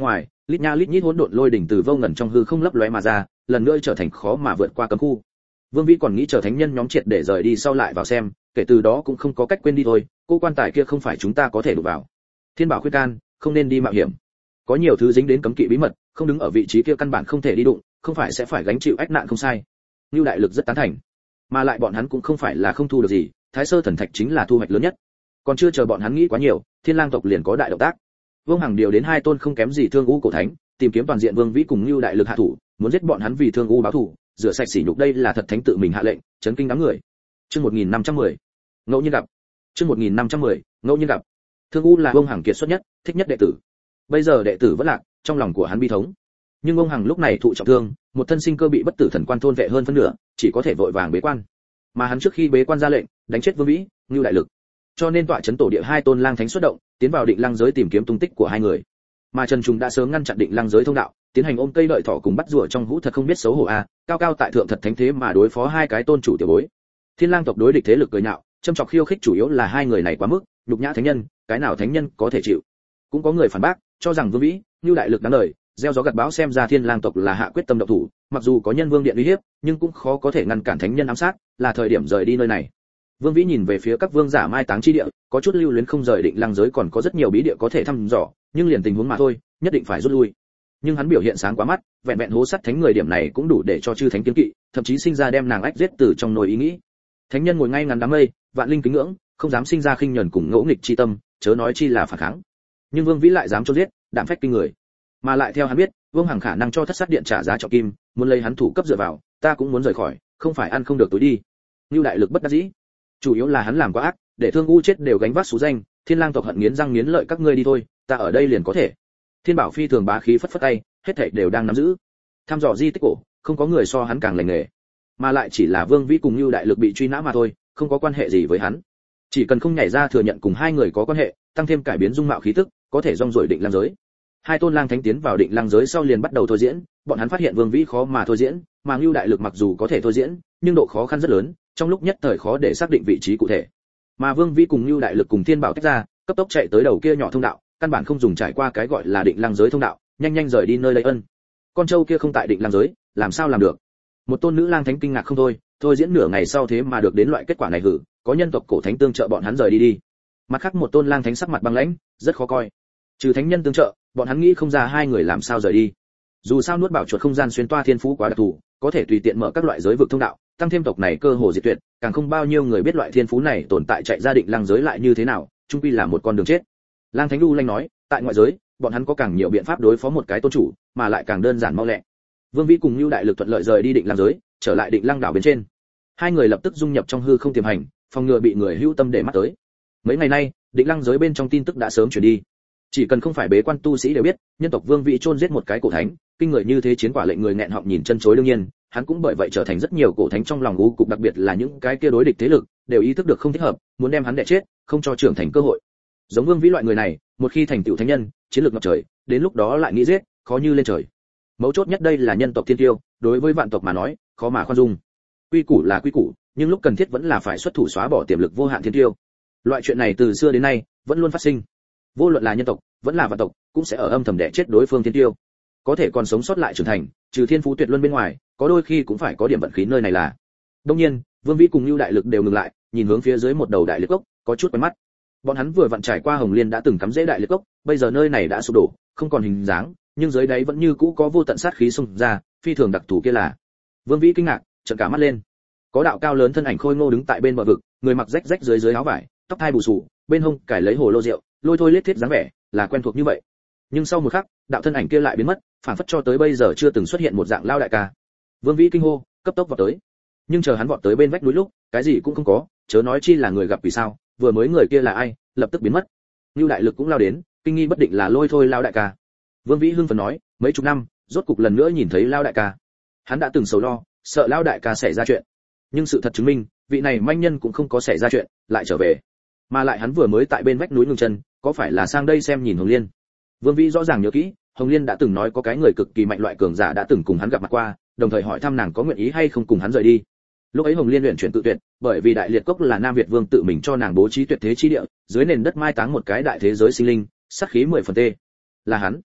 Lít nha lít nhít hỗn độn lôi đỉnh từ vô ngần trong hư không lấp lóe mà ra, lần nữa trở thành khó mà vượt qua cấm khu. Vương Vĩ còn nghĩ chờ thánh nhân nhóm triệt để rời đi sau lại vào xem, kể từ đó cũng không có cách quên đi thôi, cô quan tài kia không phải chúng ta có thể đụng vào. Thiên Bảo khuyên can, không nên đi mạo hiểm. Có nhiều thứ dính đến cấm kỵ bí mật, không đứng ở vị trí kia căn bản không thể đi đụng, không phải sẽ phải gánh chịu ách nạn không sai. Nưu Đại Lực rất tán thành, mà lại bọn hắn cũng không phải là không thu được gì, Thái Sơ thần thạch chính là thu hoạch lớn nhất. Còn chưa chờ bọn hắn nghĩ quá nhiều, Thiên Lang tộc liền có đại động tác. Vương Hằng điều đến hai tôn không kém gì Thương U cổ thánh, tìm kiếm toàn diện Vương Vĩ cùng Nưu Đại Lực hạ thủ, muốn giết bọn hắn vì Thương U báo thù, rửa sạch sỉ nhục, đây là thật thánh tự mình hạ lệnh, chấn kinh đám người. Chương một nghìn năm trăm mười, ngẫu nhiên gặp. Chương một nghìn năm trăm mười, ngẫu nhiên gặp. Thương U là Vương Hằng kiệt xuất nhất, thích nhất đệ tử. Bây giờ đệ tử vẫn lạc, trong lòng của hắn bi thống. Nhưng Vương Hằng lúc này thụ trọng thương, một thân sinh cơ bị bất tử thần quan thôn vệ hơn phân nửa, chỉ có thể vội vàng bế quan. Mà hắn trước khi bế quan ra lệnh, đánh chết Vương Vĩ, Nưu Đại Lực. Cho nên tọa chấn tổ địa hai tôn lang thánh xuất động, tiến vào định lăng giới tìm kiếm tung tích của hai người. Mà Trần Trùng đã sớm ngăn chặn định lăng giới thông đạo, tiến hành ôm cây đợi thỏ cùng bắt rùa trong hũ, thật không biết xấu hổ a, à, cao cao tại thượng thật thánh thế mà đối phó hai cái tôn chủ tiểu bối. Thiên Lang tộc đối địch thế lực cười nhạo, châm chọc khiêu khích chủ yếu là hai người này quá mức, nhục nhã thánh nhân, cái nào thánh nhân có thể chịu. Cũng có người phản bác, cho rằng Vương Vĩ, Nưu Đại Lực đáng lời, gieo gió gặt bão, xem ra Thiên Lang tộc là hạ quyết tâm động thủ, mặc dù có Nhân Vương điện uy hiếp, nhưng cũng khó có thể ngăn cản thánh nhân ám sát, là thời điểm rời đi nơi này. Vương Vĩ nhìn về phía các vương giả mai táng chi địa, có chút lưu luyến không rời định lăng giới, còn có rất nhiều bí địa có thể thăm dò, nhưng liền tình huống mà thôi, nhất định phải rút lui. Nhưng hắn biểu hiện sáng quá mắt, vẹn vẹn hố sắt thánh người điểm này cũng đủ để cho chư thánh kiêng kỵ, thậm chí sinh ra đem nàng ách giết từ trong nồi ý nghĩ. Thánh nhân ngồi ngay ngắn đám mây, vạn linh kính ngưỡng, không dám sinh ra khinh nhẫn cùng ngỗ nghịch chi tâm, chớ nói chi là phản kháng. Nhưng Vương Vĩ lại dám chôn giết, đạm phách kinh người. Mà lại theo hắn biết, Vương Hằng khả năng cho thất sát điện trả giá trọng kim, muốn lấy hắn thủ cấp dựa vào, ta cũng muốn rời khỏi, không phải ăn không được tối đi. Nưu Đại Lực bất đắc dĩ, chủ yếu là hắn làm quá ác, để Thương U chết đều gánh vác số danh, Thiên Lang tộc hận nghiến răng nghiến lợi, các ngươi đi thôi, ta ở đây liền có thể. Thiên Bảo phi thường bá khí phất phất tay, hết thảy đều đang nắm giữ. Tham dò di tích cổ, không có người so hắn càng lành nghề, mà lại chỉ là Vương Vĩ cùng Nưu Đại Lực bị truy nã mà thôi, không có quan hệ gì với hắn. Chỉ cần không nhảy ra thừa nhận cùng hai người có quan hệ, tăng thêm cải biến dung mạo khí tức, có thể rong ruổi định lăng giới. Hai tôn lang thánh tiến vào định lăng giới sau liền bắt đầu thôi diễn, bọn hắn phát hiện Vương Vĩ khó mà thôi diễn, mà Nưu Đại Lực mặc dù có thể thôi diễn, nhưng độ khó khăn rất lớn, trong lúc nhất thời khó để xác định vị trí cụ thể. Mà Vương Vĩ cùng Nưu Đại Lực cùng Thiên Bảo tách ra, cấp tốc chạy tới đầu kia nhỏ thông đạo, căn bản không dùng trải qua cái gọi là định lăng giới thông đạo, nhanh nhanh rời đi nơi lấy ân. Con trâu kia không tại định lăng giới, làm sao làm được? Một tôn nữ lang thánh kinh ngạc không thôi, thôi diễn nửa ngày sau thế mà được đến loại kết quả này hử, có nhân tộc cổ thánh tương trợ bọn hắn rời đi đi. Mặt khác một tôn lang thánh sắc mặt băng lãnh, rất khó coi. Trừ thánh nhân tương trợ, bọn hắn nghĩ không ra hai người làm sao rời đi. Dù sao nuốt bảo chuột không gian xuyên toa thiên phú quá đặc thù, có thể tùy tiện mở các loại giới vực thông đạo, tăng thêm tộc này cơ hồ diệt tuyệt, càng không bao nhiêu người biết loại thiên phú này tồn tại, chạy ra định lăng giới lại như thế nào, chung quy là một con đường chết. Lang Thánh Du Lanh nói, tại ngoại giới, bọn hắn có càng nhiều biện pháp đối phó một cái tôn chủ, mà lại càng đơn giản mau lẹ. Vương Vĩ cùng Nưu Đại Lực thuận lợi rời đi định lăng giới, trở lại định lăng đảo bên trên. Hai người lập tức dung nhập trong hư không tiềm hành, phòng ngừa bị người hữu tâm để mắt tới. Mấy ngày nay, định lăng giới bên trong tin tức đã sớm truyền đi. Chỉ cần không phải bế quan tu sĩ đều biết, nhân tộc Vương Vĩ chôn giết một cái cổ thánh, kinh người như thế chiến quả lệnh người nghẹn họng nhìn chân chối, đương nhiên, hắn cũng bởi vậy trở thành rất nhiều cổ thánh trong lòng u cục, đặc biệt là những cái kia đối địch thế lực, đều ý thức được không thích hợp, muốn đem hắn đè chết, không cho trưởng thành cơ hội. Giống Vương Vĩ loại người này, một khi thành tựu thánh nhân, chiến lược ngập trời, đến lúc đó lại nghĩ giết, khó như lên trời. Mấu chốt nhất đây là nhân tộc thiên tiêu, đối với vạn tộc mà nói, khó mà khoan dung. Quy củ là quy củ, nhưng lúc cần thiết vẫn là phải xuất thủ xóa bỏ tiềm lực vô hạn thiên tiêu. Loại chuyện này từ xưa đến nay vẫn luôn phát sinh. Vô luận là nhân tộc, vẫn là vạn tộc, cũng sẽ ở âm thầm đè chết đối phương thiên tiêu. Có thể còn sống sót lại trưởng thành, trừ thiên phú tuyệt luân bên ngoài, có đôi khi cũng phải có điểm vận khí, nơi này là. Đương nhiên, Vương Vĩ cùng Nưu Đại Lực đều ngừng lại, nhìn hướng phía dưới một đầu đại liệt cốc, có chút quen mắt. Bọn hắn vừa vặn trải qua Hồng Liên đã từng cắm rễ đại liệt cốc, bây giờ nơi này đã sụp đổ, không còn hình dáng, nhưng dưới đáy vẫn như cũ có vô tận sát khí xung ra, phi thường đặc thù kia là. Vương Vĩ kinh ngạc, trợn cả mắt lên. Có đạo cao lớn thân ảnh khôi ngô đứng tại bên bờ vực, người mặc rách rách dưới dưới áo vải, tóc hai bù xù, bên hông cài lấy hồ lô rượu, lôi thôi lết thiết dáng vẻ, là quen thuộc như vậy. Nhưng sau một khắc, đạo thân ảnh kia lại biến mất, phản phất cho tới bây giờ chưa từng xuất hiện một dạng lao đại ca. Vương Vĩ kinh hô, cấp tốc vọt tới. Nhưng chờ hắn vọt tới bên vách núi lúc, cái gì cũng không có, chớ nói chi là người gặp, vì sao, vừa mới người kia là ai, lập tức biến mất. Nưu Đại Lực cũng lao đến, kinh nghi bất định, là lôi thôi lao đại ca. Vương Vĩ hưng phấn nói, mấy chục năm, rốt cục lần nữa nhìn thấy lao đại ca. Hắn đã từng sầu lo, sợ lao đại ca xảy ra chuyện. Nhưng sự thật chứng minh, vị này manh nhân cũng không có xảy ra chuyện, lại trở về. Mà lại hắn vừa mới tại bên vách núi ngừng chân, có phải là sang đây xem nhìn Hồng Liên? Vương Vĩ rõ ràng nhớ kỹ, Hồng Liên đã từng nói có cái người cực kỳ mạnh loại cường giả đã từng cùng hắn gặp mặt qua, đồng thời hỏi thăm nàng có nguyện ý hay không cùng hắn rời đi. Lúc ấy Hồng Liên luyện chuyển tự tuyệt, bởi vì đại liệt cốc là Nam Việt Vương tự mình cho nàng bố trí tuyệt thế chi địa, dưới nền đất mai táng một cái đại thế giới sinh linh, sát khí mười phần tê. Là hắn.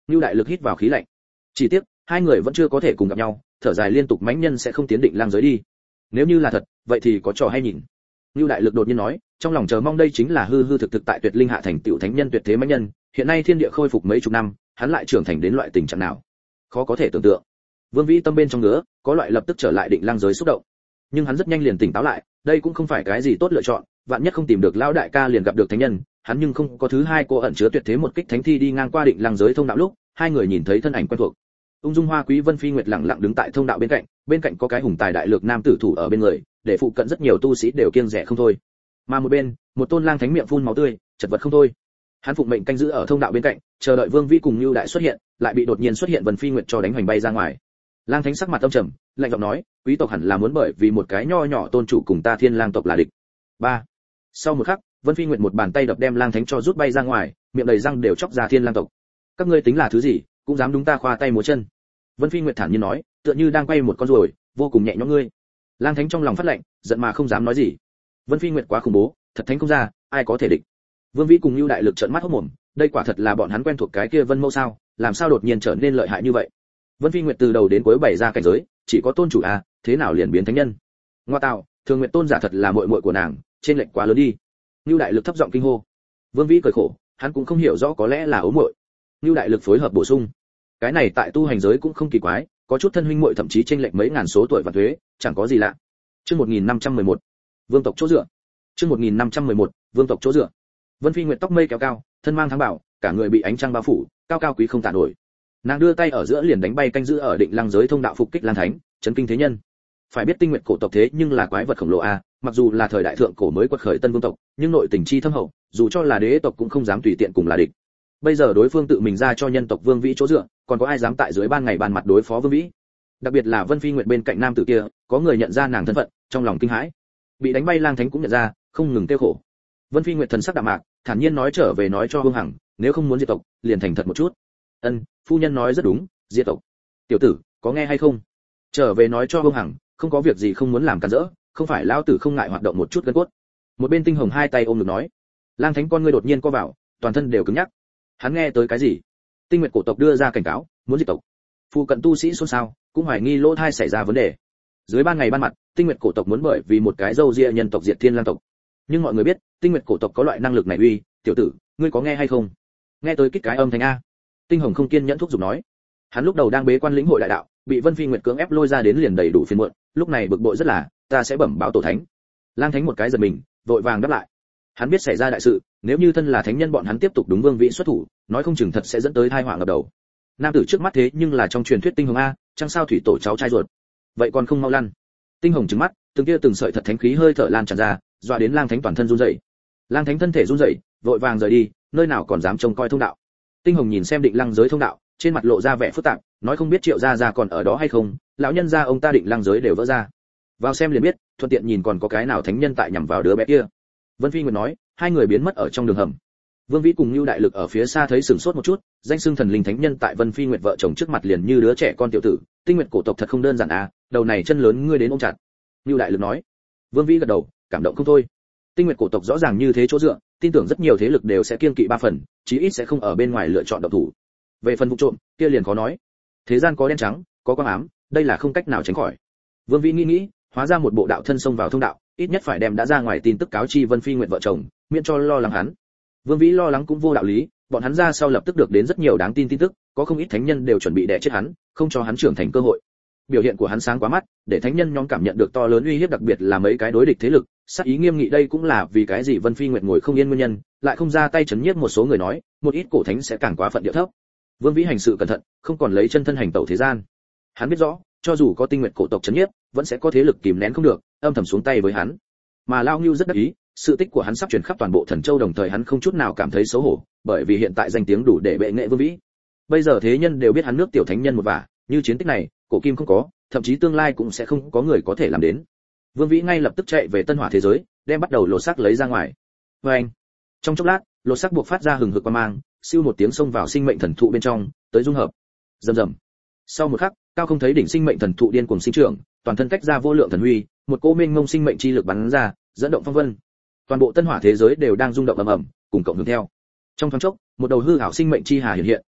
Nưu Đại Lực hít vào khí lạnh. Chỉ tiếc, hai người vẫn chưa có thể cùng gặp nhau, thở dài liên tục mãnh nhân sẽ không tiến định lang giới đi. Nếu như là thật, vậy thì có trò hay nhìn. Nưu Đại Lực đột nhiên nói, trong lòng chờ mong đây chính là hư hư thực thực tại Tuyệt Linh hạ thành tiểu thánh nhân tuyệt thế mãnh nhân, hiện nay thiên địa khôi phục mấy chục năm, hắn lại trưởng thành đến loại tình trạng nào? Khó có thể tưởng tượng. Vương Vĩ tâm bên trong ngứa, có loại lập tức trở lại định lang giới xúc động. Nhưng hắn rất nhanh liền tỉnh táo lại, đây cũng không phải cái gì tốt lựa chọn, vạn nhất không tìm được lão đại ca liền gặp được thánh nhân, hắn nhưng không có thứ hai cô ẩn chứa tuyệt thế một kích thánh thi đi ngang qua định lang giới thông đạo lúc, hai người nhìn thấy thân ảnh quen thuộc. Ung dung hoa quý Vân Phi Nguyệt lặng lặng đứng tại thông đạo bên cạnh, bên cạnh có cái hùng tài đại lược nam tử thủ ở bên người, để phụ cận rất nhiều tu sĩ đều kiêng dè không thôi. Mà một bên, một tôn lang thánh miệng phun máu tươi, chật vật không thôi. Hắn phụng mệnh canh giữ ở thông đạo bên cạnh, chờ đợi Vương Vĩ cùng Nưu Đại xuất hiện, lại bị đột nhiên xuất hiện Vân Phi Nguyệt cho đánh hoành bay ra ngoài. Lang thánh sắc mặt âm trầm, lạnh giọng nói, quý tộc hẳn là muốn bởi vì một cái nho nhỏ tôn chủ cùng ta Thiên Lang tộc là địch. Ba. Sau một khắc, Vân Phi Nguyệt một bàn tay đập đem Lang thánh cho rút bay ra ngoài, miệng đầy răng đều chọc ra Thiên Lang tộc. Các ngươi tính là thứ gì, cũng dám đúng ta khoa tay múa chân. Vân Phi Nguyệt thản nhiên nói, tựa như đang quay một con ruồi, vô cùng nhẹ nhõm ngươi. Lang thánh trong lòng phát lạnh, giận mà không dám nói gì. Vân Phi Nguyệt quá khủng bố, thật thánh không ra, ai có thể địch. Vương Vĩ cùng Nưu Đại Lực trợn mắt hốt mồm, đây quả thật là bọn hắn quen thuộc cái kia Vân Mẫu sao, làm sao đột nhiên trở nên lợi hại như vậy? Vân Phi Nguyệt từ đầu đến cuối bày ra cảnh giới, chỉ có tôn chủ à, thế nào liền biến thánh nhân? Ngoa tạo, Thường Nguyệt tôn giả thật là muội muội của nàng, trên lệch quá lớn đi. Nưu Đại Lực thấp giọng kinh hô. Vương Vĩ cười khổ, hắn cũng không hiểu rõ có lẽ là ấu muội. Nưu Đại Lực phối hợp bổ sung, cái này tại tu hành giới cũng không kỳ quái, có chút thân huynh muội thậm chí chênh lệch mấy ngàn số tuổi và thuế, chẳng có gì lạ. Chương một nghìn năm trăm mười một, Vương tộc chỗ dựa. Chương một nghìn năm trăm mười một, Vương tộc chỗ dựa. Vân Phi Nguyệt tóc mây kéo cao, thân mang thắng bảo, cả người bị ánh trăng bao phủ, cao cao quý không tả nổi. Nàng đưa tay ở giữa liền đánh bay canh giữ ở định lang giới thông đạo phục kích Lang thánh, chấn kinh thế nhân. Phải biết Tinh Nguyệt cổ tộc thế nhưng là quái vật khổng lồ a, mặc dù là thời đại thượng cổ mới quật khởi tân vương tộc, nhưng nội tình chi thâm hậu, dù cho là đế tộc cũng không dám tùy tiện cùng là địch. Bây giờ đối phương tự mình ra cho nhân tộc Vương Vĩ chỗ dựa, còn có ai dám tại dưới ban ngày ban mặt đối phó Vương Vĩ? Đặc biệt là Vân Phi Nguyệt bên cạnh nam tử kia, có người nhận ra nàng thân phận, trong lòng kinh hãi. Bị đánh bay Lang thánh cũng nhận ra, không ngừng tiêu khổ. Vân Phi Nguyệt thần sắc đạm mạc, thản nhiên nói trở về nói cho Vương Hằng, nếu không muốn diệt tộc, liền thành thật một chút. Ân, phu nhân nói rất đúng, diệt tộc. Tiểu tử, có nghe hay không? Trở về nói cho Vương Hằng, không có việc gì không muốn làm cản rỡ, không phải lão tử không ngại hoạt động một chút gân cốt. Một bên Tinh Hồng hai tay ôm ngực nói. Lang thánh con ngươi đột nhiên co vào, toàn thân đều cứng nhắc. Hắn nghe tới cái gì? Tinh Nguyệt cổ tộc đưa ra cảnh cáo, muốn diệt tộc. Phu cận tu sĩ xôn xao, cũng hoài nghi lỗ thai xảy ra vấn đề. Dưới ban ngày ban mặt, Tinh Nguyệt cổ tộc muốn bởi vì một cái dâu ria nhân tộc diệt Thiên Lang tộc. Nhưng mọi người biết, Tinh Nguyệt cổ tộc có loại năng lực này uy, tiểu tử, ngươi có nghe hay không? Nghe tới kích cái âm thanh a. Tinh Hồng không kiên nhẫn thúc giục nói. Hắn lúc đầu đang bế quan lĩnh hội đại đạo, bị Vân Phi Nguyệt cưỡng ép lôi ra đến liền đầy đủ phiền muộn, lúc này bực bội rất là, ta sẽ bẩm báo tổ thánh. Lang thánh một cái giật mình, vội vàng đáp lại. Hắn biết xảy ra đại sự, nếu như thân là thánh nhân bọn hắn tiếp tục đúng Vương Vĩ xuất thủ, nói không chừng thật sẽ dẫn tới tai họa ngập đầu. Nam tử trước mắt thế nhưng là trong truyền thuyết Tinh Hồng a, chẳng sao thủy tổ cháu trai ruột. Vậy còn không mau lăn. Tinh Hồng trừng mắt, từng kia từng sợi thật thánh khí hơi thở lan tràn ra, dọa đến Lang thánh toàn thân run rẩy. Lang thánh thân thể run rẩy, vội vàng rời đi, nơi nào còn dám trông coi thông đạo. Tinh Hồng nhìn xem định lăng giới thông đạo, trên mặt lộ ra vẻ phức tạp, nói không biết Triệu gia gia còn ở đó hay không, lão nhân gia ông ta định lăng giới đều vỡ ra. Vào xem liền biết, thuận tiện nhìn còn có cái nào thánh nhân tại nhằm vào đứa bé kia. Vân Phi Nguyệt nói, hai người biến mất ở trong đường hầm. Vương Vĩ cùng Nưu Đại Lực ở phía xa thấy sửng sốt một chút, danh xưng thần linh thánh nhân tại Vân Phi Nguyệt vợ chồng trước mặt liền như đứa trẻ con tiểu tử, Tinh Nguyệt cổ tộc thật không đơn giản à, đầu này chân lớn ngươi đến ôm chặt. Nưu Đại Lực nói. Vương Vĩ gật đầu, cảm động không thôi. Tinh Nguyệt cổ tộc rõ ràng như thế chỗ dựa, tin tưởng rất nhiều thế lực đều sẽ kiêng kỵ ba phần, chí ít sẽ không ở bên ngoài lựa chọn động thủ. Về phần vụ trộm, kia liền khó nói. Thế gian có đen trắng, có quang ám, đây là không cách nào tránh khỏi. Vương Vĩ nghĩ nghĩ, hóa ra một bộ đạo thân xông vào thông đạo, ít nhất phải đem đã ra ngoài tin tức cáo chi Vân Phi Nguyệt vợ chồng, miễn cho lo lắng hắn. Vương Vĩ lo lắng cũng vô đạo lý, bọn hắn ra sau lập tức được đến rất nhiều đáng tin tin tức, có không ít thánh nhân đều chuẩn bị đè chết hắn, không cho hắn trưởng thành cơ hội. Biểu hiện của hắn sáng quá mắt, để thánh nhân nhóm cảm nhận được to lớn uy hiếp, đặc biệt là mấy cái đối địch thế lực, sát ý nghiêm nghị, đây cũng là vì cái gì Vân Phi Nguyệt ngồi không yên nguyên nhân, lại không ra tay chấn nhiếp một số người nói, một ít cổ thánh sẽ càng quá phận địa thấp. Vương Vĩ hành sự cẩn thận, không còn lấy chân thân hành tẩu thế gian. Hắn biết rõ, cho dù có Tinh Nguyệt cổ tộc chấn nhiếp, vẫn sẽ có thế lực kìm nén không được, âm thầm xuống tay với hắn. Mà Lao Ngưu rất đắc ý, sự tích của hắn sắp truyền khắp toàn bộ Thần Châu, đồng thời hắn không chút nào cảm thấy xấu hổ, bởi vì hiện tại danh tiếng đủ để bệ nghệ Vương Vĩ. Bây giờ thế nhân đều biết hắn nước tiểu thánh nhân một vả, như chiến tích này, cổ kim không có, thậm chí tương lai cũng sẽ không có người có thể làm đến. Vương Vĩ ngay lập tức chạy về Tân Hỏa thế giới, đem bắt đầu lột xác lấy ra ngoài. Và anh, trong chốc lát, lột xác buộc phát ra hừng hực quang mang, siêu một tiếng xông vào sinh mệnh thần thụ bên trong, tới dung hợp. Rầm rầm. Sau một khắc, cao không thấy đỉnh sinh mệnh thần thụ điên cuồng sinh trưởng, toàn thân cách ra vô lượng thần huy, một cỗ mênh mông sinh mệnh chi lực bắn ra, dẫn động phong vân. Toàn bộ Tân Hỏa thế giới đều đang rung động ầm ầm, cùng cộng hưởng theo. Trong thoáng chốc, một đầu hư ảo sinh mệnh chi hà hiện hiện,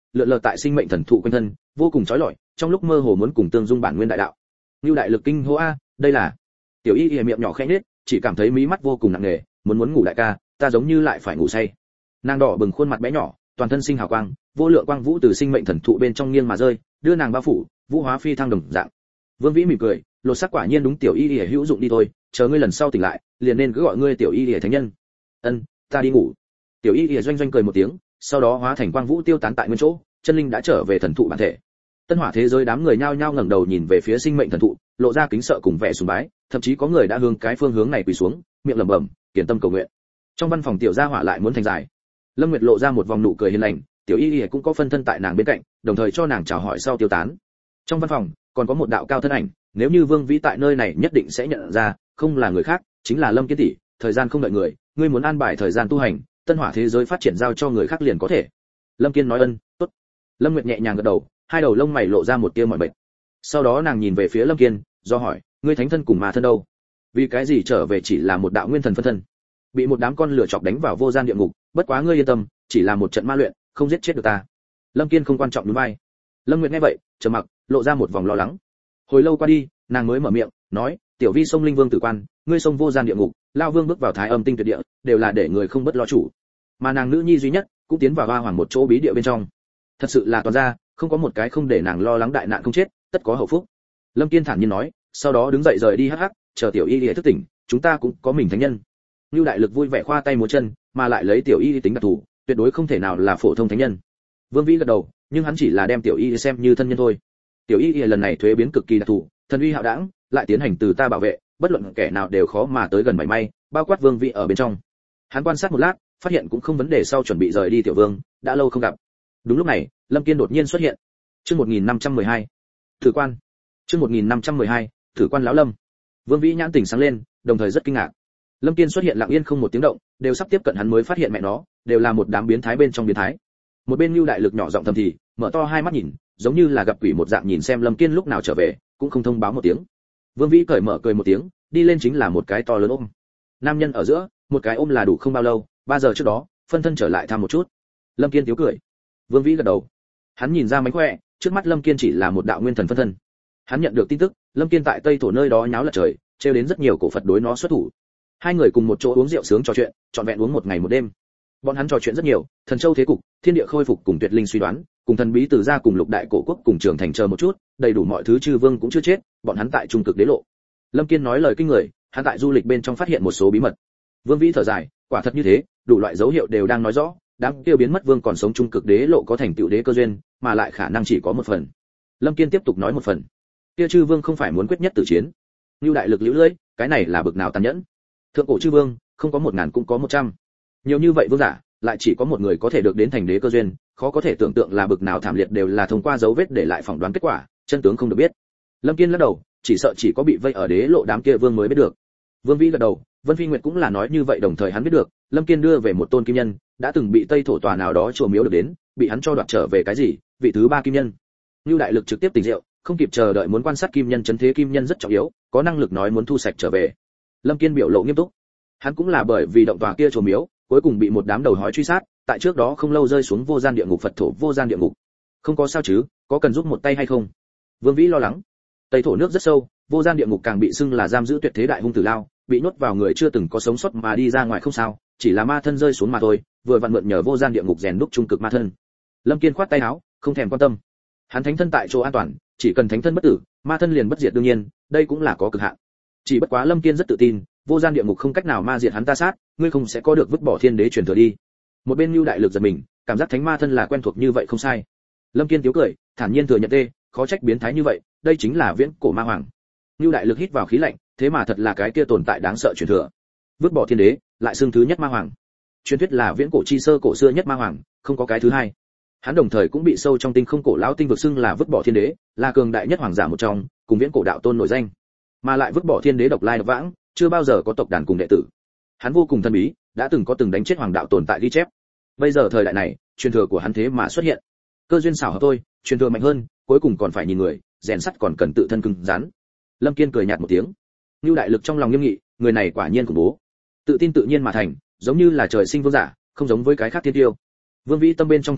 lượn lờ tại sinh mệnh thần thụ quanh thân, vô cùng chói lọi, trong lúc mơ hồ muốn cùng tương dung bản nguyên đại đạo. Nưu đại lực kinh hô a, đây là. Tiểu Y Y miệng nhỏ khẽ nhếch, chỉ cảm thấy mí mắt vô cùng nặng nề, muốn muốn ngủ đại ca, ta giống như lại phải ngủ say. Nàng đỏ bừng khuôn mặt bé nhỏ, toàn thân sinh hào quang, vô lượng quang vũ từ sinh mệnh thần thụ bên trong nghiêng mà rơi, đưa nàng bao phủ, vũ hóa phi thăng đồng dạng. Vương Vĩ mỉm cười, lột xác quả nhiên đúng Tiểu Y Y hữu dụng đi thôi, chờ ngươi lần sau tỉnh lại, liền nên cứ gọi ngươi Tiểu Y Y thánh nhân. Ân, ta đi ngủ. Tiểu Y Y doanh doanh cười một tiếng, sau đó hóa thành quang vũ tiêu tán tại nguyên chỗ, chân linh đã trở về thần thụ bản thể. Tân Hỏa thế giới đám người nhao nhao ngẩng đầu nhìn về phía sinh mệnh thần thụ, lộ ra kính sợ cùng vẻ sùng bái, thậm chí có người đã hướng cái phương hướng này quỳ xuống, miệng lẩm bẩm, kiền tâm cầu nguyện. Trong văn phòng tiểu gia hỏa lại muốn thành dài. Lâm Nguyệt lộ ra một vòng nụ cười hiền lành, Tiểu Y Y cũng có phân thân tại nàng bên cạnh, đồng thời cho nàng chào hỏi sau tiêu tán. Trong văn phòng còn có một đạo cao thân ảnh, nếu như Vương Vĩ tại nơi này nhất định sẽ nhận ra, không là người khác, chính là Lâm Kiên tỷ, thời gian không đợi người, ngươi muốn an bài thời gian tu hành, Tân Hỏa thế giới phát triển giao cho người khác liền có thể. Lâm Kiên nói ân, tốt. Lâm Nguyệt nhẹ nhàng gật đầu, hai đầu lông mày lộ ra một tia mỏi mệt. Sau đó nàng nhìn về phía Lâm Kiên, do hỏi, ngươi thánh thân cùng ma thân đâu? Vì cái gì trở về chỉ là một đạo nguyên thần phân thân? Bị một đám con lửa chọc đánh vào vô gian địa ngục, bất quá ngươi yên tâm, chỉ là một trận ma luyện, không giết chết được ta. Lâm Kiên không quan trọng nhún vai. Lâm Nguyệt nghe vậy, trầm mặc, lộ ra một vòng lo lắng. Hồi lâu qua đi, nàng mới mở miệng, nói, tiểu vi sông linh vương tử quan, ngươi sông vô gian địa ngục, lao vương bước vào thái âm tinh tuyệt địa, đều là để người không bất lo chủ. Mà nàng nữ nhi duy nhất, cũng tiến vào hoa hoàng một chỗ bí địa bên trong. Thật sự là toàn ra, không có một cái không để nàng lo lắng đại nạn không chết, tất có hậu phúc. Lâm Kiên thản nhiên nói, sau đó đứng dậy rời đi hắc hắc, chờ tiểu y lìa thức tỉnh, chúng ta cũng có mình thánh nhân. Nưu đại lực vui vẻ khoa tay múa chân, mà lại lấy tiểu y tính đặc thù, tuyệt đối không thể nào là phổ thông thánh nhân. Vương Vĩ gật đầu, nhưng hắn chỉ là đem tiểu y xem như thân nhân thôi. Tiểu y lần này thuế biến cực kỳ đặc thù, thần uy hạo đãng, lại tiến hành từ ta bảo vệ, bất luận kẻ nào đều khó mà tới gần mảy may, bao quát Vương Vĩ ở bên trong. Hắn quan sát một lát, phát hiện cũng không vấn đề, sau chuẩn bị rời đi tiểu vương, đã lâu không gặp. Đúng lúc này, Lâm Kiên đột nhiên xuất hiện. Chương một nghìn năm trăm mười hai, Thử quan. Chương một nghìn năm trăm mười hai, Thử quan lão Lâm. Vương Vĩ nhãn tỉnh sáng lên, đồng thời rất kinh ngạc. Lâm Kiên xuất hiện lặng yên không một tiếng động, đều sắp tiếp cận hắn mới phát hiện mẹ nó, đều là một đám biến thái bên trong biến thái. Một bên Nưu đại lực nhỏ giọng thầm thì, mở to hai mắt nhìn, giống như là gặp quỷ một dạng nhìn xem Lâm Kiên lúc nào trở về, cũng không thông báo một tiếng. Vương Vĩ cởi mở cười một tiếng, đi lên chính là một cái to lớn ôm. Nam nhân ở giữa, một cái ôm là đủ không bao lâu, ba giờ trước đó, phân thân trở lại thăm một chút. Lâm Kiên thiếu cười. Vương Vĩ gật đầu. Hắn nhìn ra mánh khỏe, trước mắt Lâm Kiên chỉ là một đạo nguyên thần phân thân. Hắn nhận được tin tức, Lâm Kiên tại Tây Thổ nơi đó nháo lật trời, trêu đến rất nhiều cổ Phật đối nó xuất thủ. Hai người cùng một chỗ uống rượu sướng trò chuyện, trọn vẹn uống một ngày một đêm. Bọn hắn trò chuyện rất nhiều, thần châu thế cục, thiên địa khôi phục cùng tuyệt linh suy đoán, cùng thần bí từ gia cùng lục đại cổ quốc cùng trưởng thành chờ một chút, đầy đủ mọi thứ. Chư vương cũng chưa chết, bọn hắn tại trung cực đế lộ. Lâm Kiên nói lời kinh người, hắn tại du lịch bên trong phát hiện một số bí mật. Vương Vĩ thở dài, quả thật như thế, đủ loại dấu hiệu đều đang nói rõ, đám kia biến mất vương còn sống trung cực đế lộ có thành tựu đế cơ duyên, mà lại khả năng chỉ có một phần. Lâm Kiên tiếp tục nói một phần. Kia chư vương không phải muốn quyết nhất tử chiến. Nưu đại lực liễu lưỡi, cái này là bực nào tàn nhẫn. Thượng cổ chư vương, không có một ngàn cũng có một trăm. Nhiều như vậy vương giả, lại chỉ có một người có thể được đến thành đế cơ duyên, khó có thể tưởng tượng là bực nào thảm liệt, đều là thông qua dấu vết để lại phỏng đoán kết quả, chân tướng không được biết. Lâm Kiên lắc đầu, chỉ sợ chỉ có bị vây ở đế lộ đám kia vương mới biết được. Vương Vĩ gật đầu, Vân Phi Nguyệt cũng là nói như vậy, đồng thời hắn biết được, Lâm Kiên đưa về một tôn kim nhân, đã từng bị Tây Thổ tòa nào đó chùa miếu được đến, bị hắn cho đoạt trở về cái gì, vị thứ ba kim nhân. Nưu đại lực trực tiếp tỉnh rượu, không kịp chờ đợi muốn quan sát kim nhân chấn thế, kim nhân rất trọng yếu, có năng lực nói muốn thu sạch trở về. Lâm Kiên biểu lộ nghiêm túc. Hắn cũng là bởi vì động tòa kia chùa miếu, cuối cùng bị một đám đầu hói truy sát, tại trước đó không lâu rơi xuống vô gian địa ngục, Phật thổ vô gian địa ngục. Không có sao chứ, có cần giúp một tay hay không? Vương Vĩ lo lắng. Tây Thổ nước rất sâu, vô gian địa ngục càng bị xưng là giam giữ tuyệt thế đại hung tử lao, bị nhốt vào người chưa từng có sống sót mà đi ra ngoài không sao, chỉ là ma thân rơi xuống mà thôi, vừa vặn mượn nhờ vô gian địa ngục rèn đúc trung cực ma thân. Lâm Kiên khoát tay áo, không thèm quan tâm. Hắn thánh thân tại chỗ an toàn, chỉ cần thánh thân bất tử, ma thân liền bất diệt, đương nhiên, đây cũng là có cực hạn. Chỉ bất quá Lâm Kiên rất tự tin, vô gian địa ngục không cách nào ma diệt hắn ta sát, ngươi không sẽ có được vứt bỏ thiên đế truyền thừa đi. Một bên Nưu đại lực giật mình, cảm giác thánh ma thân là quen thuộc như vậy không sai. Lâm Kiên tiếu cười, thản nhiên thừa nhận tê, khó trách biến thái như vậy, đây chính là viễn cổ ma hoàng. Nưu đại lực hít vào khí lạnh, thế mà thật là cái kia tồn tại đáng sợ truyền thừa. Vứt bỏ thiên đế, lại xưng thứ nhất ma hoàng. Truyền thuyết là viễn cổ chi sơ cổ xưa nhất ma hoàng, không có cái thứ hai. Hắn đồng thời cũng bị sâu trong tinh không cổ lão tinh vực xưng là vứt bỏ thiên đế, là cường đại nhất hoàng giả một trong, cùng viễn cổ đạo tôn nổi danh. Mà lại vứt bỏ thiên đế độc lai độc vãng, chưa bao giờ có tộc đàn cùng đệ tử. Hắn vô cùng thần bí, đã từng có từng đánh chết hoàng đạo tồn tại ghi chép. Bây giờ thời đại này, truyền thừa của hắn thế mà xuất hiện. Cơ duyên xảo hợp thôi, truyền thừa mạnh hơn, cuối cùng còn phải nhìn người, rèn sắt còn cần tự thân cứng rắn. Lâm Kiên cười nhạt một tiếng. Nưu đại lực trong lòng nghiêm nghị, người này quả nhiên khủng bố. Tự tin tự nhiên mà thành, giống như là trời sinh vương giả, không giống với cái khác thiên tiêu. Vương Vĩ tâm bên trong thở dài,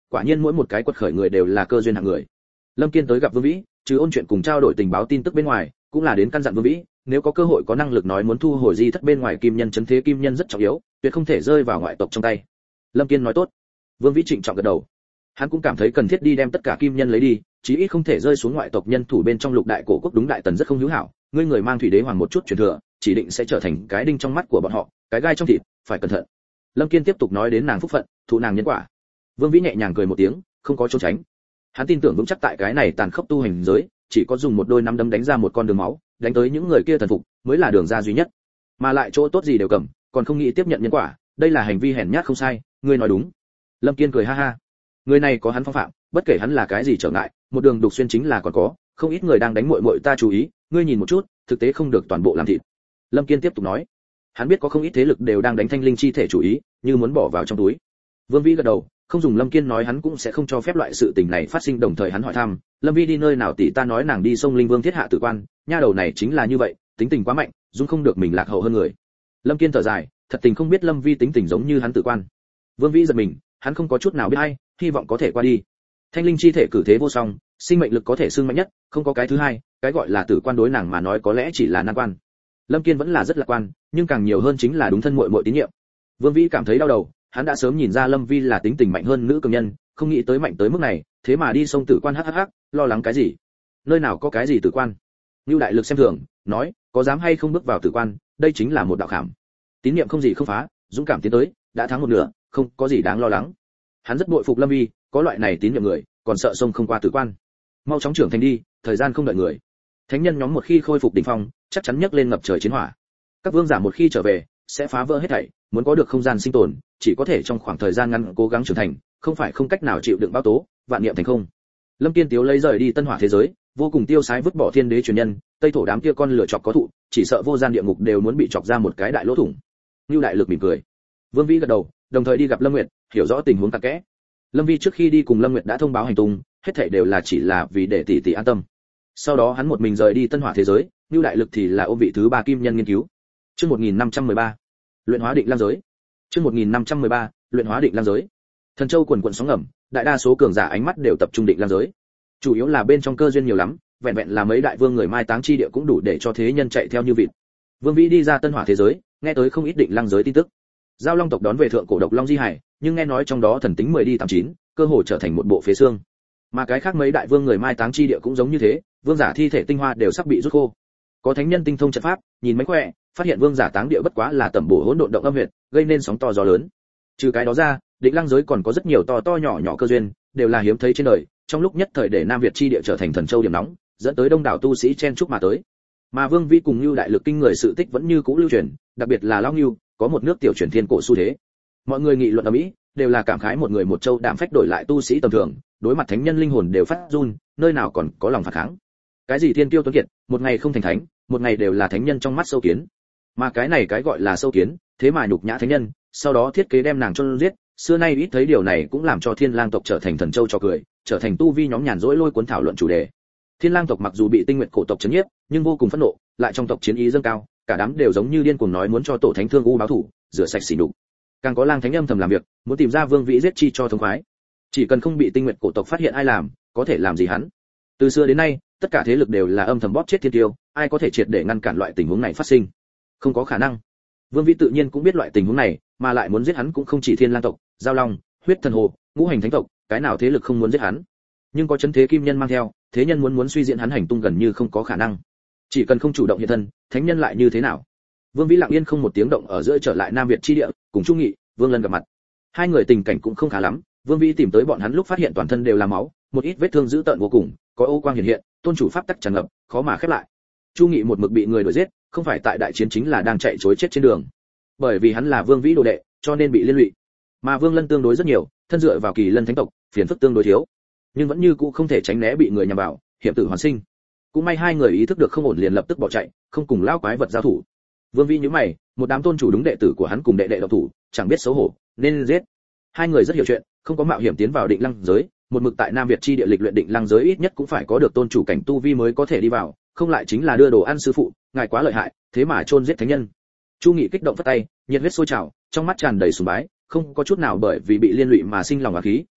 quả nhiên mỗi một cái quật khởi người đều là cơ duyên hạng người. Lâm Kiên tới gặp Vương Vĩ, trừ ôn chuyện cùng trao đổi tình báo tin tức bên ngoài, cũng là đến căn dặn Vương Vĩ, nếu có cơ hội có năng lực nói muốn thu hồi di thất bên ngoài kim nhân chấn thế kim nhân rất trọng yếu, tuyệt không thể rơi vào ngoại tộc trong tay. Lâm Kiên nói tốt. Vương Vĩ trịnh trọng gật đầu. Hắn cũng cảm thấy cần thiết đi đem tất cả kim nhân lấy đi, chí ít không thể rơi xuống ngoại tộc nhân thủ bên trong lục đại cổ quốc, đúng đại tần rất không hữu hảo, ngươi người mang thủy đế hoàng một chút truyền thừa, chỉ định sẽ trở thành cái đinh trong mắt của bọn họ, cái gai trong thịt, phải cẩn thận. Lâm Kiên tiếp tục nói đến nàng phúc phận, thụ nàng nhân quả. Vương Vĩ nhẹ nhàng cười một tiếng, không có trốn tránh. Hắn tin tưởng vững chắc tại cái này tàn khốc tu hành giới, chỉ có dùng một đôi nắm đấm đánh ra một con đường máu, đánh tới những người kia thần phục, mới là đường ra duy nhất. Mà lại chỗ tốt gì đều cầm, còn không nghĩ tiếp nhận nhân quả, đây là hành vi hèn nhát không sai, ngươi nói đúng. Lâm Kiên cười ha ha. Người này có hắn phong phạm, bất kể hắn là cái gì trở ngại, một đường đục xuyên chính là còn có, không ít người đang đánh muội muội ta chú ý, ngươi nhìn một chút, thực tế không được toàn bộ làm thịt. Lâm Kiên tiếp tục nói. Hắn biết có không ít thế lực đều đang đánh thanh linh chi thể chủ ý, như muốn bỏ vào trong túi. Vương Vĩ gật đầu, không dùng Lâm Kiên nói hắn cũng sẽ không cho phép loại sự tình này phát sinh, đồng thời hắn hỏi thăm, Lâm Vi đi nơi nào tỷ, ta nói nàng đi sông Linh Vương thiết hạ tử quan, nha đầu này chính là như vậy, tính tình quá mạnh, dung không được mình lạc hậu hơn người. Lâm Kiên thở dài, thật tình không biết Lâm Vi tính tình giống như hắn tử quan. Vương Vĩ giật mình, hắn không có chút nào biết hay, hy vọng có thể qua đi. Thanh linh chi thể cử thế vô song, sinh mệnh lực có thể xưng mạnh nhất, không có cái thứ hai, cái gọi là tử quan đối nàng mà nói có lẽ chỉ là nan quan. Lâm Kiên vẫn là rất lạc quan, nhưng càng nhiều hơn chính là đúng thân muội muội tín nhiệm. Vương Vĩ cảm thấy đau đầu, hắn đã sớm nhìn ra Lâm Vi là tính tình mạnh hơn nữ cường nhân, không nghĩ tới mạnh tới mức này, thế mà đi sông tử quan hắc hắc hắc, lo lắng cái gì? Nơi nào có cái gì tử quan? Nưu đại lực xem thường, nói, có dám hay không bước vào tử quan, đây chính là một đạo khảm. Tín niệm không gì không phá, dũng cảm tiến tới, đã thắng một nửa, không có gì đáng lo lắng. Hắn rất bội phục Lâm Vi, có loại này tín niệm người, còn sợ sông không qua tử quan. Mau chóng trưởng thành đi, thời gian không đợi người. Thánh nhân nhóm một khi khôi phục đỉnh phong, chắc chắn nhấc lên ngập trời chiến hỏa. Các vương giả một khi trở về, sẽ phá vỡ hết thảy, muốn có được không gian sinh tồn, chỉ có thể trong khoảng thời gian ngắn cố gắng trưởng thành, không phải không cách nào chịu đựng bão tố, vạn niệm thành không. Lâm Kiên Tiếu lấy rời đi Tân Hỏa thế giới, vô cùng tiêu sái vứt bỏ thiên đế truyền nhân, Tây thổ đám kia con lửa chọc có thụ, chỉ sợ vô gian địa ngục đều muốn bị chọc ra một cái đại lỗ thủng. Nưu đại lực mỉm cười. Vương Vĩ gật đầu, đồng thời đi gặp Lâm Nguyệt, hiểu rõ tình huống cặn kẽ. Lâm Vi trước khi đi cùng Lâm Nguyệt đã thông báo hành tung, hết thảy đều là chỉ là vì để tỷ tỷ an tâm. Sau đó hắn một mình rời đi Tân Hỏa thế giới, Nưu đại lực thì là ôm vị thứ ba kim nhân nghiên cứu. Chương một nghìn năm trăm mười ba, luyện hóa định lang giới. Chương một nghìn năm trăm mười ba, luyện hóa định lang giới. Thần Châu quần quần sóng ngầm, đại đa số cường giả ánh mắt đều tập trung định lang giới. Chủ yếu là bên trong cơ duyên nhiều lắm, vẹn vẹn là mấy đại vương người mai táng chi địa cũng đủ để cho thế nhân chạy theo như vịt. Vương Vĩ đi ra Tân Hỏa thế giới, nghe tới không ít định lang giới tin tức. Giao Long tộc đón về thượng cổ độc long di hải, nhưng nghe nói trong đó thần tính mười đi tám chín, cơ hồ trở thành một bộ phế xương. Mà cái khác mấy đại vương người mai táng chi địa cũng giống như thế, vương giả thi thể tinh hoa đều sắp bị rút khô. Có thánh nhân tinh thông trận pháp, nhìn mấy khỏe, phát hiện vương giả táng địa bất quá là tẩm bổ hỗn độn động âm huyệt, gây nên sóng to gió lớn. Trừ cái đó ra, định lang giới còn có rất nhiều to to nhỏ nhỏ cơ duyên, đều là hiếm thấy trên đời, trong lúc nhất thời để Nam Việt chi địa trở thành thần châu điểm nóng, dẫn tới đông đảo tu sĩ chen chúc mà tới. Mà Vương Vĩ cùng Nưu đại lực kinh người sự tích vẫn như cũ lưu truyền, đặc biệt là Lão Nưu, có một nước tiểu truyền thiên cổ xu thế. Mọi người nghị luận ở Mỹ, đều là cảm khái một người một châu đạm phách đổi lại tu sĩ tầm thường, đối mặt thánh nhân linh hồn đều phát run, nơi nào còn có lòng phản kháng. Cái gì thiên tiêu tuấn kiệt, một ngày không thành thánh, một ngày đều là thánh nhân trong mắt sâu kiến. Mà cái này cái gọi là sâu kiến, thế mà nhục nhã thánh nhân, sau đó thiết kế đem nàng chôn giết, xưa nay ít thấy điều này cũng làm cho Thiên Lang tộc trở thành thần châu cho cười, trở thành tu vi nhóm nhàn rỗi lôi cuốn thảo luận chủ đề. Thiên Lang tộc mặc dù bị Tinh Nguyệt cổ tộc chấn nhiếp, nhưng vô cùng phẫn nộ, lại trong tộc chiến ý dâng cao, cả đám đều giống như điên cuồng nói muốn cho tổ thánh thương u báo thù, rửa sạch sỉ nhục. Càng có Lang thánh âm thầm làm việc, muốn tìm ra Vương Vĩ giết chi cho thống khoái. Chỉ cần không bị Tinh Nguyệt cổ tộc phát hiện ai làm, có thể làm gì hắn. Từ xưa đến nay, tất cả thế lực đều là âm thầm bóp chết thiên tiêu, ai có thể triệt để ngăn cản loại tình huống này phát sinh? Không có khả năng. Vương Vĩ tự nhiên cũng biết loại tình huống này, mà lại muốn giết hắn cũng không chỉ Thiên Lang tộc, Giao Long, Huyết Thần Hồ, Ngũ Hành Thánh tộc, cái nào thế lực không muốn giết hắn. Nhưng có chấn thế kim nhân mang theo, thế nhân muốn muốn suy diễn hắn hành tung gần như không có khả năng. Chỉ cần không chủ động hiện thân, thánh nhân lại như thế nào? Vương Vĩ lặng yên không một tiếng động ở giữa trở lại Nam Việt chi địa, cùng Trung Nghị, Vương Lân gặp mặt. Hai người tình cảnh cũng không khá lắm, Vương Vĩ tìm tới bọn hắn lúc phát hiện toàn thân đều là máu, một ít vết thương dữ tợn vô cùng, có ô quang hiện hiện, tôn chủ pháp tắc tràn ngập, khó mà khép lại. Chu Nghị một mực bị người đuổi giết, không phải tại đại chiến chính là đang chạy trối chết trên đường. Bởi vì hắn là Vương Vĩ đồ đệ, cho nên bị liên lụy. Mà Vương Lân tương đối rất nhiều, thân dựa vào Kỳ Lân Thánh tộc, phiền phức tương đối thiếu, nhưng vẫn như cũ không thể tránh né bị người nhằm vào, hiểm tử hoàn sinh. Cũng may hai người ý thức được không ổn liền lập tức bỏ chạy, không cùng lao quái vật giao thủ. Vương Vĩ nhíu mày, một đám tôn chủ đúng đệ tử của hắn cùng đệ đệ độc thủ, chẳng biết xấu hổ, nên giết. Hai người rất hiểu chuyện, không có mạo hiểm tiến vào định lăng giới, một mực tại Nam Việt chi địa lịch luyện định lăng giới ít nhất cũng phải có được tôn chủ cảnh tu vi mới có thể đi vào, không lại chính là đưa đồ ăn sư phụ, ngài quá lợi hại, thế mà chôn giết thánh nhân. Chu Nghị kích động vất tay, nhiệt huyết sôi trào, trong mắt tràn đầy sùng bái, không có chút nào bởi vì bị liên lụy mà sinh lòng oán khí,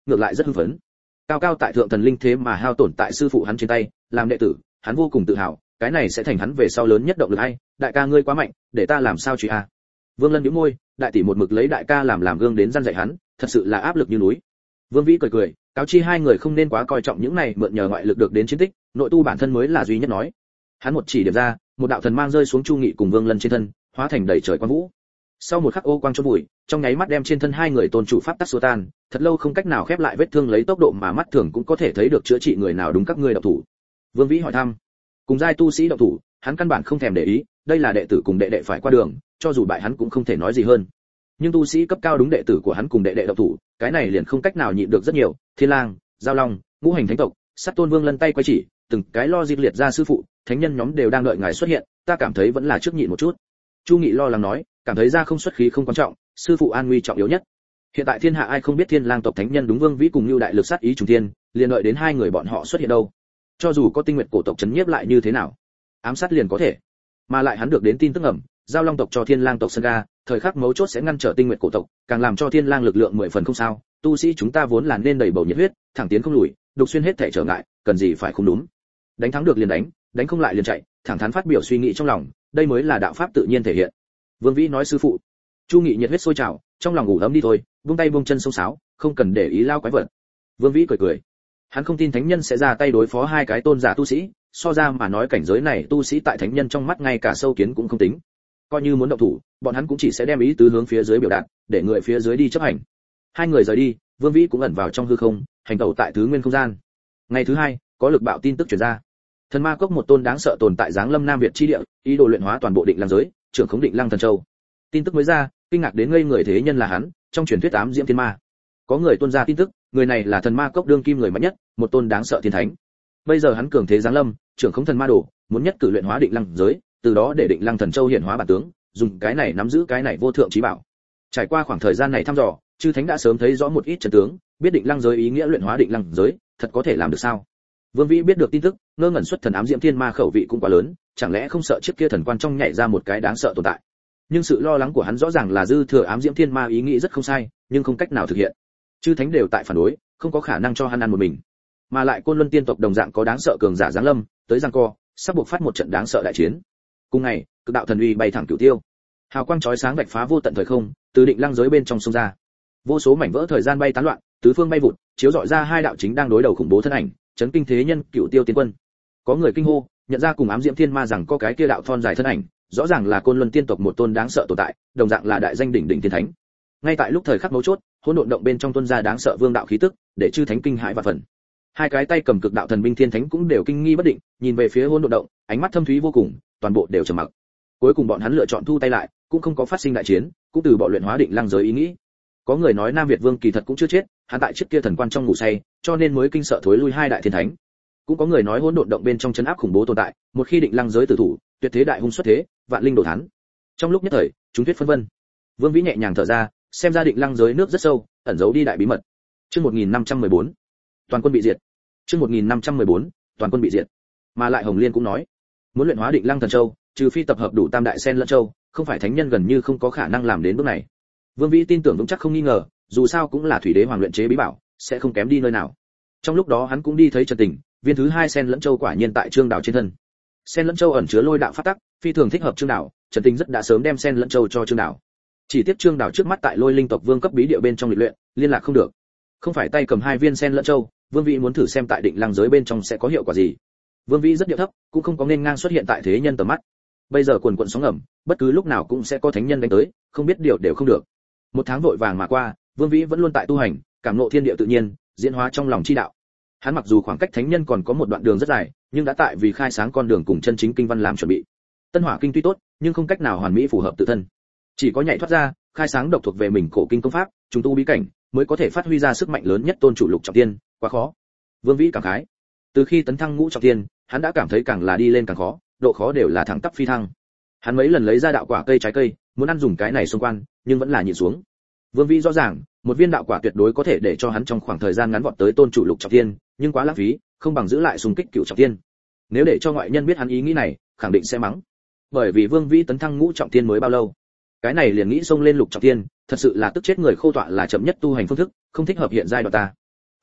ngược lại rất hưng phấn. Cao cao tại thượng thần linh thế mà hao tổn tại sư phụ hắn trên tay, làm đệ tử, hắn vô cùng tự hào, cái này sẽ thành hắn về sau lớn nhất động lực hay, đại ca ngươi quá mạnh, để ta làm sao truy a. Vương Lân nhíu môi, đại tỷ một mực lấy đại ca làm làm gương đến răn dạy hắn, thật sự là áp lực như núi. Vương Vĩ cười cười, cáo chi hai người không nên quá coi trọng những này mượn nhờ ngoại lực được đến chiến tích, nội tu bản thân mới là duy nhất nói. Hắn một chỉ điểm ra, một đạo thần mang rơi xuống Chu Nghị cùng Vương Lân trên thân, hóa thành đầy trời quang vũ. Sau một khắc ô quang chôn bụi, trong nháy mắt đem trên thân hai người tôn chủ pháp tắc xua tan, thật lâu không cách nào khép lại vết thương lấy tốc độ mà mắt thường cũng có thể thấy được chữa trị người nào đúng các ngươi động thủ. Vương Vĩ hỏi thăm. Cùng giai tu sĩ động thủ, hắn căn bản không thèm để ý, đây là đệ tử cùng đệ đệ phải qua đường, cho dù bại hắn cũng không thể nói gì hơn. Nhưng tu sĩ cấp cao đúng đệ tử của hắn cùng đệ đệ động thủ, cái này liền không cách nào nhịn được rất nhiều. Thiên Lang, Giao Long, Ngũ Hành Thánh tộc, Sát Tôn Vương Lân tay quay chỉ, từng cái lo dịp liệt ra sư phụ, thánh nhân nhóm đều đang đợi ngài xuất hiện, ta cảm thấy vẫn là trước nhịn một chút. Chu Nghị lo lắng nói, cảm thấy ra không xuất khí không quan trọng, sư phụ an nguy trọng yếu nhất. Hiện tại thiên hạ ai không biết Thiên Lang tộc thánh nhân đúng Vương Vĩ cùng Nưu đại lực sát ý trùng thiên, liền đợi đến hai người bọn họ xuất hiện đâu. Cho dù có Tinh Nguyệt cổ tộc chấn nhiếp lại như thế nào, ám sát liền có thể. Mà lại hắn được đến tin tức ẩm, Giao Long tộc cho Thiên Lang tộc sân ga, thời khắc mấu chốt sẽ ngăn trở Tinh Nguyệt cổ tộc, càng làm cho Thiên Lang lực lượng mười phần không sao. Tu sĩ chúng ta vốn là nên đầy bầu nhiệt huyết, thẳng tiến không lùi, đục xuyên hết thể trở ngại, cần gì phải không đúng. Đánh thắng được liền đánh, đánh không lại liền chạy, thẳng thắn phát biểu suy nghĩ trong lòng, đây mới là đạo pháp tự nhiên thể hiện. Vương Vĩ nói sư phụ. Chu Nghị nhiệt huyết sôi trào, trong lòng ngủ ấm đi thôi, buông tay buông chân xông xáo, không cần để ý lao quái vật. Vương Vĩ cười cười. Hắn không tin thánh nhân sẽ ra tay đối phó hai cái tôn giả tu sĩ, so ra mà nói cảnh giới này tu sĩ tại thánh nhân trong mắt ngay cả sâu kiến cũng không tính. Coi như muốn động thủ, bọn hắn cũng chỉ sẽ đem ý tứ hướng phía dưới biểu đạt, để người phía dưới đi chấp hành. Hai người rời đi, Vương Vĩ cũng ẩn vào trong hư không, hành tẩu tại thứ nguyên không gian. Ngày thứ hai, có lực bạo tin tức truyền ra. Thần ma cốc một tôn đáng sợ tồn tại giáng lâm Nam Việt chi địa, ý đồ luyện hóa toàn bộ Định Lăng giới, trưởng khống Định Lăng thần châu. Tin tức mới ra, kinh ngạc đến ngây người thế nhân là hắn, trong truyền thuyết ám diễm thiên ma. Có người tuôn ra tin tức, người này là thần ma cốc đương kim người mạnh nhất, một tôn đáng sợ thiên thánh. Bây giờ hắn cường thế giáng lâm, trưởng khống thần ma đồ, muốn nhất cử luyện hóa Định Lăng giới, từ đó để Định Lăng thần châu hiện hóa bản tướng, dùng cái này nắm giữ cái này vô thượng chí bảo. Trải qua khoảng thời gian này thăm dò, chư thánh đã sớm thấy rõ một ít trận tướng, biết Định Lăng giới ý nghĩa luyện hóa Định Lăng giới, thật có thể làm được sao? Vương Vĩ biết được tin tức, ngơ ngẩn xuất thần ám diễm thiên ma khẩu vị cũng quá lớn, chẳng lẽ không sợ chiếc kia thần quan trong nhảy ra một cái đáng sợ tồn tại? Nhưng sự lo lắng của hắn rõ ràng là dư thừa ám diễm thiên ma ý nghĩ rất không sai, nhưng không cách nào thực hiện. Chư thánh đều tại phản đối, không có khả năng cho hắn ăn một mình. Mà lại Côn Luân tiên tộc đồng dạng có đáng sợ cường giả giáng lâm, tới giằng co, sắp buộc phát một trận đáng sợ đại chiến. Cùng ngày, cực đạo thần uy bay thẳng cửu tiêu. Hào quang chói sáng vạch phá vô tận thời không, từ Định Lăng giới bên trong xông ra. Vô số mảnh vỡ thời gian bay tán loạn, tứ phương bay vụt, chiếu rọi ra hai đạo chính đang đối đầu khủng bố thân ảnh, chấn kinh thế nhân, Cửu Tiêu Tiên Quân. Có người kinh hô, nhận ra cùng ám diễm thiên ma rằng có cái kia đạo thon dài thân ảnh, rõ ràng là Côn Luân tiên tộc một tôn đáng sợ tồn tại, đồng dạng là đại danh đỉnh đỉnh thiên thánh. Ngay tại lúc thời khắc mấu chốt, hỗn độn động bên trong tuôn ra đáng sợ vương đạo khí tức, để chư thánh kinh hãi và phần. Hai cái tay cầm cực đạo thần binh thiên thánh cũng đều kinh nghi bất định, nhìn về phía hỗn độn động, ánh mắt thâm thúy vô cùng, toàn bộ đều trầm mặc. Cuối cùng bọn hắn lựa chọn thu tay lại, cũng không có phát sinh đại chiến, cũng từ bỏ luyện hóa Định Lăng giới ý nghĩ. Có người nói Nam Việt Vương kỳ thật cũng chưa chết, hắn tại trước kia thần quan trong ngủ say, cho nên mới kinh sợ thối lui hai đại thiên thánh. Cũng có người nói hỗn độn động bên trong chấn áp khủng bố tồn tại, một khi Định Lăng giới tử thủ, tuyệt thế đại hung xuất thế, vạn linh đổ thán. Trong lúc nhất thời, chúng thuyết phân vân. Vương Vĩ nhẹ nhàng thở ra, xem ra Định Lăng giới nước rất sâu, ẩn giấu đi đại bí mật. Chương một nghìn năm trăm mười bốn, toàn quân bị diệt. Chương một nghìn năm trăm mười bốn, toàn quân bị diệt. Mà lại Hồng Liên cũng nói, muốn luyện hóa Định Lăng thần châu, trừ phi tập hợp đủ tam đại sen lẫn châu, không phải thánh nhân gần như không có khả năng làm đến bước này. Vương Vĩ tin tưởng vững chắc không nghi ngờ, dù sao cũng là thủy đế hoàng luyện chế bí bảo, sẽ không kém đi nơi nào. Trong lúc đó hắn cũng đi thấy Trần Tình, viên thứ hai sen lẫn châu quả nhiên tại Trương Đào trên thân. Sen lẫn châu ẩn chứa lôi đạo phát tắc, phi thường thích hợp Trương Đào, Trần Tình rất đã sớm đem sen lẫn châu cho Trương Đào. Chỉ tiếc Trương Đào trước mắt tại Lôi Linh tộc vương cấp bí địa bên trong lịch luyện, liên lạc không được. Không phải tay cầm hai viên sen lẫn châu, Vương Vĩ muốn thử xem tại Định Lăng giới bên trong sẽ có hiệu quả gì. Vương Vĩ rất điệu thấp, cũng không có nên ngang xuất hiện tại thế nhân tầm mắt. Bây giờ quần quần sóng ngầm, bất cứ lúc nào cũng sẽ có thánh nhân đánh tới, không biết điều đều không được. Một tháng vội vàng mà qua, Vương Vĩ vẫn luôn tại tu hành, cảm ngộ thiên địa tự nhiên, diễn hóa trong lòng chi đạo. Hắn mặc dù khoảng cách thánh nhân còn có một đoạn đường rất dài, nhưng đã tại vì khai sáng con đường cùng chân chính kinh văn làm chuẩn bị. Tân Hỏa kinh tuy tốt, nhưng không cách nào hoàn mỹ phù hợp tự thân. Chỉ có nhảy thoát ra, khai sáng độc thuộc về mình cổ kinh công pháp, trùng tu bí cảnh, mới có thể phát huy ra sức mạnh lớn nhất tôn chủ lục trọng tiên, quá khó. Vương Vĩ cảm khái. Từ khi tấn thăng ngũ trọng tiên, hắn đã cảm thấy càng là đi lên càng khó, độ khó đều là thẳng tắp phi thăng. Hắn mấy lần lấy ra đạo quả cây trái cây, muốn ăn dùng cái này xung quan, nhưng vẫn là nhịn xuống. Vương Vĩ rõ ràng, một viên đạo quả tuyệt đối có thể để cho hắn trong khoảng thời gian ngắn vọt tới tôn chủ lục trọng thiên, nhưng quá lãng phí, không bằng giữ lại xung kích cửu trọng thiên. Nếu để cho ngoại nhân biết hắn ý nghĩ này, khẳng định sẽ mắng. Bởi vì Vương Vĩ tấn thăng ngũ trọng thiên mới bao lâu, cái này liền nghĩ xông lên lục trọng thiên, thật sự là tức chết người, khô tọa là chậm nhất tu hành phương thức, không thích hợp hiện giai đoạn ta.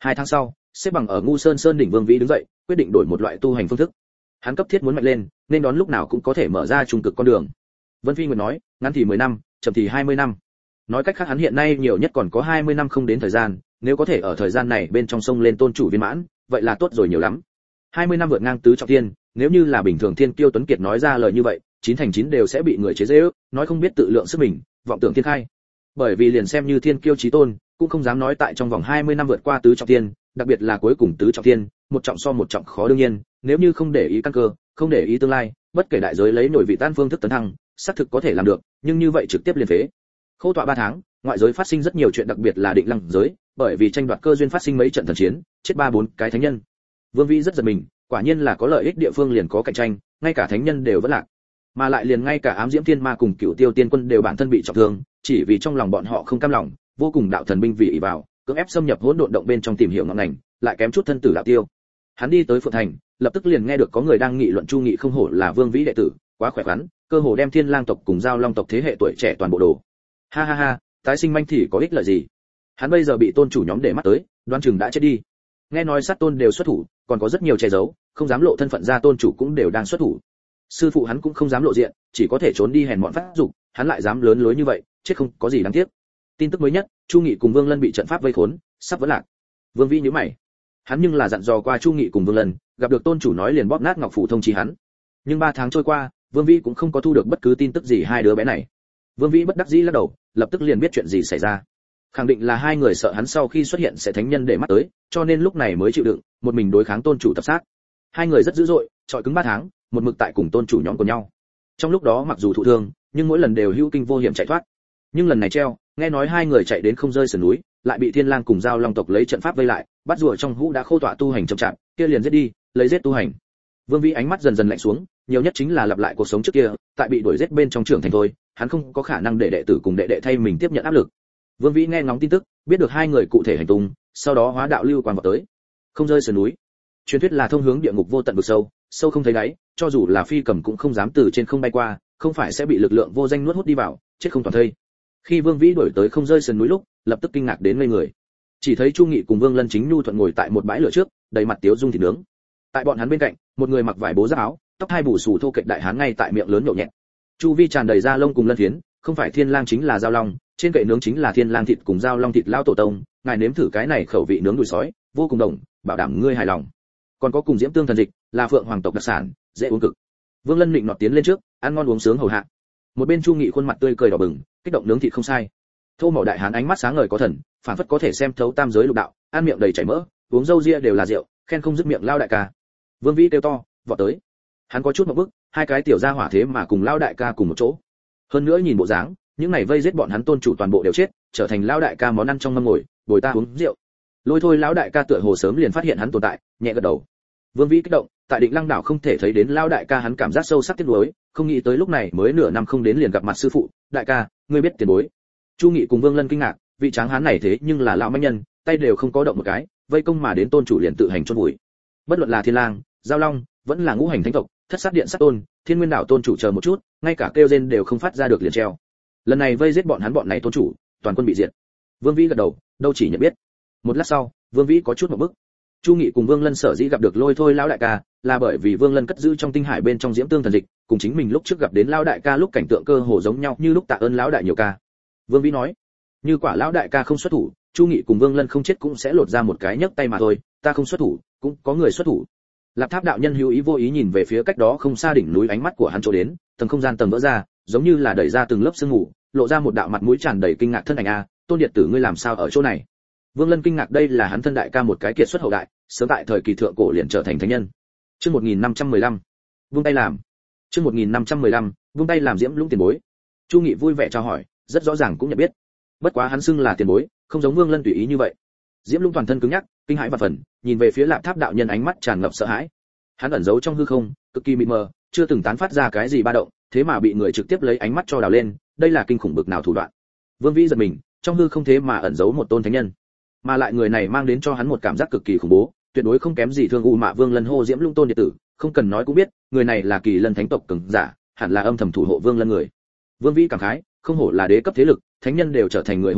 Hai tháng sau, xếp bằng ở Ngu Sơn Sơn đỉnh Vương Vĩ đứng dậy, quyết định đổi một loại tu hành phương thức. Hắn cấp thiết muốn mạnh lên, nên đón lúc nào cũng có thể mở ra trung cực con đường. Vân Phi Nguyệt nói, ngắn thì mười năm, chậm thì hai mươi năm. Nói cách khác hắn hiện nay nhiều nhất còn có hai mươi năm không đến thời gian, nếu có thể ở thời gian này bên trong sông lên tôn chủ viên mãn, vậy là tốt rồi nhiều lắm. hai mươi năm vượt ngang tứ trọng thiên, nếu như là bình thường thiên kiêu tuấn kiệt nói ra lời như vậy, chín thành chín đều sẽ bị người chế giễu, nói không biết tự lượng sức mình, vọng tưởng thiên khai. Bởi vì liền xem như thiên kiêu chí tôn, cũng không dám nói tại trong vòng hai mươi năm vượt qua tứ trọng thiên, đặc biệt là cuối cùng tứ trọng thiên, một trọng so một trọng khó đương nhiên, nếu như không để ý căn cơ, không để ý tương lai, bất kể đại giới lấy nổi vị tan phương thức tấn thăng, xác thực có thể làm được, nhưng như vậy trực tiếp liền phế. Khâu tọa ba tháng, ngoại giới phát sinh rất nhiều chuyện đặc biệt là định lăng giới, bởi vì tranh đoạt cơ duyên phát sinh mấy trận thần chiến, chết ba bốn cái thánh nhân. Vương Vĩ rất giật mình, quả nhiên là có lợi ích địa phương liền có cạnh tranh, ngay cả thánh nhân đều vẫn lạc, mà lại liền ngay cả ám diễm tiên ma cùng cửu tiêu tiên quân đều bản thân bị trọng thương, chỉ vì trong lòng bọn họ không cam lòng, vô cùng đạo thần binh vì ỷ vào, cưỡng ép xâm nhập hỗn độn động bên trong tìm hiểu ngọn ngành, lại kém chút thân tử đạo tiêu. Hắn đi tới Phượng Thành, lập tức liền nghe được có người đang nghị luận Chu Nghị không hổ là Vương Vĩ đệ tử, quá khỏe khoắn, cơ hồ đem Thiên Lang tộc cùng Giao Long tộc thế hệ tuổi trẻ toàn bộ đồ. Ha ha ha, tái sinh manh thì có ích lợi gì? Hắn bây giờ bị tôn chủ nhóm để mắt tới, đoan chừng đã chết đi. Nghe nói sát tôn đều xuất thủ, còn có rất nhiều che giấu, không dám lộ thân phận ra tôn chủ cũng đều đang xuất thủ. Sư phụ hắn cũng không dám lộ diện, chỉ có thể trốn đi hèn mọn phát dục, hắn lại dám lớn lối như vậy, chết không có gì đáng tiếc. Tin tức mới nhất, Chu Nghị cùng Vương Lân bị trận pháp vây khốn, sắp vỡ lạc. Vương Vĩ nhíu mày. Hắn nhưng là dặn dò qua Chu Nghị cùng Vương Lân, gặp được tôn chủ nói liền bóp nát ngọc phủ thông chi hắn. Nhưng ba tháng trôi qua, Vương Vĩ cũng không có thu được bất cứ tin tức gì hai đứa bé này. Vương Vĩ bất đắc dĩ lắc đầu, lập tức liền biết chuyện gì xảy ra. Khẳng định là hai người sợ hắn sau khi xuất hiện sẽ thánh nhân để mắt tới, cho nên lúc này mới chịu đựng, một mình đối kháng tôn chủ tập sát. Hai người rất dữ dội, trọi cứng ba tháng, một mực tại cùng tôn chủ nhóm của nhau. Trong lúc đó mặc dù thụ thương, nhưng mỗi lần đều hữu kinh vô hiểm chạy thoát. Nhưng lần này treo, nghe nói hai người chạy đến không rơi sườn núi, lại bị Thiên Lang cùng Giao Long tộc lấy trận pháp vây lại, bắt rùa trong hũ đã khô tọa tu hành chậm chạp, kia liền giết đi, lấy giết tu hành. Vương Vĩ ánh mắt dần dần lạnh xuống, nhiều nhất chính là lặp lại cuộc sống trước kia, tại bị đuổi giết bên trong trưởng thành thôi, hắn không có khả năng để đệ tử cùng đệ đệ thay mình tiếp nhận áp lực. Vương Vĩ nghe ngóng tin tức, biết được hai người cụ thể hành tung, sau đó hóa đạo lưu quang vào tới. Không rơi sườn núi. Truyền thuyết là thông hướng địa ngục vô tận vực sâu, sâu không thấy đáy, cho dù là phi cầm cũng không dám từ trên không bay qua, không phải sẽ bị lực lượng vô danh nuốt hút đi vào, chết không toàn thây. Khi Vương Vĩ đuổi tới không rơi sườn núi lúc, lập tức kinh ngạc đến ngây người. Chỉ thấy Chu Nghị cùng Vương Lân chính nhu thuận ngồi tại một bãi lửa trước, đầy mặt tiếu dung thịt nướng. Tại bọn hắn bên cạnh, một người mặc vải bố giáp áo, tóc hai bù xù thô kệch đại hán ngay tại miệng lớn nhậu nhẹt. Chu vi tràn đầy da lông cùng lân phiến, không phải Thiên Lang chính là Giao Long, trên kệ nướng chính là Thiên Lang thịt cùng Giao Long thịt lao tổ tông, ngài nếm thử cái này khẩu vị nướng đùi sói, vô cùng đồng, bảo đảm ngươi hài lòng. Còn có cùng diễm tương thần dịch, là Phượng Hoàng tộc đặc sản, dễ uống cực. Vương Lân định nọt tiến lên trước, ăn ngon uống sướng hầu hạ. Một bên Chu Nghị khuôn mặt tươi cười đỏ bừng, kích động nướng thịt không sai. Thô màu đại hán ánh mắt sáng ngời có thần, phản phất có thể xem thấu tam giới lục đạo, ăn miệng đầy chảy mỡ, uống dâu ria đều là rượu, khen không dứt miệng lao đại ca. Vương Vĩ kêu to, vọt tới. Hắn có chút một bước, hai cái tiểu gia hỏa thế mà cùng lao đại ca cùng một chỗ. Hơn nữa nhìn bộ dáng, những này vây giết bọn hắn tôn chủ toàn bộ đều chết, trở thành lao đại ca món ăn trong mâm ngồi, bồi ta uống rượu. Lôi thôi lão đại ca tựa hồ sớm liền phát hiện hắn tồn tại, nhẹ gật đầu. Vương Vĩ kích động, tại Định Lăng đảo không thể thấy đến lao đại ca hắn cảm giác sâu sắc tiếc nuối, không nghĩ tới lúc này mới nửa năm không đến liền gặp mặt sư phụ, đại ca, ngươi biết tiền bối. Chu Nghị cùng Vương Lân kinh ngạc, vị tráng hán này thế nhưng là lão mãnh nhân, tay đều không có động một cái, vây công mà đến tôn chủ liền tự hành chôn vùi. Bất luận là Thiên Lang, Giao Long, vẫn là ngũ hành thánh tộc, thất sát điện sát tôn, Thiên Nguyên đảo tôn chủ chờ một chút, ngay cả kêu rên đều không phát ra được liền treo. Lần này vây giết bọn hắn bọn này tôn chủ, toàn quân bị diệt. Vương Vĩ gật đầu, đâu chỉ nhận biết. Một lát sau, Vương Vĩ có chút một bức. Chu Nghị cùng Vương Lân sở dĩ gặp được lôi thôi lão đại ca, là bởi vì Vương Lân cất giữ trong tinh hải bên trong diễm tương thần dịch, cùng chính mình lúc trước gặp đến lão đại ca lúc cảnh tượng cơ hồ giống nhau như lúc tạ ơn lão đại nhiều ca. Vương Vĩ nói, như quả lão đại ca không xuất thủ, Chu Nghị cùng Vương Lân không chết cũng sẽ lột ra một cái nhấc tay mà thôi, ta không xuất thủ, cũng có người xuất thủ. Lạp Tháp đạo nhân hữu ý vô ý nhìn về phía cách đó không xa đỉnh núi, ánh mắt của hắn chỗ đến, tầng không gian tầng vỡ ra, giống như là đẩy ra từng lớp sương mù, lộ ra một đạo mặt mũi tràn đầy kinh ngạc thân ảnh a, Tôn Điệt tử ngươi làm sao ở chỗ này? Vương Lân kinh ngạc, đây là hắn thân đại ca một cái kiệt xuất hậu đại, sớm tại thời kỳ thượng cổ liền trở thành thánh nhân. Chương một nghìn năm trăm mười lăm, vung tay làm. Chương một nghìn năm trăm mười lăm, vung tay làm Diễm Lũng tiền bối. Chu Nghị vui vẻ chào hỏi, rất rõ ràng cũng nhận biết. Bất quá hắn xưng là tiền bối, không giống Vương Lân tùy ý như vậy. Diễm Lũng toàn thân cứng nhắc, kinh hãi và phần, nhìn về phía Lạp Tháp đạo nhân ánh mắt tràn ngập sợ hãi. Hắn ẩn giấu trong hư không, cực kỳ mịt mờ, chưa từng tán phát ra cái gì ba động, thế mà bị người trực tiếp lấy ánh mắt cho đào lên, đây là kinh khủng bực nào thủ đoạn. Vương Vĩ giật mình, trong hư không thế mà ẩn giấu một tôn thánh nhân, mà lại người này mang đến cho hắn một cảm giác cực kỳ khủng bố, tuyệt đối không kém gì Thương U Mạ Vương Lân hô Diễm Lũng Tôn Điệt tử, không cần nói cũng biết, người này là Kỳ Lân thánh tộc cường giả, hẳn là âm thầm thủ hộ Vương Lân người. Vương Vĩ cảm khái, không hổ là đế cấp thế lực, thánh nhân đều trở thành người hộ đạo,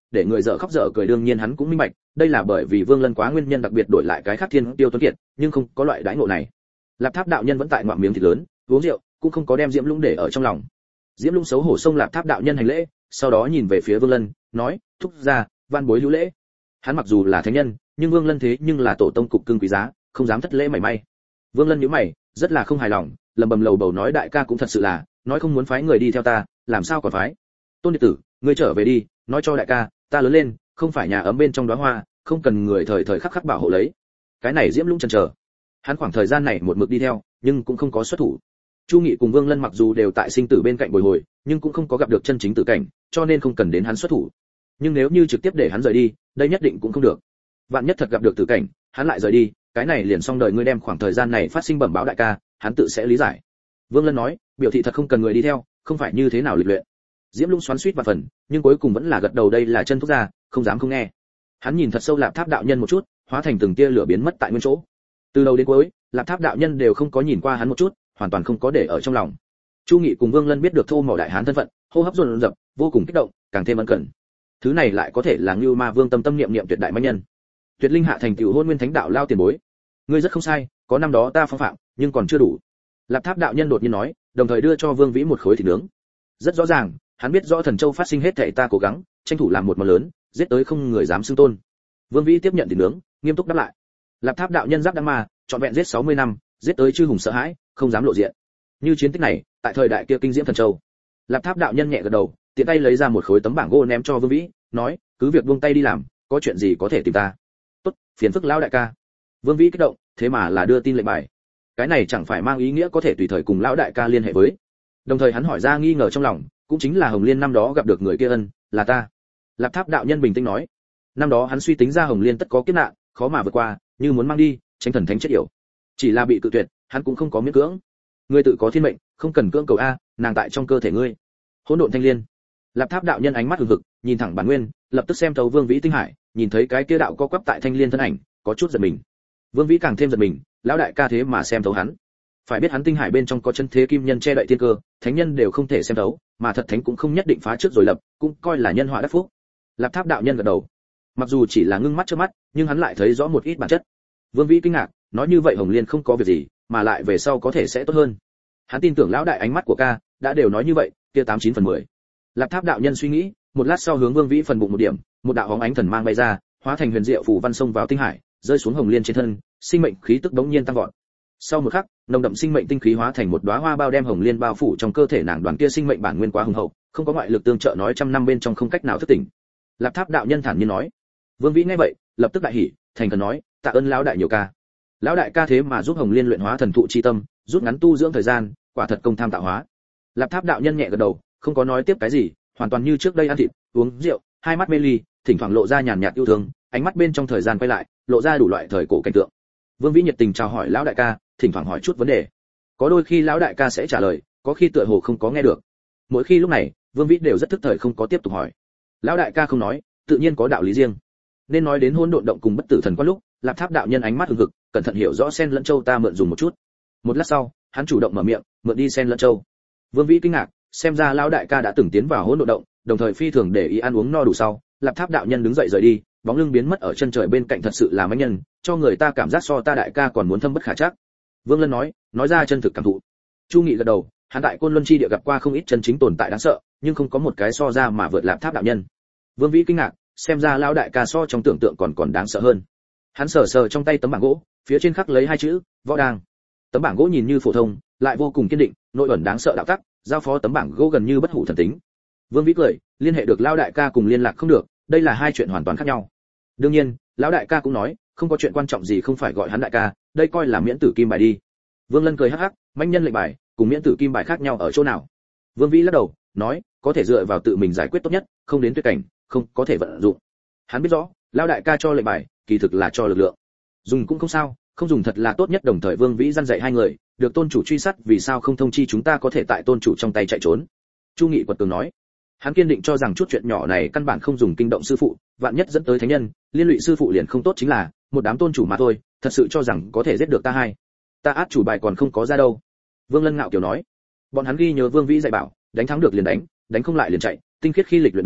để người dở khóc dở cười. Đương nhiên hắn cũng minh bạch, đây là bởi vì Vương Lân quá nguyên nhân đặc biệt đổi lại cái khác thiên tiêu tuấn kiệt, nhưng không có loại đãi ngộ này. Lạp Tháp đạo nhân vẫn tại ngoạm miếng thịt lớn, uống rượu, cũng không có đem Diễm Lũng để ở trong lòng. Diễm Lũng xấu hổ xông Lạp Tháp đạo nhân hành lễ, sau đó nhìn về phía Vương Lân, nói: "Thúc gia, van bối hữu lễ." Hắn mặc dù là thánh nhân, nhưng Vương Lân thế nhưng là tổ tông cục cưng quý giá, không dám thất lễ mảy may. Vương Lân nhíu mày, rất là không hài lòng, lầm bầm lầu bầu nói: "Đại ca cũng thật sự là, nói không muốn phái người đi theo ta, làm sao còn phái? Tôn Điệt tử, ngươi trở về đi, nói cho đại ca, ta lớn lên, không phải nhà ấm bên trong đóa hoa, không cần người thời thời khắc khắc bảo hộ lấy." Cái này Diễm Lũng chần chờ. Hắn khoảng thời gian này một mực đi theo, nhưng cũng không có xuất thủ. Chu Nghị cùng Vương Lân mặc dù đều tại sinh tử bên cạnh bồi hồi, nhưng cũng không có gặp được chân chính tử cảnh, cho nên không cần đến hắn xuất thủ. Nhưng nếu như trực tiếp để hắn rời đi, đây nhất định cũng không được. Vạn nhất thật gặp được tử cảnh, hắn lại rời đi, cái này liền xong đời. Ngươi đem khoảng thời gian này phát sinh bẩm báo đại ca, hắn tự sẽ lý giải. Vương Lân nói, biểu thị thật không cần người đi theo, không phải như thế nào lịch luyện. Diễm Lũng xoắn xuýt và phần, nhưng cuối cùng vẫn là gật đầu. Đây là chân thúc gia, không dám không nghe. Hắn nhìn thật sâu Lạp Tháp đạo nhân một chút, hóa thành từng tia lửa biến mất tại nguyên chỗ. Từ đầu đến cuối, Lạp Tháp đạo nhân đều không có nhìn qua hắn một chút, hoàn toàn không có để ở trong lòng. Chu Nghị cùng Vương Lân biết được Thô Mỏ đại hán thân phận, hô hấp dồn dập, vô cùng kích động, càng thêm ân cần. Thứ này lại có thể là Ngưu Ma Vương tâm tâm niệm niệm tuyệt đại mãnh nhân. Tuyệt linh hạ thành tựu hôn nguyên thánh đạo lao tiền bối. Ngươi rất không sai, có năm đó ta phong phạm, nhưng còn chưa đủ. Lạp Tháp đạo nhân đột nhiên nói, đồng thời đưa cho Vương Vĩ một khối thịt nướng. Rất rõ ràng, hắn biết rõ Thần Châu phát sinh hết thảy, ta cố gắng, tranh thủ làm một món lớn, giết tới không người dám xưng tôn. Vương Vĩ tiếp nhận thịt nướng, nghiêm túc đáp lại. Lạp Tháp đạo nhân giáp đăng ma, trọn vẹn giết sáu mươi năm, giết tới chư hùng sợ hãi, không dám lộ diện. Như chiến tích này, tại thời đại kia kinh diễm Thần Châu. Lạp Tháp đạo nhân nhẹ gật đầu, tiện tay lấy ra một khối tấm bảng gỗ ném cho Vương Vĩ, nói, cứ việc buông tay đi làm, có chuyện gì có thể tìm ta. Tốt, phiền phức lão đại ca. Vương Vĩ kích động, thế mà là đưa tin lệnh bài. Cái này chẳng phải mang ý nghĩa có thể tùy thời cùng lão đại ca liên hệ với. Đồng thời hắn hỏi ra nghi ngờ trong lòng, cũng chính là Hồng Liên năm đó gặp được người kia ân, là ta. Lạp Tháp đạo nhân bình tĩnh nói, năm đó hắn suy tính ra Hồng Liên tất có kiếp nạn, khó mà vượt qua, như muốn mang đi, tránh thần thánh chết yểu. Chỉ là bị cự tuyệt, hắn cũng không có miễn cưỡng. Ngươi tự có thiên mệnh, không cần cưỡng cầu a, nàng tại trong cơ thể ngươi. Hỗn độn thanh liên. Lạp Tháp đạo nhân ánh mắt hừng hực, nhìn thẳng bản nguyên, lập tức xem thấu Vương Vĩ tinh hải, nhìn thấy cái kia đạo co quắp tại thanh liên thân ảnh, có chút giật mình. Vương Vĩ càng thêm giật mình, lão đại ca thế mà xem thấu hắn. Phải biết hắn tinh hải bên trong có chân thế kim nhân che đậy thiên cơ, thánh nhân đều không thể xem thấu, mà thật thánh cũng không nhất định phá trước rồi lập, cũng coi là nhân họa đắc phúc. Lạp Tháp đạo nhân gật đầu. Mặc dù chỉ là ngưng mắt trước mắt, nhưng hắn lại thấy rõ một ít bản chất. Vương Vĩ kinh ngạc, nói như vậy Hồng Liên không có việc gì, mà lại về sau có thể sẽ tốt hơn. Hắn tin tưởng lão đại ánh mắt của ca, đã đều nói như vậy, kia tám chín phần mười. Lạp Tháp đạo nhân suy nghĩ, một lát sau hướng Vương Vĩ phần bụng một điểm, một đạo hóng ánh thần mang bay ra, hóa thành huyền diệu phù văn xông vào tinh hải, rơi xuống Hồng Liên trên thân, sinh mệnh khí tức đống nhiên tăng vọt. Sau một khắc, nồng đậm sinh mệnh tinh khí hóa thành một đóa hoa bao đem Hồng Liên bao phủ trong cơ thể nàng. Đoàn kia sinh mệnh bản nguyên quá hùng hậu, không có ngoại lực tương trợ, nói trăm năm bên trong không cách nào thức tỉnh. Lạp Tháp đạo nhân thản nhiên nói. Vương Vĩ nghe vậy, lập tức đại hỉ, thành thần nói, tạ ơn lão đại nhiều ca. Lão đại ca thế mà giúp Hồng Liên luyện hóa thần thụ chi tâm, rút ngắn tu dưỡng thời gian, quả thật công tham tạo hóa. Lạp Tháp đạo nhân nhẹ gật đầu, không có nói tiếp cái gì, hoàn toàn như trước đây ăn thịt, uống rượu, hai mắt mê ly, thỉnh thoảng lộ ra nhàn nhạt yêu thương, ánh mắt bên trong thời gian quay lại, lộ ra đủ loại thời cổ cảnh tượng. Vương Vĩ nhiệt tình chào hỏi lão đại ca, thỉnh thoảng hỏi chút vấn đề. Có đôi khi lão đại ca sẽ trả lời, có khi tựa hồ không có nghe được. Mỗi khi lúc này, Vương Vĩ đều rất thức thời không có tiếp tục hỏi. Lão đại ca không nói, tự nhiên có đạo lý riêng. Nên nói đến hỗn độn động cùng bất tử thần quan lúc, Lạp Tháp đạo nhân ánh mắt hừng hực, cẩn thận hiểu rõ sen lẫn châu ta mượn dùng một chút. Một lát sau, hắn chủ động mở miệng, mượn đi sen lẫn châu. Vương Vĩ kinh ngạc, xem ra lão đại ca đã từng tiến vào hỗn độn động, đồng thời phi thường để ý ăn uống no đủ sau, Lạp Tháp đạo nhân đứng dậy rời đi, bóng lưng biến mất ở chân trời bên cạnh, thật sự là mãnh nhân, cho người ta cảm giác so ta đại ca còn muốn thâm bất khả trắc. Vương Lân nói, nói ra chân thực cảm thụ. Chu Nghị gật đầu, hắn tại Côn Luân chi địa gặp qua không ít chân chính tồn tại đáng sợ, nhưng không có một cái so ra mà vượt Lạp Tháp đạo nhân. Vương Vĩ kinh ngạc, xem ra lão đại ca so trong tưởng tượng còn còn đáng sợ hơn. Hắn sờ sờ trong tay tấm bảng gỗ, phía trên khắc lấy hai chữ võ đang. Tấm bảng gỗ nhìn như phổ thông, lại vô cùng kiên định, nội ẩn đáng sợ đạo tắc, giao phó tấm bảng gỗ gần như bất hủ thần tính. Vương Vĩ cười, liên hệ được lão đại ca cùng liên lạc không được, đây là hai chuyện hoàn toàn khác nhau. Đương nhiên, lão đại ca cũng nói, không có chuyện quan trọng gì không phải gọi hắn đại ca, đây coi là miễn tử kim bài đi. Vương Lân cười hắc hắc, mãnh nhân lệnh bài cùng miễn tử kim bài khác nhau ở chỗ nào? Vương Vĩ lắc đầu, nói, có thể dựa vào tự mình giải quyết tốt nhất, không đến tuyệt cảnh, không có thể vận dụng. Hắn biết rõ, lão đại ca cho lệnh bài, kỳ thực là cho lực lượng. Dùng cũng không sao, không dùng thật là tốt nhất. Đồng thời Vương Vĩ răn dạy hai người, được tôn chủ truy sát, vì sao không thông chi chúng ta có thể tại tôn chủ trong tay chạy trốn? Chu Nghị quật tường nói. Hắn kiên định cho rằng chút chuyện nhỏ này căn bản không dùng kinh động sư phụ, vạn nhất dẫn tới thánh nhân, liên lụy sư phụ liền không tốt, chính là một đám tôn chủ mà thôi, thật sự cho rằng có thể giết được ta hay? Ta át chủ bài còn không có ra đâu. Vương Lân ngạo kiều nói. Bọn hắn ghi nhớ Vương Vĩ dạy bảo, đánh thắng được liền đánh, đánh không lại liền chạy, tinh khiết khi lịch luyện đúng,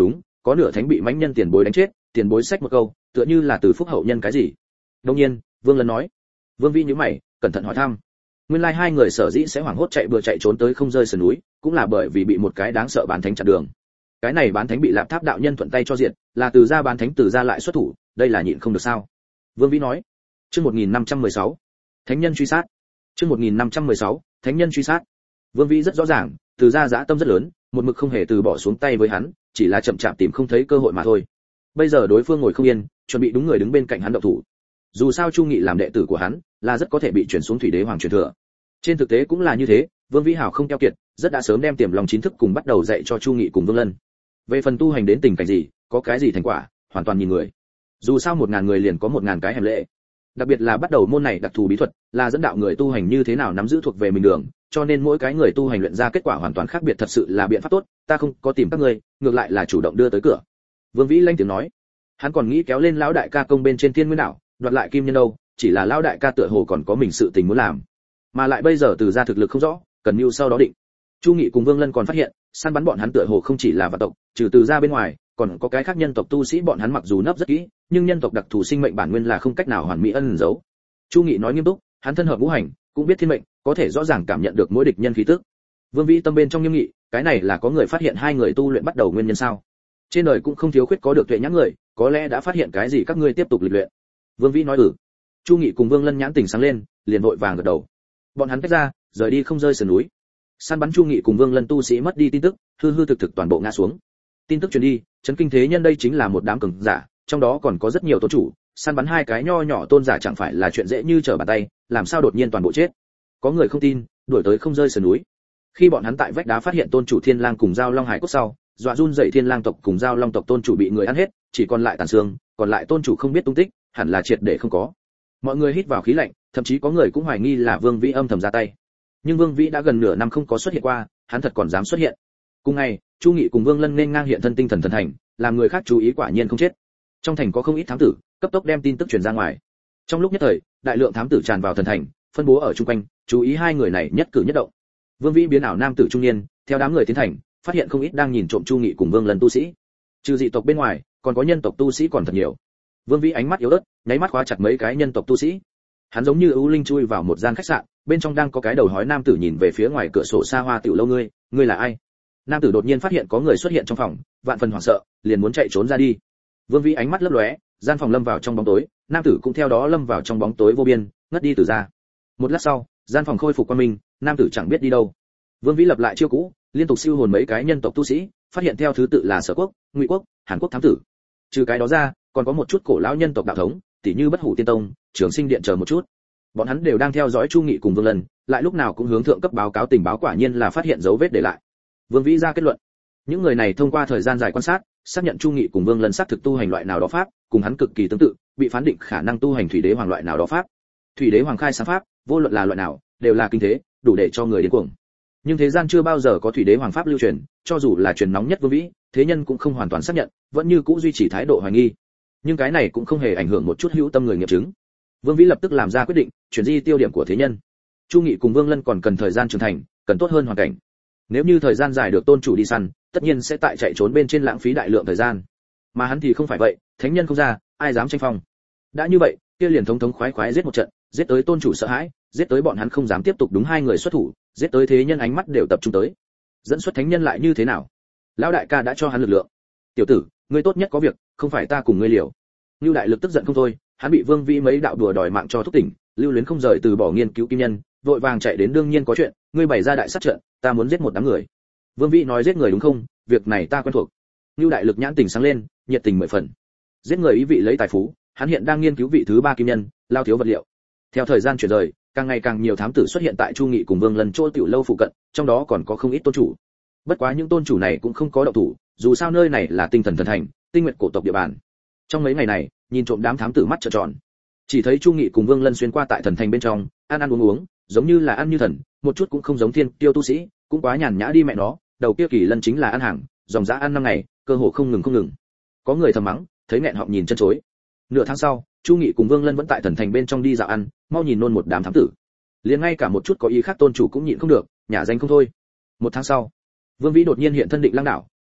có nửa thánh bị mãnh nhân tiền bối đánh chết, tiền bối xách một câu, tựa như là từ phúc hậu nhân cái gì. Đương nhiên, Vương Lân nói. Vương Vĩ nhíu mày, cẩn thận hỏi thăm. Nguyên lai like hai người sở dĩ sẽ hoảng hốt chạy bừa chạy trốn tới không rơi sườn núi, cũng là bởi vì bị một cái đáng sợ bán thánh chặn đường. Cái này bán thánh bị Lạp Tháp đạo nhân thuận tay cho diệt, là từ gia bán thánh từ gia lại xuất thủ, đây là nhịn không được sao? Vương Vĩ nói. Chương một nghìn năm trăm mười sáu, Thánh nhân truy sát. Chương một nghìn năm trăm mười sáu, Thánh nhân truy sát. Vương Vĩ rất rõ ràng, từ gia dã tâm rất lớn, một mực không hề từ bỏ xuống tay với hắn, chỉ là chậm chạp tìm không thấy cơ hội mà thôi. Bây giờ đối phương ngồi không yên, chuẩn bị đúng người đứng bên cạnh hắn động thủ. Dù sao Chu Nghị làm đệ tử của hắn, là rất có thể bị chuyển xuống thủy đế hoàng truyền thừa. Trên thực tế cũng là như thế, Vương Vĩ Hào không keo kiệt, rất đã sớm đem tiềm lòng chính thức cùng bắt đầu dạy cho Chu Nghị cùng Vương Lân. Về phần tu hành đến tình cảnh gì, có cái gì thành quả, hoàn toàn nhìn người. Dù sao một ngàn người liền có một ngàn cái hẻm lệ. Đặc biệt là bắt đầu môn này đặc thù bí thuật, là dẫn đạo người tu hành như thế nào nắm giữ thuộc về mình đường, cho nên mỗi cái người tu hành luyện ra kết quả hoàn toàn khác biệt, thật sự là biện pháp tốt, ta không có tìm các ngươi, ngược lại là chủ động đưa tới cửa. Vương Vĩ lanh tiếng nói. Hắn còn nghĩ kéo lên lão đại ca công bên trên Thiên Nguyên đảo, đoạt lại kim nhân đâu, chỉ là lão đại ca tựa hồ còn có mình sự tình muốn làm. Mà lại bây giờ từ gia thực lực không rõ, cần mưu sau đó định. Chu Nghị cùng Vương Lân còn phát hiện, săn bắn bọn hắn tựa hồ không chỉ là vạn tộc, trừ từ gia bên ngoài, còn có cái khác nhân tộc tu sĩ bọn hắn mặc dù nấp rất kỹ, nhưng nhân tộc đặc thù sinh mệnh bản nguyên là không cách nào hoàn mỹ ẩn giấu. Chu Nghị nói nghiêm túc, hắn thân hợp ngũ hành, cũng biết thiên mệnh, có thể rõ ràng cảm nhận được mỗi địch nhân khí tức. Vương Vĩ tâm bên trong nghiêm nghị, cái này là có người phát hiện hai người tu luyện bắt đầu nguyên nhân sao? Trên đời cũng không thiếu khuyết có được tuệ nhãn người, có lẽ đã phát hiện cái gì các ngươi tiếp tục lịch luyện. Vương Vĩ nói ừ. Chu Nghị cùng Vương Lân nhãn tỉnh sáng lên, liền vội vàng gật đầu. Bọn hắn tách ra, rời đi không rơi sườn núi. Săn bắn Chu Nghị cùng Vương Lân tu sĩ mất đi tin tức, hư hư thực thực toàn bộ ngã xuống. Tin tức truyền đi, chấn kinh thế nhân, đây chính là một đám cường giả, trong đó còn có rất nhiều tôn chủ, săn bắn hai cái nho nhỏ tôn giả chẳng phải là chuyện dễ như trở bàn tay, làm sao đột nhiên toàn bộ chết. Có người không tin, đuổi tới không rơi sườn núi. Khi bọn hắn tại vách đá phát hiện tôn chủ Thiên Lang cùng Giao Long Hải cốt sau, dọa run dậy Thiên Lang tộc cùng Giao Long tộc tôn chủ bị người ăn hết, chỉ còn lại tàn xương, còn lại tôn chủ không biết tung tích, hẳn là triệt để không có. Mọi người hít vào khí lạnh, thậm chí có người cũng hoài nghi là Vương Vĩ âm thầm ra tay. Nhưng Vương Vĩ đã gần nửa năm không có xuất hiện qua, hắn thật còn dám xuất hiện. Cùng ngày, Chu Nghị cùng Vương Lân nên ngang hiện thân tinh thần thần thành, làm người khác chú ý quả nhiên không chết. Trong thành có không ít thám tử, cấp tốc đem tin tức truyền ra ngoài. Trong lúc nhất thời, đại lượng thám tử tràn vào thần thành, phân bố ở chung quanh, chú ý hai người này nhất cử nhất động. Vương Vĩ biến ảo nam tử trung niên, theo đám người tiến thành, phát hiện không ít đang nhìn trộm Chu Nghị cùng Vương Lân tu sĩ. Trừ dị tộc bên ngoài, còn có nhân tộc tu sĩ còn thật nhiều. Vương Vĩ ánh mắt yếu ớt, nháy mắt khóa chặt mấy cái nhân tộc tu sĩ. Hắn giống như ưu linh chui vào một gian khách sạn, bên trong đang có cái đầu hói nam tử nhìn về phía ngoài cửa sổ xa hoa tiểu lâu. Ngươi, ngươi là ai? Nam tử đột nhiên phát hiện có người xuất hiện trong phòng, vạn phần hoảng sợ, liền muốn chạy trốn ra đi. Vương Vĩ ánh mắt lấp lóe, gian phòng lâm vào trong bóng tối, nam tử cũng theo đó lâm vào trong bóng tối vô biên, ngất đi từ ra. Một lát sau, gian phòng khôi phục quang minh, nam tử chẳng biết đi đâu. Vương Vĩ lập lại chiêu cũ, liên tục siêu hồn mấy cái nhân tộc tu sĩ, phát hiện theo thứ tự là Sở Quốc, Ngụy Quốc, Hàn Quốc thám tử. Trừ cái đó ra, còn có một chút cổ lão nhân tộc đạo thống, tỉ như Bất Hủ Tiên Tông, Trường Sinh Điện chờ một chút. Bọn hắn đều đang theo dõi Chu Nghị cùng Vương Lân, lại lúc nào cũng hướng thượng cấp báo cáo tình báo, quả nhiên là phát hiện dấu vết để lại. Vương Vĩ ra kết luận, những người này thông qua thời gian dài quan sát, xác nhận Chu Nghị cùng Vương Lân xác thực tu hành loại nào đó pháp, cùng hắn cực kỳ tương tự, bị phán định khả năng tu hành thủy đế hoàng loại nào đó pháp. Thủy đế hoàng khai sáng pháp, vô luận là loại nào, đều là kinh thế, đủ để cho người điên cuồng. Nhưng thế gian chưa bao giờ có thủy đế hoàng pháp lưu truyền, cho dù là truyền nóng nhất Vương Vĩ, thế nhân cũng không hoàn toàn xác nhận, vẫn như cũ duy trì thái độ hoài nghi. Nhưng cái này cũng không hề ảnh hưởng một chút hữu tâm người nghiệm chứng. Vương Vĩ lập tức làm ra quyết định, chuyển di tiêu điểm của thế nhân. Chu Nghị cùng Vương Lân còn cần thời gian trưởng thành, cần tốt hơn hoàn cảnh. Nếu như thời gian dài được tôn chủ đi săn, tất nhiên sẽ tại chạy trốn bên trên lãng phí đại lượng thời gian. Mà hắn thì không phải vậy, thánh nhân không ra, ai dám tranh phong. Đã như vậy, kia liền thống thống khoái khoái giết một trận, giết tới tôn chủ sợ hãi, giết tới bọn hắn không dám tiếp tục đúng hai người xuất thủ, giết tới thế nhân ánh mắt đều tập trung tới. Dẫn xuất thánh nhân lại như thế nào? Lão đại ca đã cho hắn lực lượng. Tiểu tử, ngươi tốt nhất có việc, không phải ta cùng ngươi liều. Lưu đại lực tức giận không thôi, hắn bị Vương Vĩ mấy đạo đùa đòi mạng cho thúc tỉnh, lưu luyến không rời từ bỏ nghiên cứu kim nhân, vội vàng chạy đến đương nhiên có chuyện, ngươi bày ra đại sát trận, ta muốn giết một đám người. Vương Vĩ nói giết người đúng không? Việc này ta quen thuộc. Lưu đại lực nhãn tình sáng lên, nhiệt tình mười phần. Giết người ý vị lấy tài phú, hắn hiện đang nghiên cứu vị thứ ba kim nhân, lao thiếu vật liệu. Theo thời gian chuyển rời, càng ngày càng nhiều thám tử xuất hiện tại Chu Nghị cùng Vương Lân chỗ tiểu lâu phụ cận, trong đó còn có không ít tôn chủ. Bất quá những tôn chủ này cũng không có động thủ, dù sao nơi này là tinh thần thần thành, tinh nguyện cổ tộc địa bàn. Trong mấy ngày này, nhìn trộm đám thám tử mắt trợn tròn. Chỉ thấy Chu Nghị cùng Vương Lân xuyên qua tại thần thành bên trong, ăn ăn uống uống, giống như là ăn như thần, một chút cũng không giống thiên tiêu tu sĩ, cũng quá nhàn nhã đi mẹ nó, đầu kia Kỳ Lân chính là ăn hàng, dòng dã ăn năm ngày, cơ hồ không ngừng không ngừng. Có người thầm mắng, thấy nghẹn họng nhìn chân chối. Nửa tháng sau, Chu Nghị cùng Vương Lân vẫn tại thần thành bên trong đi dạo ăn, mau nhìn nôn một đám thám tử. Liền ngay cả một chút có ý khác tôn chủ cũng nhịn không được, nhả danh không thôi. Một tháng sau, Vương Vĩ đột nhiên hiện thân Định Lăng đảo,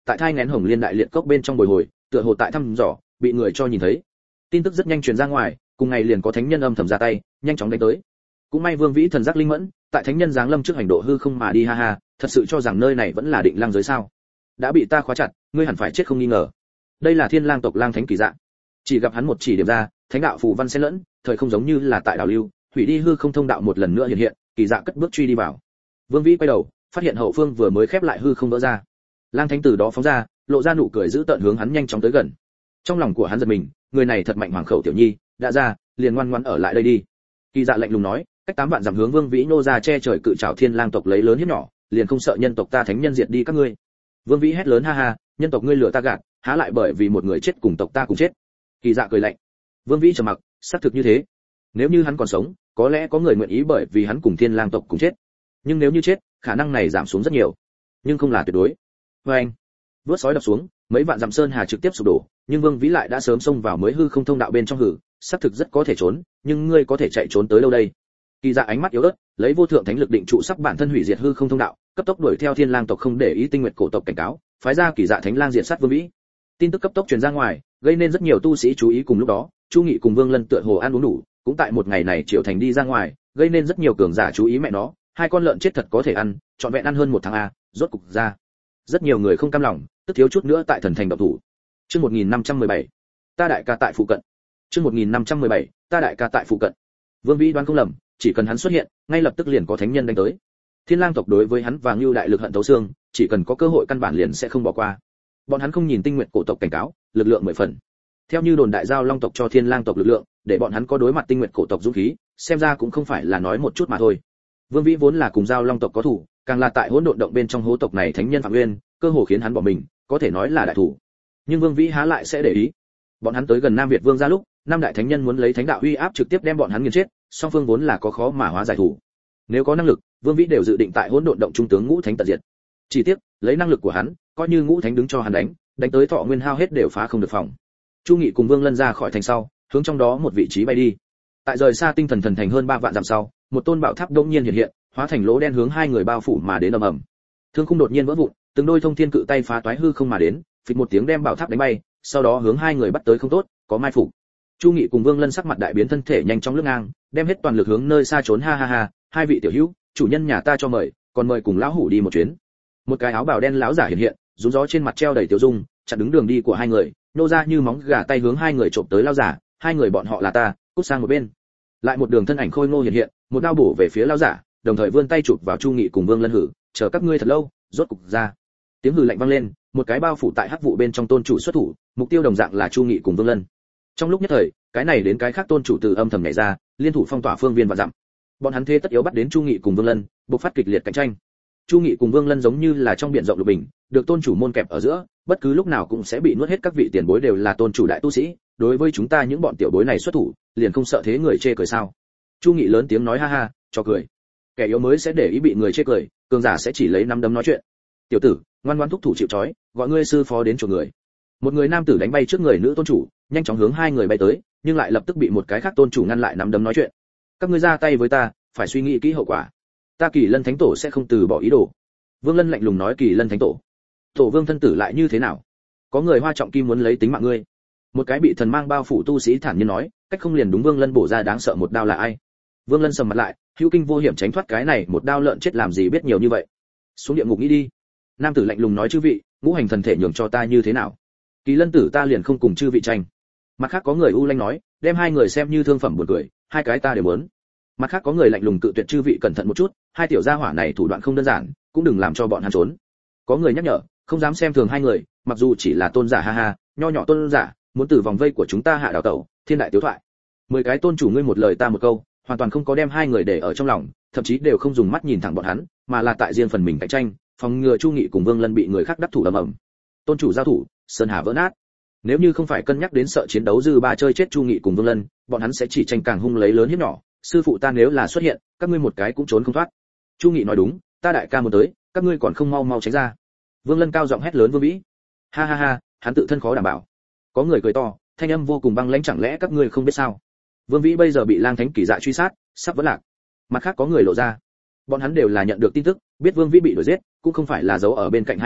tại thai nghén hồng liên đại liệt cốc bên trong bồi hồi, tựa hồ tại thăm dò, bị người cho nhìn thấy. Tin tức rất nhanh truyền ra ngoài, cùng ngày liền có thánh nhân âm thầm ra tay, nhanh chóng đánh tới. Cũng may Vương Vĩ thần giác linh mẫn, tại thánh nhân giáng lâm trước hành độ hư không mà đi, ha ha, thật sự cho rằng nơi này vẫn là định lang giới sao? Đã bị ta khóa chặt, ngươi hẳn phải chết không nghi ngờ. Đây là Thiên Lang tộc Lang Thánh Kỳ Dạ. Chỉ gặp hắn một chỉ điểm ra, thánh đạo phù văn xen lẫn, thời không giống như là tại đảo lưu, hủy đi hư không thông đạo một lần nữa hiện hiện, Kỳ Dạ cất bước truy đi vào. Vương Vĩ quay đầu, phát hiện hậu phương vừa mới khép lại hư không vỡ ra. Lang Thánh từ đó phóng ra, lộ ra nụ cười giữ tợn hướng hắn nhanh chóng tới gần. Trong lòng của hắn giật mình, người này thật mạnh, hoàng khẩu tiểu nhi, đã ra, liền ngoan ngoãn ở lại đây đi. Kỳ Dạ lạnh lùng nói, cách tám vạn dặm hướng Vương Vĩ nô ra che trời cự trảo Thiên Lang tộc lấy lớn hiếp nhỏ, liền không sợ nhân tộc ta thánh nhân diệt đi các ngươi. Vương Vĩ hét lớn, ha ha, nhân tộc ngươi lừa ta gạt, há lại bởi vì một người chết cùng tộc ta cùng chết. Kỳ Dạ cười lạnh. Vương Vĩ trầm mặc, xác thực như thế. Nếu như hắn còn sống, có lẽ có người nguyện ý bởi vì hắn cùng Thiên Lang tộc cùng chết. Nhưng nếu như chết, khả năng này giảm xuống rất nhiều, nhưng không là tuyệt đối. Và anh, vớt sói đập xuống, mấy vạn dặm sơn hà trực tiếp sụp đổ, nhưng Vương Vĩ lại đã sớm xông vào mới hư không thông đạo bên trong hử, xác thực rất có thể trốn, nhưng ngươi có thể chạy trốn tới đâu đây? Kỳ Dạ ánh mắt yếu ớt, lấy vô thượng thánh lực định trụ sắc bản thân hủy diệt hư không thông đạo, cấp tốc đuổi theo Thiên Lang tộc không để ý Tinh Nguyệt cổ tộc cảnh cáo, phái ra Kỳ Dạ Thánh Lang diệt sát Vương Vĩ. Tin tức cấp tốc truyền ra ngoài, gây nên rất nhiều tu sĩ chú ý. Cùng lúc đó, Chu Nghị cùng Vương Lân tựa hồ ăn uống đủ, cũng tại một ngày này triệu thành đi ra ngoài, gây nên rất nhiều cường giả chú ý. Mẹ nó, hai con lợn chết thật có thể ăn, trọn vẹn ăn hơn một tháng a, rốt cục ra. Rất nhiều người không cam lòng, tức thiếu chút nữa tại thần thành động thủ. Chương một nghìn năm trăm mười bảy, ta đại ca tại phụ cận. Chương một nghìn năm trăm mười bảy, ta đại ca tại phụ cận. Vương Vĩ đoán không lầm, chỉ cần hắn xuất hiện, ngay lập tức liền có thánh nhân đánh tới. Thiên Lang tộc đối với hắn và Ngưu đại lực hận thấu xương, chỉ cần có cơ hội căn bản liền sẽ không bỏ qua. Bọn hắn không nhìn Tinh Nguyệt cổ tộc cảnh cáo, lực lượng mười phần. Theo như đồn đại giao Long tộc cho Thiên Lang tộc lực lượng, để bọn hắn có đối mặt Tinh Nguyệt cổ tộc dũng khí, xem ra cũng không phải là nói một chút mà thôi. Vương Vĩ vốn là cùng giao Long tộc có thủ, càng là tại hỗn độn động bên trong hố tộc này thánh nhân Phạm Nguyên, cơ hồ khiến hắn bỏ mình, có thể nói là đại thủ. Nhưng Vương Vĩ há lại sẽ để ý. Bọn hắn tới gần Nam Việt Vương gia lúc, năm đại thánh nhân muốn lấy thánh đạo uy áp trực tiếp đem bọn hắn nghiền chết, song phương vốn là có khó mà hóa giải thủ. Nếu có năng lực, Vương Vĩ đều dự định tại hỗn độn động trung tướng ngũ thánh tận diệt. Chỉ tiếc, lấy năng lực của hắn, coi như ngũ thánh đứng cho hắn đánh, đánh tới thọ nguyên hao hết đều phá không được phòng. Chu Nghị cùng Vương Lân ra khỏi thành sau, hướng trong đó một vị trí bay đi. Tại rời xa tinh thần thần thành hơn ba vạn dặm sau, một tôn bảo tháp đột nhiên hiện hiện, hóa thành lỗ đen hướng hai người bao phủ mà đến ầm ầm. Thương khung đột nhiên vỡ vụn, từng đôi thông thiên cự tay phá toái hư không mà đến, phịch một tiếng đem bảo tháp đánh bay, sau đó hướng hai người bắt tới không tốt, có mai phục. Chu Nghị cùng Vương Lân sắc mặt đại biến, thân thể nhanh chóng lướt ngang, đem hết toàn lực hướng nơi xa trốn. Ha ha ha, hai vị tiểu hữu, chủ nhân nhà ta cho mời, còn mời cùng lão hủ đi một chuyến. Một cái áo bào đen lão giả hiện hiện, rún gió trên mặt treo đầy tiểu dung, chặn đứng đường đi của hai người, nô ra như móng gà tay hướng hai người trộm tới. Lão giả, hai người bọn họ là ta, cút sang một bên. Lại một đường thân ảnh khôi ngô hiện hiện, một đao bổ về phía lão giả, đồng thời vươn tay chụp vào Chu Nghị cùng Vương Lân hử, chờ các ngươi thật lâu, rốt cục ra. Tiếng hừ lạnh vang lên, một cái bao phủ tại hắc vụ bên trong tôn chủ xuất thủ, mục tiêu đồng dạng là Chu Nghị cùng Vương Lân. Trong lúc nhất thời, cái này đến cái khác tôn chủ từ âm thầm nhảy ra, liên thủ phong tỏa phương viên và dặm. Bọn hắn thế tất yếu bắt đến Chu Nghị cùng Vương Lân, bộc phát kịch liệt cạnh tranh. Chu Nghị cùng Vương Lân giống như là trong biển rộng lục bình, được tôn chủ môn kẹp ở giữa, bất cứ lúc nào cũng sẽ bị nuốt hết. Các vị tiền bối đều là tôn chủ đại tu sĩ, đối với chúng ta những bọn tiểu bối này xuất thủ, liền không sợ thế người chê cười sao? Chu Nghị lớn tiếng nói, ha ha, cho cười. Kẻ yếu mới sẽ để ý bị người chê cười, cường giả sẽ chỉ lấy nắm đấm nói chuyện. Tiểu tử, ngoan ngoãn thúc thủ chịu trói, gọi ngươi sư phó đến chỗ người. Một người nam tử đánh bay trước người nữ tôn chủ, nhanh chóng hướng hai người bay tới, nhưng lại lập tức bị một cái khác tôn chủ ngăn lại nắm đấm nói chuyện. Các ngươi ra tay với ta, phải suy nghĩ kỹ hậu quả. Ta Kỳ Lân Thánh Tổ sẽ không từ bỏ ý đồ. Vương Lân lạnh lùng nói. Kỳ Lân Thánh Tổ? Tổ Vương thân tử lại như thế nào? Có người Hoa Trọng Kim muốn lấy tính mạng ngươi. Một cái bị thần mang bao phủ tu sĩ thản nhiên nói, cách không liền đúng Vương Lân bổ ra đáng sợ một đao. Là ai? Vương Lân sầm mặt lại, hữu kinh vô hiểm tránh thoát cái này một đao. Lợn chết làm gì biết nhiều như vậy? Xuống địa ngục nghĩ đi. Nam tử lạnh lùng nói. Chư vị, ngũ hành thần thể nhường cho ta như thế nào? Kỳ Lân tử ta liền không cùng chư vị tranh. Mặt khác có người u lanh nói, đem hai người xem như thương phẩm buồn cười, hai cái ta đều muốn. Mặt khác có người lạnh lùng cự tuyệt. Chư vị cẩn thận một chút, hai tiểu gia hỏa này thủ đoạn không đơn giản, cũng đừng làm cho bọn hắn trốn. Có người nhắc nhở, không dám xem thường hai người, mặc dù chỉ là tôn giả, ha ha, nho nhỏ tôn giả, muốn từ vòng vây của chúng ta hạ đào tẩu, thiên đại tiểu thoại. Mười cái tôn chủ ngươi một lời ta một câu, hoàn toàn không có đem hai người để ở trong lòng, thậm chí đều không dùng mắt nhìn thẳng bọn hắn, mà là tại riêng phần mình cạnh tranh, phòng ngừa Chu Nghị cùng Vương Lân bị người khác đắc thủ ầm ầm. Tôn chủ giao thủ, sơn hà vỡ nát. Nếu như không phải cân nhắc đến sợ chiến đấu dư ba chơi chết Chu Nghị cùng Vương Lân, bọn hắn sẽ chỉ tranh càng hung lấy lớn hiếp nhỏ. Sư phụ ta nếu là xuất hiện, các ngươi một cái cũng trốn không thoát. Chu Nghị nói đúng, ta đại ca muốn tới, các ngươi còn không mau mau tránh ra. Vương Lân cao giọng hét lớn. Vương Vĩ, ha ha ha, hắn tự thân khó đảm bảo. Có người cười to, thanh âm vô cùng băng lãnh. Chẳng lẽ các ngươi không biết sao? Vương Vĩ bây giờ bị Lang Thánh Kỳ Dạ truy sát, sắp vẫn lạc. Mặt khác có người lộ ra, bọn hắn đều là nhận được tin tức, biết Vương Vĩ bị đuổi giết, cũng không phải là giấu ở bên cạnh hai người,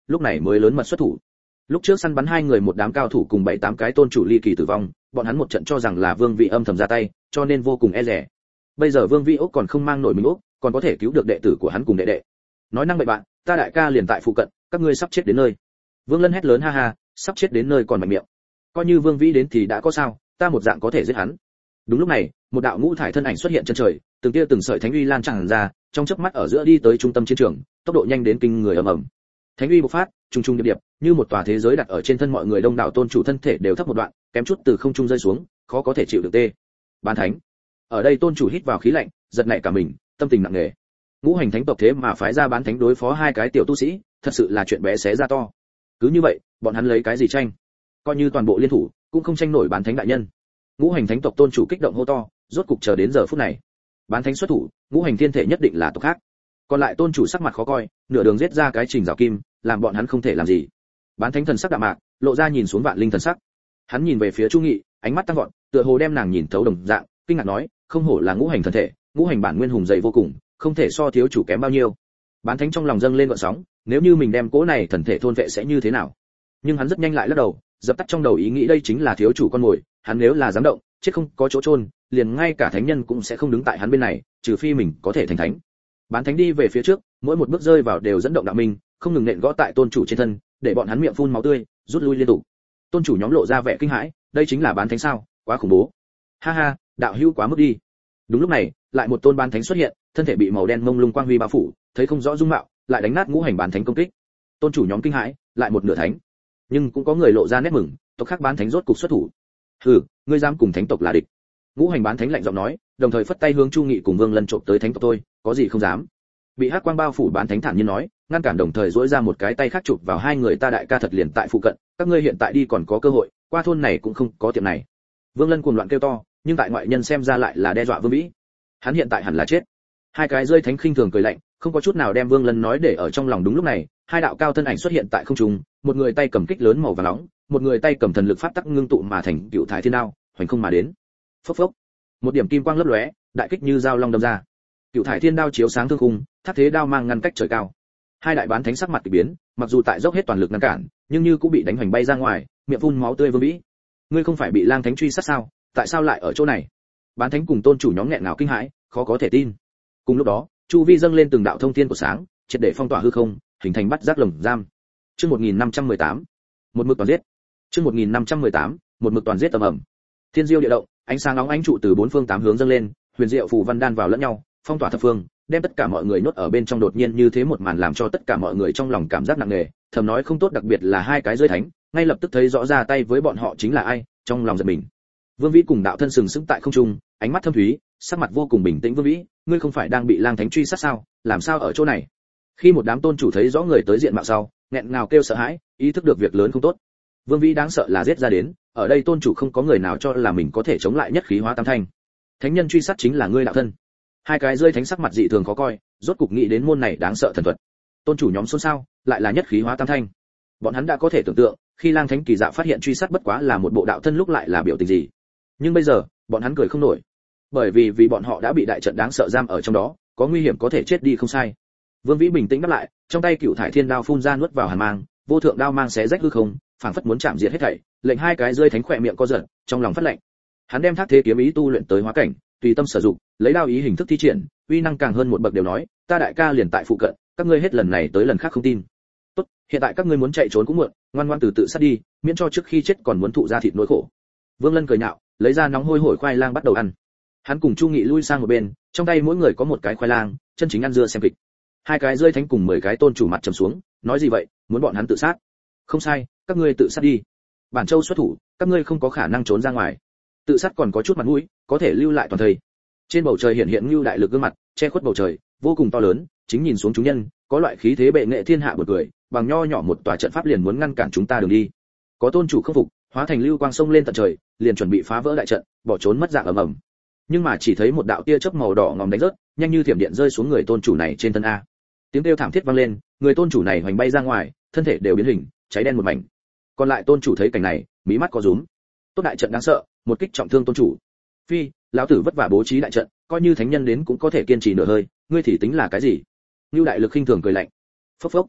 lúc này mới lớn mật xuất thủ. Lúc trước săn bắn hai người một đám cao thủ cùng bảy tám cái tôn chủ ly kỳ tử vong, bọn hắn một trận cho rằng là Vương Vĩ âm thầm ra tay, cho nên vô cùng e dè. Bây giờ Vương Vĩ Ốc còn không mang nổi mình Ốc, còn có thể cứu được đệ tử của hắn cùng đệ đệ. Nói năng bậy bạn, ta đại ca liền tại phụ cận, các ngươi sắp chết đến nơi. Vương Lân hét lớn ha ha, sắp chết đến nơi còn mạnh miệng. Coi như Vương Vĩ đến thì đã có sao, ta một dạng có thể giết hắn. Đúng lúc này, một đạo ngũ thải thân ảnh xuất hiện chân trời, từng tia từng sợi thánh uy lan tràn ra, trong chớp mắt ở giữa đi tới trung tâm chiến trường, tốc độ nhanh đến kinh người ầm ầm. Thánh uy bộc phát, trùng trùng điệp điệp, như một tòa thế giới đặt ở trên thân mọi người, đông đảo tôn chủ thân thể đều thấp một đoạn, kém chút từ không trung rơi xuống, khó có thể chịu được tê. Bán thánh. Ở đây tôn chủ hít vào khí lạnh, giật nảy cả mình, tâm tình nặng nề. Ngũ hành thánh tộc thế mà phái ra bán thánh đối phó hai cái tiểu tu sĩ, thật sự là chuyện bé xé ra to. Cứ như vậy, bọn hắn lấy cái gì tranh? Coi như toàn bộ liên thủ, cũng không tranh nổi bán thánh đại nhân. Ngũ hành thánh tộc tôn chủ kích động hô to, rốt cục chờ đến giờ phút này. Bán thánh xuất thủ, ngũ hành thiên thể nhất định là tộc khác. Còn lại tôn chủ sắc mặt khó coi, nửa đường giết ra cái trình rào kim, làm bọn hắn không thể làm gì. Bán thánh thần sắc đạm mạc, lộ ra nhìn xuống vạn linh thần sắc. Hắn nhìn về phía Chu Nghị, ánh mắt tăng vọt, tựa hồ đem nàng nhìn thấu đồng dạng, kinh ngạc nói, không hổ là ngũ hành thần thể, ngũ hành bản nguyên hùng dày vô cùng, không thể so thiếu chủ kém bao nhiêu. Bán thánh trong lòng dâng lên gợn sóng, nếu như mình đem cỗ này thần thể thôn vệ sẽ như thế nào? Nhưng hắn rất nhanh lại lắc đầu, dập tắt trong đầu ý nghĩ đây chính là thiếu chủ con mồi, hắn nếu là dám động, chết không có chỗ chôn, liền ngay cả thánh nhân cũng sẽ không đứng tại hắn bên này, trừ phi mình có thể thành thánh. Bán thánh đi về phía trước, mỗi một bước rơi vào đều dẫn động đạo minh, không ngừng nện gõ tại tôn chủ trên thân, để bọn hắn miệng phun máu tươi, rút lui liên tục. Tôn chủ nhóm lộ ra vẻ kinh hãi, đây chính là bán thánh sao? Quá khủng bố. Ha ha, đạo hữu quá mức đi. Đúng lúc này, lại một tôn bán thánh xuất hiện, thân thể bị màu đen mông lung quang huy bao phủ, thấy không rõ dung mạo, lại đánh nát ngũ hành bán thánh công kích. Tôn chủ nhóm kinh hãi, lại một nửa thánh. Nhưng cũng có người lộ ra nét mừng, tộc khác bán thánh rốt cục xuất thủ. Hừ, ngươi dám cùng thánh tộc là địch? Ngũ hành bán thánh lạnh giọng nói, đồng thời phất tay hướng Chu Nghị cùng Vương Lân trộm tới thánh tộc tôi, có gì không dám. Bị hắc quang bao phủ bán thánh thản nhiên nói, ngăn cản đồng thời duỗi ra một cái tay khác chụp vào hai người, ta đại ca thật liền tại phụ cận, các ngươi hiện tại đi còn có cơ hội, qua thôn này cũng không có tiệm này. Vương Lân cuồng loạn kêu to, nhưng tại ngoại nhân xem ra lại là đe dọa Vương Vĩ. Hắn hiện tại hẳn là chết. Hai cái rơi thánh khinh thường cười lạnh, không có chút nào đem Vương Lân nói để ở trong lòng. Đúng lúc này, hai đạo cao thân ảnh xuất hiện tại không trung, một người tay cầm kích lớn màu vàng nóng, một người tay cầm thần lực pháp tắc ngưng tụ mà thành cựu thải thiên đao, hoành không mà đến. Phốc phốc, một điểm kim quang lấp lóe, đại kích như dao long đâm ra. Cựu thải thiên đao chiếu sáng thương khung, thác thế đao mang ngăn cách trời cao. Hai đại bán thánh sắc mặt kỳ biến, mặc dù tại dốc hết toàn lực ngăn cản, nhưng như cũng bị đánh hoành bay ra ngoài, miệng phun máu tươi. Vương Vĩ, ngươi không phải bị lang thánh truy sát sao? Tại sao lại ở chỗ này? Bán thánh cùng tôn chủ nhóm nghẹn ngào kinh hãi, khó có thể tin. Cùng lúc đó, chu vi dâng lên từng đạo thông thiên của sáng, triệt để phong tỏa hư không, hình thành bắt giác lồng giam. Chương một nghìn năm trăm mười tám, một mực toàn giết. Chương một nghìn năm trăm mười tám, một mực toàn giết tầm ầm. Thiên diêu địa động, ánh sáng nóng ánh trụ từ bốn phương tám hướng dâng lên, huyền diệu phù văn đan vào lẫn nhau, phong tỏa thập phương, đem tất cả mọi người nhốt ở bên trong. Đột nhiên như thế một màn làm cho tất cả mọi người trong lòng cảm giác nặng nề, thầm nói không tốt, đặc biệt là hai cái rơi thánh, ngay lập tức thấy rõ ra tay với bọn họ chính là ai, trong lòng giật mình. Vương Vĩ cùng đạo thân sừng sững tại không trung, ánh mắt thâm thúy, sắc mặt vô cùng bình tĩnh. Vương Vĩ, ngươi không phải đang bị lang thánh truy sát sao, làm sao ở chỗ này? Khi một đám tôn chủ thấy rõ người tới diện mạo sau, nghẹn ngào kêu sợ hãi, ý thức được việc lớn không tốt. Vương Vĩ đáng sợ là giết ra đến, ở đây tôn chủ không có người nào cho là mình có thể chống lại nhất khí hóa tam thanh. Thánh nhân truy sát chính là ngươi đạo thân. Hai cái rơi thánh sắc mặt dị thường khó coi, rốt cục nghĩ đến môn này đáng sợ thần thuật. Tôn chủ nhóm xôn xao, lại là nhất khí hóa tam thanh. Bọn hắn đã có thể tưởng tượng, khi lang thánh kỳ dạ phát hiện truy sát bất quá là một bộ đạo thân lúc lại là biểu tình gì. Nhưng bây giờ, bọn hắn cười không nổi, bởi vì vì bọn họ đã bị đại trận đáng sợ giam ở trong đó, có nguy hiểm có thể chết đi không sai. Vương Vĩ bình tĩnh đáp lại, trong tay cựu thải thiên đao phun ra nuốt vào hàn mang, vô thượng đao mang xé rách hư không, phảng phất muốn chạm diệt hết thảy. Lệnh hai cái rơi thánh khỏe miệng co giật, trong lòng phát lạnh. Hắn đem thác thế kiếm ý tu luyện tới hóa cảnh, tùy tâm sử dụng, lấy đao ý hình thức thi triển, uy năng càng hơn một bậc. Đều nói, ta đại ca liền tại phụ cận, các ngươi hết lần này tới lần khác không tin. Tốt, hiện tại các ngươi muốn chạy trốn cũng muộn, ngoan ngoãn từ tự sát đi, miễn cho trước khi chết còn muốn thụ ra thịt nỗi khổ. Vương Lân cười nhạo, lấy ra nóng hôi hổi khoai lang bắt đầu ăn. Hắn cùng Chu Nghị lui sang một bên, trong tay mỗi người có một cái khoai lang, chân chính ăn dưa xem kịch. Hai cái rơi thánh cùng mười cái tôn chủ mặt trầm xuống, nói gì vậy, muốn bọn hắn tự sát? Không sai, các ngươi tự sát đi. Bản Châu xuất thủ, các ngươi không có khả năng trốn ra ngoài. Tự sát còn có chút mặt mũi, có thể lưu lại toàn thời. Trên bầu trời hiện hiện lưu đại lực gương mặt, che khuất bầu trời, vô cùng to lớn, chính nhìn xuống chúng nhân, có loại khí thế bệ nghệ thiên hạ bật cười, bằng nho nhỏ một tòa trận pháp liền muốn ngăn cản chúng ta đường đi. Có tôn chủ không phục, hóa thành lưu quang sông lên tận trời, liền chuẩn bị phá vỡ đại trận, bỏ trốn mất dạng ầm ầm. Nhưng mà chỉ thấy một đạo tia chớp màu đỏ ngòm đánh rớt, nhanh như thiểm điện rơi xuống người tôn chủ này trên thân a. Tiếng kêu thảm thiết vang lên, người tôn chủ này hoành bay ra ngoài, thân thể đều biến hình, cháy đen một mảnh. Còn lại tôn chủ thấy cảnh này, mí mắt có rúm. Tốt đại trận đáng sợ, một kích trọng thương tôn chủ. Phi, lão tử vất vả bố trí đại trận, coi như thánh nhân đến cũng có thể kiên trì nửa hơi, ngươi thì tính là cái gì? Lưu đại lực khinh thường cười lạnh. Phốc phốc.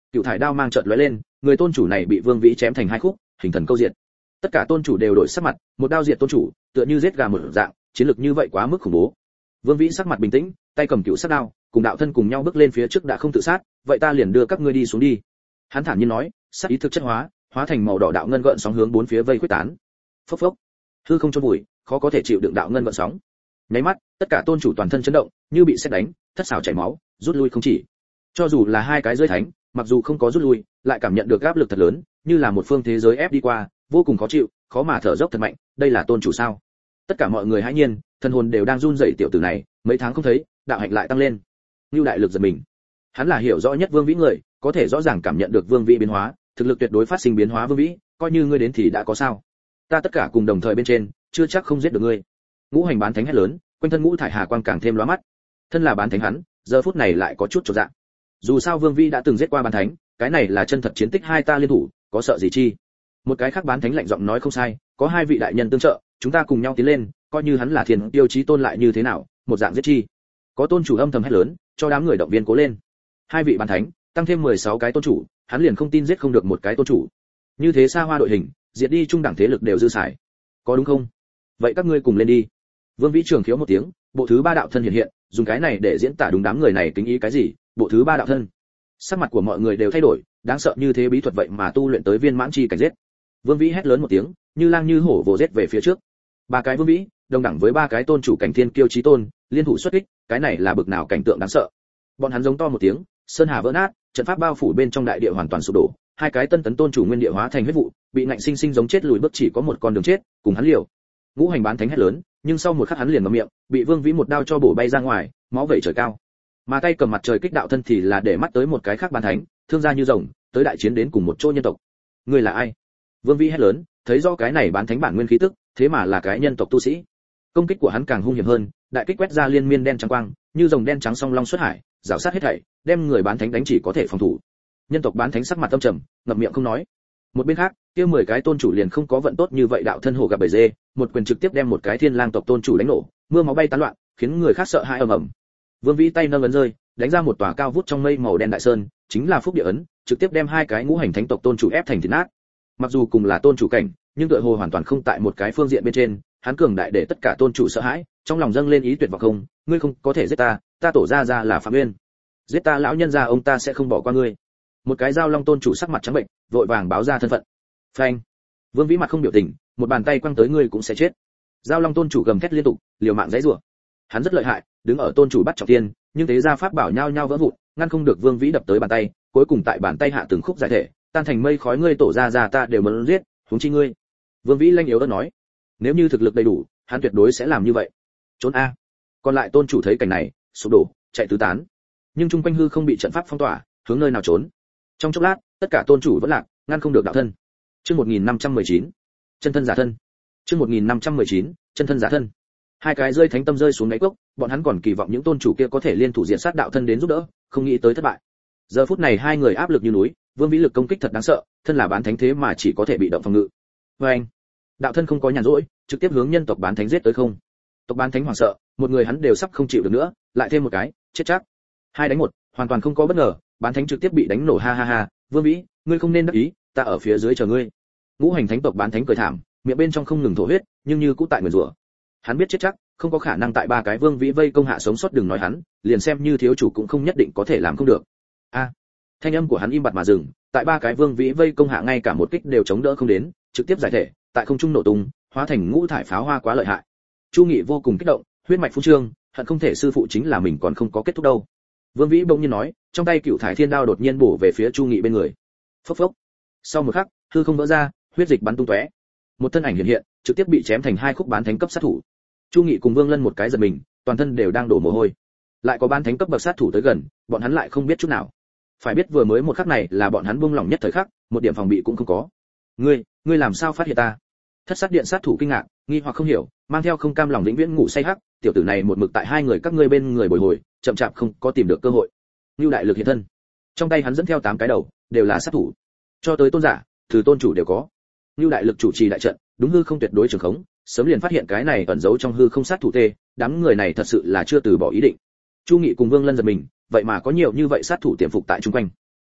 Cựu thải đao mang chợt lóe lên, người tôn chủ này bị Vương Vĩ chém thành hai khúc, hình thần câu diệt. Tất cả tôn chủ đều đổi sắc mặt, một đao diệt tôn chủ, tựa như giết gà một dạng, chiến lực như vậy quá mức khủng bố. Vương Vĩ sắc mặt bình tĩnh, tay cầm cựu sắc đao, cùng đạo thân cùng nhau bước lên phía trước đã không tự sát, vậy ta liền đưa các ngươi đi xuống đi. Hắn thản nhiên nói, sát ý thực chất hóa, hóa thành màu đỏ đạo ngân gợn sóng hướng bốn phía vây quyết tán. Phốc phốc, hư không chôn vùi, khó có thể chịu đựng đạo ngân gợn sóng. Nháy mắt, tất cả tôn chủ toàn thân chấn động, như bị sét đánh, thất xảo chảy máu, rút lui không chỉ. Cho dù là hai cái rơi thánh, mặc dù không có rút lui, lại cảm nhận được áp lực thật lớn, như là một phương thế giới ép đi qua, vô cùng khó chịu, khó mà thở dốc thật mạnh, đây là tôn chủ sao? Tất cả mọi người hãi nhiên, thân hồn đều đang run rẩy, tiểu tử này, mấy tháng không thấy, đạo hạnh lại tăng lên. Nưu đại lực giật mình. Hắn là hiểu rõ nhất Vương Vĩ người, có thể rõ ràng cảm nhận được Vương Vĩ biến hóa, thực lực tuyệt đối phát sinh biến hóa. Vương Vĩ, coi như ngươi đến thì đã có sao? Ta tất cả cùng đồng thời bên trên, chưa chắc không giết được ngươi. Ngũ hành bán thánh hét lớn, quanh thân ngũ thải hà quang càng thêm lóa mắt. Thân là bán thánh hắn, giờ phút này lại có chút chột dạ. Dù sao Vương Vĩ đã từng giết qua bán thánh, cái này là chân thật chiến tích, hai ta liên thủ, có sợ gì chi? Một cái khác bán thánh lạnh giọng nói, không sai, có hai vị đại nhân tương trợ, chúng ta cùng nhau tiến lên, coi như hắn là thiên tiêu chí tôn lại như thế nào, một dạng giết chi. Có tôn chủ âm thầm hét lớn, cho đám người động viên cố lên. Hai vị bán thánh, tăng thêm mười sáu cái tôn chủ, hắn liền không tin giết không được một cái tôn chủ. Như thế xa hoa đội hình, diệt đi trung đẳng thế lực đều dư xài. Có đúng không? Vậy các ngươi cùng lên đi. Vương Vĩ trường khiếu một tiếng, bộ thứ ba đạo thân hiện hiện, dùng cái này để diễn tả đúng đám người này kính ý cái gì, bộ thứ ba đạo thân. Sắc mặt của mọi người đều thay đổi, đáng sợ như thế bí thuật vậy mà tu luyện tới viên mãn chi cảnh giết. Vương Vĩ hét lớn một tiếng, như lang như hổ vồ giết về phía trước. Ba cái Vương Vĩ, đồng đẳng với ba cái tôn chủ cảnh thiên kiêu chí tôn, liên thủ xuất kích, cái này là bực nào cảnh tượng đáng sợ. Bọn hắn giống to một tiếng, sơn hà vỡ nát, trận pháp bao phủ bên trong đại địa hoàn toàn sụp đổ, hai cái tân tấn tôn chủ nguyên địa hóa thành huyết vụ, bị ngạnh sinh sinh giống chết lùi bước, chỉ có một con đường chết, cùng hắn liều. Ngũ hành bán thánh hét lớn, nhưng sau một khắc hắn liền ngậm miệng, bị Vương Vĩ một đao cho bổ bay ra ngoài, máu vẩy trời cao. Mà tay cầm mặt trời kích đạo thân thì là để mắt tới một cái khác bán thánh, thương gia như rồng, tới đại chiến đến cùng một chỗ nhân tộc. Ngươi là ai? Vương Vĩ hét lớn, thấy rõ cái này bán thánh bản nguyên khí tức, thế mà là cái nhân tộc tu sĩ. Công kích của hắn càng hung hiểm hơn, đại kích quét ra liên miên đen trắng quang, như rồng đen trắng song long xuất hải, rào sát hết thảy, đem người bán thánh đánh chỉ có thể phòng thủ. Nhân tộc bán thánh sắc mặt âm trầm, ngậm miệng không nói. Một bên khác, kia mười cái tôn chủ liền không có vận tốt như vậy, đạo thân hổ gặp bầy dê, một quyền trực tiếp đem một cái thiên lang tộc tôn chủ đánh nổ, mưa máu bay tán loạn, khiến người khác sợ hãi ầm ầm. Vương Vĩ tay nâng ấn rơi, đánh ra một tòa cao vút trong mây màu đen đại sơn, chính là phúc địa ấn, trực tiếp đem hai cái ngũ hành thánh tộc tôn chủ ép thành thịt nát. Mặc dù cùng là tôn chủ cảnh, nhưng tựa hồ hoàn toàn không tại một cái phương diện bên trên, hắn cường đại để tất cả tôn chủ sợ hãi, trong lòng dâng lên ý tuyệt vọng, không, ngươi không có thể giết ta, ta tổ gia gia là Phạm Nguyên, giết ta lão nhân gia ông ta sẽ không bỏ qua ngươi. Một cái giao long tôn chủ sắc mặt trắng bệnh, vội vàng báo ra thân phận. Phanh! Vương Vĩ mặt không biểu tình, một bàn tay quăng tới, ngươi cũng sẽ chết. Giao long tôn chủ gầm thét liên tục, liều mạng giãy giụa. Hắn rất lợi hại, đứng ở tôn chủ bắt trọng tiên, nhưng thế ra pháp bảo nhao nhao vỡ vụn, ngăn không được Vương Vĩ đập tới bàn tay, cuối cùng tại bàn tay hạ từng khúc giải thể, tan thành mây khói, ngươi tổ gia gia ta đều muốn giết, huống chi ngươi. Vương Vĩ lanh yếu ớt nói, nếu như thực lực đầy đủ, hắn tuyệt đối sẽ làm như vậy. Trốn a! Còn lại tôn chủ thấy cảnh này, sụp đổ, chạy tứ tán. Nhưng trung quanh hư không bị trận pháp phong tỏa, hướng nơi nào trốn. Trong chốc lát, tất cả tôn chủ vẫn lạc, ngăn không được đạo thân. Chương một nghìn năm trăm mười chín, chân thân giả thân. Chương một nghìn năm trăm mười chín, chân thân giả thân. Hai cái rơi thánh tâm rơi xuống đáy cốc, bọn hắn còn kỳ vọng những tôn chủ kia có thể liên thủ diện sát đạo thân đến giúp đỡ, không nghĩ tới thất bại. Giờ phút này hai người áp lực như núi, Vương Vĩ lực công kích thật đáng sợ, thân là bán thánh thế mà chỉ có thể bị động phòng ngự. Và anh, đạo thân không có nhàn rỗi, trực tiếp hướng nhân tộc bán thánh giết tới không. Tộc bán thánh hoảng sợ, một người hắn đều sắp không chịu được nữa, lại thêm một cái, chết chắc. Hai đánh một, hoàn toàn không có bất ngờ, bán thánh trực tiếp bị đánh nổ, ha ha ha, Vương Vĩ, ngươi không nên đắc ý, ta ở phía dưới chờ ngươi. Ngũ hành thánh tộc bán thánh cười thảm, miệng bên trong không ngừng thổ huyết, nhưng như cũ tại nguyền rủa. Hắn biết chết chắc, không có khả năng tại ba cái Vương Vĩ vây công hạ sống sót, đừng nói hắn, liền xem như thiếu chủ cũng không nhất định có thể làm không được. A, thanh âm của hắn im bặt mà dừng, tại ba cái Vương Vĩ vây công hạ ngay cả một kích đều chống đỡ không đến, trực tiếp giải thể, tại không trung nổ tung, hóa thành ngũ thải pháo hoa, quá lợi hại. Chu Nghị vô cùng kích động, huyết mạch phun trương, hận không thể sư phụ chính là mình còn không có kết thúc đâu. Vương Vĩ bỗng nhiên nói, trong tay cựu thải thiên đao đột nhiên bổ về phía Chu Nghị bên người. Phốc phốc. Sau một khắc, hư không vỡ ra, huyết dịch bắn tung tóe. Một thân ảnh hiện hiện, trực tiếp bị chém thành hai khúc, bán thánh cấp sát thủ. Chu Nghị cùng Vương Lân một cái giật mình, toàn thân đều đang đổ mồ hôi. Lại có bán thánh cấp bậc sát thủ tới gần, bọn hắn lại không biết chút nào. Phải biết vừa mới một khắc này là bọn hắn buông lỏng nhất thời khắc, một điểm phòng bị cũng không có. Ngươi, ngươi làm sao phát hiện ta? Thất sát điện sát thủ kinh ngạc, nghi hoặc không hiểu, mang theo không cam lòng vĩnh viễn ngủ say hắc, tiểu tử này một mực tại hai người các ngươi bên người bồi hồi, chậm chạp không có tìm được cơ hội. Nưu đại lực hiện thân, trong tay hắn dẫn theo tám cái đầu, đều là sát thủ, cho tới tôn giả, từ tôn chủ đều có. Nưu đại lực chủ trì đại trận, đúng hư không tuyệt đối trường khống, sớm liền phát hiện cái này ẩn giấu trong hư không sát thủ tê, đám người này thật sự là chưa từ bỏ ý định. Chu Nghị cùng Vương Lân giật mình, vậy mà có nhiều như vậy sát thủ tiềm phục tại chung quanh.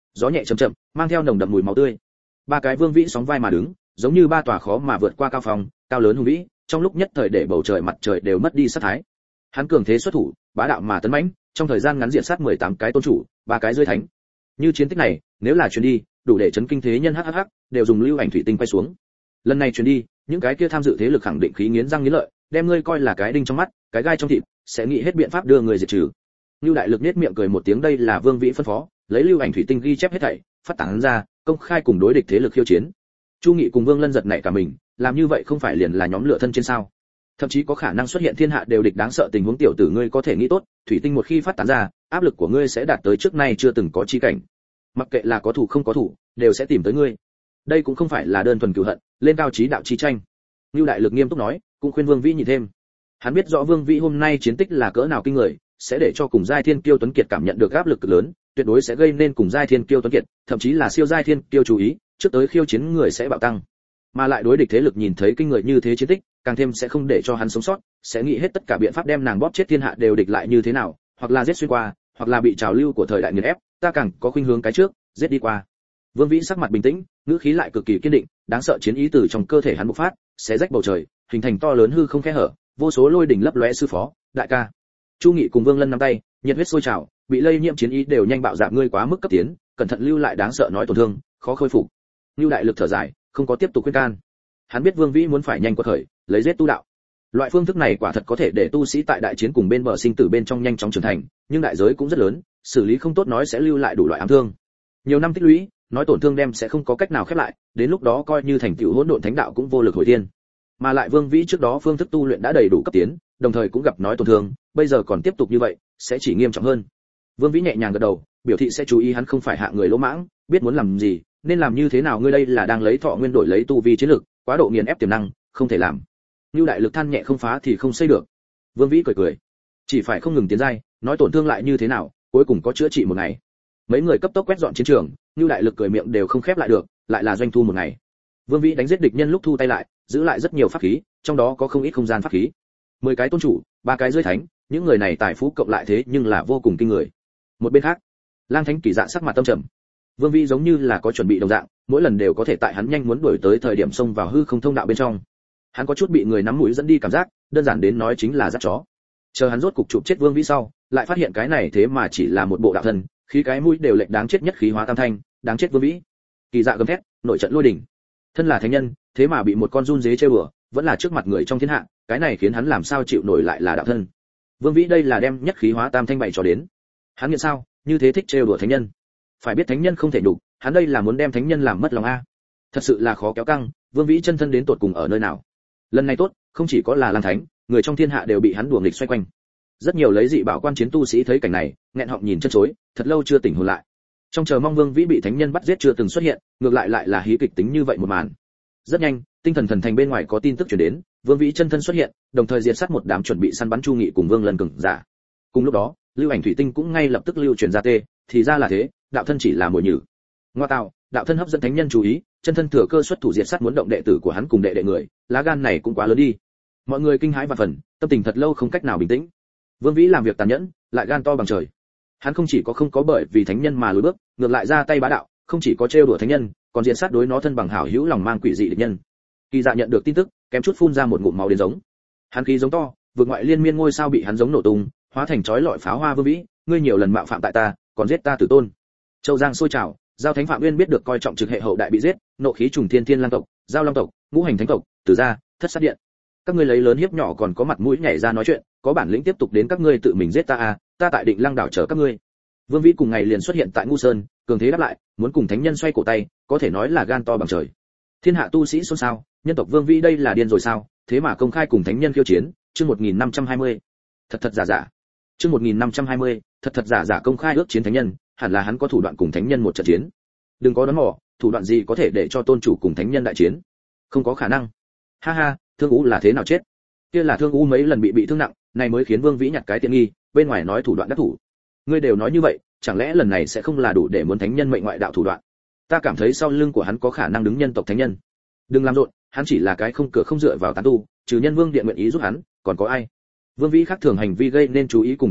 Gió nhẹ chậm chậm, mang theo nồng đậm mùi máu tươi. Ba cái Vương Vĩ sóng vai mà đứng, giống như ba tòa khó mà vượt qua cao phòng, cao lớn hùng vĩ, trong lúc nhất thời để bầu trời mặt trời đều mất đi sát thái. Hắn cường thế xuất thủ, bá đạo mà tấn mãnh, trong thời gian ngắn diện sát mười tám cái tôn chủ, ba cái rơi thánh. Như chiến tích này, nếu là truyền đi, đủ để chấn kinh thế nhân hắc hắc hắc, đều dùng lưu ảnh thủy tinh quay xuống. Lần này truyền đi, những cái kia tham dự thế lực khẳng định khí nghiến răng nghiến lợi, đem ngươi coi là cái đinh trong mắt, cái gai trong thịt, sẽ nghĩ hết biện pháp đưa người diệt trừ. Lưu Đại Lực nhếch miệng cười một tiếng, đây là Vương Vĩ phân phó, lấy lưu ảnh thủy tinh ghi chép hết thảy, phát tán ra, công khai cùng đối địch thế lực khiêu chiến. Chu Nghị cùng Vương Lân giật nảy cả mình, làm như vậy không phải liền là nhóm lửa thân trên sao? Thậm chí có khả năng xuất hiện thiên hạ đều địch đáng sợ tình huống, tiểu tử ngươi có thể nghĩ tốt, thủy tinh một khi phát tán ra, áp lực của ngươi sẽ đạt tới trước nay chưa từng có chi cảnh. Mặc kệ là có thủ không có thủ, đều sẽ tìm tới ngươi. Đây cũng không phải là đơn thuần cừu hận, lên cao chí đạo chi tranh. Lưu Đại Lực nghiêm túc nói, cũng khuyên Vương Vĩ nhìn thêm. Hắn biết rõ Vương Vĩ hôm nay chiến tích là cỡ nào kinh người, sẽ để cho cùng giai thiên kiêu tuấn kiệt cảm nhận được áp lực cực lớn, tuyệt đối sẽ gây nên cùng giai thiên kiêu tuấn kiệt, thậm chí là siêu giai thiên kiêu chú ý, trước tới khiêu chiến người sẽ bạo tăng. Mà lại đối địch thế lực nhìn thấy kinh người như thế chiến tích, càng thêm sẽ không để cho hắn sống sót, sẽ nghĩ hết tất cả biện pháp đem nàng bóp chết, thiên hạ đều địch lại như thế nào, hoặc là giết xuyên qua, hoặc là bị trào lưu của thời đại nghiền ép, ta càng có khuynh hướng cái trước, giết đi qua. Vương Vĩ sắc mặt bình tĩnh, ngữ khí lại cực kỳ kiên định, đáng sợ chiến ý từ trong cơ thể hắn bộc phát, xé rách bầu trời, hình thành to lớn hư không khe hở, vô số lôi đỉnh lấp lóe. Sư phó, đại ca. Chu Nghị cùng Vương Lân nắm tay, nhiệt huyết sôi trào, bị lây nhiễm chiến ý đều nhanh bạo dạn, ngươi quá mức cấp tiến, cẩn thận lưu lại đáng sợ nói tổn thương, khó khôi phục. Lưu Đại Lực thở dài, không có tiếp tục khuyên can. Hắn biết Vương Vĩ muốn phải nhanh qua khởi, lấy giết tu đạo. Loại phương thức này quả thật có thể để tu sĩ tại đại chiến cùng bên bờ sinh tử bên trong nhanh chóng trưởng thành, nhưng đại giới cũng rất lớn, xử lý không tốt nói sẽ lưu lại đủ loại ám thương. Nhiều năm tích lũy, nói tổn thương đem sẽ không có cách nào khép lại, đến lúc đó coi như thành tựu hỗn độn thánh đạo cũng vô lực hồi thiên. Mà lại Vương Vĩ trước đó phương thức tu luyện đã đầy đủ cấp tiến, đồng thời cũng gặp nói tổn thương, bây giờ còn tiếp tục như vậy, sẽ chỉ nghiêm trọng hơn. Vương Vĩ nhẹ nhàng gật đầu, biểu thị sẽ chú ý, hắn không phải hạ người lỗ mãng, biết muốn làm gì, nên làm như thế nào, ngươi đây là đang lấy thọ nguyên đổi lấy tu vi chiến lực, quá độ nghiền ép tiềm năng, không thể làm. Lưu Đại Lực than nhẹ, không phá thì không xây được. Vương Vĩ cười cười, chỉ phải không ngừng tiến giai, nói tổn thương lại như thế nào, cuối cùng có chữa trị một ngày. Mấy người cấp tốc quét dọn chiến trường, Lưu Đại Lực cười miệng đều không khép lại được, lại là doanh thu một ngày. Vương Vĩ đánh giết địch nhân lúc thu tay lại, giữ lại rất nhiều pháp khí, trong đó có không ít không gian pháp khí. Mười cái tôn chủ, ba cái rơi thánh, những người này tài phú cộng lại thế nhưng là vô cùng kinh người. Một bên khác, Lang Thánh Kỳ Dạ sắc mặt tâm trầm. Vương Vĩ giống như là có chuẩn bị đồng dạng, mỗi lần đều có thể tại hắn nhanh muốn đuổi tới thời điểm xông vào hư không thông đạo bên trong. Hắn có chút bị người nắm mũi dẫn đi cảm giác, đơn giản đến nói chính là dắt chó. Chờ hắn rốt cục chụp chết Vương Vĩ sau, lại phát hiện cái này thế mà chỉ là một bộ đạo thân, khí cái mũi đều lệch, đáng chết nhất khí hóa tam thanh, đáng chết Vương Vĩ. Kỳ Dạ gầm thét, nội trận lôi đỉnh. Thân là thánh nhân, thế mà bị một con run dế trêu đùa, vẫn là trước mặt người trong thiên hạ, cái này khiến hắn làm sao chịu nổi, lại là đạo thân. Vương Vĩ đây là đem nhất khí hóa tam thanh bày cho đến. Hắn nghiện sao, như thế thích trêu đùa thánh nhân. Phải biết thánh nhân không thể nhục, hắn đây là muốn đem thánh nhân làm mất lòng a. Thật sự là khó kéo căng, Vương Vĩ chân thân đến tột cùng ở nơi nào. Lần này tốt, không chỉ có là Lang Thánh, người trong thiên hạ đều bị hắn đùa nghịch xoay quanh. Rất nhiều lấy dị bảo quan chiến tu sĩ thấy cảnh này, nghẹn họng nhìn chân chối, thật lâu chưa tỉnh hồn lại. Trong chờ mong Vương Vĩ bị thánh nhân bắt giết chưa từng xuất hiện, ngược lại lại là hí kịch tính như vậy một màn. Rất nhanh, tinh thần thần thành bên ngoài có tin tức truyền đến, Vương Vĩ chân thân xuất hiện, đồng thời diệt sát một đám chuẩn bị săn bắn Chu Nghị cùng Vương Lân cường giả. Cùng lúc đó, lưu ảnh thủy tinh cũng ngay lập tức lưu truyền ra tê, thì ra là thế, đạo thân chỉ là mồi nhử. Ngoa tạo, đạo thân hấp dẫn thánh nhân chú ý, chân thân thừa cơ xuất thủ diệt sát muốn động đệ tử của hắn cùng đệ đệ người, lá gan này cũng quá lớn đi. Mọi người kinh hãi và phần, tâm tình thật lâu không cách nào bình tĩnh. Vương Vĩ làm việc tàn nhẫn, lại gan to bằng trời. Hắn không chỉ có không có bởi vì thánh nhân mà lùi bước, ngược lại ra tay bá đạo, không chỉ có trêu đùa thánh nhân, còn diệt sát đối nó thân bằng hảo hữu lòng mang quỷ dị địch nhân. Kỳ Dạ nhận được tin tức, kém chút phun ra một ngụm máu đến giống. Hắn khí giống to, vượt ngoại liên miên ngôi sao bị hắn giống nổ tung, hóa thành chói lọi pháo hoa. Vương Vĩ, ngươi nhiều lần mạo phạm tại ta, còn giết ta tử tôn. Châu Giang sôi trào, Giao Thánh Phạm Uyên biết được coi trọng trực hệ hậu đại bị giết, nộ khí trùng thiên, thiên lang tộc, Giao Long tộc, ngũ hành thánh tộc, Tử gia, Thất sát điện. Các ngươi lấy lớn hiếp nhỏ còn có mặt mũi nhảy ra nói chuyện, có bản lĩnh tiếp tục đến các ngươi tự mình giết ta à, ta tại Định Lăng đảo chờ các ngươi. Vương Vĩ cùng ngày liền xuất hiện tại Ngu Sơn, cường thế đáp lại, muốn cùng thánh nhân xoay cổ tay, có thể nói là gan to bằng trời. Thiên hạ tu sĩ xôn xao, nhân tộc Vương Vĩ đây là điên rồi sao, thế mà công khai cùng thánh nhân khiêu chiến. Chương một nghìn năm trăm hai mươi. Thật thật giả giả. Chương một nghìn năm trăm hai mươi, thật thật giả giả công khai ước chiến thánh nhân, hẳn là hắn có thủ đoạn cùng thánh nhân một trận chiến. Đừng có đoán mò, thủ đoạn gì có thể để cho tôn chủ cùng thánh nhân đại chiến? Không có khả năng. Ha ha, Thương Ú là thế nào chết? Kia là Thương Ú mấy lần bị bị thương nặng, này mới khiến Vương Vĩ nhặt cái tiện nghi, bên ngoài nói thủ đoạn đắc thủ. Ngươi đều nói như vậy, chẳng lẽ lần này sẽ không là đủ để muốn thánh nhân mệnh ngoại đạo thủ đoạn? Ta cảm thấy sau lưng của hắn có khả năng đứng nhân tộc thánh nhân. Đừng làm rộn, hắn chỉ là cái không cửa không dựa vào tán tu, trừ Nhân Vương điện nguyện ý giúp hắn, còn có ai? Vương Vĩ khác thường hành vi gây nên chú ý cùng thảo luận,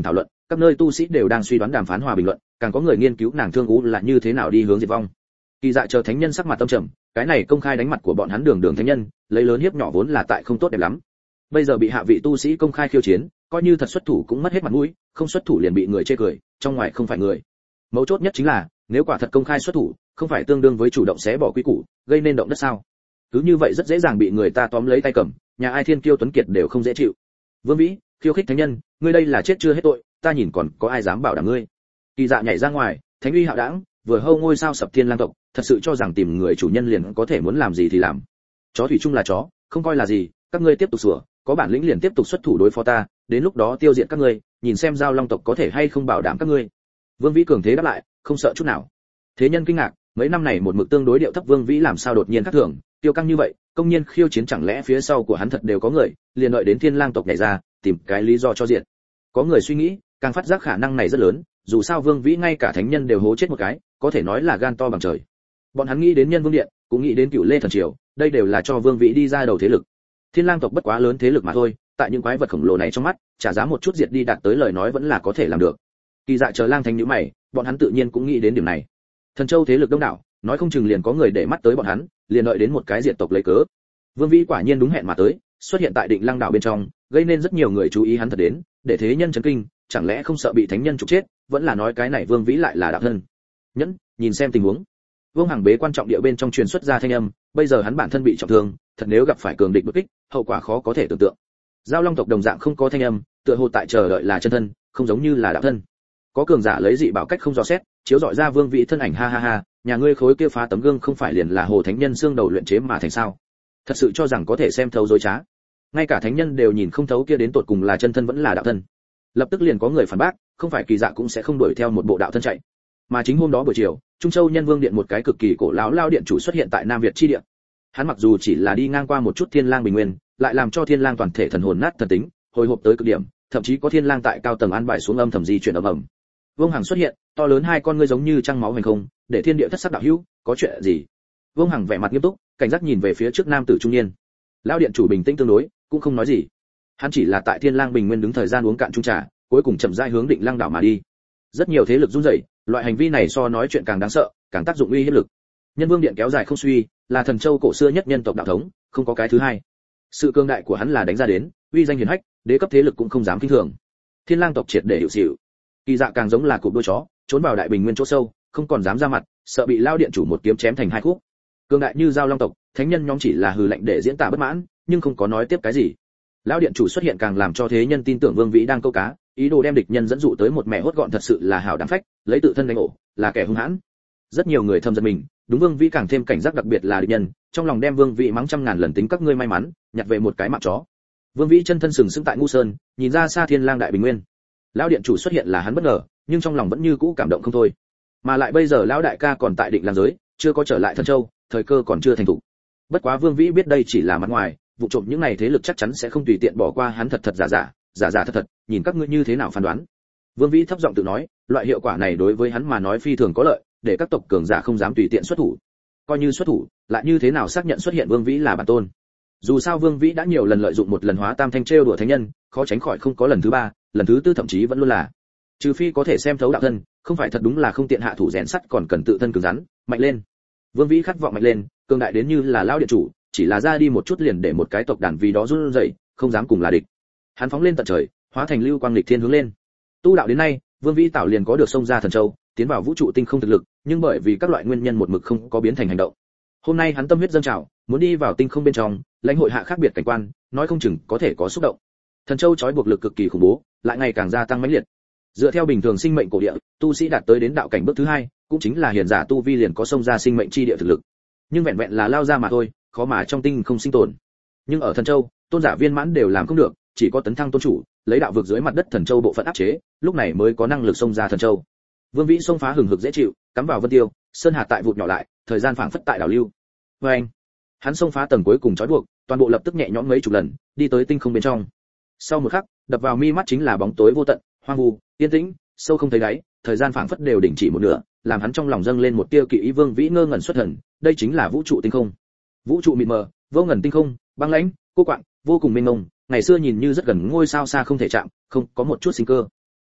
các nơi tu sĩ đều đang suy đoán đàm phán hòa bình luận, càng có người nghiên cứu nàng thương u là như thế nào đi hướng diệt vong. Kỳ Dạ chờ thánh nhân sắc mặt tâm trầm, cái này công khai đánh mặt của bọn hắn đường đường thánh nhân, lấy lớn hiếp nhỏ vốn là tại không tốt đẹp lắm. Bây giờ bị hạ vị tu sĩ công khai khiêu chiến, coi như thật xuất thủ cũng mất hết mặt mũi, không xuất thủ liền bị người chê cười, trong ngoài không phải người. Mấu chốt nhất chính là, nếu quả thật công khai xuất thủ, không phải tương đương với chủ động xé bỏ quy củ, gây nên động đất sao? Cứ như vậy rất dễ dàng bị người ta tóm lấy tay cầm, nhà ai thiên kiêu tuấn kiệt đều không dễ chịu. Vương Vĩ, khiêu khích thánh nhân, ngươi đây là chết chưa hết tội, ta nhìn còn có ai dám bảo đảm ngươi. Kỳ Dạ nhảy ra ngoài, thánh uy hạo đãng, vừa hâu ngôi sao sập thiên lang tộc, thật sự cho rằng tìm người chủ nhân liền có thể muốn làm gì thì làm. Chó thủy chung là chó, không coi là gì, các ngươi tiếp tục sủa, có bản lĩnh liền tiếp tục xuất thủ đối phó ta, đến lúc đó tiêu diệt các ngươi, nhìn xem giao long tộc có thể hay không bảo đảm các ngươi. Vương Vĩ cường thế đáp lại, không sợ chút nào. Thế nhân kinh ngạc, mấy năm này một mực tương đối điệu thấp Vương Vĩ làm sao đột nhiên khác thường, tiêu căng như vậy, công nhiên khiêu chiến, chẳng lẽ phía sau của hắn thật đều có người, liền đợi đến thiên lang tộc nhảy ra, tìm cái lý do cho diện. Có người suy nghĩ, càng phát giác khả năng này rất lớn, dù sao Vương Vĩ ngay cả thánh nhân đều hố chết một cái, có thể nói là gan to bằng trời. Bọn hắn nghĩ đến Nhân Vương điện, cũng nghĩ đến Cửu Lê thần triều, đây đều là cho Vương Vĩ đi ra đầu thế lực. Thiên lang tộc bất quá lớn thế lực mà thôi, tại những quái vật khổng lồ này trong mắt, trả giá một chút diệt đi đạt tới lời nói vẫn là có thể làm được. Kỳ Dạ chờ lang thánh nhíu mày, bọn hắn tự nhiên cũng nghĩ đến điểm này. Thần Châu thế lực đông đảo, nói không chừng liền có người để mắt tới bọn hắn, liền đợi đến một cái diệt tộc lấy cớ. Vương Vĩ quả nhiên đúng hẹn mà tới, xuất hiện tại Định Lăng đảo bên trong, gây nên rất nhiều người chú ý hắn thật đến, để thế nhân chấn kinh, chẳng lẽ không sợ bị thánh nhân trục chết, vẫn là nói cái này Vương Vĩ lại là đạo thân. Nhẫn, nhìn xem tình huống. Vương Hằng bế quan trọng địa bên trong truyền xuất ra thanh âm, bây giờ hắn bản thân bị trọng thương, thật nếu gặp phải cường địch đột kích, hậu quả khó có thể tưởng tượng. Giao Long tộc đồng dạng không có thanh âm, tựa hồ tại chờ đợi là chân thân, không giống như là đạo thân. Có cường giả lấy dị bảo cách không dò xét, chiếu dọi ra Vương Vĩ thân ảnh, ha ha ha, nhà ngươi khối kia phá tấm gương không phải liền là hồ thánh nhân xương đầu luyện chế mà thành sao? Thật sự cho rằng có thể xem thấu dối trá? Ngay cả thánh nhân đều nhìn không thấu kia đến tột cùng là chân thân vẫn là đạo thân. Lập tức liền có người phản bác, không phải Kỳ Dạ cũng sẽ không đuổi theo một bộ đạo thân chạy. Mà chính hôm đó buổi chiều, Trung Châu Nhân Vương điện một cái cực kỳ cổ lão lao điện chủ xuất hiện tại Nam Việt chi địa. Hắn mặc dù chỉ là đi ngang qua một chút Thiên Lang bình nguyên, lại làm cho Thiên Lang toàn thể thần hồn nát thần tính, hồi hộp tới cực điểm, thậm chí có Thiên Lang tại cao tầng an bài xuống âm thầm di chuyển ầm ầm. Vương Hằng xuất hiện, to lớn hai con ngươi giống như trăng máu hành không, để thiên địa thất sắc đạo hữu, có chuyện gì? Vương Hằng vẻ mặt nghiêm túc, cảnh giác nhìn về phía trước nam tử trung niên. Lão điện chủ bình tĩnh tương đối, cũng không nói gì. Hắn chỉ là tại Thiên Lang bình nguyên đứng thời gian uống cạn chung trà, cuối cùng chậm rãi hướng Định Lăng đảo mà đi. Rất nhiều thế lực run rẩy, loại hành vi này so nói chuyện càng đáng sợ, càng tác dụng uy hiếp lực. Nhân Vương điện kéo dài không suy, là thần châu cổ xưa nhất nhân tộc đạo thống, không có cái thứ hai. Sự cương đại của hắn là đánh ra đến, uy danh hiển hách, đế cấp thế lực cũng không dám kinh thường. Thiên Lang tộc triệt để hiệu xỉu. Kỳ Dạ càng giống là cụp đuôi chó, trốn vào đại bình nguyên chỗ sâu, không còn dám ra mặt, sợ bị lao điện chủ một kiếm chém thành hai khúc. Cương đại như Giao Long tộc, thánh nhân nhóm chỉ là hừ lạnh để diễn tả bất mãn, nhưng không có nói tiếp cái gì. Lão điện chủ xuất hiện càng làm cho thế nhân tin tưởng Vương Vĩ đang câu cá, ý đồ đem địch nhân dẫn dụ tới một mẹ hốt gọn, thật sự là hảo đáng phách, lấy tự thân đánh ổ, là kẻ hung hãn. Rất nhiều người thầm giận mình, đúng Vương Vĩ càng thêm cảnh giác, đặc biệt là địch nhân, trong lòng đem Vương Vĩ mắng trăm ngàn lần tính các ngươi may mắn, nhặt về một cái mạng chó. Vương Vĩ chân thân sừng sững tại Ngu Sơn, nhìn ra xa Thiên Lang đại bình nguyên. Lão điện chủ xuất hiện là hắn bất ngờ, nhưng trong lòng vẫn như cũ cảm động không thôi. Mà lại bây giờ lão đại ca còn tại Định Lang giới, chưa có trở lại Thần Châu, thời cơ còn chưa thành thủ. Bất quá Vương Vĩ biết đây chỉ là mặt ngoài, vụ trộm những này thế lực chắc chắn sẽ không tùy tiện bỏ qua hắn, thật thật giả giả, giả giả thật thật, nhìn các ngươi như thế nào phán đoán. Vương Vĩ thấp giọng tự nói, loại hiệu quả này đối với hắn mà nói phi thường có lợi, để các tộc cường giả không dám tùy tiện xuất thủ. Coi như xuất thủ, lại như thế nào xác nhận xuất hiện Vương Vĩ là bản tôn? Dù sao Vương Vĩ đã nhiều lần lợi dụng một lần hóa tam thanh trêu đùa thánh nhân, khó tránh khỏi không có lần thứ ba, lần thứ tư thậm chí vẫn luôn là. Trừ phi có thể xem thấu đạo thân, không phải thật đúng là không tiện hạ thủ rèn sắt, còn cần tự thân cứng rắn, mạnh lên. Vương Vĩ khát vọng mạnh lên, cường đại đến như là lão điện chủ, chỉ là ra đi một chút liền để một cái tộc đàn vì đó run rẩy, không dám cùng là địch. Hắn phóng lên tận trời, hóa thành lưu quang lịch thiên hướng lên. Tu đạo đến nay, Vương Vĩ tạo liền có được xông ra Thần Châu, tiến vào vũ trụ tinh không thực lực, nhưng bởi vì các loại nguyên nhân một mực không có biến thành hành động. Hôm nay hắn tâm huyết dâng trào, muốn đi vào tinh không bên trong, lãnh hội hạ khác biệt cảnh quan, nói không chừng có thể có xúc động. Thần Châu trói buộc lực cực kỳ khủng bố, lại ngày càng gia tăng mãnh liệt. Dựa theo bình thường sinh mệnh cổ địa, tu sĩ đạt tới đến đạo cảnh bước thứ hai, cũng chính là hiển giả tu vi liền có xông ra sinh mệnh chi địa thực lực. Nhưng vẹn vẹn là lao ra mà thôi, khó mà trong tinh không sinh tồn. Nhưng ở Thần Châu, tôn giả viên mãn đều làm không được, chỉ có tấn thăng tôn chủ, lấy đạo vực dưới mặt đất Thần Châu bộ phận áp chế, lúc này mới có năng lực xông ra Thần Châu. Vương Vĩ xông phá hừng hực dễ chịu, cắm vào vân tiêu, sơn hà tại vụt nhỏ lại, thời gian phảng phất tại đảo lưu. Và anh, hắn xông phá tầng cuối cùng trói buộc, toàn bộ lập tức nhẹ nhõm mấy chục lần, đi tới tinh không bên trong. Sau một khắc, đập vào mi mắt chính là bóng tối vô tận, hoang vu, yên tĩnh, sâu không thấy đáy, thời gian phảng phất đều đình chỉ một nửa, làm hắn trong lòng dâng lên một tia kỳ ý. Vương Vĩ ngơ ngẩn xuất thần, đây chính là vũ trụ tinh không. Vũ trụ mịt mờ, vô ngần tinh không, băng lãnh, cô quạng, vô cùng mênh mông, ngày xưa nhìn như rất gần ngôi sao xa không thể chạm, không có một chút sinh cơ.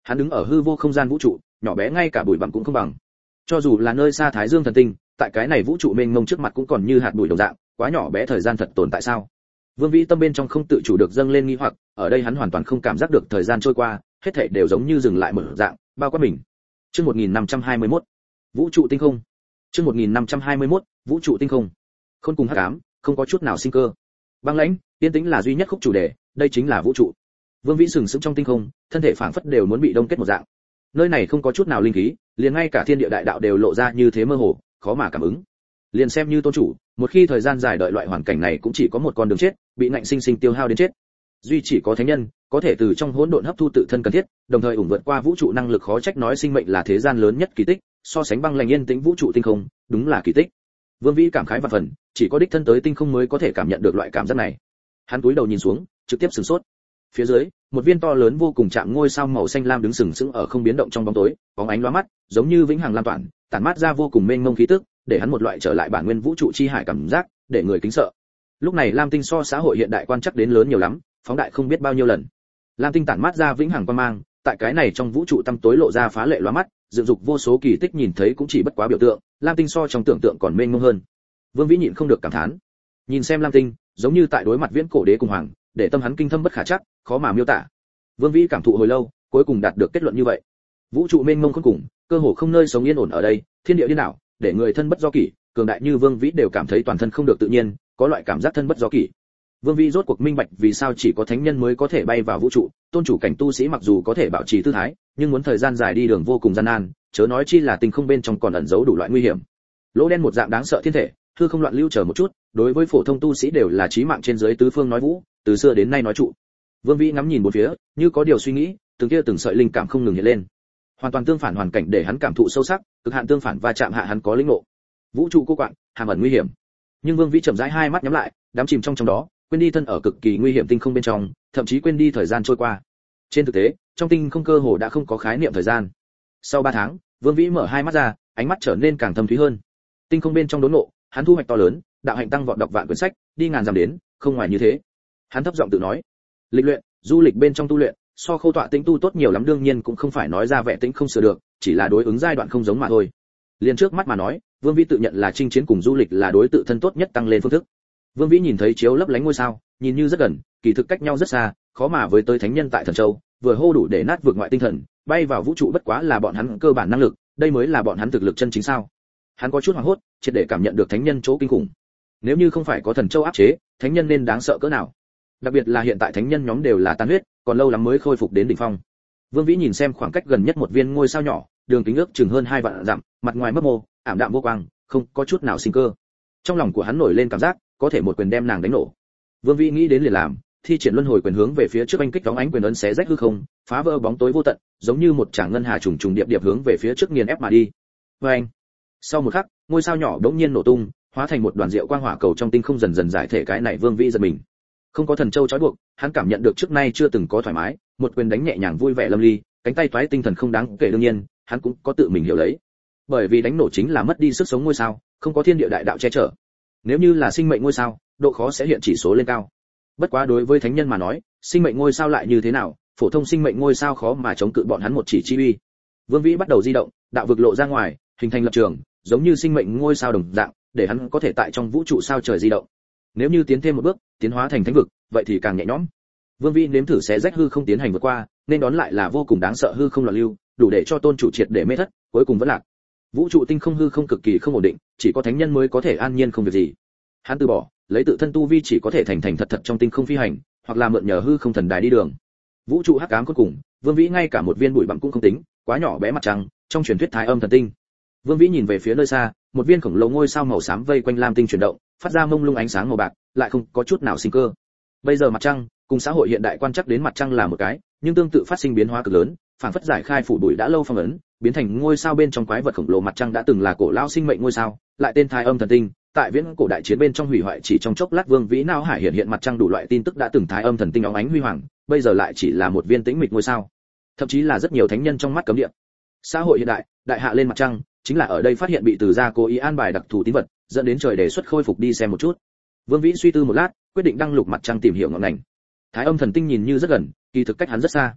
Hắn đứng ở hư vô không gian vũ trụ, nhỏ bé ngay cả bụi bặm cũng không bằng. Cho dù là nơi xa Thái Dương thần tinh, tại cái này vũ trụ mênh mông trước mặt cũng còn như hạt bụi đồng dạng, quá nhỏ bé thời gian thật tồn tại sao? Vương Vĩ tâm bên trong không tự chủ được dâng lên nghi hoặc, ở đây hắn hoàn toàn không cảm giác được thời gian trôi qua, hết thảy đều giống như dừng lại một dạng, bao quát mình. Chương một nghìn năm trăm hai mươi mốt, vũ trụ tinh không. Chương một nghìn năm trăm hai mươi mốt, vũ trụ tinh không. Khôn cùng hắc ám, không có chút nào sinh cơ. Băng lãnh, yên tĩnh là duy nhất khúc chủ đề, đây chính là vũ trụ. Vương Vĩ sừng sững trong tinh không, thân thể phảng phất đều muốn bị đông kết một dạng. Nơi này không có chút nào linh khí, liền ngay cả thiên địa đại đạo đều lộ ra như thế mơ hồ, khó mà cảm ứng. Liền xem như tôn chủ, một khi thời gian dài đợi loại hoàn cảnh này cũng chỉ có một con đường chết, bị ngạnh sinh sinh tiêu hao đến chết. Duy chỉ có thánh nhân có thể từ trong hỗn độn hấp thu tự thân cần thiết, đồng thời ủng vượt qua vũ trụ năng lực khó trách nói sinh mệnh là thế gian lớn nhất kỳ tích, so sánh băng lãnh yên tĩnh vũ trụ tinh không, đúng là kỳ tích. Vương Vĩ cảm khái và phần, chỉ có đích thân tới tinh không mới có thể cảm nhận được loại cảm giác này. Hắn cúi đầu nhìn xuống, trực tiếp sửng sốt. Phía dưới, một viên to lớn vô cùng chạm ngôi sao màu xanh lam đứng sừng sững ở không biến động trong bóng tối, bóng ánh lóa mắt, giống như vĩnh hằng lam toàn, tản mát ra vô cùng mênh mông khí tức, để hắn một loại trở lại bản nguyên vũ trụ chi hải cảm giác, để người kính sợ. Lúc này Lam Tinh so xã hội hiện đại quan chắc đến lớn nhiều lắm, phóng đại không biết bao nhiêu lần. Lam Tinh tản mát ra vĩnh hằng quang mang, tại cái này trong vũ trụ tăm tối lộ ra phá lệ lóa mắt, dựng dục vô số kỳ tích nhìn thấy cũng chỉ bất quá biểu tượng, Lam Tinh so trong tưởng tượng còn mênh mông hơn. Vương Vĩ nhịn không được cảm thán. Nhìn xem Lam Tinh, giống như tại đối mặt viễn cổ đế cùng hoàng, để tâm hắn kinh thâm bất khả chắc, khó mà miêu tả. Vương Vĩ cảm thụ hồi lâu, cuối cùng đạt được kết luận như vậy. Vũ trụ mênh mông khôn cùng, cơ hồ không nơi sống yên ổn ở đây, thiên địa điên đảo, để người thân bất do kỷ, cường đại như Vương Vĩ đều cảm thấy toàn thân không được tự nhiên, có loại cảm giác thân bất do kỷ. Vương Vĩ rốt cuộc minh bạch vì sao chỉ có thánh nhân mới có thể bay vào vũ trụ, tôn chủ cảnh tu sĩ mặc dù có thể bảo trì tư thái, nhưng muốn thời gian dài đi đường vô cùng gian nan, chớ nói chi là tinh không bên trong còn ẩn giấu đủ loại nguy hiểm. Lỗ đen một dạng đáng sợ thiên thể, hư không loạn lưu chờ một chút, đối với phổ thông tu sĩ đều là chí mạng trên dưới tứ phương nói vũ, từ xưa đến nay nói trụ. Vương Vĩ ngắm nhìn bốn phía, như có điều suy nghĩ, từng kia từng sợi linh cảm không ngừng hiện lên. Hoàn toàn tương phản hoàn cảnh để hắn cảm thụ sâu sắc, cực hạn tương phản va chạm hạ hắn có linh ngộ. Vũ trụ cô quạng, hàm ẩn nguy hiểm. Nhưng Vương Vĩ chậm rãi hai mắt nhắm lại, đắm chìm trong trong đó, quên đi thân ở cực kỳ nguy hiểm tinh không bên trong, thậm chí quên đi thời gian trôi qua. Trên thực tế, trong tinh không cơ hồ đã không có khái niệm thời gian. Sau ba tháng, Vương Vĩ mở hai mắt ra, ánh mắt trở nên càng thâm thúy hơn. Tinh không bên trong đốn ngộ, hắn thu hoạch to lớn, đạo hạnh tăng vọt đọc vạn quyển sách, đi ngàn dặm đến, không ngoài như thế. Hắn thấp giọng tự nói, lịch luyện, du lịch bên trong tu luyện, so khâu tọa tĩnh tu tốt nhiều lắm, đương nhiên cũng không phải nói ra vẻ tĩnh không sửa được, chỉ là đối ứng giai đoạn không giống mà thôi. Liên trước mắt mà nói, Vương Vĩ tự nhận là chinh chiến cùng du lịch là đối tự thân tốt nhất tăng lên phương thức. Vương Vĩ nhìn thấy chiếu lấp lánh ngôi sao, nhìn như rất gần, kỳ thực cách nhau rất xa, khó mà với tới thánh nhân tại Thần Châu, vừa hô đủ để nát vượt ngoại tinh thần, bay vào vũ trụ bất quá là bọn hắn cơ bản năng lực, đây mới là bọn hắn thực lực chân chính sao? Hắn có chút hoảng hốt, triệt để cảm nhận được thánh nhân chỗ kinh khủng. Nếu như không phải có Thần Châu áp chế, thánh nhân nên đáng sợ cỡ nào? Đặc biệt là hiện tại thánh nhân nhóm đều là tan huyết, còn lâu lắm mới khôi phục đến đỉnh phong. Vương Vĩ nhìn xem khoảng cách gần nhất một viên ngôi sao nhỏ, đường kính ước chừng hơn hai vạn dặm, mặt ngoài mấp mô, ảm đạm vô quang, không có chút nào sinh cơ. Trong lòng của hắn nổi lên cảm giác, có thể một quyền đem nàng đánh nổ. Vương Vĩ nghĩ đến liền làm, thi triển luân hồi quyền hướng về phía trước anh kích đóng ánh quyền ấn xé rách hư không, phá vỡ bóng tối vô tận, giống như một tràng ngân hà trùng trùng điệp điệp hướng về phía trước nghiền ép mà đi. Oeng! Sau một khắc, ngôi sao nhỏ đống nhiên nổ tung, hóa thành một đoàn diệu quang hỏa cầu trong tinh không dần dần giải thể. Cái này Vương Vĩ giật mình. Không có Thần Châu trói buộc, hắn cảm nhận được trước nay chưa từng có thoải mái, một quyền đánh nhẹ nhàng vui vẻ lâm ly, cánh tay toái tinh thần không đáng kể. Đương nhiên, hắn cũng có tự mình hiểu lấy. Bởi vì đánh nổ chính là mất đi sức sống ngôi sao, không có thiên địa đại đạo che chở. Nếu như là sinh mệnh ngôi sao, độ khó sẽ hiện chỉ số lên cao. Bất quá đối với thánh nhân mà nói, sinh mệnh ngôi sao lại như thế nào, phổ thông sinh mệnh ngôi sao khó mà chống cự bọn hắn một chỉ chi uy. Vương Vĩ bắt đầu di động, đạo vực lộ ra ngoài, hình thành lập trường, giống như sinh mệnh ngôi sao đồng dạng, để hắn có thể tại trong vũ trụ sao trời di động. Nếu như tiến thêm một bước, tiến hóa thành thánh vực, vậy thì càng nhẹ nhõm. Vương Vĩ nếm thử xé rách hư không tiến hành vượt qua, nên đón lại là vô cùng đáng sợ hư không loạn lưu, đủ để cho tôn chủ triệt để mê thất, cuối cùng vẫn lạc. Vũ trụ tinh không hư không cực kỳ không ổn định, chỉ có thánh nhân mới có thể an nhiên không việc gì. Hắn từ bỏ, lấy tự thân tu vi chỉ có thể thành thành thật thật trong tinh không phi hành, hoặc là mượn nhờ hư không thần đài đi đường. Vũ trụ hắc ám cuối cùng, Vương Vĩ ngay cả một viên bụi bặm cũng không tính, quá nhỏ bé mặt trăng, trong truyền thuyết Thái Âm thần tinh. Vương Vĩ nhìn về phía nơi xa, một viên khổng lồ ngôi sao màu xám vây quanh Lam Tinh chuyển động, phát ra mông lung ánh sáng màu bạc, lại không có chút nào sinh cơ. Bây giờ mặt trăng, cùng xã hội hiện đại quan chắc đến mặt trăng là một cái, nhưng tương tự phát sinh biến hóa cực lớn, phản phất giải khai phủ bụi đã lâu phong ấn, biến thành ngôi sao bên trong quái vật khổng lồ. Mặt trăng đã từng là cổ lão sinh mệnh ngôi sao, lại tên Thái Âm thần tinh, tại viễn cổ đại chiến bên trong hủy hoại chỉ trong chốc lát. Vương Vĩ não hải hiện hiện mặt trăng đủ loại tin tức đã từng Thái Âm thần tinh óng ánh huy hoàng, bây giờ lại chỉ là một viên tĩnh mịch ngôi sao, thậm chí là rất nhiều thánh nhân trong mắt cấm địa. Xã hội hiện đại, đại hạ lên mặt trăng, chính là ở đây phát hiện bị từ gia cố ý an bài đặc thù tín vật, dẫn đến trời đề xuất khôi phục đi xem một chút. Vương Vĩ suy tư một lát, quyết định đăng lục mặt trăng tìm hiểu ngọn ngành. Thái Âm thần tinh nhìn như rất gần, kỳ thực cách hắn rất xa.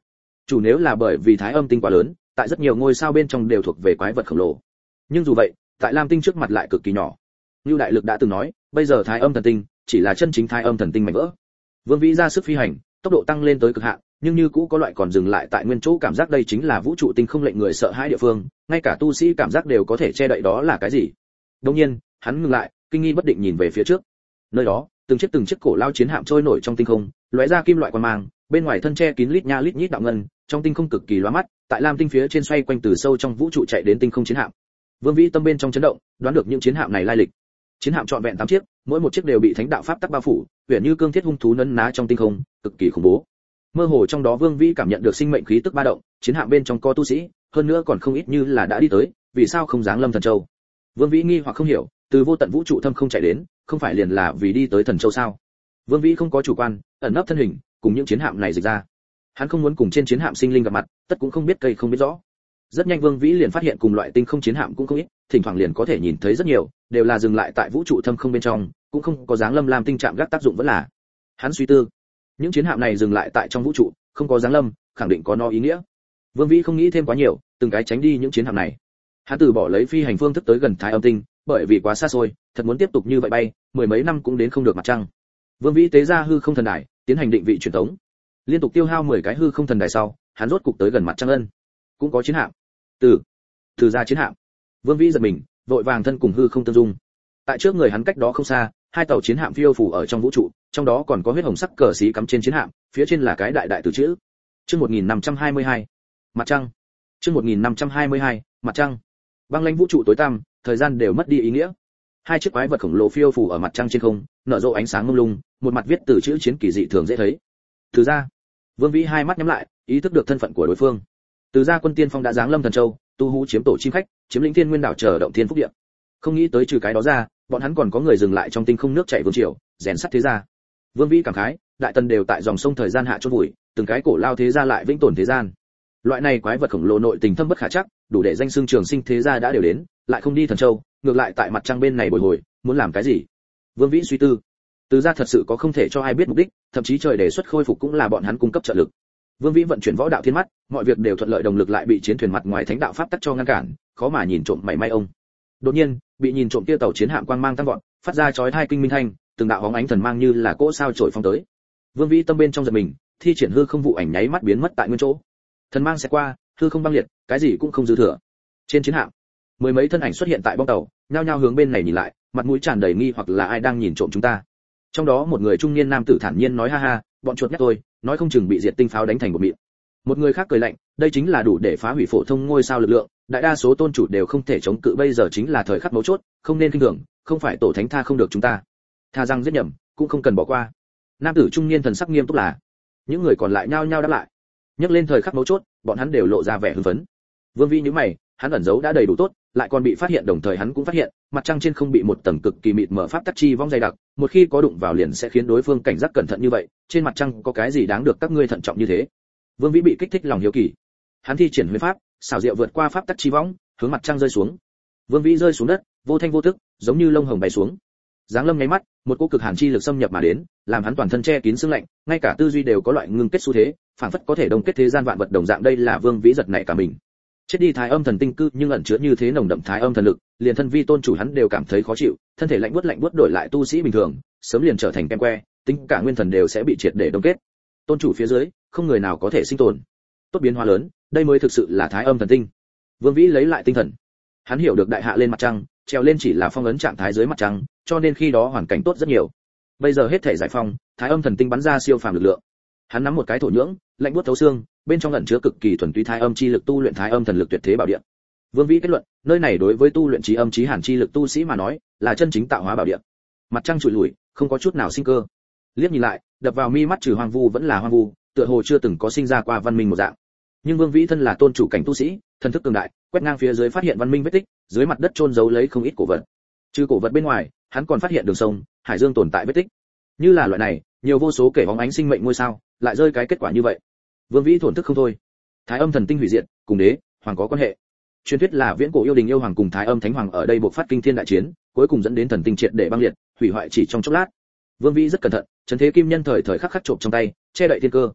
Chủ nếu là bởi vì Thái Âm tinh quá lớn, tại rất nhiều ngôi sao bên trong đều thuộc về quái vật khổng lồ. Nhưng dù vậy, tại Lam tinh trước mặt lại cực kỳ nhỏ. Như Đại Lực đã từng nói, bây giờ Thái Âm thần tinh chỉ là chân chính Thái Âm thần tinh mảnh vỡ. Vương Vĩ ra sức phi hành, tốc độ tăng lên tới cực hạn, nhưng như cũ có loại còn dừng lại tại nguyên chỗ cảm giác đây chính là vũ trụ tinh không lệnh người sợ hãi địa phương, ngay cả tu sĩ cảm giác đều có thể che đậy đó là cái gì. Đương nhiên, hắn ngừng lại, kinh nghi bất định nhìn về phía trước. Nơi đó, từng chiếc từng chiếc cổ lao chiến hạm trôi nổi trong tinh không, lóe ra kim loại quang mang, bên ngoài thân che kín lít nha lít nhít đạo ngân, trong tinh không cực kỳ lóa mắt, tại Lam tinh phía trên xoay quanh từ sâu trong vũ trụ chạy đến tinh không chiến hạm. Vương Vĩ tâm bên trong chấn động, đoán được những chiến hạm này lai lịch. Chiến hạm trọn vẹn tám chiếc, mỗi một chiếc đều bị thánh đạo pháp tắc bao phủ, huyền như cương thiết hung thú nấn ná trong tinh không, cực kỳ khủng bố. Mơ hồ trong đó Vương Vĩ cảm nhận được sinh mệnh khí tức ba động, chiến hạm bên trong có tu sĩ, hơn nữa còn không ít như là đã đi tới, vì sao không giáng lâm Thần Châu? Vương Vĩ nghi hoặc không hiểu, từ vô tận vũ trụ thâm không chạy đến, không phải liền là vì đi tới Thần Châu sao? Vương Vĩ không có chủ quan, ẩn nấp thân hình, cùng những chiến hạm này dịch ra. Hắn không muốn cùng trên chiến hạm sinh linh gặp mặt, tất cũng không biết cây không biết rõ. Rất nhanh Vương Vĩ liền phát hiện cùng loại tinh không chiến hạm cũng không ít, thỉnh thoảng liền có thể nhìn thấy rất nhiều, đều là dừng lại tại vũ trụ thâm không bên trong, cũng không có dáng lâm làm tinh trạm gác tác dụng vẫn là. Hắn suy tư, những chiến hạm này dừng lại tại trong vũ trụ, không có dáng lâm, khẳng định có nó ý nghĩa. Vương Vĩ không nghĩ thêm quá nhiều, từng cái tránh đi những chiến hạm này. Hắn từ bỏ lấy phi hành phương thức tới gần Thái Âm tinh, bởi vì quá xa xôi, thật muốn tiếp tục như vậy bay, mười mấy năm cũng đến không được mặt trăng. Vương Vĩ tế ra hư không thần đài, tiến hành định vị truyền tống. Liên tục tiêu hao mười cái hư không thần đài sau, hắn rốt cục tới gần mặt trăng ân. Cũng có chiến hạm. Từ từ ra chiến hạm. Vương Vĩ giật mình, vội vàng thân cùng hư không tương dung. Tại trước người hắn cách đó không xa, hai tàu chiến hạm phiêu phù ở trong vũ trụ, trong đó còn có huyết hồng sắc cờ xí cắm trên chiến hạm, phía trên là cái đại đại từ chữ. Chương một nghìn năm trăm hai mươi hai, mặt trăng. Chương một nghìn năm trăm hai mươi hai, mặt trăng. Băng lãnh vũ trụ tối tăm, thời gian đều mất đi ý nghĩa. Hai chiếc quái vật khổng lồ phiêu phù ở mặt trăng trên không, nở rộ ánh sáng mông lung, một mặt viết từ chữ chiến kỳ dị thường dễ thấy. Từ ra. Vương Vĩ hai mắt nhắm lại, ý thức được thân phận của đối phương. Từ ra quân tiên phong đã giáng lâm Thần Châu, tu hú chiếm tổ chim khách, chiếm lĩnh thiên nguyên đảo chờ động thiên phúc địa. Không nghĩ tới trừ cái đó ra, bọn hắn còn có người dừng lại trong tinh không nước chảy vương triều, rèn sắt thế gia. Vương Vĩ cảm khái, đại tần đều tại dòng sông thời gian hạ chôn vùi, từng cái cổ lao thế gia lại vĩnh tồn thế gian. Loại này quái vật khổng lồ nội tình thâm bất khả chắc, đủ để danh xưng trường sinh thế gia đã đều đến, lại không đi Thần Châu, ngược lại tại mặt trăng bên này bồi hồi, muốn làm cái gì? Vương Vĩ suy tư. Từ ra thật sự có không thể cho ai biết mục đích, thậm chí trời đề xuất khôi phục cũng là bọn hắn cung cấp trợ lực. Vương Vĩ vận chuyển võ đạo thiên mắt, mọi việc đều thuận lợi đồng lực lại bị chiến thuyền mặt ngoài thánh đạo pháp tắc cho ngăn cản, khó mà nhìn trộm mảy may ông. Đột nhiên, bị nhìn trộm kia tàu chiến hạm quang mang tăng vọt, phát ra chói tai kinh minh thanh, từng đạo bóng ánh thần mang như là cỗ sao chổi phong tới. Vương Vĩ tâm bên trong giật mình, thi triển hư không vụ ảnh nháy mắt biến mất tại nguyên chỗ. Thần mang sẽ qua, hư không băng liệt, cái gì cũng không dư thừa. Trên chiến hạm, mười mấy thân ảnh xuất hiện tại bong tàu, nhao nhao hướng bên này nhìn lại, mặt mũi tràn đầy nghi hoặc là ai đang nhìn trộm chúng ta. Trong đó một người trung niên nam tử thản nhiên nói ha ha, bọn chuột nhắt tôi, nói không chừng bị diệt tinh pháo đánh thành một mịn. Một người khác cười lạnh, đây chính là đủ để phá hủy phổ thông ngôi sao lực lượng, đại đa số tôn chủ đều không thể chống cự, bây giờ chính là thời khắc mấu chốt, không nên kinh thường, không phải tổ thánh tha không được chúng ta. Tha rằng giết nhầm, cũng không cần bỏ qua. Nam tử trung niên thần sắc nghiêm túc là. Những người còn lại nhao nhao đáp lại. Nhắc lên thời khắc mấu chốt, bọn hắn đều lộ ra vẻ hưng phấn. Vương Vĩ nhíu mày, hắn ẩn giấu đã đầy đủ tốt, lại còn bị phát hiện, đồng thời hắn cũng phát hiện, mặt trăng trên không bị một tầng cực kỳ mịt mờ pháp tắc chi vong dày đặc, một khi có đụng vào liền sẽ khiến đối phương cảnh giác cẩn thận như vậy, trên mặt trăng có cái gì đáng được các ngươi thận trọng như thế? Vương Vĩ bị kích thích lòng hiếu kỳ. Hắn thi triển huyền pháp, xảo diệu vượt qua pháp tắc chi vong, hướng mặt trăng rơi xuống. Vương Vĩ rơi xuống đất, vô thanh vô tức, giống như lông hồng bay xuống. Giáng lâm nháy mắt, một cỗ cực hàn chi lực xâm nhập mà đến, làm hắn toàn thân che kín sương lạnh, ngay cả tư duy đều có loại ngưng kết xu thế, phản phất có thể đông kết thế gian vạn vật đồng dạng, đây là Vương Vĩ giật nảy cả mình. Chết đi Thái Âm thần tinh cư nhưng ẩn chứa như thế nồng đậm Thái Âm thần lực, liền thân vi tôn chủ hắn đều cảm thấy khó chịu, thân thể lạnh buốt lạnh buốt đổi lại tu sĩ bình thường, sớm liền trở thành kem que, tính cả nguyên thần đều sẽ bị triệt để đông kết. Tôn chủ phía dưới, không người nào có thể sinh tồn. Tốt biến hóa lớn, đây mới thực sự là Thái Âm thần tinh. Vương Vĩ lấy lại tinh thần. Hắn hiểu được đại hạ lên mặt trăng, treo lên chỉ là phong ấn trạng thái dưới mặt trăng, cho nên khi đó hoàn cảnh tốt rất nhiều. Bây giờ hết thể giải phong, Thái Âm thần tinh bắn ra siêu phàm lực lượng. Hắn nắm một cái thổ nhưỡng, lạnh buốt thấu xương, bên trong ẩn chứa cực kỳ thuần túy Thái Âm chi lực, tu luyện Thái Âm thần lực tuyệt thế bảo địa. Vương Vĩ kết luận, nơi này đối với tu luyện trí âm trí hàn chi lực tu sĩ mà nói, là chân chính tạo hóa bảo địa. Mặt trăng trụi lủi, không có chút nào sinh cơ. Liếc nhìn lại, đập vào mi mắt trừ hoang vu vẫn là hoang vu, tựa hồ chưa từng có sinh ra qua văn minh một dạng. Nhưng Vương Vĩ thân là tôn chủ cảnh tu sĩ, thần thức cường đại, quét ngang phía dưới phát hiện văn minh vết tích, dưới mặt đất chôn giấu lấy không ít cổ vật. Trừ cổ vật bên ngoài, hắn còn phát hiện đường sông, hải dương tồn tại vết tích. Như là loại này, nhiều vô số kể bóng ánh sinh mệnh ngôi sao, lại rơi cái kết quả như vậy. Vương Vĩ thổn thức không thôi. Thái Âm thần tinh hủy diệt, cùng đế, hoàng có quan hệ. Truyền thuyết là viễn cổ yêu đình yêu hoàng cùng Thái Âm thánh hoàng ở đây bộc phát kinh thiên đại chiến, cuối cùng dẫn đến thần tinh triệt để băng liệt, hủy hoại chỉ trong chốc lát. Vương Vĩ rất cẩn thận, trấn thế kim nhân thời thời khắc khắc trộm trong tay, che đậy thiên cơ.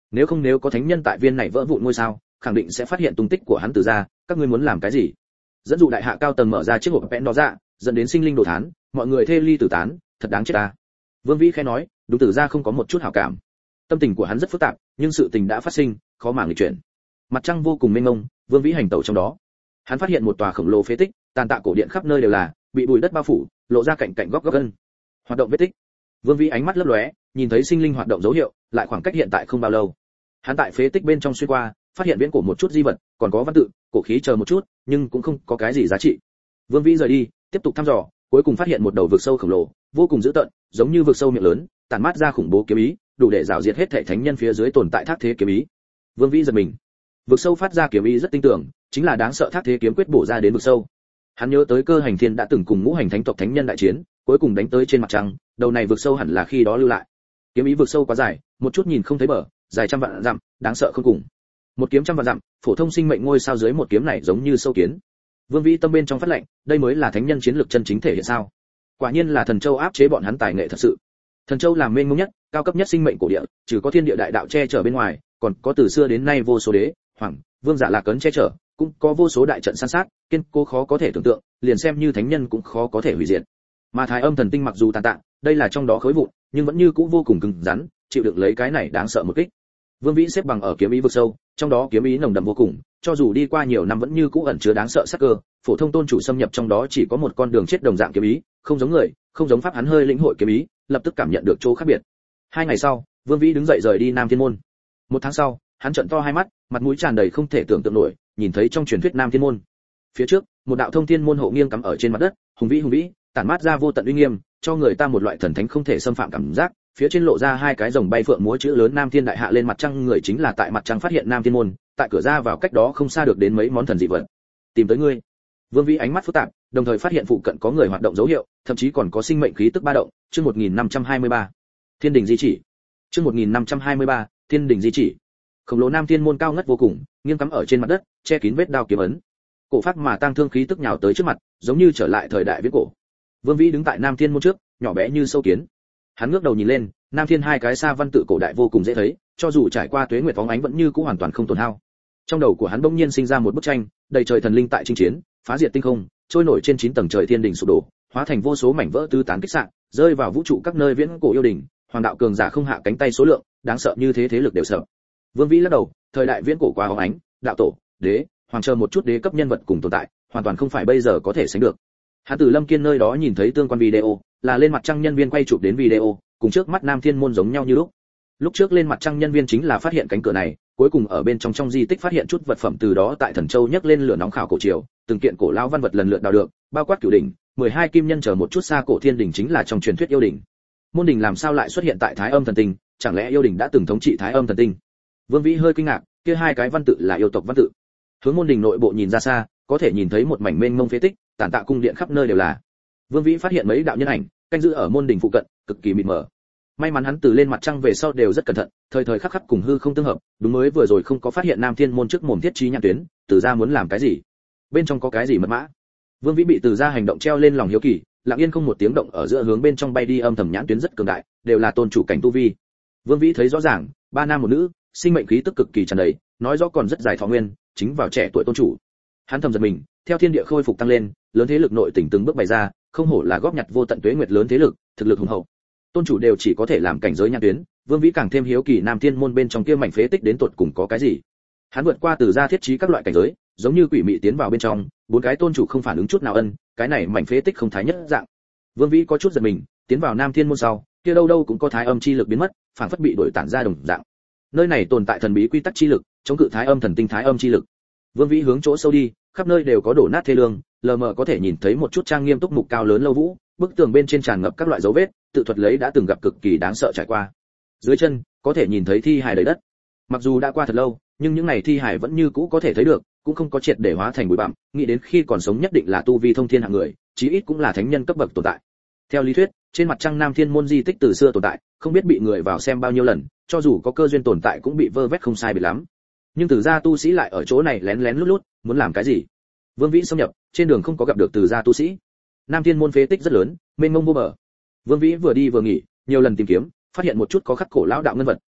Nếu không nếu có thánh nhân tại viên này vỡ vụn ngôi sao, khẳng định sẽ phát hiện tung tích của hắn Từ gia, các ngươi muốn làm cái gì? Dẫn dụ đại hạ cao tầng mở ra chiếc hộp vẽn đó ra, dẫn đến sinh linh đồ thán, mọi người thê ly tử tán, thật đáng chết ta. Vương Vĩ khẽ nói, đúng Từ gia không có một chút hảo cảm. Tâm tình của hắn rất phức tạp, nhưng sự tình đã phát sinh, khó mà nghịch chuyển. Mặt trăng vô cùng mênh mông, Vương Vĩ hành tẩu trong đó. Hắn phát hiện một tòa khổng lồ phế tích, tàn tạ cổ điện khắp nơi đều là, bị bụi đất bao phủ, lộ ra cạnh cạnh góc góc gân. Hoạt động vết tích. Vương Vĩ ánh mắt lấp lóe, nhìn thấy sinh linh hoạt động dấu hiệu, lại khoảng cách hiện tại không bao lâu. Hắn tại phế tích bên trong xuyên qua, phát hiện viễn cổ một chút di vật, còn có văn tự, cổ khí chờ một chút, nhưng cũng không có cái gì giá trị. Vương Vĩ rời đi, tiếp tục thăm dò, cuối cùng phát hiện một đầu vực sâu khổng lồ, vô cùng dữ tợn, giống như vực sâu miệng lớn, tản mát ra khủng bố kiếm ý, đủ để rào diệt hết thảy thánh nhân phía dưới tồn tại thác thế kiếm ý. Vương Vĩ giật mình. Vực sâu phát ra kiếm ý rất tinh tường, chính là đáng sợ thác thế kiếm quyết bổ ra đến vực sâu. Hắn nhớ tới Cơ Hành Thiên đã từng cùng ngũ hành thánh tộc thánh nhân đại chiến, cuối cùng đánh tới trên mặt trăng, đầu này vực sâu hẳn là khi đó lưu lại. Kiếm ý vực sâu quá dài, một chút nhìn không thấy bờ, dài trăm vạn dặm, đáng sợ không cùng. Một kiếm trăm vạn dặm, phổ thông sinh mệnh ngôi sao dưới một kiếm này giống như sâu kiến. Vương Vĩ tâm bên trong phát lệnh, đây mới là thánh nhân chiến lược chân chính thể hiện sao? Quả nhiên là thần châu áp chế bọn hắn tài nghệ thật sự. Thần châu làm mênh mông nhất, cao cấp nhất sinh mệnh cổ địa, trừ có thiên địa đại đạo che chở bên ngoài, còn có từ xưa đến nay vô số đế, hoàng, vương giả lạc cấn che chở, cũng có vô số đại trận san sát, kiên cố khó có thể tưởng tượng, liền xem như thánh nhân cũng khó có thể hủy diệt. Mà Thái Âm thần tinh mặc dù tàn tạ, đây là trong đó khối vụn, nhưng vẫn như cũ vô cùng cứng rắn, chịu đựng lấy cái này đáng sợ một kích. Vương Vĩ xếp bằng ở kiếm ý vực sâu, trong đó kiếm ý nồng đậm vô cùng, cho dù đi qua nhiều năm vẫn như cũ ẩn chứa đáng sợ sát cơ, phổ thông tôn chủ xâm nhập trong đó chỉ có một con đường chết đồng dạng kiếm ý, không giống người, không giống pháp hắn hơi lĩnh hội kiếm ý, lập tức cảm nhận được chỗ khác biệt. Hai ngày sau, Vương Vĩ đứng dậy rời đi Nam Thiên môn. Một tháng sau, hắn trợn to hai mắt, mặt mũi tràn đầy không thể tưởng tượng nổi, nhìn thấy trong truyền thuyết Nam Thiên môn. Phía trước, một đạo thông thiên môn hộ nghiêng cắm ở trên mặt đất, hùng vĩ hùng vĩ, tản mát ra vô tận uy nghiêm, cho người ta một loại thần thánh không thể xâm phạm cảm giác. Phía trên lộ ra hai cái rồng bay phượng múa chữ lớn Nam Thiên đại hạ lên mặt trăng, người chính là tại mặt trăng phát hiện Nam Thiên môn, tại cửa ra vào cách đó không xa được đến mấy món thần dị vật. Tìm tới ngươi. Vương Vĩ ánh mắt phức tạp, đồng thời phát hiện phụ cận có người hoạt động dấu hiệu, thậm chí còn có sinh mệnh khí tức ba động. Chương một nghìn năm trăm hai mươi ba, Thiên đỉnh di chỉ. Chương một nghìn năm trăm hai mươi ba, Thiên đỉnh di chỉ. Khổng lồ Nam Thiên môn cao ngất vô cùng, nghiêng cắm ở trên mặt đất, che kín vết đao kiếm ấn. Cổ phát mà tang thương khí tức nhào tới trước mặt, giống như trở lại thời đại viễn cổ. Vương Vĩ đứng tại Nam Thiên môn trước, nhỏ bé như sâu kiến. Hắn ngước đầu nhìn lên, Nam Thiên hai cái xa văn tự cổ đại vô cùng dễ thấy, cho dù trải qua tuế nguyệt phóng ánh vẫn như cũ hoàn toàn không tổn hao. Trong đầu của hắn bỗng nhiên sinh ra một bức tranh, đầy trời thần linh tại chinh chiến, phá diệt tinh không, trôi nổi trên chín tầng trời thiên đỉnh sụp đổ, hóa thành vô số mảnh vỡ tứ tán kích xạ, rơi vào vũ trụ các nơi viễn cổ yêu đỉnh, hoàng đạo cường giả không hạ cánh tay số lượng, đáng sợ như thế thế lực đều sợ. Vương Vĩ lắc đầu, thời đại viễn cổ quá hóng ánh, đạo tổ, đế, hoàng chờ một chút đế cấp nhân vật cùng tồn tại, hoàn toàn không phải bây giờ có thể sánh được. Hắn từ Lâm Kiên nơi đó nhìn thấy tương quan video, là lên mặt trăng nhân viên quay chụp đến video, cùng trước mắt Nam Thiên môn giống nhau như lúc. Lúc trước lên mặt trăng nhân viên chính là phát hiện cánh cửa này, cuối cùng ở bên trong trong di tích phát hiện chút vật phẩm, từ đó tại Thần Châu nhấc lên lửa nóng khảo cổ triều, từng kiện cổ lão văn vật lần lượt đào được, bao quát cửu đỉnh, mười hai kim nhân chờ một chút xa cổ thiên đỉnh chính là trong truyền thuyết yêu đỉnh. Môn đỉnh làm sao lại xuất hiện tại Thái Âm thần tinh, chẳng lẽ yêu đỉnh đã từng thống trị Thái Âm thần tinh? Vương Vĩ hơi kinh ngạc, kia hai cái văn tự là yêu tộc văn tự. Hướng môn đỉnh nội bộ nhìn ra xa, có thể nhìn thấy một mảnh mênh mông phế tích, tản tạ cung điện khắp nơi đều là. Vương Vĩ phát hiện mấy đạo nhân ảnh canh giữ ở môn đỉnh phụ cận, cực kỳ mịt mờ. May mắn hắn từ lên mặt trăng về sau đều rất cẩn thận, thời thời khắc khắc cùng hư không tương hợp, đúng mới vừa rồi không có phát hiện Nam Thiên môn trước mồm thiết trí nhãn tuyến, Từ gia muốn làm cái gì? Bên trong có cái gì mật mã? Vương Vĩ bị Từ gia hành động treo lên lòng hiếu kỳ, lặng yên không một tiếng động ở giữa hướng bên trong bay đi, âm thầm nhãn tuyến rất cường đại, đều là tôn chủ cảnh tu vi. Vương Vĩ thấy rõ ràng, ba nam một nữ, sinh mệnh khí tức cực kỳ tràn đầy, nói rõ còn rất dài thọ nguyên, chính vào trẻ tuổi tôn chủ. Hắn thầm giật mình, theo thiên địa khôi phục tăng lên, lớn thế lực nội tỉnh từng bước bày ra, không hổ là góp nhặt vô tận tuế nguyệt lớn thế lực, thực lực hùng hậu. Tôn chủ đều chỉ có thể làm cảnh giới nhãn tuyến, Vương Vĩ càng thêm hiếu kỳ Nam Thiên môn bên trong kia mảnh phế tích đến tột cùng có cái gì. Hắn vượt qua Từ gia thiết trí các loại cảnh giới, giống như quỷ mị tiến vào bên trong, bốn cái tôn chủ không phản ứng chút nào, ân, cái này mảnh phế tích không thái nhất dạng. Vương Vĩ có chút giật mình, tiến vào Nam Thiên môn sau, kia đâu đâu cũng có thái âm chi lực biến mất, phản phất bị đổi tản ra đồng dạng. Nơi này tồn tại thần bí quy tắc chi lực, chống cự thái âm thần tinh thái âm chi lực. Vương Vĩ hướng chỗ sâu đi, khắp nơi đều có đổ nát thê lương, lờ mờ có thể nhìn thấy một chút trang nghiêm túc mục cao lớn lâu vũ, bức tường bên trên tràn ngập các loại dấu vết, tự thuật lấy đã từng gặp cực kỳ đáng sợ trải qua. Dưới chân có thể nhìn thấy thi hài đầy đất. Mặc dù đã qua thật lâu, nhưng những này thi hài vẫn như cũ có thể thấy được, cũng không có triệt để hóa thành bụi bặm, nghĩ đến khi còn sống nhất định là tu vi thông thiên hạng người, chí ít cũng là thánh nhân cấp bậc tồn tại. Theo lý thuyết, trên mặt trăng Nam Thiên môn di tích từ xưa tồn tại, không biết bị người vào xem bao nhiêu lần, cho dù có cơ duyên tồn tại cũng bị vơ vét không sai biệt lắm. Nhưng Từ gia tu sĩ lại ở chỗ này lén lén lút lút, muốn làm cái gì? Vương Vĩ xâm nhập, trên đường không có gặp được Từ gia tu sĩ. Nam Thiên môn phế tích rất lớn, mênh mông vô bờ. Vương Vĩ vừa đi vừa nghỉ, nhiều lần tìm kiếm, phát hiện một chút có khắc cổ lão đạo ngân vật,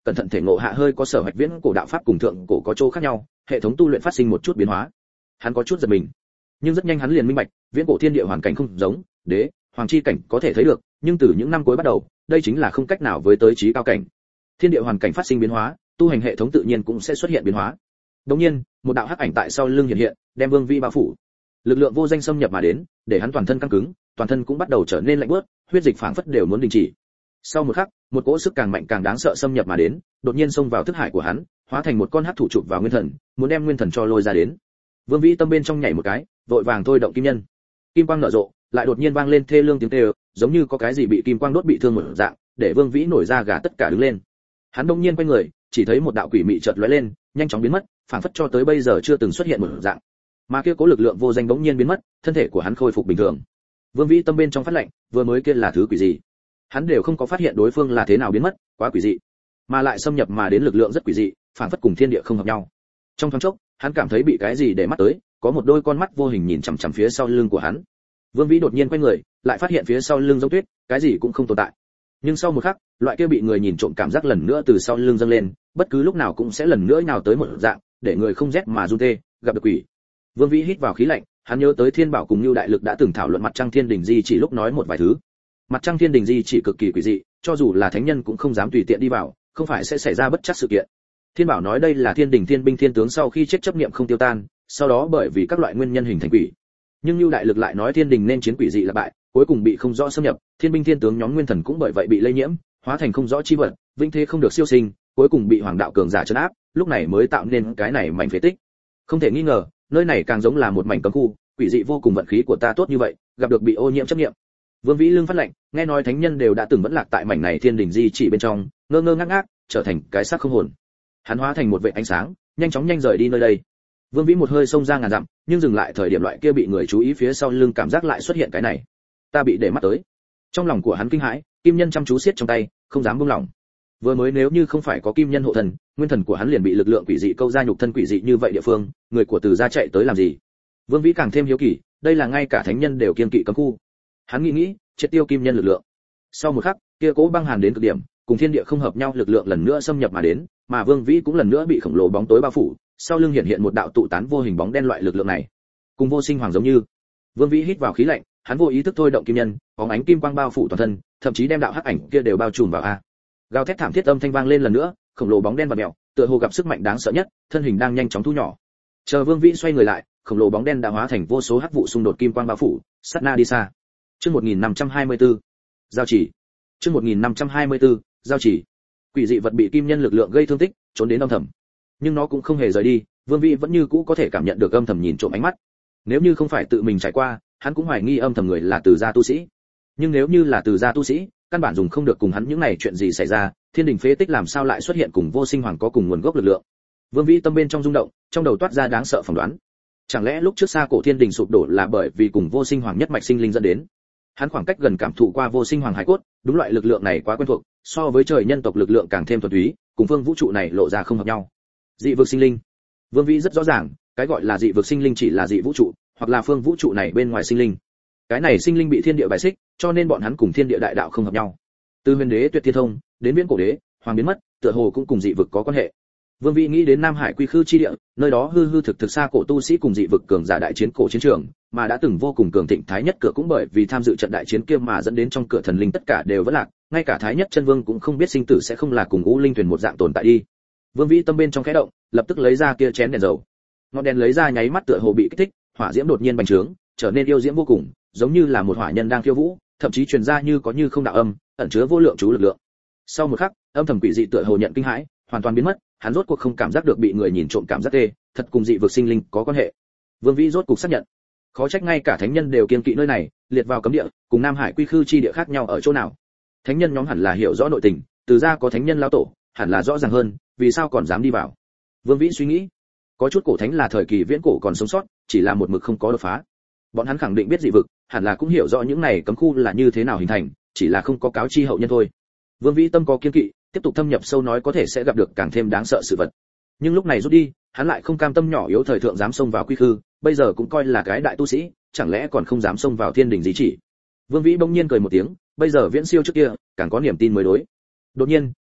cẩn thận thể ngộ hạ hơi có sở hoạch viễn cổ đạo pháp cùng thượng cổ có chỗ khác nhau, hệ thống tu luyện phát sinh một chút biến hóa. Hắn có chút giật mình, nhưng rất nhanh hắn liền minh bạch, viễn cổ thiên địa hoàn cảnh không giống, đế, hoàng chi cảnh có thể thấy được, nhưng từ những năm cuối bắt đầu, đây chính là không cách nào với tới trí cao cảnh. Thiên địa hoàn cảnh phát sinh biến hóa, tu hành hệ thống tự nhiên cũng sẽ xuất hiện biến hóa. Đột nhiên, một đạo hắc ảnh tại sau lưng hiện hiện, đem Vương Vĩ bao phủ. Lực lượng vô danh xâm nhập mà đến, để hắn toàn thân căng cứng, toàn thân cũng bắt đầu trở nên lạnh buốt, huyết dịch phảng phất đều muốn đình chỉ. Sau một khắc, một cỗ sức càng mạnh càng đáng sợ xâm nhập mà đến, đột nhiên xông vào thức hải của hắn, hóa thành một con hắc thủ chụp vào nguyên thần, muốn đem nguyên thần cho lôi ra đến. Vương Vĩ tâm bên trong nhảy một cái, vội vàng thôi động kim nhân. Kim quang nở rộ, lại đột nhiên vang lên thê lương tiếng kêu, giống như có cái gì bị kim quang đốt bị thương một dạng, để Vương Vĩ nổi da gà tất cả đứng lên. Hắn đột nhiên quay người, chỉ thấy một đạo quỷ mị chợt lóe lên, nhanh chóng biến mất, phảng phất cho tới bây giờ chưa từng xuất hiện một dạng. Mà kia cố lực lượng vô danh bỗng nhiên biến mất, thân thể của hắn khôi phục bình thường. Vương Vĩ tâm bên trong phát lạnh, vừa mới kia là thứ quỷ gì? Hắn đều không có phát hiện đối phương là thế nào biến mất, quá quỷ dị. Mà lại xâm nhập mà đến lực lượng rất quỷ dị, phảng phất cùng thiên địa không hợp nhau. Trong thoáng chốc, hắn cảm thấy bị cái gì để mắt tới, có một đôi con mắt vô hình nhìn chằm chằm phía sau lưng của hắn. Vương Vĩ đột nhiên quay người, lại phát hiện phía sau lưng giống tuyết, cái gì cũng không tồn tại. Nhưng sau một khắc, loại kia bị người nhìn trộm cảm giác lần nữa từ sau lưng dâng lên, bất cứ lúc nào cũng sẽ lần nữa nhào tới một dạng, để người không rét mà run tê, gặp được quỷ. Vương Vĩ hít vào khí lạnh, hắn nhớ tới Thiên Bảo cùng Nưu Đại Lực đã từng thảo luận mặt trăng thiên đình di chỉ lúc nói một vài thứ. Mặt trăng thiên đình di chỉ cực kỳ quỷ dị, cho dù là thánh nhân cũng không dám tùy tiện đi vào, không phải sẽ xảy ra bất trắc sự kiện. Thiên Bảo nói đây là thiên đình thiên binh thiên tướng sau khi chết chấp niệm không tiêu tan, sau đó bởi vì các loại nguyên nhân hình thành quỷ. Nhưng Nưu Đại Lực lại nói thiên đình nên chiến quỷ dị là bại, cuối cùng bị không rõ xâm nhập, thiên binh thiên tướng nhóm nguyên thần cũng bởi vậy bị lây nhiễm, hóa thành không rõ chi vật, vĩnh thế không được siêu sinh, cuối cùng bị hoàng đạo cường giả trấn áp, lúc này mới tạo nên cái này mảnh phế tích. Không thể nghi ngờ, nơi này càng giống là một mảnh cấm khu, quỷ dị vô cùng, vận khí của ta tốt như vậy, gặp được bị ô nhiễm chấp niệm. Vương Vĩ lương phát lệnh, nghe nói thánh nhân đều đã từng vẫn lạc tại mảnh này thiên đình di chỉ bên trong, ngơ ngơ ngác ngác, trở thành cái xác không hồn. Hắn hóa thành một vệt ánh sáng, nhanh chóng nhanh rời đi nơi đây. Vương Vĩ một hơi xông ra ngàn dặm, nhưng dừng lại thời điểm loại kia bị người chú ý phía sau lưng cảm giác lại xuất hiện cái này. Ta bị để mắt tới. Trong lòng của hắn kinh hãi, kim nhân chăm chú siết trong tay, không dám buông lỏng. Vừa mới nếu như không phải có kim nhân hộ thần, nguyên thần của hắn liền bị lực lượng quỷ dị câu ra nhục thân quỷ dị như vậy địa phương, người của Từ gia chạy tới làm gì? Vương Vĩ càng thêm hiếu kỳ, đây là ngay cả thánh nhân đều kiêng kỵ cấm khu. Hắn nghĩ nghĩ, triệt tiêu kim nhân lực lượng. Sau một khắc, kia cố băng hàn đến cực điểm, cùng thiên địa không hợp nhau lực lượng lần nữa xâm nhập mà đến, mà Vương Vĩ cũng lần nữa bị khổng lồ bóng tối bao phủ, sau lưng hiện hiện một đạo tụ tán vô hình bóng đen loại lực lượng này, cùng vô sinh hoàng giống như. Vương Vĩ hít vào khí lạnh, hắn vô ý thức thôi động kim nhân, bóng ánh kim quang bao phủ toàn thân, thậm chí đem đạo hắc ảnh kia đều bao trùm vào a. Gào thét thảm thiết âm thanh vang lên lần nữa, khổng lồ bóng đen vặn mèo, tựa hồ gặp sức mạnh đáng sợ nhất, thân hình đang nhanh chóng thu nhỏ. Chờ Vương Vĩ xoay người lại, khổng lồ bóng đen đã hóa thành vô số hắc vụ xung đột kim quang bao phủ, sát na đi xa. Chương một nghìn năm trăm hai mươi tư, giao chỉ. Chương một nghìn năm trăm hai mươi tư, giao chỉ. Quỷ dị vật bị kim nhân lực lượng gây thương tích, trốn đến âm thầm. Nhưng nó cũng không hề rời đi, Vương Vĩ vẫn như cũ có thể cảm nhận được âm thầm nhìn trộm ánh mắt. Nếu như không phải tự mình trải qua, hắn cũng hoài nghi âm thầm người là Từ gia tu sĩ. Nhưng nếu như là Từ gia tu sĩ, căn bản dùng không được cùng hắn những này chuyện gì xảy ra, thiên đình phế tích làm sao lại xuất hiện cùng vô sinh hoàng có cùng nguồn gốc lực lượng. Vương Vĩ tâm bên trong rung động, trong đầu toát ra đáng sợ phỏng đoán. Chẳng lẽ lúc trước xa cổ thiên đình sụp đổ là bởi vì cùng vô sinh hoàng nhất mạch sinh linh dẫn đến? Hắn khoảng cách gần cảm thụ qua vô sinh hoàng hải cốt, đúng loại lực lượng này quá quen thuộc, so với trời nhân tộc lực lượng càng thêm thuần túy, cùng phương vũ trụ này lộ ra không hợp nhau. Dị vực sinh linh. Vương Vĩ rất rõ ràng, cái gọi là dị vực sinh linh chỉ là dị vũ trụ, hoặc là phương vũ trụ này bên ngoài sinh linh. Cái này sinh linh bị thiên địa bài xích, cho nên bọn hắn cùng thiên địa đại đạo không hợp nhau. Từ huyền đế tuyệt thiên thông đến viễn cổ đế, hoàng biến mất, tựa hồ cũng cùng dị vực có quan hệ. Vương Vĩ nghĩ đến Nam Hải Quy Khư chi địa, nơi đó hư hư thực thực xa cổ tu sĩ cùng dị vực cường giả đại chiến cổ chiến trường, mà đã từng vô cùng cường thịnh Thái Nhất cửa cũng bởi vì tham dự trận đại chiến kia mà dẫn đến trong cửa thần linh tất cả đều vỡ lạc, ngay cả Thái Nhất chân vương cũng không biết sinh tử sẽ không là cùng U Linh thuyền một dạng tồn tại đi. Vương Vĩ tâm bên trong khẽ động, lập tức lấy ra kia chén đèn dầu. Ngọn đèn lấy ra nháy mắt tựa hồ bị kích thích, hỏa diễm đột nhiên bành trướng, trở nên yêu diễm vô cùng, giống như là một hỏa nhân đang khiêu vũ, thậm chí truyền ra như có như không đạo âm, ẩn chứa vô lượng chú lực lượng. Sau một khắc, âm thầm quỷ dị tựa hồ nhận kinh hãi, hoàn toàn biến mất, hắn rốt cuộc không cảm giác được bị người nhìn trộm cảm giác tê, thật cùng dị vực sinh linh có quan hệ. Vương Vĩ rốt cuộc xác nhận. Khó trách ngay cả thánh nhân đều kiêng kỵ nơi này, liệt vào cấm địa, cùng Nam Hải Quy Khư chi địa khác nhau ở chỗ nào? Thánh nhân nhóm hẳn là hiểu rõ nội tình, Từ gia có thánh nhân lão tổ, hẳn là rõ ràng hơn, vì sao còn dám đi vào? Vương Vĩ suy nghĩ. Có chút cổ thánh là thời kỳ viễn cổ còn sống sót, chỉ là một mực không có đột phá. Bọn hắn khẳng định biết dị vực, hẳn là cũng hiểu rõ những này cấm khu là như thế nào hình thành, chỉ là không có cáo chi hậu nhân thôi. Vương Vĩ tâm có kiên kỵ, tiếp tục thâm nhập sâu nói có thể sẽ gặp được càng thêm đáng sợ sự vật. Nhưng lúc này rút đi, hắn lại không cam tâm nhỏ yếu thời thượng dám xông vào quy khư, bây giờ cũng coi là cái đại tu sĩ, chẳng lẽ còn không dám xông vào thiên đình di chỉ. Vương Vĩ bỗng nhiên cười một tiếng, bây giờ viễn siêu trước kia, càng có niềm tin mới đối. Đột nhiên,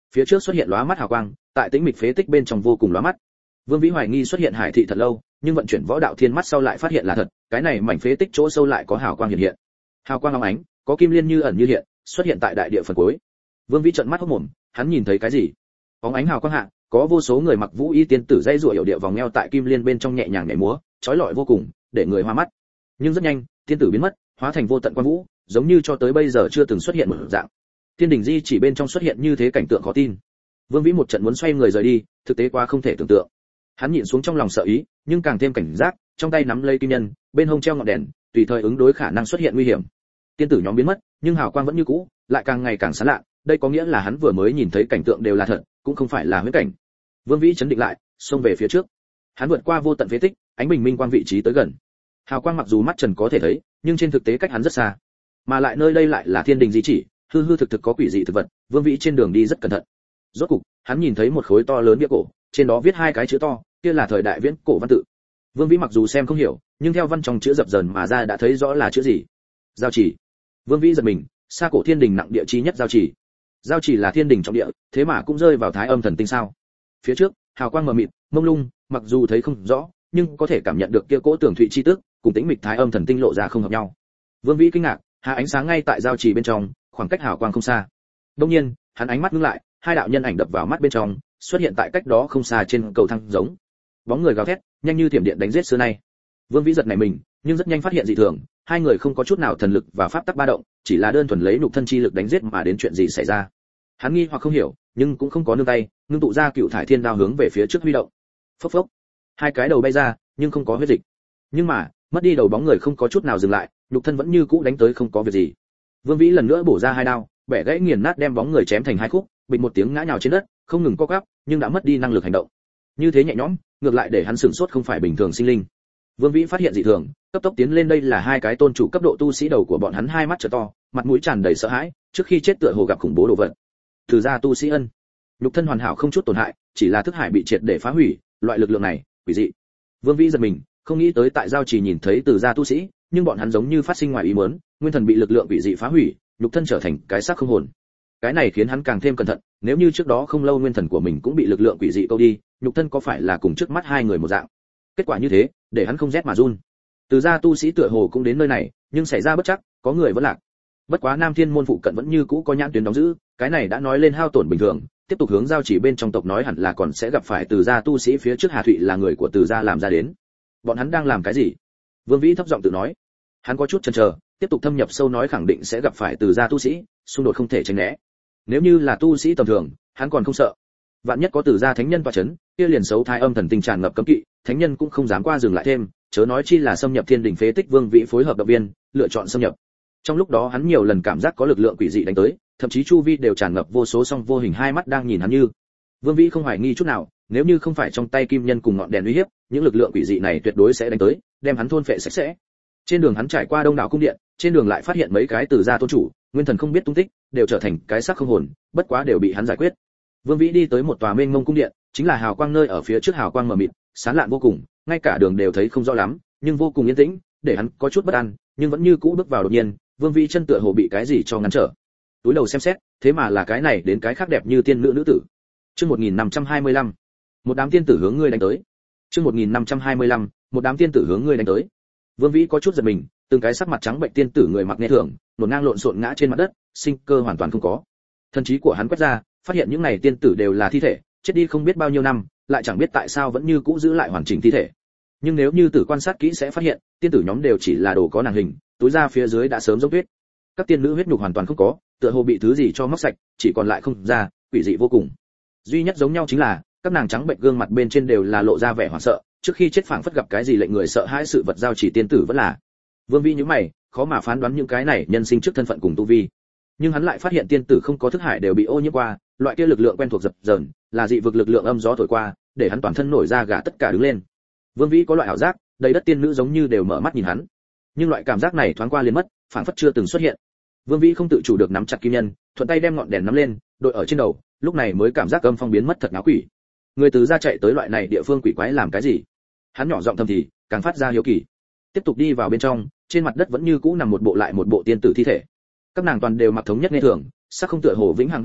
Phía trước xuất hiện lóa mắt hào quang, tại tĩnh mịch phế tích bên trong vô cùng lóa mắt. Vương Vĩ hoài nghi xuất hiện hải thị thật lâu, nhưng vận chuyển võ đạo thiên mắt sau lại phát hiện là thật, cái này mảnh phế tích chỗ sâu lại có hào quang hiện hiện. Hào quang óng ánh, có kim liên như ẩn như hiện, xuất hiện tại đại địa phần cuối. Vương Vĩ trợn mắt hốt mồm, hắn nhìn thấy cái gì? Óng ánh hào quang hạ, có vô số người mặc vũ y tiên tử dây rủa hiệu điệu vòng eo tại kim liên bên trong nhẹ nhàng nhảy múa, chói lọi vô cùng, để người hoa mắt. Nhưng rất nhanh, tiên tử biến mất, hóa thành vô tận quang vũ, giống như cho tới bây giờ chưa từng xuất hiện một dạng. Tiên đỉnh di chỉ bên trong xuất hiện như thế cảnh tượng khó tin. Vương Vĩ một trận muốn xoay người rời đi, thực tế quá không thể tưởng tượng. Hắn nhịn xuống trong lòng sợ ý, nhưng càng thêm cảnh giác, trong tay nắm lấy kim nhân, bên hông treo ngọn đèn, tùy thời ứng đối khả năng xuất hiện nguy hiểm. Tiên tử nhóm biến mất, nhưng hào quang vẫn như cũ, lại càng ngày càng sáng lạ, đây có nghĩa là hắn vừa mới nhìn thấy cảnh tượng đều là thật, cũng không phải là huyễn cảnh. Vương Vĩ chấn định lại, xông về phía trước. Hắn vượt qua vô tận phế tích, ánh bình minh quang vị trí tới gần. Hào quang mặc dù mắt trần có thể thấy, nhưng trên thực tế cách hắn rất xa. Mà lại nơi đây lại là thiên đình di chỉ, hư hư thực thực có quỷ dị thực vật, Vương Vĩ trên đường đi rất cẩn thận. Rốt cục, hắn nhìn thấy một khối to lớn bia cổ, trên đó viết hai cái chữ to, kia là thời đại viễn cổ văn tự. Vương Vĩ mặc dù xem không hiểu, nhưng theo văn trong chữ dập dờn mà ra đã thấy rõ là chữ gì. Giao chỉ. Vương Vĩ giật mình, xa cổ thiên đình nặng địa chi nhất giao chỉ. Giao chỉ là thiên đình trọng địa, thế mà cũng rơi vào thái âm thần tinh sao? Phía trước, hào quang mờ mịt, mông lung, mặc dù thấy không rõ, nhưng có thể cảm nhận được kia cỗ tưởng thụy chi tức, cùng tĩnh mịch thái âm thần tinh lộ ra không hợp nhau. Vương Vĩ kinh ngạc, hạ ánh sáng ngay tại giao chỉ bên trong, khoảng cách hào quang không xa. Đương nhiên, hắn ánh mắt ngưng lại, hai đạo nhân ảnh đập vào mắt bên trong, xuất hiện tại cách đó không xa trên cầu thang giống. Bóng người gào thét, nhanh như thiểm điện đánh giết xưa nay. Vương Vĩ giật nảy mình, nhưng rất nhanh phát hiện dị thường, hai người không có chút nào thần lực và pháp tắc ba động, chỉ là đơn thuần lấy nhục thân chi lực đánh giết mà đến chuyện gì xảy ra. Hắn nghi hoặc không hiểu, nhưng cũng không có nương tay, ngưng tụ ra cựu thải thiên đao hướng về phía trước huy động. Phốc phốc, hai cái đầu bay ra, nhưng không có huyết dịch. Nhưng mà, mất đi đầu bóng người không có chút nào dừng lại, nhục thân vẫn như cũ đánh tới không có việc gì. Vương Vĩ lần nữa bổ ra hai đao, bẻ gãy nghiền nát đem bóng người chém thành hai khúc, bịch một tiếng ngã nhào trên đất, không ngừng co quắp, nhưng đã mất đi năng lực hành động. Như thế nhẹ nhõm, ngược lại để hắn sửng sốt không phải bình thường sinh linh. Vương Vĩ phát hiện dị thường, cấp tốc tiến lên, đây là hai cái tôn chủ cấp độ tu sĩ, đầu của bọn hắn hai mắt trợ to, mặt mũi tràn đầy sợ hãi, trước khi chết tựa hồ gặp khủng bố đồ vật. Từ gia tu sĩ ân, nhục thân hoàn hảo không chút tổn hại, chỉ là thức hải bị triệt để phá hủy, loại lực lượng này, quỷ dị. Vương Vĩ giật mình, không nghĩ tới tại giao chỉ nhìn thấy từ gia tu sĩ, nhưng bọn hắn giống như phát sinh ngoài ý muốn, nguyên thần bị lực lượng quỷ dị phá hủy, nhục thân trở thành cái xác không hồn. Cái này khiến hắn càng thêm cẩn thận, nếu như trước đó không lâu nguyên thần của mình cũng bị lực lượng quỷ dị câu đi, nhục thân có phải là cùng trước mắt hai người một dạng. Kết quả như thế, để hắn không rét mà run. Từ gia tu sĩ tựa hồ cũng đến nơi này, nhưng xảy ra bất trắc, có người vẫn lạc. Bất quá Nam Thiên môn phụ cận vẫn như cũ có nhãn tuyến đóng giữ, cái này đã nói lên hao tổn bình thường, tiếp tục hướng giao chỉ bên trong tộc nói hẳn là còn sẽ gặp phải từ gia tu sĩ phía trước. Hà Thụy là người của từ gia làm ra đến. Bọn hắn đang làm cái gì? Vương Vĩ thấp giọng tự nói. Hắn có chút chần chờ, tiếp tục thâm nhập sâu nói khẳng định sẽ gặp phải từ gia tu sĩ, xung đột không thể tránh né. Nếu như là tu sĩ tầm thường, hắn còn không sợ. Vạn nhất có từ gia thánh nhân tọa chấn, kia liền xấu thái âm thần tinh tràn ngập cấm kỵ, thánh nhân cũng không dám qua dừng lại thêm, chớ nói chi là xâm nhập thiên đỉnh phế tích. Vương Vĩ phối hợp động viên, lựa chọn xâm nhập. Trong lúc đó hắn nhiều lần cảm giác có lực lượng quỷ dị đánh tới, thậm chí chu vi đều tràn ngập vô số song vô hình hai mắt đang nhìn hắn như. Vương Vĩ không hoài nghi chút nào, nếu như không phải trong tay kim nhân cùng ngọn đèn uy hiếp, những lực lượng quỷ dị này tuyệt đối sẽ đánh tới, đem hắn thôn phệ sạch sẽ. Trên đường hắn trải qua đông đảo cung điện, trên đường lại phát hiện mấy cái từ gia tôn chủ, nguyên thần không biết tung tích, đều trở thành cái xác không hồn, bất quá đều bị hắn giải quyết. Vương Vĩ đi tới một tòa mênh mông cung điện, chính là hào quang nơi ở phía trước hào quang mờ mịt, sáng lạn vô cùng, ngay cả đường đều thấy không rõ lắm, nhưng vô cùng yên tĩnh, để hắn có chút bất an, nhưng vẫn như cũ bước vào. Đột nhiên, Vương Vĩ chân tựa hồ bị cái gì cho ngăn trở. Túi đầu xem xét, thế mà là cái này đến cái khác đẹp như tiên nữ nữ tử. Chương một nghìn năm trăm hai mươi lăm, một đám tiên tử hướng ngươi đánh tới. Chương một nghìn năm trăm hai mươi lăm, một đám tiên tử hướng ngươi đánh tới. Vương Vĩ có chút giật mình, từng cái sắc mặt trắng bệnh tiên tử người mặc nghe thường, nổn ngang lộn xộn ngã trên mặt đất, sinh cơ hoàn toàn không có. Thần trí của hắn quét ra, phát hiện những này tiên tử đều là thi thể, chết đi không biết bao nhiêu năm, lại chẳng biết tại sao vẫn như cũ giữ lại hoàn chỉnh thi thể. Nhưng nếu như tử quan sát kỹ sẽ phát hiện, tiên tử nhóm đều chỉ là đồ có nàng hình, túi da phía dưới đã sớm dốc tuyết. Các tiên nữ huyết nhục hoàn toàn không có, tựa hồ bị thứ gì cho móc sạch, chỉ còn lại không da, quỷ dị vô cùng. Duy nhất giống nhau chính là, các nàng trắng bệnh gương mặt bên trên đều là lộ ra vẻ hoảng sợ, trước khi chết phảng phất gặp cái gì lệnh người sợ hãi sự vật. Giao chỉ tiên tử vẫn là. Vương Vĩ nhíu mày, khó mà phán đoán những cái này nhân sinh trước thân phận cùng tu vi. Nhưng hắn lại phát hiện tiên tử không có thức hải đều bị ô nhiễm qua, loại kia lực lượng quen thuộc dập dờn, là dị vực lực lượng âm gió thổi qua, để hắn toàn thân nổi da gà tất cả đứng lên. Vương Vĩ có loại ảo giác, đầy đất tiên nữ giống như đều mở mắt nhìn hắn. Nhưng loại cảm giác này thoáng qua liền mất, phảng phất chưa từng xuất hiện. Vương Vĩ không tự chủ được nắm chặt kim nhân, thuận tay đem ngọn đèn nắm lên, đội ở trên đầu, lúc này mới cảm giác âm phong biến mất thật náo quỷ. Người từ gia chạy tới loại này địa phương quỷ quái làm cái gì? Hắn nhỏ giọng thầm thì, càng phát ra hiếu kỳ. Tiếp tục đi vào bên trong, trên mặt đất vẫn như cũ nằm một bộ lại một bộ tiên tử thi thể. Các nàng toàn đều mặc thống nhất nghe thường, sắc không tựa hồ vĩnh hằng bất hủ,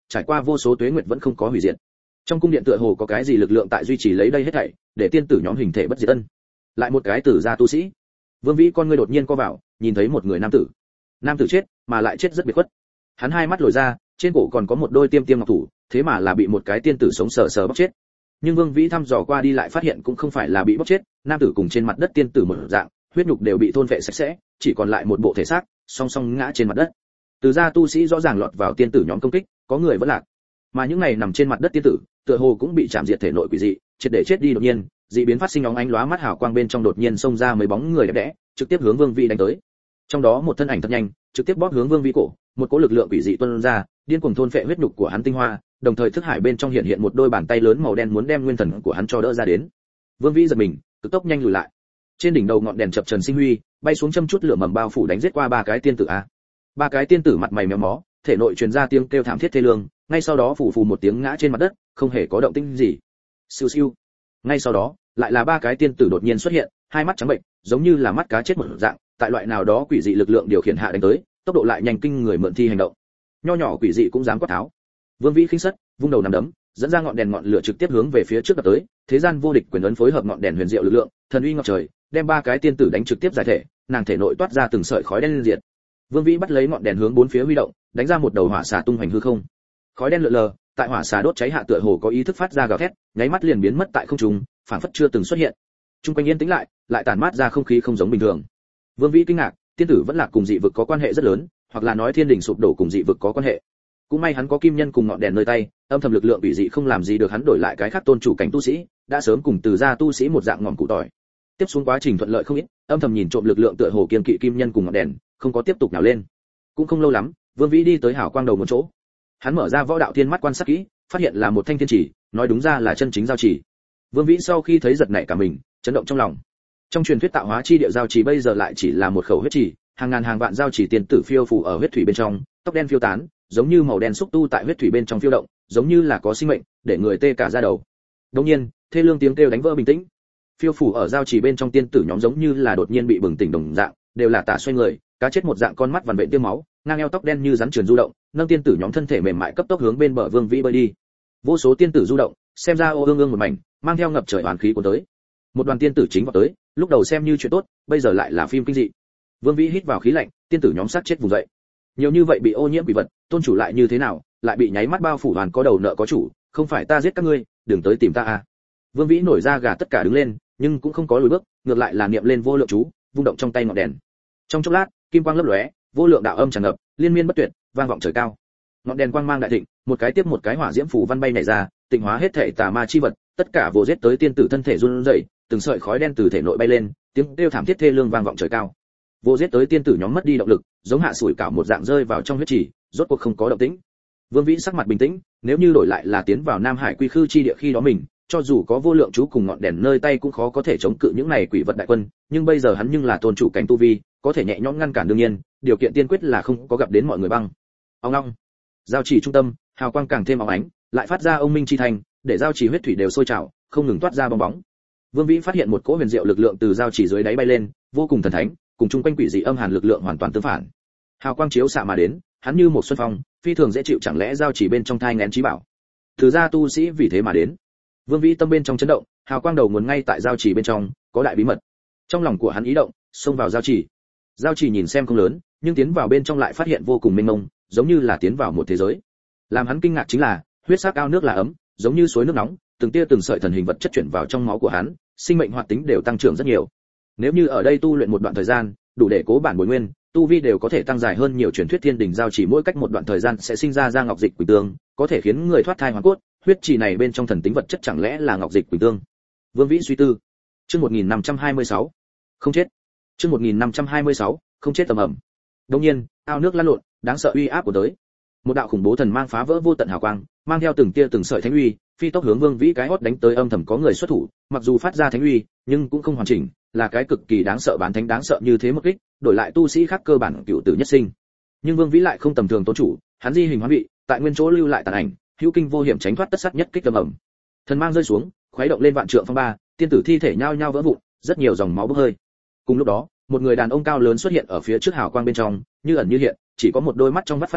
trải qua vô số tuế nguyệt vẫn không có hủy diệt. Trong cung điện tựa hồ có cái gì lực lượng tại duy trì lấy đây hết thảy, để tiên tử nhóm hình thể bất diệt ân. Lại một cái tử gia tu sĩ. Vương Vĩ con ngươi đột nhiên co vào, nhìn thấy một người nam tử. Nam tử chết, mà lại chết rất biệt khuất. Hắn hai mắt lồi ra, trên cổ còn có một đôi tiêm tiêm ngọc thủ, thế mà là bị một cái tiên tử sống sờ sờ bóc chết. Nhưng Vương Vĩ thăm dò qua đi lại phát hiện cũng không phải là bị bóc chết, nam tử cùng trên mặt đất tiên tử một dạng, huyết nhục đều bị thôn phệ sạch sẽ, chỉ còn lại một bộ thể xác, song song ngã trên mặt đất. Từ gia tu sĩ rõ ràng lọt vào tiên tử nhóm công kích, có người vẫn lạc. Mà những này nằm trên mặt đất tiên tử, tựa hồ cũng bị chạm diệt thể nội quỷ dị, triệt để chết đi đột nhiên, dị biến phát sinh óng ánh lóa mắt hào quang bên trong đột nhiên xông ra mấy bóng người đẹp đẽ, trực tiếp hướng Vương Vĩ đánh tới. Trong đó một thân ảnh thật nhanh, trực tiếp bóp hướng Vương Vĩ cổ, một cỗ lực lượng quỷ dị tuôn ra, điên cuồng thôn phệ huyết nhục của hắn tinh hoa, đồng thời thức hải bên trong hiện hiện một đôi bàn tay lớn màu đen muốn đem nguyên thần của hắn cho đỡ ra đến. Vương Vĩ giật mình, cực tốc nhanh lùi lại. Trên đỉnh đầu ngọn đèn chập trần sinh huy, bay xuống châm chút lửa mầm bao phủ đánh giết qua ba cái tiên tử a. Ba cái tiên tử mặt mày méo mó, thể nội truyền ra tiếng kêu thảm thiết thê lương, ngay sau đó phủ phù một tiếng ngã trên mặt đất, không hề có động tĩnh gì. Siêu siêu. Ngay sau đó, lại là ba cái tiên tử đột nhiên xuất hiện, hai mắt trắng bệnh, giống như là mắt cá chết một dạng, tại loại nào đó quỷ dị lực lượng điều khiển hạ đánh tới, tốc độ lại nhanh kinh người mượn thi hành động. Nho nhỏ quỷ dị cũng dám quát tháo. Vương Vĩ khinh sất, vung đầu nắm đấm, dẫn ra ngọn đèn ngọn lửa trực tiếp hướng về phía trước đập tới, thế gian vô địch quyền ấn phối hợp ngọn đèn huyền diệu lực lượng, thần uy ngập trời, đem ba cái tiên tử đánh trực tiếp giải thể, nàng thể nội toát ra từng sợi khói đen liên diệt. Vương Vĩ bắt lấy ngọn đèn hướng bốn phía huy động, đánh ra một đầu hỏa xà tung hoành hư không. Khói đen lượn lờ, tại hỏa xà đốt cháy hạ tựa hồ có ý thức phát ra gào thét, nháy mắt liền biến mất tại không trung, phảng phất chưa từng xuất hiện. Trung quanh yên tĩnh lại, lại tản mát ra không khí không giống bình thường. Vương Vĩ kinh ngạc, tiên tử vẫn là cùng dị vực có quan hệ rất lớn, hoặc là nói thiên đình sụp đổ cùng dị vực có quan hệ. Cũng may hắn có kim nhân cùng ngọn đèn nơi tay, âm thầm lực lượng bị dị không làm gì được hắn đổi lại cái khác tôn chủ cảnh tu sĩ, đã sớm cùng từ gia tu sĩ một dạng ngọn cụ tỏi. Tiếp xuống quá trình thuận lợi không ít, âm thầm nhìn trộm lực lượng tựa hồ kiên kỵ kim nhân cùng ngọn đèn, không có tiếp tục nào lên. Cũng không lâu lắm, Vương Vĩ đi tới hảo quang đầu một chỗ. Hắn mở ra võ đạo thiên mắt quan sát kỹ, phát hiện là một thanh thiên chỉ, nói đúng ra là chân chính giao chỉ. Vương Vĩ sau khi thấy giật nảy cả mình, chấn động trong lòng. Trong truyền thuyết tạo hóa chi địa giao chỉ bây giờ lại chỉ là một khẩu huyết chỉ, hàng ngàn hàng vạn giao chỉ tiền tử phiêu phù ở huyết thủy bên trong, tóc đen phiêu tán, giống như màu đen xúc tu tại huyết thủy bên trong phiêu động, giống như là có sinh mệnh, để người tê cả da đầu. Đột nhiên, thê lương tiếng kêu đánh vỡ bình tĩnh. Phiêu phù ở giao chỉ bên trong tiên tử nhóm giống như là đột nhiên bị bừng tỉnh đồng dạng, đều là tả xoay người, cá chết một dạng con mắt vằn vện tiêm máu, ngang eo tóc đen như rắn trườn du động, nâng tiên tử nhóm thân thể mềm mại cấp tốc hướng bên bờ Vương Vĩ bơi đi. Vô số tiên tử du động, xem ra ô ương ương một mảnh, mang theo ngập trời oán khí của tới. Một đoàn tiên tử chính vào tới, lúc đầu xem như chuyện tốt, bây giờ lại là phim kinh dị. Vương Vĩ hít vào khí lạnh, tiên tử nhóm sát chết vùng dậy. Nhiều như vậy bị ô nhiễm quỷ vật, tôn chủ lại như thế nào, lại bị nháy mắt bao phủ hoàn có đầu nợ có chủ, không phải ta giết các ngươi, đừng tới tìm ta à. Vương Vĩ nổi ra gà tất cả đứng lên, nhưng cũng không có lùi bước, ngược lại là niệm lên vô lượng chú, vung động trong tay ngọn đèn. Trong chốc lát, kim quang lấp lóe, vô lượng đạo âm tràn ngập, liên miên bất tuyệt, vang vọng trời cao. Ngọn đèn quang mang đại thịnh, một cái tiếp một cái hỏa diễm phù văn bay nhảy ra, tịnh hóa hết thể tà ma chi vật, tất cả vồ giết tới tiên tử thân thể run rẩy, từng sợi khói đen từ thể nội bay lên, tiếng kêu thảm thiết thê lương vang vọng trời cao. Vô giết tới tiên tử nhóm mất đi động lực, giống hạ sủi cảo một dạng rơi vào trong huyết trì, rốt cuộc không có động tĩnh. Vương Vĩ sắc mặt bình tĩnh, nếu như đổi lại là tiến vào Nam Hải Quy Khư chi địa khi đó mình, cho dù có vô lượng chú cùng ngọn đèn nơi tay cũng khó có thể chống cự những này quỷ vật đại quân, nhưng bây giờ hắn nhưng là tôn chủ cảnh tu vi, có thể nhẹ nhõm ngăn cản đương nhiên, điều kiện tiên quyết là không có gặp đến mọi người băng. Ong ong. Giao chỉ trung tâm, hào quang càng thêm óng ánh, lại phát ra ông minh chi thành, để giao chỉ huyết thủy đều sôi trào, không ngừng toát ra bong bóng. Vương Vĩ phát hiện một cỗ huyền diệu lực lượng từ giao chỉ dưới đáy bay lên, vô cùng thần thánh, cùng chung quanh quỷ dị âm hàn lực lượng hoàn toàn tương phản. Hào quang chiếu xạ mà đến, hắn như một xuân phong, phi thường dễ chịu, chẳng lẽ giao chỉ bên trong thai nghén trí bảo. Từ gia tu sĩ vì thế mà đến. Vương Vĩ tâm bên trong chấn động, hào quang đầu nguồn ngay tại giao chỉ bên trong, có đại bí mật. Trong lòng của hắn ý động, xông vào giao chỉ. Giao chỉ nhìn xem không lớn, nhưng tiến vào bên trong lại phát hiện vô cùng mênh mông, giống như là tiến vào một thế giới. Làm hắn kinh ngạc chính là, huyết sắc ao nước là ấm, giống như suối nước nóng, từng tia từng sợi thần hình vật chất chuyển vào trong máu của hắn, sinh mệnh hoạt tính đều tăng trưởng rất nhiều. Nếu như ở đây tu luyện một đoạn thời gian, đủ để cố bản bồi nguyên, tu vi đều có thể tăng dài hơn nhiều. Truyền thuyết thiên đình giao chỉ mỗi cách một đoạn thời gian sẽ sinh ra ra ngọc dịch quỷ tương, có thể khiến người thoát thai hoàn cốt. Huyết chỉ này bên trong thần tính vật chất chẳng lẽ là ngọc dịch quỷ tương? Vương Vĩ suy tư. Chương một nghìn năm trăm hai mươi sáu, không chết. Chương một nghìn năm trăm hai mươi sáu, không chết tầm ầm. Đương nhiên, ao nước lăn lộn, đáng sợ uy áp của tới. Một đạo khủng bố thần mang phá vỡ vô tận hào quang, mang theo từng tia từng sợi thánh uy, phi tốc hướng Vương Vĩ cái hốt đánh tới. Âm thầm có người xuất thủ, mặc dù phát ra thánh uy, nhưng cũng không hoàn chỉnh, là cái cực kỳ đáng sợ bán thánh đáng sợ như thế một kích, đổi lại tu sĩ khác cơ bản cựu tử nhất sinh. Nhưng Vương Vĩ lại không tầm thường tôn chủ, hắn di hình hóa vị, tại nguyên chỗ lưu lại tàn ảnh, hữu kinh vô hiểm tránh thoát tất sát nhất kích âm ầm. Thần mang rơi xuống, khuấy động lên vạn trượng phong ba, tiên tử thi thể nhao nhao vỡ vụn, rất nhiều dòng máu bốc hơi. Cùng lúc đó, một người đàn ông cao lớn xuất hiện ở phía trước hào quang bên trong, như ẩn như hiện, chỉ có một đôi mắt trong vắt phát sáng,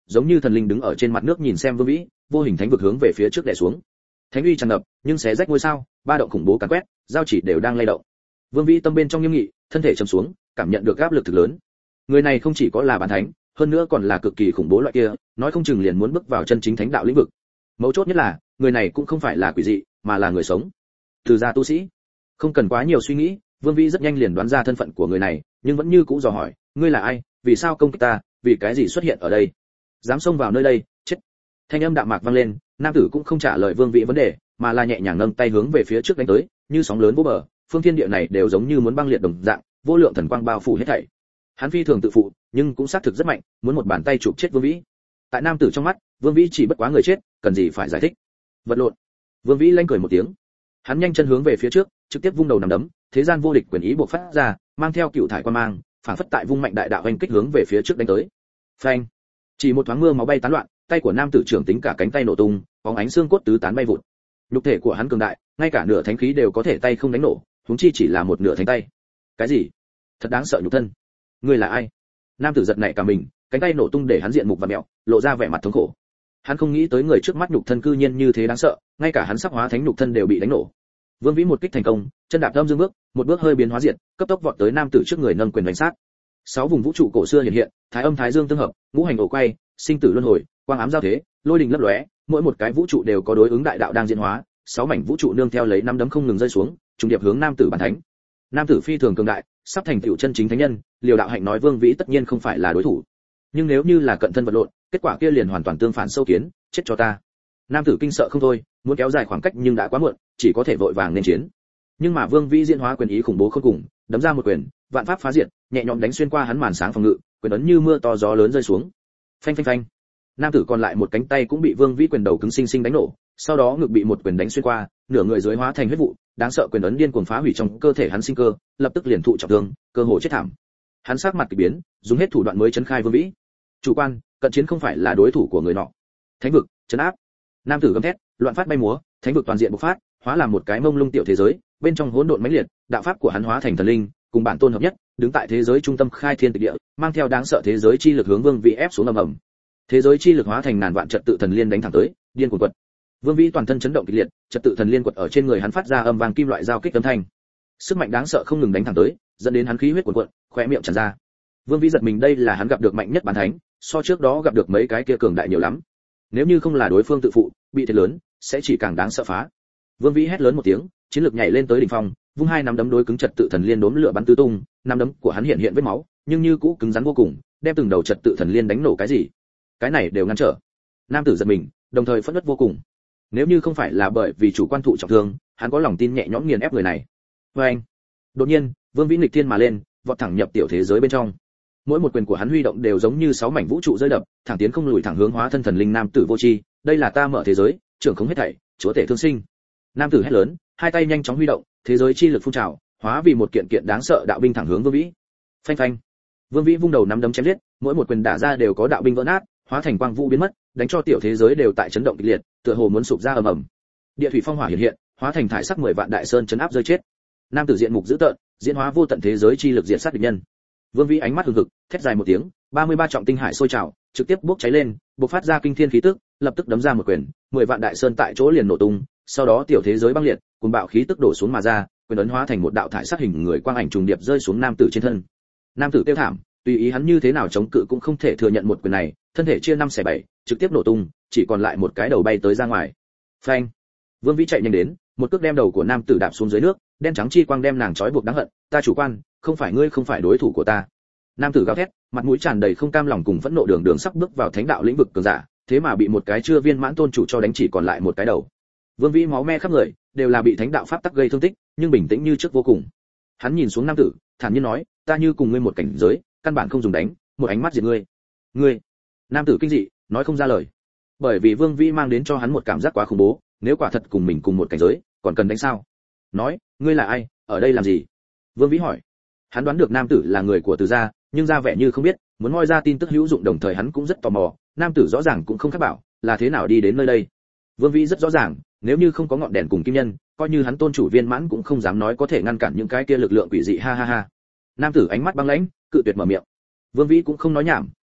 giống như thần linh đứng ở trên mặt nước nhìn xem Vương Vĩ, vô hình thánh vực hướng về phía trước đè xuống. Thánh uy tràn ngập, nhưng xé rách ngôi sao, ba động khủng bố càn quét, giao chỉ đều đang lay động. Vương Vĩ tâm bên trong nghiêm nghị, thân thể trầm xuống, cảm nhận được áp lực thực lớn. Người này không chỉ có là bán thánh, hơn nữa còn là cực kỳ khủng bố loại kia, nói không chừng liền muốn bước vào chân chính thánh đạo lĩnh vực. Mấu chốt nhất là, người này cũng không phải là quỷ dị, mà là người sống. Từ gia tu sĩ. Không cần quá nhiều suy nghĩ, Vương Vĩ rất nhanh liền đoán ra thân phận của người này, nhưng vẫn như cũ dò hỏi, ngươi là ai, vì sao công kích ta, vì cái gì xuất hiện ở đây? Dám xông vào nơi đây, chết. Thanh âm đạm mạc vang lên, nam tử cũng không trả lời Vương Vĩ vấn đề, mà là nhẹ nhàng nâng tay hướng về phía trước đánh tới, như sóng lớn vô bờ, phương thiên địa này đều giống như muốn băng liệt đồng dạng, vô lượng thần quang bao phủ hết thảy. Hắn phi thường tự phụ, nhưng cũng xác thực rất mạnh, muốn một bàn tay chụp chết Vương Vĩ. Tại nam tử trong mắt, Vương Vĩ chỉ bất quá người chết, cần gì phải giải thích. Vật lộn. Vương Vĩ lanh cười một tiếng. Hắn nhanh chân hướng về phía trước, trực tiếp vung đầu nằm đấm, thế gian vô địch quyền ý bộc phát ra, mang theo cựu thải quan mang, phảng phất tại vung mạnh đại đạo hoành kích hướng về phía trước đánh tới. Phanh! Chỉ một thoáng mưa máu bay tán loạn, tay của nam tử trưởng tính cả cánh tay nổ tung, bóng ánh xương cốt tứ tán bay vụt. Nhục thể của hắn cường đại, ngay cả nửa thánh khí đều có thể tay không đánh nổ, huống chi chỉ là một nửa thánh tay. Cái gì? Thật đáng sợ nhục thân. Ngươi là ai? Nam tử giật nảy cả mình, cánh tay nổ tung để hắn diện mục và mẹo, lộ ra vẻ mặt thống khổ. Hắn không nghĩ tới người trước mắt nhục thân cư nhiên như thế đáng sợ, ngay cả hắn sắp hóa thánh nhục thân đều bị đánh nổ. Vương Vĩ một kích thành công, chân đạp âm dương bước, một bước hơi biến hóa diện, cấp tốc vọt tới nam tử trước người nâng quyền đánh sát. Sáu vùng vũ trụ cổ xưa hiện hiện, thái âm thái dương tương hợp, ngũ hành ổ quay, sinh tử luân hồi, quang ám giao thế, lôi đình lấp lóe, mỗi một cái vũ trụ đều có đối ứng đại đạo đang diễn hóa, sáu mảnh vũ trụ nương theo lấy năm đấm không ngừng rơi xuống, trùng điệp hướng nam tử bản thánh. Nam tử phi thường cường đại, sắp thành tựu chân chính thánh nhân, Liều Đạo Hạnh nói Vương Vĩ tất nhiên không phải là đối thủ. Nhưng nếu như là cận thân vật lộn, kết quả kia liền hoàn toàn tương phản sâu kiến, chết cho ta. Nam tử kinh sợ không thôi, muốn kéo dài khoảng cách nhưng đã quá muộn, chỉ có thể vội vàng nên chiến. Nhưng mà Vương Vĩ diễn hóa quyền ý khủng bố khôn cùng, đấm ra một quyền, vạn pháp phá diệt, nhẹ nhõm đánh xuyên qua hắn màn sáng phòng ngự, quyền ấn như mưa to gió lớn rơi xuống. Phanh phanh phanh. Nam tử còn lại một cánh tay cũng bị Vương Vĩ quyền đầu cứng sinh sinh đánh nổ, sau đó ngực bị một quyền đánh xuyên qua, nửa người dưới hóa thành huyết vụ, đáng sợ quyền ấn điên cuồng phá hủy trong cơ thể hắn sinh cơ, lập tức liền thụ trọng thương, cơ hội chết thảm. Hắn sắc mặt kỳ biến, dùng hết thủ đoạn mới chấn khai Vương Vĩ. Chủ quan, cận chiến không phải là đối thủ của người nọ. Thánh vực, chấn áp. Nam tử gầm thét, loạn phát bay múa, thánh vực toàn diện bộc phát, hóa làm một cái mông lung tiểu thế giới, bên trong hỗn độn mãnh liệt, đạo pháp của hắn hóa thành thần linh, cùng bản tôn hợp nhất, đứng tại thế giới trung tâm khai thiên tịch địa, mang theo đáng sợ thế giới chi lực hướng Vương Vĩ ép xuống ầm ầm. Thế giới chi lực hóa thành ngàn vạn trật tự thần liên đánh thẳng tới, điên cuồng quật. Vương Vĩ toàn thân chấn động kịch liệt, trật tự thần liên quật ở trên người hắn phát ra âm vang kim loại giao kích âm thanh. Sức mạnh đáng sợ không ngừng đánh thẳng tới, dẫn đến hắn khí huyết cuồn cuộn, khóe miệng tràn ra. Vương Vĩ giật mình, đây là hắn gặp được mạnh nhất bán thánh, so trước đó gặp được mấy cái kia cường đại nhiều lắm. Nếu như không là đối phương tự phụ, bị thiệt lớn, sẽ chỉ càng đáng sợ phá. Vương Vĩ hét lớn một tiếng, chiến lực nhảy lên tới đỉnh phong, vung hai nắm đấm đối cứng trật tự thần liên đốm lửa bắn tứ tung, nắm đấm của hắn hiện hiện vết máu, nhưng như cũ cứng rắn vô cùng, đem từng đầu trật tự thần liên đánh nổ. Cái gì? Cái này đều ngăn trở. Nam tử giật mình, đồng thời phẫn nộ vô cùng. Nếu như không phải là bởi vì chủ quan thụ trọng thương, hắn có lòng tin nhẹ nhõm nghiền ép người này. Và anh, đột nhiên, Vương Vĩ nghịch thiên mà lên, vọt thẳng nhập tiểu thế giới bên trong. Mỗi một quyền của hắn huy động đều giống như sáu mảnh vũ trụ rơi đập, thẳng tiến không lùi, thẳng hướng hóa thân thần linh nam tử vô tri. Đây là ta mở thế giới, trưởng không hết thảy, chúa tể thương sinh. Nam tử hét lớn, hai tay nhanh chóng huy động, thế giới chi lực phun trào, hóa vì một kiện kiện đáng sợ đạo binh thẳng hướng Vương Vĩ. Phanh phanh. Vương Vĩ vung đầu nắm đấm chém giết, mỗi một quyền đả ra đều có đạo binh vỡ nát, hóa thành quang vũ biến mất, đánh cho tiểu thế giới đều tại chấn động kịch liệt, tựa hồ muốn sụp ra ầm ầm. Địa thủy phong hỏa hiện hiện, hóa thành thải sắc mười vạn đại sơn chấn áp rơi chết. Nam tử diện mục dữ tợn, diễn hóa vô tận thế giới chi lực diện sát địch nhân. Vương Vĩ ánh mắt hừng hực, thét dài một tiếng, ba mươi ba trọng tinh hải sôi trào, trực tiếp bốc cháy lên, bộc phát ra kinh thiên khí tức, lập tức đấm ra một quyền, mười vạn đại sơn tại chỗ liền nổ tung, sau đó tiểu thế giới băng liệt, cuồng bạo khí tức đổ xuống mà ra, quyền ấn hóa thành một đạo thải sắc hình người quang ảnh trùng điệp rơi xuống nam tử trên thân. Nam tử tiêu thảm, tùy ý hắn như thế nào chống cự cũng không thể thừa nhận một quyền này, thân thể chia năm xẻ bảy, trực tiếp nổ tung, chỉ còn lại một cái đầu bay tới ra ngoài. Phanh! Vương Vĩ chạy nhanh đến, một cước đem đầu của nam tử đạp xuống dưới nước, đen trắng chi quang đem nàng trói buộc đáng hận, ta chủ quan, không phải ngươi không phải đối thủ của ta. Nam tử gào thét, mặt mũi tràn đầy không cam lòng cùng phẫn nộ, đường đường sắp bước vào thánh đạo lĩnh vực cường giả, thế mà bị một cái chưa viên mãn tôn chủ cho đánh chỉ còn lại một cái đầu. Vương Vĩ máu me khắp người, đều là bị thánh đạo pháp tắc gây thương tích, nhưng bình tĩnh như trước vô cùng. Hắn nhìn xuống nam tử, thản nhiên nói, ta như cùng ngươi một cảnh giới, căn bản không dùng đánh, một ánh mắt diệt ngươi. Ngươi? Nam tử kinh dị, nói không ra lời. Bởi vì Vương Vĩ mang đến cho hắn một cảm giác quá khủng bố, nếu quả thật cùng mình cùng một cảnh giới, còn cần đánh sao? Nói, ngươi là ai, ở đây làm gì? Vương Vĩ hỏi. Hắn đoán được nam tử là người của Từ gia, nhưng ra vẻ như không biết, muốn moi ra tin tức hữu dụng, đồng thời hắn cũng rất tò mò, nam tử rõ ràng cũng không khác bảo, là thế nào đi đến nơi đây. Vương Vĩ rất rõ ràng, nếu như không có ngọn đèn cùng kim nhân, coi như hắn tôn chủ viên mãn cũng không dám nói có thể ngăn cản những cái kia lực lượng quỷ dị, ha ha ha. Nam tử ánh mắt băng lãnh, cự tuyệt mở miệng. Vương Vĩ cũng không nói nhảm,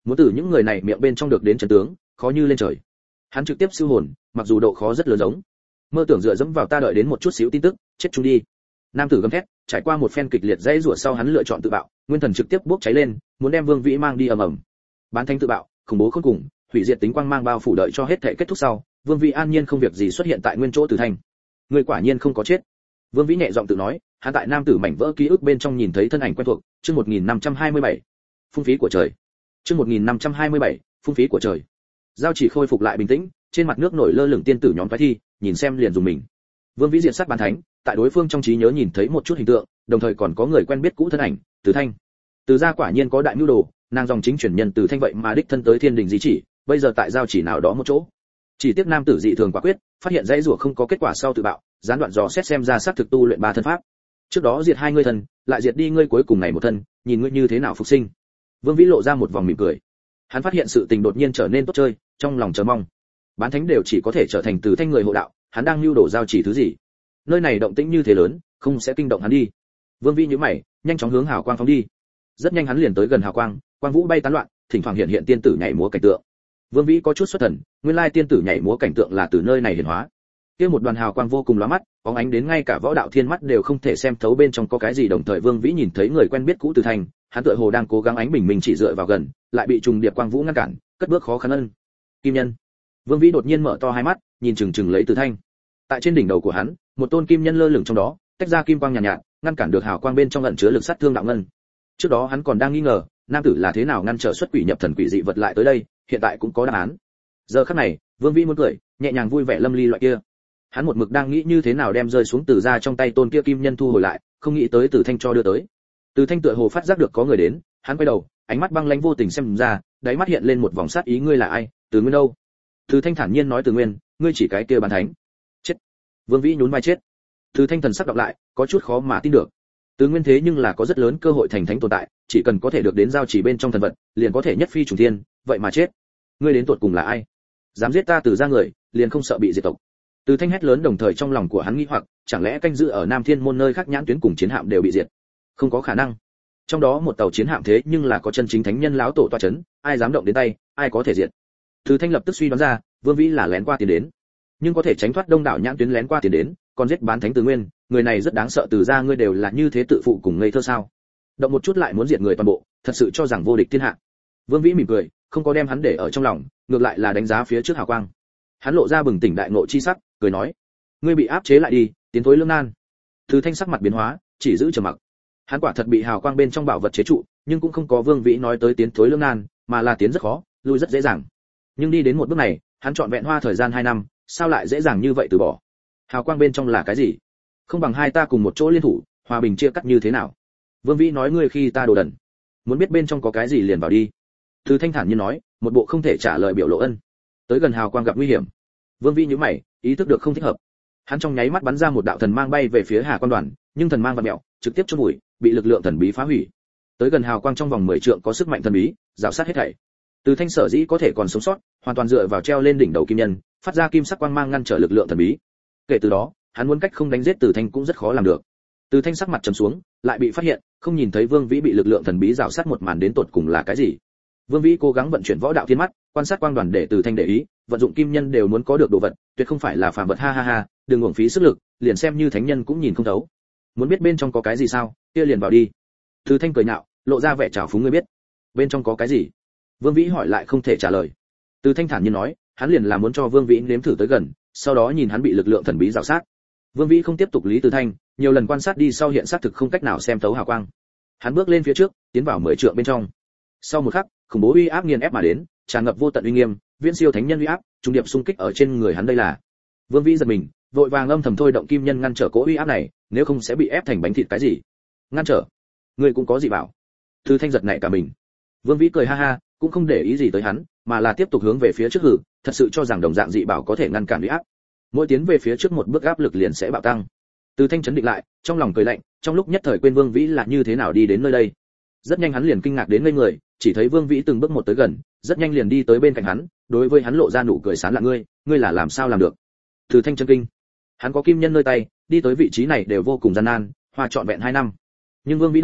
muốn từ những người này miệng bên trong được đến chân tướng, khó như lên trời. Hắn trực tiếp siêu hồn, mặc dù độ khó rất lớn giống. Mơ tưởng dựa dẫm vào ta đợi đến một chút xíu tin tức, chết chung đi. Nam tử gầm thét, trải qua một phen kịch liệt dãy rủa sau hắn lựa chọn tự bạo, nguyên thần trực tiếp bốc cháy lên, muốn đem Vương Vĩ mang đi ầm ầm. Bán thánh tự bạo, khủng bố khôn cùng, hủy diệt tính quang mang bao phủ đợi cho hết thể kết thúc sau, Vương Vĩ an nhiên không việc gì xuất hiện tại nguyên chỗ Từ Thanh. Người quả nhiên không có chết. Vương Vĩ nhẹ giọng tự nói, hắn tại nam tử mảnh vỡ ký ức bên trong nhìn thấy thân ảnh quen thuộc, chương một nghìn năm trăm hai mươi bảy. Phung phí của trời. Chương một nghìn năm trăm hai mươi bảy, phung phí của trời. Giao chỉ khôi phục lại bình tĩnh, trên mặt nước nổi lơ lửng tiên tử nhóm phái thi, nhìn xem liền dùng mình. Vương Vĩ diện sát bán thánh, tại đối phương trong trí nhớ nhìn thấy một chút hình tượng, đồng thời còn có người quen biết cũ thân ảnh, Từ Thanh. Từ gia quả nhiên có đại nhu đồ, nàng dòng chính chuyển nhân Từ Thanh vậy mà đích thân tới thiên đình di chỉ, bây giờ tại giao chỉ nào đó một chỗ. Chỉ tiếc nam tử dị thường quả quyết, phát hiện dãy rủa không có kết quả sau tự bạo, gián đoạn dò xét xem ra xác thực tu luyện ba thân pháp. Trước đó diệt hai ngươi thân, lại diệt đi ngươi cuối cùng này một thân, nhìn ngươi như thế nào phục sinh. Vương Vĩ lộ ra một vòng mỉm cười. Hắn phát hiện sự tình đột nhiên trở nên tốt chơi, trong lòng chờ mong. Bán thánh đều chỉ có thể trở thành Từ Thanh người hộ đạo, hắn đang lưu đổ giao chỉ thứ gì? Nơi này động tĩnh như thế lớn, không sẽ kinh động hắn đi. Vương Vĩ nhíu mày, nhanh chóng hướng hào quang phóng đi. Rất nhanh hắn liền tới gần hào quang, quang vũ bay tán loạn, thỉnh thoảng hiện hiện tiên tử nhảy múa cảnh tượng. Vương Vĩ có chút xuất thần, nguyên lai tiên tử nhảy múa cảnh tượng là từ nơi này hiển hóa. Kia một đoàn hào quang vô cùng lóa mắt, bóng ánh đến ngay cả võ đạo thiên mắt đều không thể xem thấu bên trong có cái gì, đồng thời Vương Vĩ nhìn thấy người quen biết cũ Từ Thanh, hắn tựa hồ đang cố gắng ánh bình minh chỉ dựa vào gần, lại bị trùng điệp quang vũ ngăn cản, cất bước khó khăn ân. Kim nhân. Vương Vĩ đột nhiên mở to hai mắt, nhìn chừng chừng lấy Từ Thanh. Tại trên đỉnh đầu của hắn, một tôn kim nhân lơ lửng trong đó, tách ra kim quang nhàn nhạt, nhạt, ngăn cản được hào quang bên trong ẩn chứa lực sát thương đạo ngân. Trước đó hắn còn đang nghi ngờ, nam tử là thế nào ngăn trở xuất quỷ nhập thần quỷ dị vật lại tới đây, hiện tại cũng có đáp án. Giờ khắc này, Vương Vĩ muốn cười, nhẹ nhàng vui vẻ lâm ly loại kia. Hắn một mực đang nghĩ như thế nào đem rơi xuống từ ra trong tay tôn kia kim nhân thu hồi lại, không nghĩ tới Từ Thanh cho đưa tới. Từ Thanh tựa hồ phát giác được có người đến, hắn quay đầu, ánh mắt băng lãnh vô tình xem ra, đáy mắt hiện lên một vòng sát ý, ngươi là ai, Từ Nguyên đâu? Từ Thanh thản nhiên nói, Từ Nguyên, ngươi chỉ cái kia bán thánh. Chết. Vương Vĩ nhún vai chết. Từ Thanh thần sắc đọc lại, có chút khó mà tin được. Từ Nguyên thế nhưng là có rất lớn cơ hội thành thánh tồn tại, chỉ cần có thể được đến giao chỉ bên trong thần vật, liền có thể nhất phi trùng thiên, vậy mà chết. Ngươi đến tuột cùng là ai? Dám giết ta Từ gia người, liền không sợ bị diệt tộc. Từ Thanh hét lớn, đồng thời trong lòng của hắn nghi hoặc, chẳng lẽ canh giữ ở Nam Thiên môn nơi khác nhãn tuyến cùng chiến hạm đều bị diệt? Không có khả năng. Trong đó một tàu chiến hạm thế nhưng là có chân chính thánh nhân lão tổ tọa chấn, ai dám động đến tay, ai có thể diệt. Từ Thanh lập tức suy đoán ra, Vương Vĩ là lén qua tiền đến, nhưng có thể tránh thoát đông đảo nhãn tuyến lén qua tiền đến, còn giết bán thánh Từ Nguyên, người này rất đáng sợ. Từ gia ngươi đều là như thế tự phụ cùng ngây thơ sao? Động một chút lại muốn diệt người toàn bộ, thật sự cho rằng vô địch thiên hạ. Vương Vĩ mỉm cười, không có đem hắn để ở trong lòng, ngược lại là đánh giá phía trước hào quang. Hắn lộ ra bừng tỉnh đại ngộ chi sắc, cười nói: ngươi bị áp chế lại đi, tiến thối lưỡng nan. Từ Thanh sắc mặt biến hóa, chỉ giữ trầm mặc. Hắn quả thật bị hào quang bên trong bảo vật chế trụ, nhưng cũng không có Vương Vĩ nói tới tiến thối lưỡng nan, mà là tiến rất khó, lui rất dễ dàng. Nhưng đi đến một bước này, hắn trọn vẹn hoa thời gian hai năm, sao lại dễ dàng như vậy từ bỏ? Hào quang bên trong là cái gì? Không bằng hai ta cùng một chỗ liên thủ, hòa bình chia cắt như thế nào? Vương Vĩ nói, ngươi khi ta đồ đần, muốn biết bên trong có cái gì liền vào đi. Từ Thanh thản nhiên nói, một bộ không thể trả lời biểu lộ ân. Tới gần hào quang gặp nguy hiểm. Vương Vĩ nhíu mày, ý thức được không thích hợp. Hắn trong nháy mắt bắn ra một đạo thần mang bay về phía Hà Quan đoàn, nhưng thần mang vặn mèo, trực tiếp chôn bụi, bị lực lượng thần bí phá hủy. Tới gần hào quang trong vòng mười trượng có sức mạnh thần bí, rào sát hết thảy. Từ Thanh sở dĩ có thể còn sống sót, hoàn toàn dựa vào treo lên đỉnh đầu kim nhân, phát ra kim sắc quang mang ngăn trở lực lượng thần bí. Kể từ đó, hắn muốn cách không đánh giết Từ Thanh cũng rất khó làm được. Từ Thanh sắc mặt trầm xuống, lại bị phát hiện, không nhìn thấy Vương Vĩ bị lực lượng thần bí rào sát một màn đến tột cùng là cái gì. Vương Vĩ cố gắng vận chuyển võ đạo thiên mắt, quan sát quang đoàn để Từ Thanh để ý, vận dụng kim nhân đều muốn có được đồ vật, tuyệt không phải là phàm vật, ha ha ha, đừng uổng phí sức lực, liền xem như thánh nhân cũng nhìn không thấu. Muốn biết bên trong có cái gì sao? Kia liền vào đi. Từ Thanh cười nhạo, lộ ra vẻ trào phúng, ngươi biết bên trong có cái gì? Vương Vĩ hỏi lại không thể trả lời. Từ Thanh thản nhiên nói, hắn liền là muốn cho Vương Vĩ nếm thử tới gần, sau đó nhìn hắn bị lực lượng thần bí rào sát. Vương Vĩ không tiếp tục lý Từ Thanh, nhiều lần quan sát đi sau hiện xác thực không cách nào xem thấu hào quang. Hắn bước lên phía trước, tiến vào mười trượng bên trong. Sau một khắc, khủng bố uy áp nghiền ép mà đến, tràn ngập vô tận uy nghiêm, viễn siêu thánh nhân uy áp, trung điệp xung kích ở trên người hắn. Đây là Vương Vĩ giật mình, vội vàng âm thầm thôi động kim nhân ngăn trở cỗ uy áp này, nếu không sẽ bị ép thành bánh thịt cái gì. Ngăn trở? Ngươi cũng có gì bảo? Từ Thanh giật nảy cả mình. Vương Vĩ cười ha ha, cũng không để ý gì tới hắn, mà là tiếp tục hướng về phía trước hử, thật sự cho rằng đồng dạng dị bảo có thể ngăn cản uy áp. Mỗi tiến về phía trước một bước áp lực liền sẽ bạo tăng. Từ Thanh chấn định lại, trong lòng cười lạnh, trong lúc nhất thời quên Vương Vĩ là như thế nào đi đến nơi đây. Rất nhanh hắn liền kinh ngạc đến ngây người, chỉ thấy Vương Vĩ từng bước một tới gần, rất nhanh liền đi tới bên cạnh hắn, đối với hắn lộ ra nụ cười sán lạ, ngươi, ngươi là làm sao làm được? Từ Thanh chấn kinh. Hắn có kim nhân nơi tay, đi tới vị trí này đều vô cùng gian nan, hoa trọn vẹn hai năm. Nhưng Vương Vĩ đâu,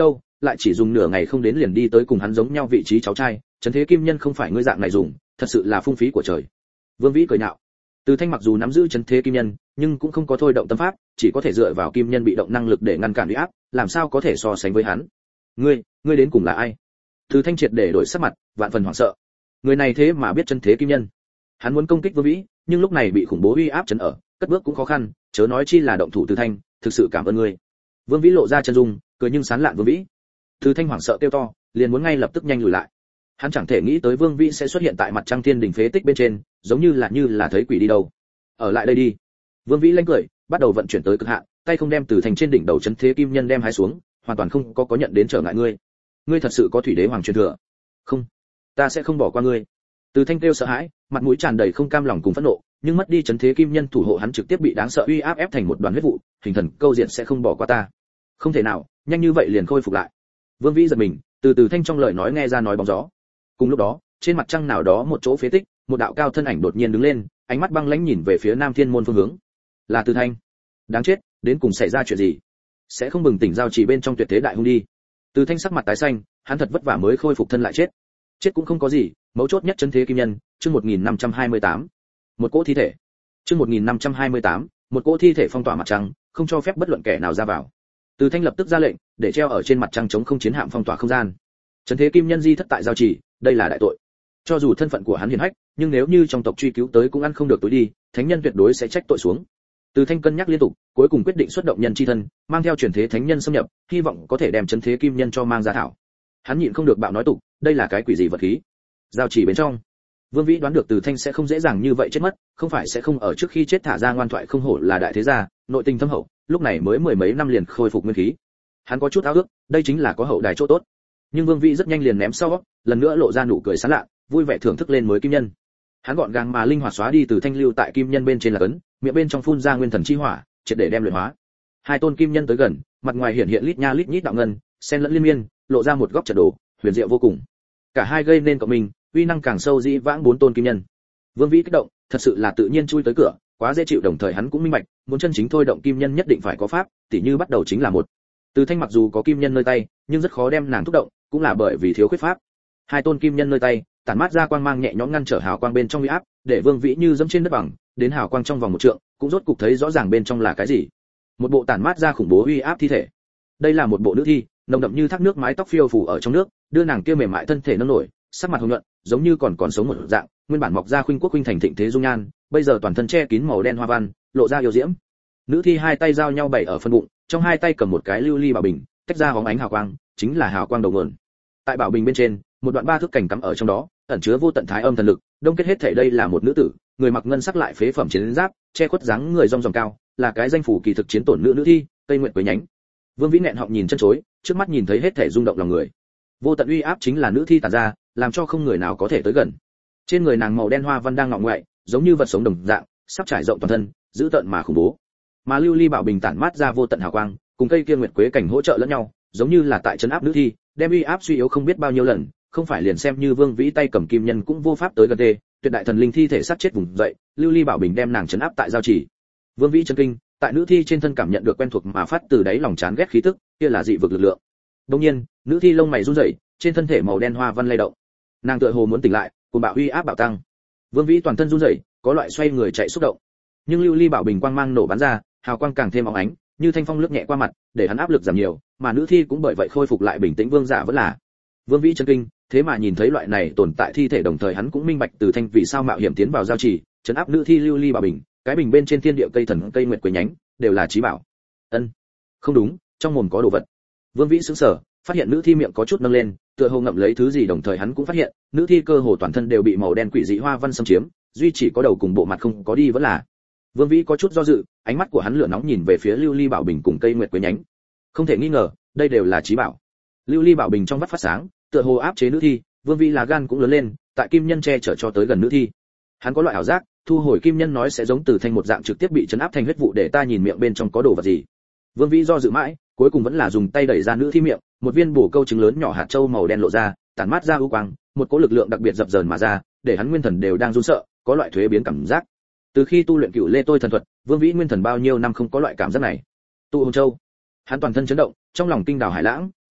lại chỉ dùng nửa ngày không đến liền đi tới cùng hắn giống nhau vị trí cháu trai, trấn thế kim nhân không phải ngươi dạng này dùng, thật sự là phung phí của trời. Vương Vĩ cười nhạo. Từ Thanh mặc dù nắm giữ trấn thế kim nhân, nhưng cũng không có thôi động tâm pháp, chỉ có thể dựa vào kim nhân bị động năng lực để ngăn cản uy áp, làm sao có thể so sánh với hắn. Ngươi, ngươi đến cùng là ai? Từ Thanh triệt để đổi sắc mặt, vạn phần hoảng sợ. Người này thế mà biết trấn thế kim nhân. Hắn muốn công kích Vương Vĩ, nhưng lúc này bị khủng bố uy áp chấn ở, cất bước cũng khó khăn, chớ nói chi là động thủ. Từ Thanh, thực sự cảm ơn ngươi. Vương Vĩ lộ ra chân dung, cười nhưng sán lạn. Vương Vĩ. Từ Thanh hoảng sợ kêu to, liền muốn ngay lập tức nhanh lùi lại. Hắn chẳng thể nghĩ tới Vương Vĩ sẽ xuất hiện tại mặt trăng thiên đỉnh phế tích bên trên, giống như là như là thấy quỷ đi đâu. Ở lại đây đi. Vương Vĩ lanh cười, bắt đầu vận chuyển tới cực hạn, tay không đem Từ Thanh trên đỉnh đầu chấn thế kim nhân đem hái xuống, hoàn toàn không có có nhận đến trở ngại ngươi. Ngươi thật sự có thủy đế hoàng truyền thừa? Không, ta sẽ không bỏ qua ngươi. Từ Thanh kêu sợ hãi, mặt mũi tràn đầy không cam lòng cùng phẫn nộ, nhưng mất đi chấn thế kim nhân thủ hộ hắn trực tiếp bị đáng sợ uy áp ép thành một đoàn huyết vụ, hình thần câu diện sẽ không bỏ qua ta. Không thể nào, nhanh như vậy liền khôi phục lại. Vương Vĩ giật mình, từ Từ Thanh trong lời nói nghe ra nói bóng gió. Cùng lúc đó, trên mặt trăng nào đó một chỗ phế tích, một đạo cao thân ảnh đột nhiên đứng lên, ánh mắt băng lãnh nhìn về phía Nam Thiên môn phương hướng. Là Từ Thanh. Đáng chết, đến cùng xảy ra chuyện gì? Sẽ không bừng tỉnh giao chỉ bên trong tuyệt thế đại hung đi. Từ Thanh sắc mặt tái xanh, hắn thật vất vả mới khôi phục thân lại chết. Chết cũng không có gì, mấu chốt nhất chân thế kim nhân, chương một nghìn năm trăm hai mươi tám. Một cỗ thi thể. Chương một nghìn năm trăm hai mươi tám, một cỗ thi thể phong tỏa mặt trăng, không cho phép bất luận kẻ nào ra vào. Từ Thanh lập tức ra lệnh, để treo ở trên mặt trăng chống không chiến hạm phong tỏa không gian. Trấn thế kim nhân di thất tại giao chỉ, đây là đại tội. Cho dù thân phận của hắn hiển hách, nhưng nếu như trong tộc truy cứu tới cũng ăn không được tối đi, thánh nhân tuyệt đối sẽ trách tội xuống. Từ Thanh cân nhắc liên tục, cuối cùng quyết định xuất động nhân chi thân, mang theo truyền thế thánh nhân xâm nhập, hy vọng có thể đem trấn thế kim nhân cho mang ra thảo. Hắn nhịn không được bạo nói tục, đây là cái quỷ gì vật khí? Giao chỉ bên trong, Vương Vĩ đoán được Từ Thanh sẽ không dễ dàng như vậy chết mất, không phải sẽ không ở trước khi chết thả ra ngoan thoại không hổ là đại thế gia, nội tình thâm hậu, lúc này mới mười mấy năm liền khôi phục nguyên khí. Hắn có chút ao ước, đây chính là có hậu đài chỗ tốt. Nhưng Vương Vĩ rất nhanh liền ném sau, lần nữa lộ ra nụ cười sán lạ, vui vẻ thưởng thức lên mới kim nhân. Hắn gọn gàng mà linh hoạt xóa đi Từ Thanh lưu tại kim nhân bên trên là cấn, miệng bên trong phun ra nguyên thần chi hỏa, triệt để đem luyện hóa. Hai tôn kim nhân tới gần, mặt ngoài hiện hiện lít nha lít nhít đạo ngân, xen lẫn liên miên, lộ ra một góc trận đồ, huyền diệu vô cùng. Cả hai gây nên cộng mình, uy năng càng sâu dĩ vãng bốn tôn kim nhân. Vương Vĩ kích động, thật sự là tự nhiên chui tới cửa, quá dễ chịu. Đồng thời hắn cũng minh bạch, muốn chân chính thôi động kim nhân nhất định phải có pháp, tỉ như bắt đầu chính là một. Từ Thanh mặc dù có kim nhân nơi tay, nhưng rất khó đem nàng thúc động, cũng là bởi vì thiếu khuyết pháp. Hai tôn kim nhân nơi tay, tản mát ra quang mang nhẹ nhõm ngăn trở hào quang bên trong uy áp, để Vương Vĩ như dẫm trên đất bằng, đến hào quang trong vòng một trượng, cũng rốt cục thấy rõ ràng bên trong là cái gì. Một bộ tản mát ra khủng bố uy áp thi thể. Đây là một bộ nữ thi, nồng đậm như thác nước, mái tóc phiêu phù ở trong nước, đưa nàng kia mềm mại thân thể nâng nổi, sắc mặt hồng nhuận, giống như còn còn sống một dạng, nguyên bản mọc ra khuynh quốc khuynh thành thịnh thế dung nhan, bây giờ toàn thân che kín màu đen hoa văn, lộ ra yêu diễm. Nữ thi hai tay giao nhau bày ở phân bụng, trong hai tay cầm một cái lưu ly bảo bình, tách ra hóng ánh hào quang, chính là hào quang đầu nguồn. Tại bảo bình bên trên, một đoạn ba thước cảnh cắm ở trong đó, ẩn chứa vô tận thái âm thần lực, đông kết hết thảy. Đây là một nữ tử, người mặc ngân sắc lại phế phẩm chiến giáp, che khuất dáng người rong ròng cao, là cái danh phủ kỳ thực chiến tổn nữ nữ thi, Tây Nguyệt Quế nhánh. Vương Vĩ nghẹn họng nhìn chân chối, trước mắt nhìn thấy hết thảy rung động lòng người. Vô tận uy áp chính là nữ thi tản ra, làm cho không người nào có thể tới gần. Trên người nàng màu đen hoa văn đang ngọ ngoại, giống như vật sống đồng dạng, sắp trải rộng toàn thân, dữ tợn mà khủng bố. Mà lưu ly bảo bình tản mát ra vô tận hào quang, cùng cây kia nguyệt quế cảnh hỗ trợ lẫn nhau, giống như là tại trấn áp nữ thi, đem uy áp suy yếu không biết bao nhiêu lần, không phải liền xem như Vương Vĩ tay cầm kim nhân cũng vô pháp tới gần tê, tuyệt đại thần linh thi thể sát chết vùng dậy, lưu ly bảo bình đem nàng trấn áp tại giao chỉ. Vương Vĩ chấn kinh, tại nữ thi trên thân cảm nhận được quen thuộc mà phát từ đáy lòng chán ghét khí tức, kia là dị vực lực lượng. Đương nhiên, nữ thi lông mày run rẩy, trên thân thể màu đen hoa văn lay động. Nàng tựa hồ muốn tỉnh lại, cùng bạo uy áp bạo tăng. Vương Vĩ toàn thân run rẩy, có loại xoay người chạy xúc động. Nhưng lưu ly bảo bình quang mang nổ bắn ra, hào quang càng thêm óng ánh, như thanh phong lướt nhẹ qua mặt, để hắn áp lực giảm nhiều, mà nữ thi cũng bởi vậy khôi phục lại bình tĩnh. Vương giả vẫn là. Vương Vĩ chấn kinh, thế mà nhìn thấy loại này tồn tại thi thể, đồng thời hắn cũng minh bạch Từ Thanh vì sao mạo hiểm tiến vào giao trì, trấn áp nữ thi lưu ly bảo bình, cái bình bên trên thiên địa cây thần cây nguyệt quế nhánh, đều là chí bảo. Ân, không đúng, trong mồm có đồ vật. Vương Vĩ sững sờ, phát hiện nữ thi miệng có chút nâng lên, tựa hồ ngậm lấy thứ gì, đồng thời hắn cũng phát hiện, nữ thi cơ hồ toàn thân đều bị màu đen quỷ dị hoa văn xâm chiếm, duy chỉ có đầu cùng bộ mặt không có đi vẫn là. Vương Vĩ có chút do dự, ánh mắt của hắn lửa nóng nhìn về phía lưu ly bảo bình cùng cây nguyệt quế nhánh. Không thể nghi ngờ, đây đều là chí bảo. Lưu ly bảo bình trong vắt phát sáng, tựa hồ áp chế nữ thi. Vương Vĩ là gan cũng lớn lên, tại kim nhân che chở cho tới gần nữ thi. Hắn có loại ảo giác, thu hồi kim nhân nói sẽ giống Từ Thanh một dạng trực tiếp bị trấn áp thành huyết vụ, để ta nhìn miệng bên trong có đồ vật gì. Vương Vĩ do dự mãi, cuối cùng vẫn là dùng tay đẩy ra nữ thi miệng, một viên bổ câu trứng lớn nhỏ hạt châu màu đen lộ ra, tản mát ra u quang, một cỗ lực lượng đặc biệt dập dờn mà ra, để hắn nguyên thần đều đang run sợ, có loại thuế biến cảm giác. Từ khi tu luyện Cửu Lê Tôi thần thuật, Vương Vĩ nguyên thần bao nhiêu năm không có loại cảm giác này. Tụ hồn châu, hắn toàn thân chấn động, trong lòng kinh đảo hải lãng,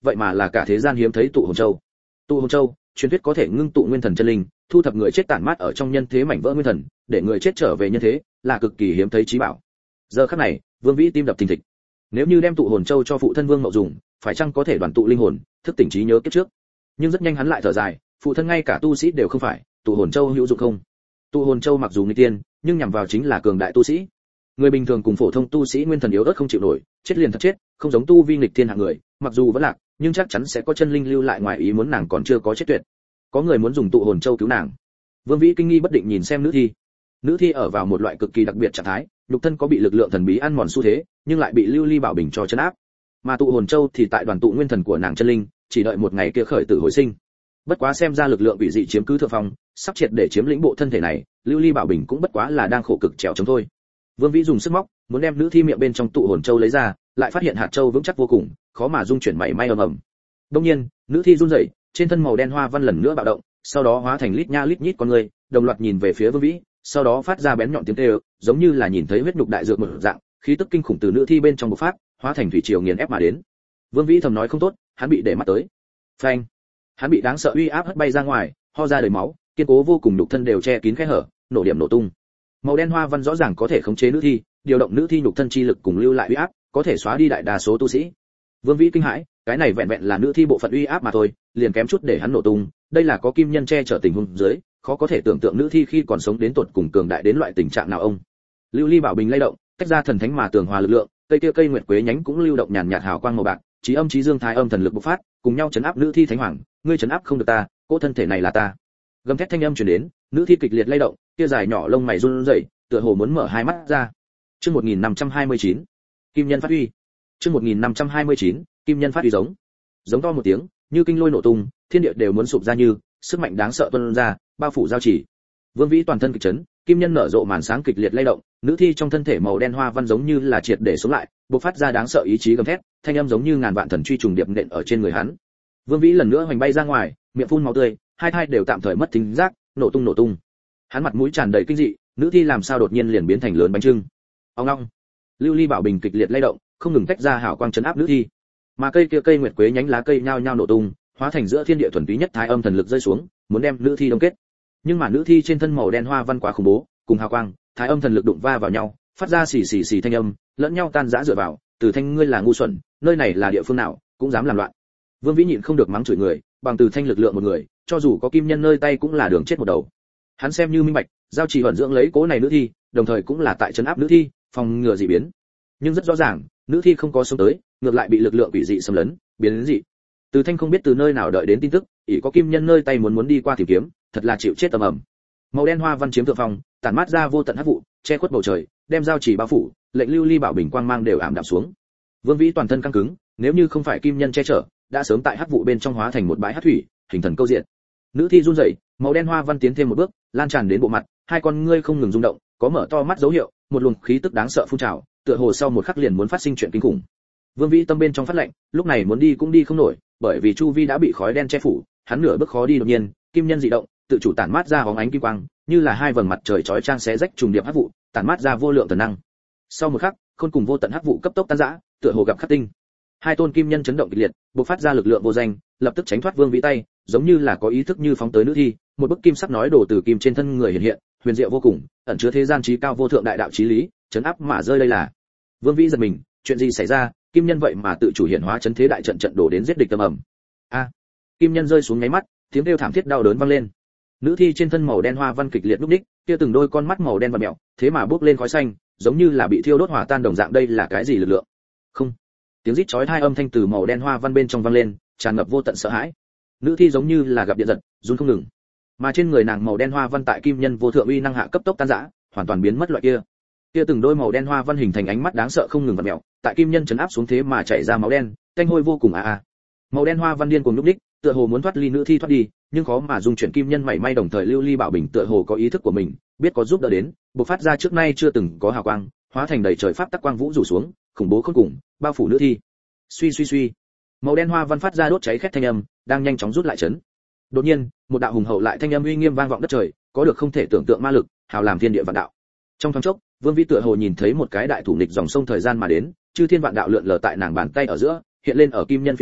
vậy mà là cả thế gian hiếm thấy tụ hồn châu. Tụ hồn châu, truyền thuyết có thể ngưng tụ nguyên thần chân linh, thu thập người chết tản mát ở trong nhân thế mảnh vỡ nguyên thần, để người chết trở về nhân thế, là cực kỳ hiếm thấy trí bảo. Giờ khắc này, Vương Vĩ tim đập thình thịch. Nếu như đem tụ hồn châu cho phụ thân Vương Mậu dùng, phải chăng có thể đoàn tụ linh hồn, thức tỉnh trí nhớ kiếp trước? Nhưng rất nhanh hắn lại thở dài, phụ thân ngay cả tu sĩ đều không phải, tụ hồn châu hữu dụng không? Tụ hồn châu mặc dù nguy tiên, nhưng nhằm vào chính là cường đại tu sĩ. Người bình thường cùng phổ thông tu sĩ nguyên thần yếu ớt không chịu nổi, chết liền thật chết, không giống tu vi nghịch thiên hạng người, mặc dù vẫn lạc, nhưng chắc chắn sẽ có chân linh lưu lại ngoài ý muốn nàng còn chưa có chết tuyệt. Có người muốn dùng tụ hồn châu cứu nàng. Vương Vĩ kinh nghi bất định nhìn xem nữ thi. Nữ thi ở vào một loại cực kỳ đặc biệt trạng thái, nhục thân có bị lực lượng thần bí ăn mòn xu thế, nhưng lại bị lưu ly bảo bình cho chấn áp. Mà tụ hồn châu thì tại đoàn tụ nguyên thần của nàng chân linh, chỉ đợi một ngày kia khởi tử hồi sinh. Bất quá xem ra lực lượng bị dị chiếm cứ thượng phong, sắp triệt để chiếm lĩnh bộ thân thể này, lưu ly bảo bình cũng bất quá là đang khổ cực trèo chống thôi. Vương Vĩ dùng sức móc, muốn đem nữ thi miệng bên trong tụ hồn châu lấy ra, lại phát hiện hạt châu vững chắc vô cùng, khó mà dung chuyển mảy may ầm ầm. Đương nhiên, nữ thi run rẩy, trên thân màu đen hoa văn lần nữa bạo động, sau đó hóa thành lít nha lít nhít con người, đồng loạt nhìn về phía Vương Vĩ, sau đó phát ra bén nhọn tiếng kêu, giống như là nhìn thấy huyết nhục đại dược một dạng, khí tức kinh khủng từ nữ thi bên trong bộc phát, hóa thành thủy triều nghiền ép mà đến. Vương Vĩ thầm nói không tốt, hắn bị để mắt tới. Phanh! Hắn bị đáng sợ uy áp hất bay ra ngoài, ho ra đầy máu, kiên cố vô cùng nhục thân đều che kín khe hở, nổ điểm nổ tung. Màu đen hoa văn rõ ràng có thể khống chế nữ thi, điều động nữ thi nhục thân chi lực cùng lưu lại uy áp, có thể xóa đi đại đa số tu sĩ. Vương Vĩ kinh hãi, cái này vẹn vẹn là nữ thi bộ phận uy áp mà thôi, liền kém chút để hắn nổ tung, đây là có kim nhân che chở tình huống dưới, khó có thể tưởng tượng nữ thi khi còn sống đến tột cùng cường đại đến loại tình trạng nào ông. Lưu ly bảo bình lay động, tách ra thần thánh mà tường hòa lực lượng, cây kia cây nguyệt quế nhánh cũng lưu động nhàn nhạt hào quang màu bạc, trí âm trí dương thái âm thần lực bộc phát, cùng nhau chấn áp nữ thi thánh hoàng, ngươi chấn áp không được ta, cỗ thân thể này là ta. Gầm thét thanh âm truyền đến, nữ thi kịch liệt lay động, kia dài nhỏ lông mày run rẩy, tựa hồ muốn mở hai mắt ra. Chương một nghìn năm trăm hai mươi chín, Kim Nhân phát uy. Chương một nghìn năm trăm hai mươi chín, Kim Nhân phát uy giống. Giống to một tiếng, như kinh lôi nổ tung, thiên địa đều muốn sụp ra như, sức mạnh đáng sợ tuôn ra, bao phủ giao chỉ. Vương Vĩ toàn thân kịch chấn, kim nhân nở rộ màn sáng kịch liệt lay động, nữ thi trong thân thể màu đen hoa văn giống như là triệt để sống lại, bộc phát ra đáng sợ ý chí gầm thét, thanh âm giống như ngàn vạn thần truy trùng điệp nện ở trên người hắn. Vương Vĩ lần nữa hoành bay ra ngoài, miệng phun máu tươi, hai thai đều tạm thời mất thính giác, nổ tung nổ tung. Hắn mặt mũi tràn đầy kinh dị, nữ thi làm sao đột nhiên liền biến thành lớn bánh trưng. Ong ong. Lưu ly bảo bình kịch liệt lay động, không ngừng tách ra hào quang chấn áp nữ thi. Mà cây kia cây nguyệt quế nhánh lá cây nhao nhao nổ tung, hóa thành giữa thiên địa thuần túy nhất thái âm thần lực rơi xuống, muốn đem nữ thi đông kết. Nhưng mà nữ thi trên thân màu đen hoa văn quá khủng bố, cùng hào quang, thái âm thần lực đụng va vào nhau, phát ra xì xì xì thanh âm, lẫn nhau tan rã dựa vào, Từ Thanh ngươi là ngu xuẩn, nơi này là địa phương nào, cũng dám làm loạn. Vương Vĩ nhịn không được mắng chửi người, bằng Từ Thanh lực lượng một người, cho dù có kim nhân nơi tay cũng là đường chết một đầu. Hắn xem như minh bạch, giao trì ẩn dưỡng lấy cố này nữ thi, đồng thời cũng là tại trấn áp nữ thi, phòng ngừa dị biến. Nhưng rất rõ ràng, nữ thi không có sống tới, ngược lại bị lực lượng quỷ dị xâm lấn, biến đến dị. Từ Thanh không biết từ nơi nào đợi đến tin tức, ỷ có kim nhân nơi tay muốn muốn đi qua tìm kiếm, thật là chịu chết tầm ầm. Màu đen hoa văn chiếm thượng phong, tản mát ra vô tận hắc vụ, che khuất bầu trời, đem giao chỉ bao phủ, lệnh lưu ly bảo bình quang mang đều ảm đạm xuống. Vương Vĩ toàn thân căng cứng, nếu như không phải kim nhân che chở, đã sớm tại hắc vụ bên trong hóa thành một bãi hắc thủy, hình thần câu diện. Nữ thi run rẩy, màu đen hoa văn tiến thêm một bước, lan tràn đến bộ mặt, hai con ngươi không ngừng rung động, có mở to mắt dấu hiệu, một luồng khí tức đáng sợ phun trào, tựa hồ sau một khắc liền muốn phát sinh chuyện kinh khủng. Vương Vĩ tâm bên trong phát lạnh, lúc này muốn đi cũng đi không nổi, bởi vì chu vi đã bị khói đen che phủ, hắn nửa bước khó đi đột nhiên, kim nhân dị động, tự chủ tản mát ra bóng ánh kim quang, như là hai vầng mặt trời chói chang xé rách trùng điệp hắc vụ, tản mát ra vô lượng thần năng. Sau một khắc, khôn cùng vô tận hắc vụ cấp tốc tan rã, tựa hồ gặp khắc tinh. Hai tôn kim nhân chấn động kịch liệt, bộc phát ra lực lượng vô danh, lập tức tránh thoát Vương Vĩ tay, giống như là có ý thức như phóng tới nữ thi, một bức kim sắc nói đổ từ kim trên thân người hiện hiện, huyền diệu vô cùng, ẩn chứa thế gian trí cao vô thượng đại đạo chí lý, chấn áp mà rơi đây là. Vương Vĩ giật mình, chuyện gì xảy ra, kim nhân vậy mà tự chủ hiện hóa chấn thế đại trận trận đổ đến giết địch tâm ầm. A! Kim nhân rơi xuống ngáy mắt, tiếng kêu thảm thiết đau đớn vang lên. Nữ thi trên thân màu đen hoa văn kịch liệt lúc đích, kia từng đôi con mắt màu đen và mèo, thế mà bốc lên khói xanh, giống như là bị thiêu đốt hòa tan đồng dạng, đây là cái gì lực lượng? Không. Tiếng rít chói tai âm thanh từ màu đen hoa văn bên trong vang lên, tràn ngập vô tận sợ hãi. Nữ thi giống như là gặp điện giật, run không ngừng. Mà trên người nàng màu đen hoa văn tại kim nhân vô thượng uy năng hạ cấp tốc tan rã, hoàn toàn biến mất loại kia. Kia từng đôi màu đen hoa văn hình thành ánh mắt đáng sợ không ngừng vặn mèo, tại kim nhân chấn áp xuống thế mà chảy ra máu đen, tanh hôi vô cùng a a. Màu đen hoa văn điên cuồng lúc đích, tựa hồ muốn thoát ly nữ thi thoát đi, nhưng khó mà dung chuyển kim nhân mảy may, đồng thời lưu ly bảo bình tựa hồ có ý thức của mình, biết có giúp đỡ đến, bộc phát ra trước nay chưa từng có hào quang, hóa thành đầy trời pháp tắc quang vũ rủ xuống, khủng bố khôn cùng, bao phủ nữ thi. Suy suy suy, màu đen hoa văn phát ra đốt cháy khét thanh âm, đang nhanh chóng rút lại chấn. Đột nhiên, một đạo hùng hậu lại thanh âm uy nghiêm vang vọng đất trời, có được không thể tưởng tượng ma lực, hào làm thiên địa vạn đạo. Trong thoáng chốc, Vương Vĩ tựa hồ nhìn thấy một cái đại thủ nghịch dòng sông thời gian mà đến, chư thiên vạn đạo lượn lờ tại nàng bàn tay ở giữa, hiện lên ở kim nhân phía trên,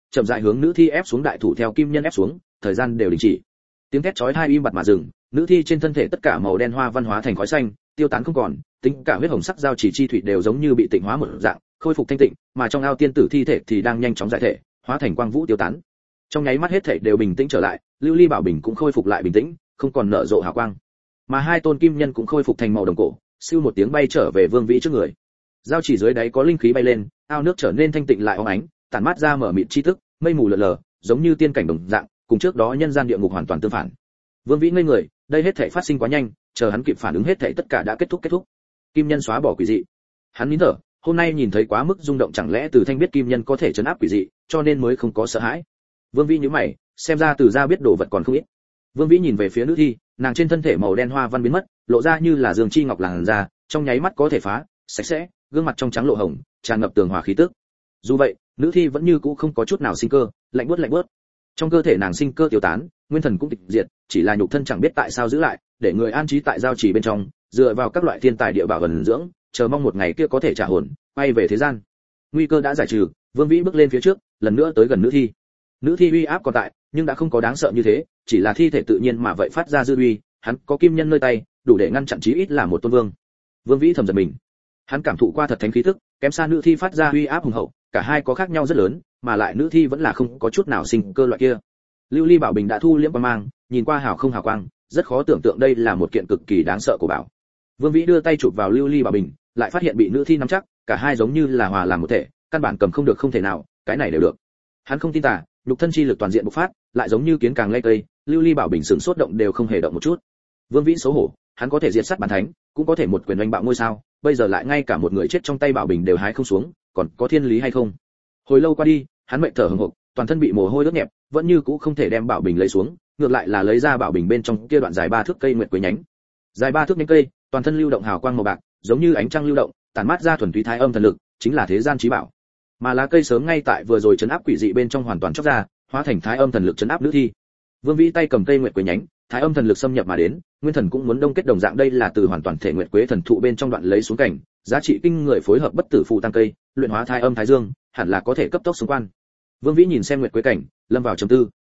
chậm rãi hướng nữ thi ép xuống đại thủ theo kim nhân ép xuống, thời gian đều đình chỉ. Tiếng thét chói tai im bặt mà dừng, nữ thi trên thân thể tất cả màu đen hoa văn hóa thành khói xanh, tiêu tán không còn, tính cả huyết hồng sắc giao chỉ chi thủy đều giống như bị tịnh hóa một dạng, khôi phục thanh tịnh, mà trong ao tiên tử thi thể thì đang nhanh chóng giải thể, hóa thành quang vũ tiêu tán. Trong nháy mắt hết thảy đều bình tĩnh trở lại, lưu ly bảo bình cũng khôi phục lại bình tĩnh, không còn nở rộ hào quang. Mà hai tôn kim nhân cũng khôi phục thành màu đồng cổ, siêu một tiếng bay trở về Vương Vĩ trước người. Giao chỉ dưới đáy có linh khí bay lên, ao nước trở nên thanh tịnh lại óng ánh, tản mát ra mở mịt chi tức, mây mù lờ lờ, giống như tiên cảnh đồng dạng, cùng trước đó nhân gian địa ngục hoàn toàn tương phản. Vương Vĩ ngây người, đây hết thảy phát sinh quá nhanh, chờ hắn kịp phản ứng hết thảy tất cả đã kết thúc kết thúc. Kim nhân xóa bỏ quỷ dị. Hắn nín thở, hôm nay nhìn thấy quá mức rung động, chẳng lẽ Từ Thanh biết kim nhân có thể trấn áp quỷ dị, cho nên mới không có sợ hãi. Vương Vĩ nhíu mày, xem ra Từ gia biết đồ vật còn không ít. Vương Vĩ nhìn về phía nữ thi, nàng trên thân thể màu đen hoa văn biến mất, lộ ra như là dương chi ngọc làn da, trong nháy mắt có thể phá, sạch sẽ, gương mặt trong trắng lộ hồng, tràn ngập tường hòa khí tức. Dù vậy, nữ thi vẫn như cũ không có chút nào sinh cơ, lạnh buốt lạnh buốt. Trong cơ thể nàng sinh cơ tiêu tán, nguyên thần cũng tịch diệt, chỉ là nhục thân chẳng biết tại sao giữ lại, để người an trí tại giao trì bên trong, dựa vào các loại thiên tài địa bảo ẩn dưỡng, chờ mong một ngày kia có thể trả hồn, quay về thế gian. Nguy cơ đã giải trừ, Vương Vĩ bước lên phía trước, lần nữa tới gần nữ thi. Nữ thi uy áp còn tại, nhưng đã không có đáng sợ như thế, chỉ là thi thể tự nhiên mà vậy phát ra dư uy, hắn có kim nhân nơi tay, đủ để ngăn chặn chí ít là một tôn vương. Vương Vĩ thầm giật mình. Hắn cảm thụ qua thật thánh khí tức, kém xa nữ thi phát ra uy áp hùng hậu, cả hai có khác nhau rất lớn, mà lại nữ thi vẫn là không có chút nào sinh cơ loại kia. Lưu Ly Bảo Bình đã thu liễm quang mang, nhìn qua hào không hào quang, rất khó tưởng tượng đây là một kiện cực kỳ đáng sợ của bảo. Vương Vĩ đưa tay chụp vào Lưu Ly Bảo Bình, lại phát hiện bị nữ thi nắm chắc, cả hai giống như là hòa làm một thể, căn bản cầm không được không thể nào, cái này đều được. Hắn không tin tà, nhục thân chi lực toàn diện bộc phát, lại giống như kiến càng lay cây, Lưu Ly Bảo Bình sừng sốt động đều không hề động một chút. Vương Vĩ xấu hổ, hắn có thể diệt sát bản thánh, cũng có thể một quyền oanh bạo ngôi sao, bây giờ lại ngay cả một người chết trong tay Bảo Bình đều hái không xuống, còn có thiên lý hay không? Hồi lâu qua đi, hắn mệt thở hổn hộc, toàn thân bị mồ hôi ướt nhẹp, vẫn như cũ không thể đem Bảo Bình lấy xuống, ngược lại là lấy ra Bảo Bình bên trong kia đoạn dài ba thước cây nguyệt quế nhánh. Dài ba thước nhánh cây, toàn thân lưu động hào quang màu bạc, giống như ánh trăng lưu động, tản mát ra thuần túy thái âm thần lực, chính là thế gian chí bảo. Mà lá cây sớm ngay tại vừa rồi trấn áp quỷ dị bên trong hoàn toàn chóc ra, hóa thành thái âm thần lực trấn áp nữ thi. Vương Vĩ tay cầm cây nguyệt quế nhánh, thái âm thần lực xâm nhập mà đến, nguyên thần cũng muốn đông kết đồng dạng, đây là từ hoàn toàn thể nguyệt quế thần thụ bên trong đoạn lấy xuống cảnh, giá trị kinh người phối hợp bất tử phù tăng cây, luyện hóa thái âm thái dương, hẳn là có thể cấp tốc xung quan. Vương Vĩ nhìn xem nguyệt quế cảnh, lâm vào trầm tư.